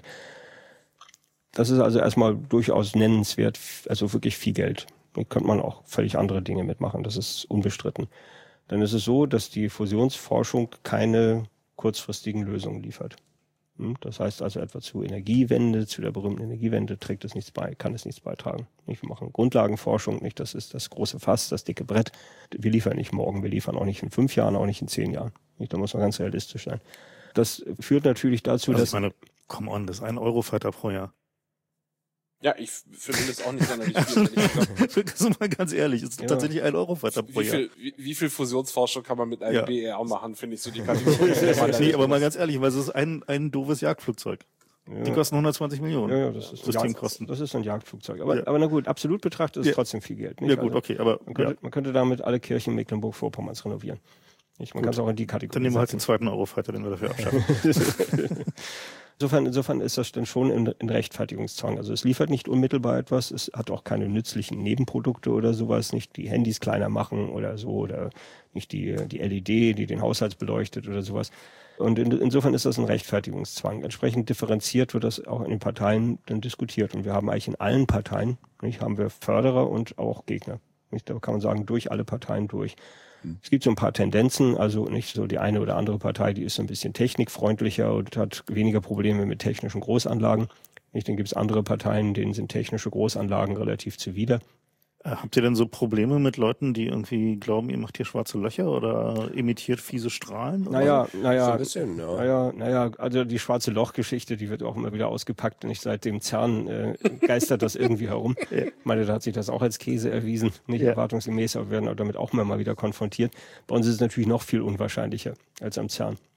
Das ist also erstmal durchaus nennenswert, also wirklich viel Geld. Da könnte man auch völlig andere Dinge mitmachen, das ist unbestritten. Dann ist es so, dass die Fusionsforschung keine kurzfristigen Lösungen liefert. Hm, Das heißt also etwa zu Energiewende, zu der berühmten Energiewende trägt es nichts bei, kann es nichts beitragen. Nicht? Wir machen Grundlagenforschung, nicht? Das ist das große Fass, das dicke Brett. Wir liefern nicht morgen, wir liefern auch nicht in fünf Jahren, auch nicht in zehn Jahren. Nicht? Da muss man ganz realistisch sein. Das führt natürlich dazu, also dass... ich meine, come on, das ist ein Eurofighter pro Jahr. Ja, ich finde das auch nicht sonderlich viel. ehrlich gesagt. Also mal ganz ehrlich, es ist Ja. tatsächlich ein Eurofighter pro Wie Jahr. viel, wie, wie viel Fusionsforschung kann man mit einem Ja. B R machen, finde ich so die Kategorie. die man da Nee, nicht aber mal muss. ganz ehrlich, weil es ist ein, ein doofes Jagdflugzeug. Die Ja. kosten hundertzwanzig Millionen. Ja, ja, das ist Systemkosten. Das ist ein Jagdflugzeug. Aber, Ja. aber na gut, absolut betrachtet ist Ja. es trotzdem viel Geld. Nicht? Ja gut, Also, okay, aber man, könnte, ja. man könnte damit alle Kirchen in Mecklenburg-Vorpommerns renovieren. Nicht? Man kann es auch in die Kategorie Dann nehmen wir halt den setzen. zweiten Eurofighter, den wir dafür abschaffen. Insofern, insofern ist das dann schon in, in Rechtfertigungszwang. Also es liefert nicht unmittelbar etwas, es hat auch keine nützlichen Nebenprodukte oder sowas, nicht die Handys kleiner machen oder so oder nicht die, die L E D, die den Haushalt beleuchtet oder sowas. Und in, insofern ist das ein Rechtfertigungszwang. Entsprechend differenziert wird das auch in den Parteien dann diskutiert. Und wir haben eigentlich in allen Parteien, nicht, haben wir Förderer und auch Gegner. Nicht, da kann man sagen, durch alle Parteien durch. Es gibt so ein paar Tendenzen, also nicht so die eine oder andere Partei, die ist so ein bisschen technikfreundlicher und hat weniger Probleme mit technischen Großanlagen. Nicht, dann gibt es andere Parteien, denen sind technische Großanlagen relativ zuwider. Äh, Habt ihr denn so Probleme mit Leuten, die irgendwie glauben, ihr macht hier schwarze Löcher oder emittiert fiese Strahlen? Oder? Naja, So naja, ein bisschen, ja. naja, naja, also die schwarze Loch-Geschichte, die wird auch immer wieder ausgepackt. Nicht seit dem CERN äh, geistert das irgendwie herum. Ich meine, da hat sich das auch als Käse erwiesen, nicht Ja. erwartungsgemäß, aber wir werden auch damit auch immer mal wieder konfrontiert. Bei uns ist es natürlich noch viel unwahrscheinlicher als am CERN.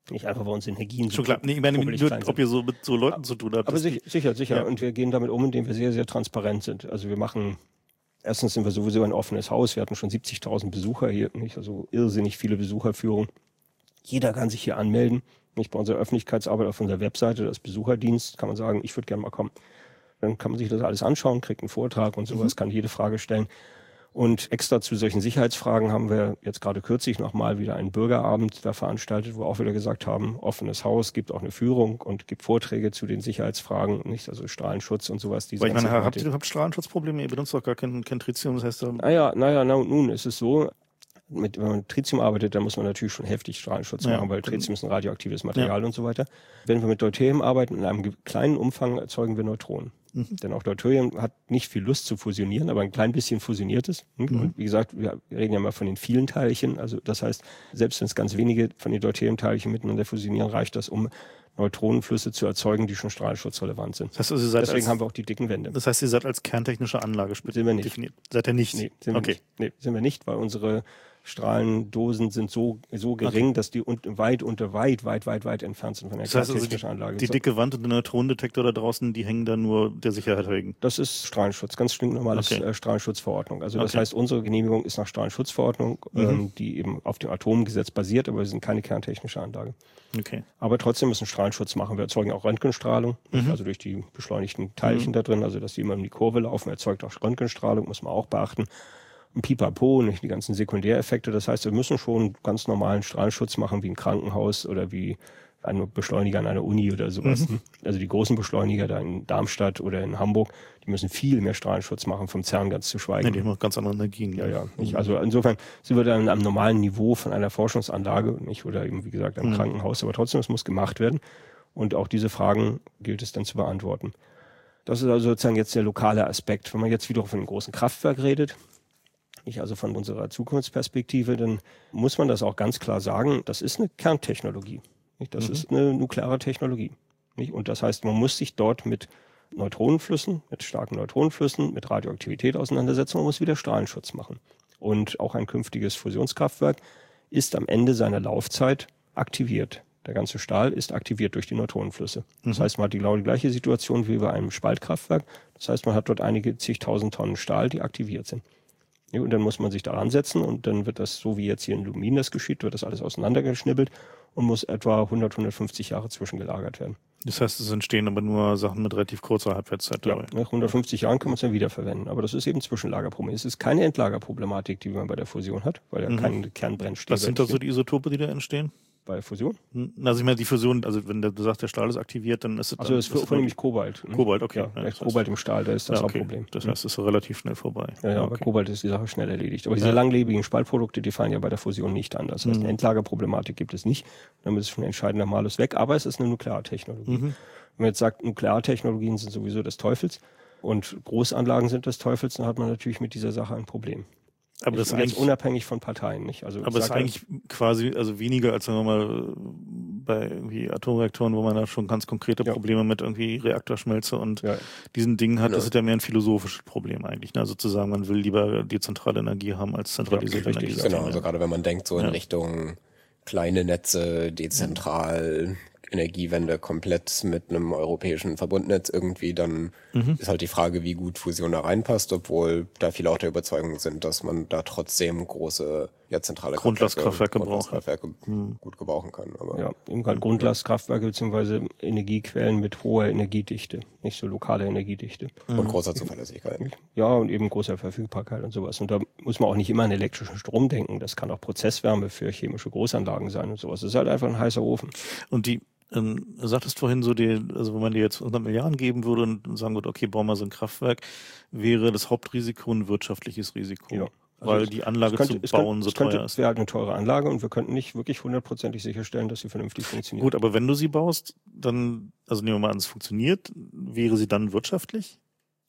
Nicht einfach, weil uns Energien Schon klar, nee, ich meine, nur, ob ihr so mit so Leuten zu tun habt. Aber sich, sicher, sicher. Ja. Und wir gehen damit um, indem wir sehr, sehr transparent sind. Also wir machen, erstens sind wir sowieso ein offenes Haus. Wir hatten schon siebzigtausend Besucher hier, nicht? Also irrsinnig viele Besucherführungen. Jeder kann sich hier anmelden. Nicht bei unserer Öffentlichkeitsarbeit auf unserer Webseite, das Besucherdienst, kann man sagen, ich würde gerne mal kommen. Dann kann man sich das alles anschauen, kriegt einen Vortrag und sowas, mhm. kann jede Frage stellen. Und extra zu solchen Sicherheitsfragen haben wir jetzt gerade kürzlich nochmal wieder einen Bürgerabend da veranstaltet, wo wir auch wieder gesagt haben, offenes Haus, gibt auch eine Führung und gibt Vorträge zu den Sicherheitsfragen, nicht, also Strahlenschutz und sowas. Weil ich meine, habt ihr habt Strahlenschutzprobleme? Ihr benutzt doch gar kein, kein Tritium, das heißt... Naja, naja, na, nun ist es so, mit, wenn man mit Tritium arbeitet, dann muss man natürlich schon heftig Strahlenschutz ja, machen, weil Tritium ist ein radioaktives Material ja. und so weiter. Wenn wir mit Deuterium arbeiten, in einem kleinen Umfang erzeugen wir Neutronen. Mhm. Denn auch Deuterium hat nicht viel Lust zu fusionieren, aber ein klein bisschen fusioniert es. Mhm. Und wie gesagt, wir reden ja mal von den vielen Teilchen. Also das heißt, selbst wenn es ganz wenige von den Deuterium-Teilchen miteinander fusionieren, reicht das, um Neutronenflüsse zu erzeugen, die schon strahlenschutzrelevant sind. Das heißt, also ihr seid Deswegen als, haben wir auch die dicken Wände. Das heißt, ihr seid als kerntechnische Anlage sind wir nicht. definiert. Seid ihr nicht? Nee, sind okay. wir nicht. Nee, sind wir nicht, weil unsere Strahlendosen sind so so gering, okay. dass die un weit unter weit, weit, weit, weit entfernt sind von der das heißt also technischen Anlage. Die dicke Wand und der Neutronendetektor da draußen, die hängen da nur der Sicherheit wegen? Das ist Strahlenschutz, ganz stinknormales okay. äh, Strahlenschutzverordnung. Also das okay. heißt, unsere Genehmigung ist nach Strahlenschutzverordnung, mhm. ähm, die eben auf dem Atomgesetz basiert, aber wir sind keine kerntechnische Anlage. Okay. Aber trotzdem müssen Strahlenschutz machen. Wir erzeugen auch Röntgenstrahlung, mhm. also durch die beschleunigten Teilchen mhm. da drin, also dass die immer in die Kurve laufen, erzeugt auch Röntgenstrahlung, muss man auch beachten. Ein Pipapo, nicht die ganzen Sekundäreffekte. Das heißt, wir müssen schon ganz normalen Strahlenschutz machen, wie im Krankenhaus oder wie ein Beschleuniger an einer Uni oder sowas. Mhm. Also die großen Beschleuniger da in Darmstadt oder in Hamburg, die müssen viel mehr Strahlenschutz machen, vom CERN ganz zu schweigen. Ja, die haben auch ganz andere Energien. Ja, ja. Nicht? Also insofern sind wir dann am normalen Niveau von einer Forschungsanlage, nicht, oder eben, wie gesagt, einem mhm. Krankenhaus. Aber trotzdem, es muss gemacht werden. Und auch diese Fragen gilt es dann zu beantworten. Das ist also sozusagen jetzt der lokale Aspekt. Wenn man jetzt wieder von einem großen Kraftwerk redet, nicht also von unserer Zukunftsperspektive, dann muss man das auch ganz klar sagen, das ist eine Kerntechnologie. Nicht? Das mhm. ist eine nukleare Technologie. Nicht? Und das heißt, man muss sich dort mit Neutronenflüssen, mit starken Neutronenflüssen, mit Radioaktivität auseinandersetzen, man muss wieder Strahlenschutz machen. Und auch ein künftiges Fusionskraftwerk ist am Ende seiner Laufzeit aktiviert. Der ganze Stahl ist aktiviert durch die Neutronenflüsse. Das mhm. heißt, man hat die genau die gleiche Situation wie bei einem Spaltkraftwerk. Das heißt, man hat dort einige zigtausend Tonnen Stahl, die aktiviert sind. Und dann muss man sich daran setzen und dann wird das, so wie jetzt hier in Lumin das geschieht, wird das alles auseinandergeschnibbelt und muss etwa hundert, hundertfünfzig Jahre zwischengelagert werden. Das heißt, es entstehen aber nur Sachen mit relativ kurzer Halbwertszeit dabei. Ja, nach hundertfünfzig Jahren kann man es dann wiederverwenden. Aber das ist eben Zwischenlagerproblem. Es ist keine Endlagerproblematik, die man bei der Fusion hat, weil ja mhm. keine Kernbrennstäbe Was sind da so die Isotope, die da entstehen? Bei der Fusion? Also ich meine, die Fusion, also wenn du sagst, der Stahl ist aktiviert, dann ist es... Also das ist vornehmlich Kobalt. Ne? Kobalt, okay. Ja, ja, Kobalt im Stahl, da ist das ja, okay. Hauptproblem. Das heißt, es ist relativ schnell vorbei. Ja, ja, okay. bei Kobalt ist die Sache schnell erledigt. Aber diese ja. langlebigen Spaltprodukte, die fallen ja bei der Fusion nicht an. Das heißt, eine Endlagerproblematik gibt es nicht. Damit ist schon ein entscheidender Malus weg. Aber es ist eine Nukleartechnologie. Mhm. Wenn man jetzt sagt, Nukleartechnologien sind sowieso des Teufels und Großanlagen sind des Teufels, dann hat man natürlich mit dieser Sache ein Problem. Aber das ist jetzt unabhängig von Parteien, nicht? Also aber es ist eigentlich quasi also weniger als wenn wir mal bei irgendwie Atomreaktoren, wo man da schon ganz konkrete ja. Probleme mit irgendwie Reaktorschmelze und ja. diesen Dingen hat. Ja. Das ist ja mehr ein philosophisches Problem eigentlich. Ne? Also zu sagen, man will lieber dezentrale Energie haben als zentralisierte ja, Energie. Genau, also gerade wenn man denkt so in ja. Richtung kleine Netze, dezentral, mhm. Energiewende komplett mit einem europäischen Verbundnetz irgendwie, dann mhm. ist halt die Frage, wie gut Fusion da reinpasst, obwohl da viele auch der Überzeugung sind, dass man da trotzdem große, ja, zentrale Grundlastkraftwerke, Grundlastkraftwerke mhm. gut gebrauchen kann. Aber ja, eben halt Grundlastkraftwerke beziehungsweise Energiequellen mit hoher Energiedichte, nicht so lokale Energiedichte. Mhm. Und großer Zuverlässigkeit. Ja, und eben großer Verfügbarkeit und sowas. Und da muss man auch nicht immer an elektrischen Strom denken. Das kann auch Prozesswärme für chemische Großanlagen sein und sowas. Das ist halt einfach ein heißer Ofen. Und die Ähm, du sagtest vorhin so, die, also wenn man dir jetzt hundert Milliarden geben würde und sagen würde, okay, bauen wir so ein Kraftwerk, wäre das Hauptrisiko ein wirtschaftliches Risiko. Ja. Also weil es, die Anlage könnte, zu bauen könnte, so teuer könnte, ist. Es wäre halt eine teure Anlage und wir könnten nicht wirklich hundertprozentig sicherstellen, dass sie vernünftig funktioniert. Gut, aber wenn du sie baust, dann, also nehmen wir mal an, es funktioniert, wäre sie dann wirtschaftlich?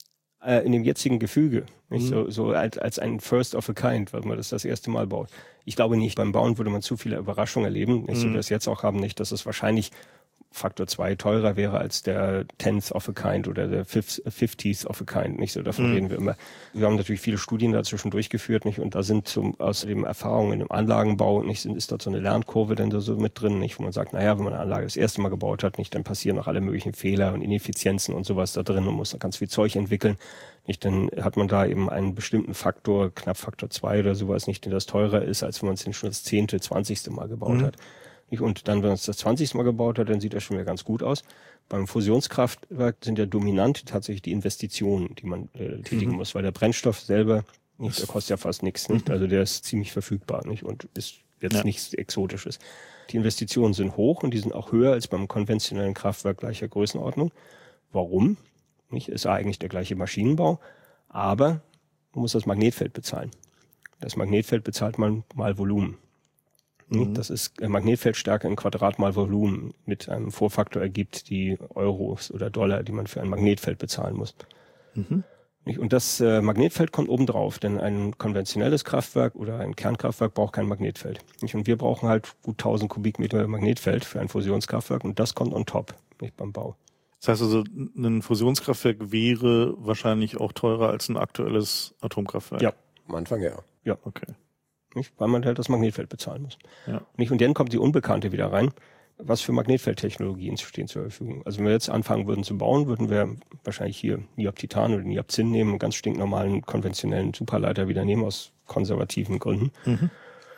Äh, in dem jetzigen Gefüge, nicht mhm. so, so als, als ein First of a Kind, weil man das das erste Mal baut. Ich glaube nicht, beim Bauen würde man zu viele Überraschungen erleben, nicht mhm. so wie wir es jetzt auch haben, nicht, dass es wahrscheinlich Faktor zwei teurer wäre als der tenth of a kind oder der fiftieth of a kind, nicht so, davon mhm. reden wir immer. Wir haben natürlich viele Studien dazwischen durchgeführt, nicht, und da sind so, außerdem Erfahrungen im Anlagenbau, nicht, sind, ist dort so eine Lernkurve denn so mit drin, nicht, wo man sagt, naja, wenn man eine Anlage das erste Mal gebaut hat, nicht, dann passieren auch alle möglichen Fehler und Ineffizienzen und sowas da drin und muss dann ganz viel Zeug entwickeln, nicht, dann hat man da eben einen bestimmten Faktor, knapp Faktor zwei oder sowas, nicht, der das teurer ist, als wenn man es schon das zehnte, zwanzigste Mal gebaut mhm. hat. Und dann, wenn man es das zwanzigste Mal gebaut hat, dann sieht das schon wieder ganz gut aus. Beim Fusionskraftwerk sind ja dominant tatsächlich die Investitionen, die man äh, tätigen mhm. muss, weil der Brennstoff selber, nicht, der kostet ja fast nichts, nicht? Also der ist ziemlich verfügbar, nicht? Und ist jetzt ja. nichts Exotisches. Die Investitionen sind hoch und die sind auch höher als beim konventionellen Kraftwerk gleicher Größenordnung. Warum? Nicht? Ist eigentlich der gleiche Maschinenbau, aber man muss das Magnetfeld bezahlen. Das Magnetfeld bezahlt man mal Volumen. Mhm. Das ist Magnetfeldstärke in Quadrat mal Volumen mit einem Vorfaktor ergibt die Euros oder Dollar, die man für ein Magnetfeld bezahlen muss. Mhm. Und das äh, Magnetfeld kommt obendrauf, denn ein konventionelles Kraftwerk oder ein Kernkraftwerk braucht kein Magnetfeld. Und wir brauchen halt gut tausend Kubikmeter Magnetfeld für ein Fusionskraftwerk und das kommt on top, nicht beim Bau. Das heißt also, ein Fusionskraftwerk wäre wahrscheinlich auch teurer als ein aktuelles Atomkraftwerk? Ja. Am Anfang ja. Ja. Okay. Nicht, weil man halt das Magnetfeld bezahlen muss. Ja. Nicht, und dann kommt die Unbekannte wieder rein. Was für Magnetfeldtechnologien stehen zur Verfügung? Also wenn wir jetzt anfangen würden zu bauen, würden wir wahrscheinlich hier Niobtitan oder Niobzin nehmen, einen ganz stinknormalen, konventionellen Superleiter wieder nehmen, aus konservativen Gründen. Mhm.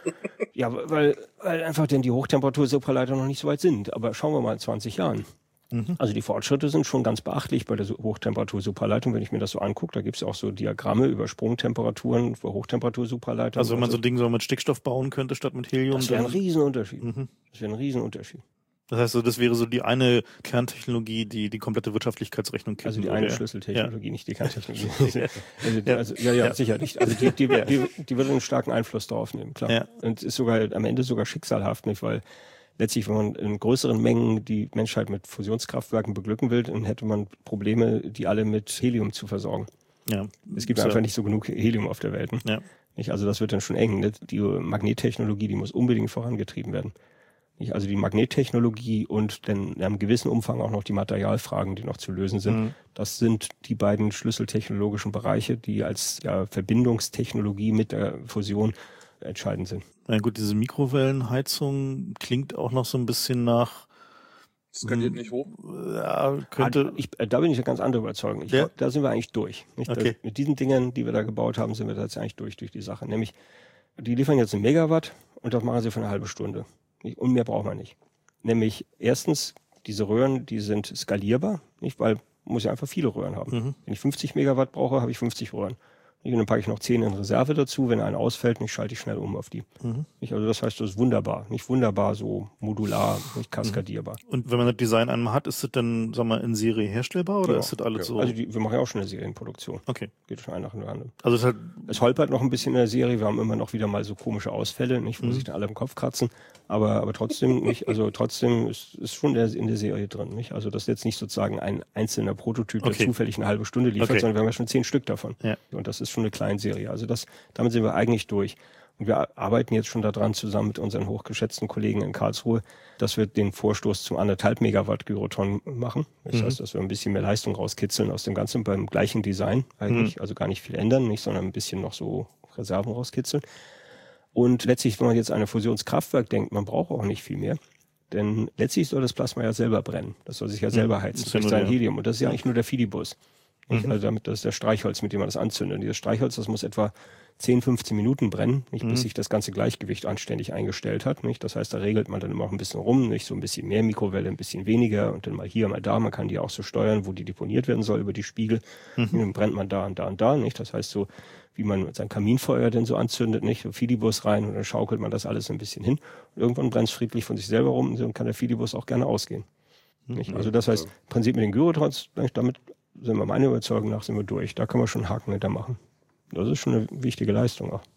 Ja, weil, weil einfach denn die Hochtemperatur-Superleiter noch nicht so weit sind. Aber schauen wir mal in zwanzig Jahren. Mhm. Also die Fortschritte sind schon ganz beachtlich bei der Hochtemperatur-Superleitung. Wenn ich mir das so angucke, da gibt es auch so Diagramme über Sprungtemperaturen für Hochtemperatur-Superleitungen. Also wenn man so Dinge so mit Stickstoff bauen könnte statt mit Helium. Das wäre ein Riesenunterschied. Mhm. Das wäre ein Riesenunterschied. Das heißt, so, das wäre so die eine Kerntechnologie, die die komplette Wirtschaftlichkeitsrechnung kennt. Also die eine Schlüsseltechnologie, ja. nicht die Kerntechnologie. also, ja. Also, ja, ja, ja, sicher nicht. Also die, die, die, die wird einen starken Einfluss darauf nehmen, klar. Ja. Und ist sogar am Ende sogar schicksalhaft, nicht, weil letztlich, wenn man in größeren Mengen die Menschheit mit Fusionskraftwerken beglücken will, dann hätte man Probleme, die alle mit Helium zu versorgen. Ja. Es gibt so. einfach nicht so genug Helium auf der Welt. Ja. Nicht? Also das wird dann schon eng. Ne? Die Magnettechnologie, die muss unbedingt vorangetrieben werden. Nicht? Also die Magnettechnologie und dann in einem gewissen Umfang auch noch die Materialfragen, die noch zu lösen sind. Mhm. Das sind die beiden schlüsseltechnologischen Bereiche, die als ja, Verbindungstechnologie mit der Fusion entscheidend sind. Na gut, diese Mikrowellenheizung klingt auch noch so ein bisschen nach... Skaliert nicht hoch? Ja, könnte... Ich, da bin ich ja ganz andere Überzeugung. Ich, ja? Da sind wir eigentlich durch. Nicht? Okay. Da, mit diesen Dingen, die wir da gebaut haben, sind wir da jetzt eigentlich durch, durch die Sache. Nämlich, die liefern jetzt ein Megawatt und das machen sie für eine halbe Stunde. Und mehr braucht man nicht. Nämlich, erstens, diese Röhren, die sind skalierbar, nicht? Weil man muss ja einfach viele Röhren haben. Mhm. Wenn ich fünfzig Megawatt brauche, habe ich fünfzig Röhren. Und dann packe ich noch zehn in Reserve dazu. Wenn einer ausfällt, nicht schalte ich schnell um auf die. Mhm. Also das heißt, das ist wunderbar. Nicht wunderbar, so modular, nicht kaskadierbar. Und wenn man das Design einmal hat, ist das dann, sagen wir, in Serie herstellbar oder ja. ist das alles ja. so? Also die, wir machen ja auch schon eine Serienproduktion. Okay. Geht schon ein nach dem anderen. Also es, halt es holpert noch ein bisschen in der Serie. Wir haben immer noch wieder mal so komische Ausfälle, nicht, wo mhm. sich dann alle im Kopf kratzen. Aber, aber trotzdem nicht, also trotzdem ist, ist schon der, in der Serie drin, nicht? Also das ist jetzt nicht sozusagen ein einzelner Prototyp, der okay. zufällig eine halbe Stunde liefert, okay. sondern wir haben ja schon zehn Stück davon. Ja. Und das ist schon eine Kleinserie. Also das, damit sind wir eigentlich durch. Und wir arbeiten jetzt schon daran zusammen mit unseren hochgeschätzten Kollegen in Karlsruhe, dass wir den Vorstoß zum anderthalb Megawatt Gyroton machen. Das mhm. heißt, dass wir ein bisschen mehr Leistung rauskitzeln aus dem Ganzen beim gleichen Design eigentlich. Mhm. Also gar nicht viel ändern, nicht, sondern ein bisschen noch so Reserven rauskitzeln. Und letztlich, wenn man jetzt an ein Fusionskraftwerk denkt, man braucht auch nicht viel mehr. Denn letztlich soll das Plasma ja selber brennen. Das soll sich ja selber heizen durch sein Helium. Und das ist ja eigentlich nur der Fidibus. Mhm. Also damit, das ist der Streichholz, mit dem man das anzündet. Und dieses Streichholz, das muss etwa zehn, fünfzehn Minuten brennen, nicht, bis mhm. sich das ganze Gleichgewicht anständig eingestellt hat. Nicht? Das heißt, da regelt man dann immer auch ein bisschen rum, nicht so ein bisschen mehr Mikrowelle, ein bisschen weniger und dann mal hier, mal da. Man kann die auch so steuern, wo die deponiert werden soll über die Spiegel. Mhm. Und dann brennt man da und da und da. Nicht? Das heißt so, wie man sein Kaminfeuer denn so anzündet, nicht? So Fidibus rein und dann schaukelt man das alles ein bisschen hin. Und irgendwann brennt es friedlich von sich selber rum und dann kann der Fidibus auch gerne ausgehen. Nicht? Also das heißt, im Prinzip mit den Gyrotrons, damit sind wir meiner Überzeugung nach sind wir durch. Da kann man schon einen Haken hinter machen. Das ist schon eine wichtige Leistung auch.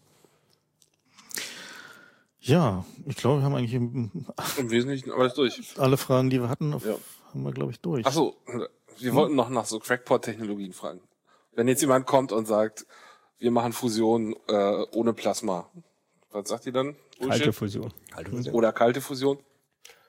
Ja, ich glaube, wir haben eigentlich im, im Wesentlichen alles durch. Alle Fragen, die wir hatten, auf, ja. haben wir, glaube ich, durch. Ach so, wir hm? wollten noch nach so Crackpot-Technologien fragen. Wenn jetzt jemand kommt und sagt, wir machen Fusion äh, ohne Plasma, was sagt ihr dann? Kalte Fusion. Kalte Fusion. Oder kalte Fusion?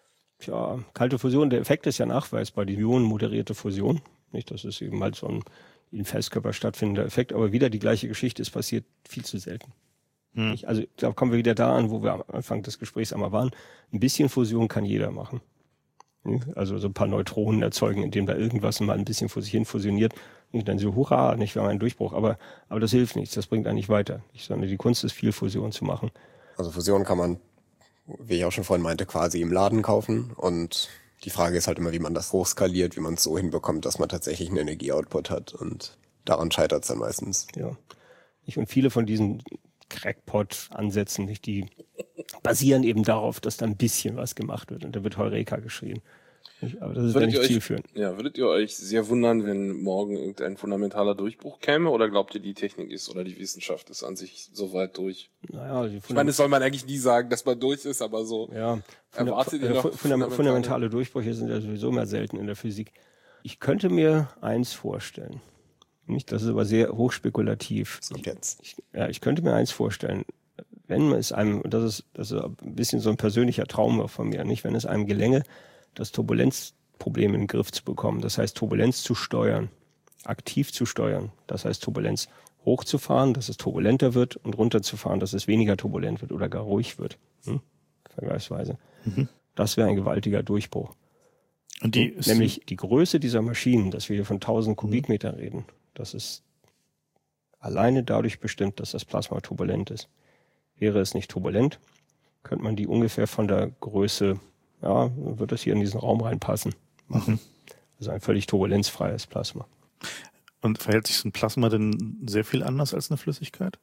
Ja, kalte Fusion, der Effekt ist ja nachweisbar, die ionenmoderierte Fusion. Nicht, das ist eben halt so ein in Festkörper stattfindender Effekt, aber wieder die gleiche Geschichte, es passiert viel zu selten. Hm. Nicht? Also da kommen wir wieder da an, wo wir am Anfang des Gesprächs einmal waren. Ein bisschen Fusion kann jeder machen. Also so ein paar Neutronen erzeugen, indem da irgendwas mal ein bisschen vor sich hin fusioniert. Und dann so, hurra, nicht, wir haben einen Durchbruch. Aber, aber das hilft nichts, das bringt eigentlich weiter. Nicht, sondern die Kunst ist, viel Fusion zu machen. Also Fusion kann man, wie ich auch schon vorhin meinte, quasi im Laden kaufen. Und die Frage ist halt immer, wie man das hochskaliert, wie man es so hinbekommt, dass man tatsächlich einen Energieoutput hat. Und daran scheitert es dann meistens. Ja. Und viele von diesen Crackpot-Ansätzen, nicht, die basieren eben darauf, dass da ein bisschen was gemacht wird. Und da wird Heureka geschrien. Nicht? Aber das ist ja nicht zielführend. Ja, würdet ihr euch sehr wundern, wenn morgen irgendein fundamentaler Durchbruch käme? Oder glaubt ihr, die Technik ist oder die Wissenschaft ist an sich so weit durch? Naja, die ich meine, das soll man eigentlich nie sagen, dass man durch ist, aber so ja, erwartet ihr äh, noch fundamentale, fundamentale Durchbrüche sind ja sowieso mehr selten in der Physik. Ich könnte mir eins vorstellen. Nicht, das ist aber sehr hochspekulativ. Das kommt jetzt. Ich, ja, ich könnte mir eins vorstellen. Wenn es einem, das ist, das ist ein bisschen so ein persönlicher Traum von mir, nicht, wenn es einem gelänge, das Turbulenzproblem in den Griff zu bekommen, das heißt Turbulenz zu steuern, aktiv zu steuern, das heißt Turbulenz hochzufahren, dass es turbulenter wird und runterzufahren, dass es weniger turbulent wird oder gar ruhig wird, hm? vergleichsweise. Mhm. Das wäre ein gewaltiger Durchbruch. Und die und nämlich die Größe dieser Maschinen, dass wir hier von tausend Kubikmetern reden, das ist alleine dadurch bestimmt, dass das Plasma turbulent ist. Wäre es nicht turbulent, könnte man die ungefähr von der Größe, ja, wird das hier in diesen Raum reinpassen, machen. Mhm. Also ein völlig turbulenzfreies Plasma. Und verhält sich so ein Plasma denn sehr viel anders als eine Flüssigkeit?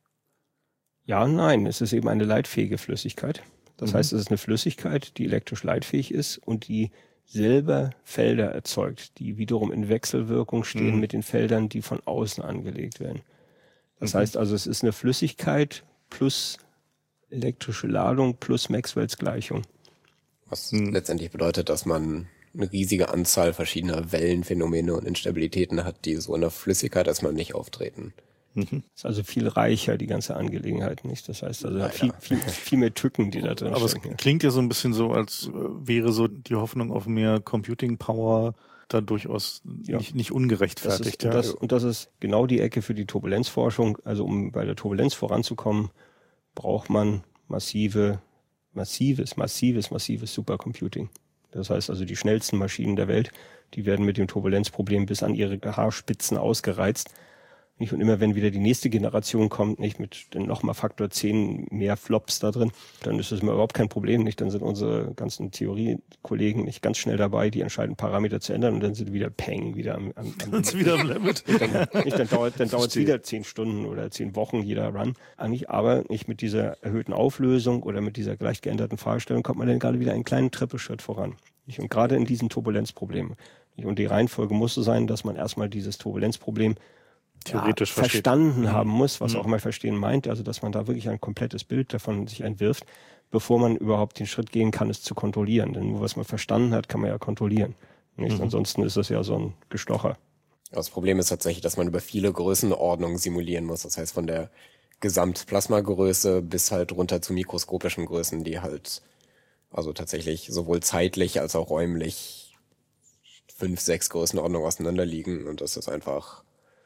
Ja, nein, es ist eben eine leitfähige Flüssigkeit. Das mhm. heißt, es ist eine Flüssigkeit, die elektrisch leitfähig ist und die selber Felder erzeugt, die wiederum in Wechselwirkung stehen mhm. mit den Feldern, die von außen angelegt werden. Das mhm. heißt also, es ist eine Flüssigkeit plus elektrische Ladung plus Maxwells Gleichung. Was mhm. letztendlich bedeutet, dass man eine riesige Anzahl verschiedener Wellenphänomene und Instabilitäten hat, die so in der Flüssigkeit erstmal nicht auftreten. Mhm. Ist also viel reicher, die ganze Angelegenheit, nicht? Das heißt also viel, viel, viel mehr Tücken, die da drin Aber stecken. Aber es klingt ja so ein bisschen so, als wäre so die Hoffnung auf mehr Computing Power da durchaus ja. nicht, nicht ungerechtfertigt. Das ist, und, das, und das ist genau die Ecke für die Turbulenzforschung. Also um bei der Turbulenz voranzukommen, braucht man massive, massives, massives, massives Supercomputing. Das heißt also, die schnellsten Maschinen der Welt, die werden mit dem Turbulenzproblem bis an ihre Haarspitzen ausgereizt. Nicht? Und immer wenn wieder die nächste Generation kommt, nicht mit nochmal Faktor zehn mehr Flops da drin, dann ist das immer überhaupt kein Problem. Nicht? Dann sind unsere ganzen Theoriekollegen nicht ganz schnell dabei, die entscheiden Parameter zu ändern und dann sind wieder Peng, wieder am, am, am und wieder am Limit. Dann, nicht, dann dauert dann dauert es wieder zehn Stunden oder zehn Wochen jeder Run. Eigentlich aber nicht mit dieser erhöhten Auflösung oder mit dieser gleich geänderten Fragestellung kommt man dann gerade wieder einen kleinen Trippelschritt voran. Nicht? Und gerade in diesen Turbulenzproblemen. Nicht? Und die Reihenfolge muss so sein, dass man erstmal dieses Turbulenzproblem theoretisch ja, verstanden mhm. haben muss, was mhm. auch mal verstehen meint, also dass man da wirklich ein komplettes Bild davon sich entwirft, bevor man überhaupt den Schritt gehen kann, es zu kontrollieren. Denn nur was man verstanden hat, kann man ja kontrollieren. Nicht? Mhm. Ansonsten ist das ja so ein Gestocher. Das Problem ist tatsächlich, dass man über viele Größenordnungen simulieren muss. Das heißt, von der Gesamtplasmagröße bis halt runter zu mikroskopischen Größen, die halt also tatsächlich sowohl zeitlich als auch räumlich fünf, sechs Größenordnungen auseinander liegen. Und das ist einfach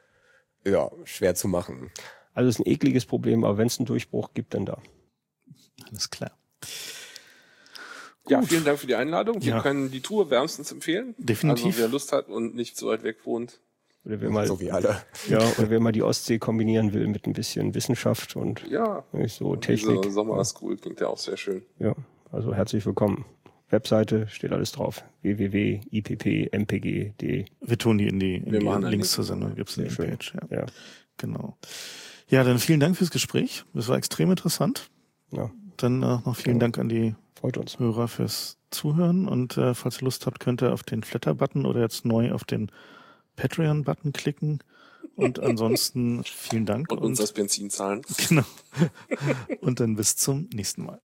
ja, schwer zu machen. Also es ist ein ekliges Problem, aber wenn es einen Durchbruch gibt, dann da. Alles klar. Ja, Gut. Vielen Dank für die Einladung. Wir ja. können die Tour wärmstens empfehlen. Definitiv. Also wer Lust hat und nicht so weit weg wohnt. Oder wer mal, so wie alle. Ja, oder wer mal die Ostsee kombinieren will mit ein bisschen Wissenschaft und ja. nicht so Technik. Diese Sommerschool klingt ja auch sehr schön. Ja, also herzlich willkommen. Webseite steht alles drauf. w w w punkt i p p m p g punkt d e. Wir tun die in die, in die Links zur Sendung. Gibt's eine Page. Ja. ja. Genau. Ja, dann vielen Dank fürs Gespräch. Das war extrem interessant. Ja. Dann äh, noch vielen ja. Dank an die Freut uns. Hörer fürs Zuhören. Und äh, falls ihr Lust habt, könnt ihr auf den Flatter-Button oder jetzt neu auf den Patreon-Button klicken. Und ansonsten vielen Dank. Und, und uns das Benzin zahlen. Genau. Und dann bis zum nächsten Mal.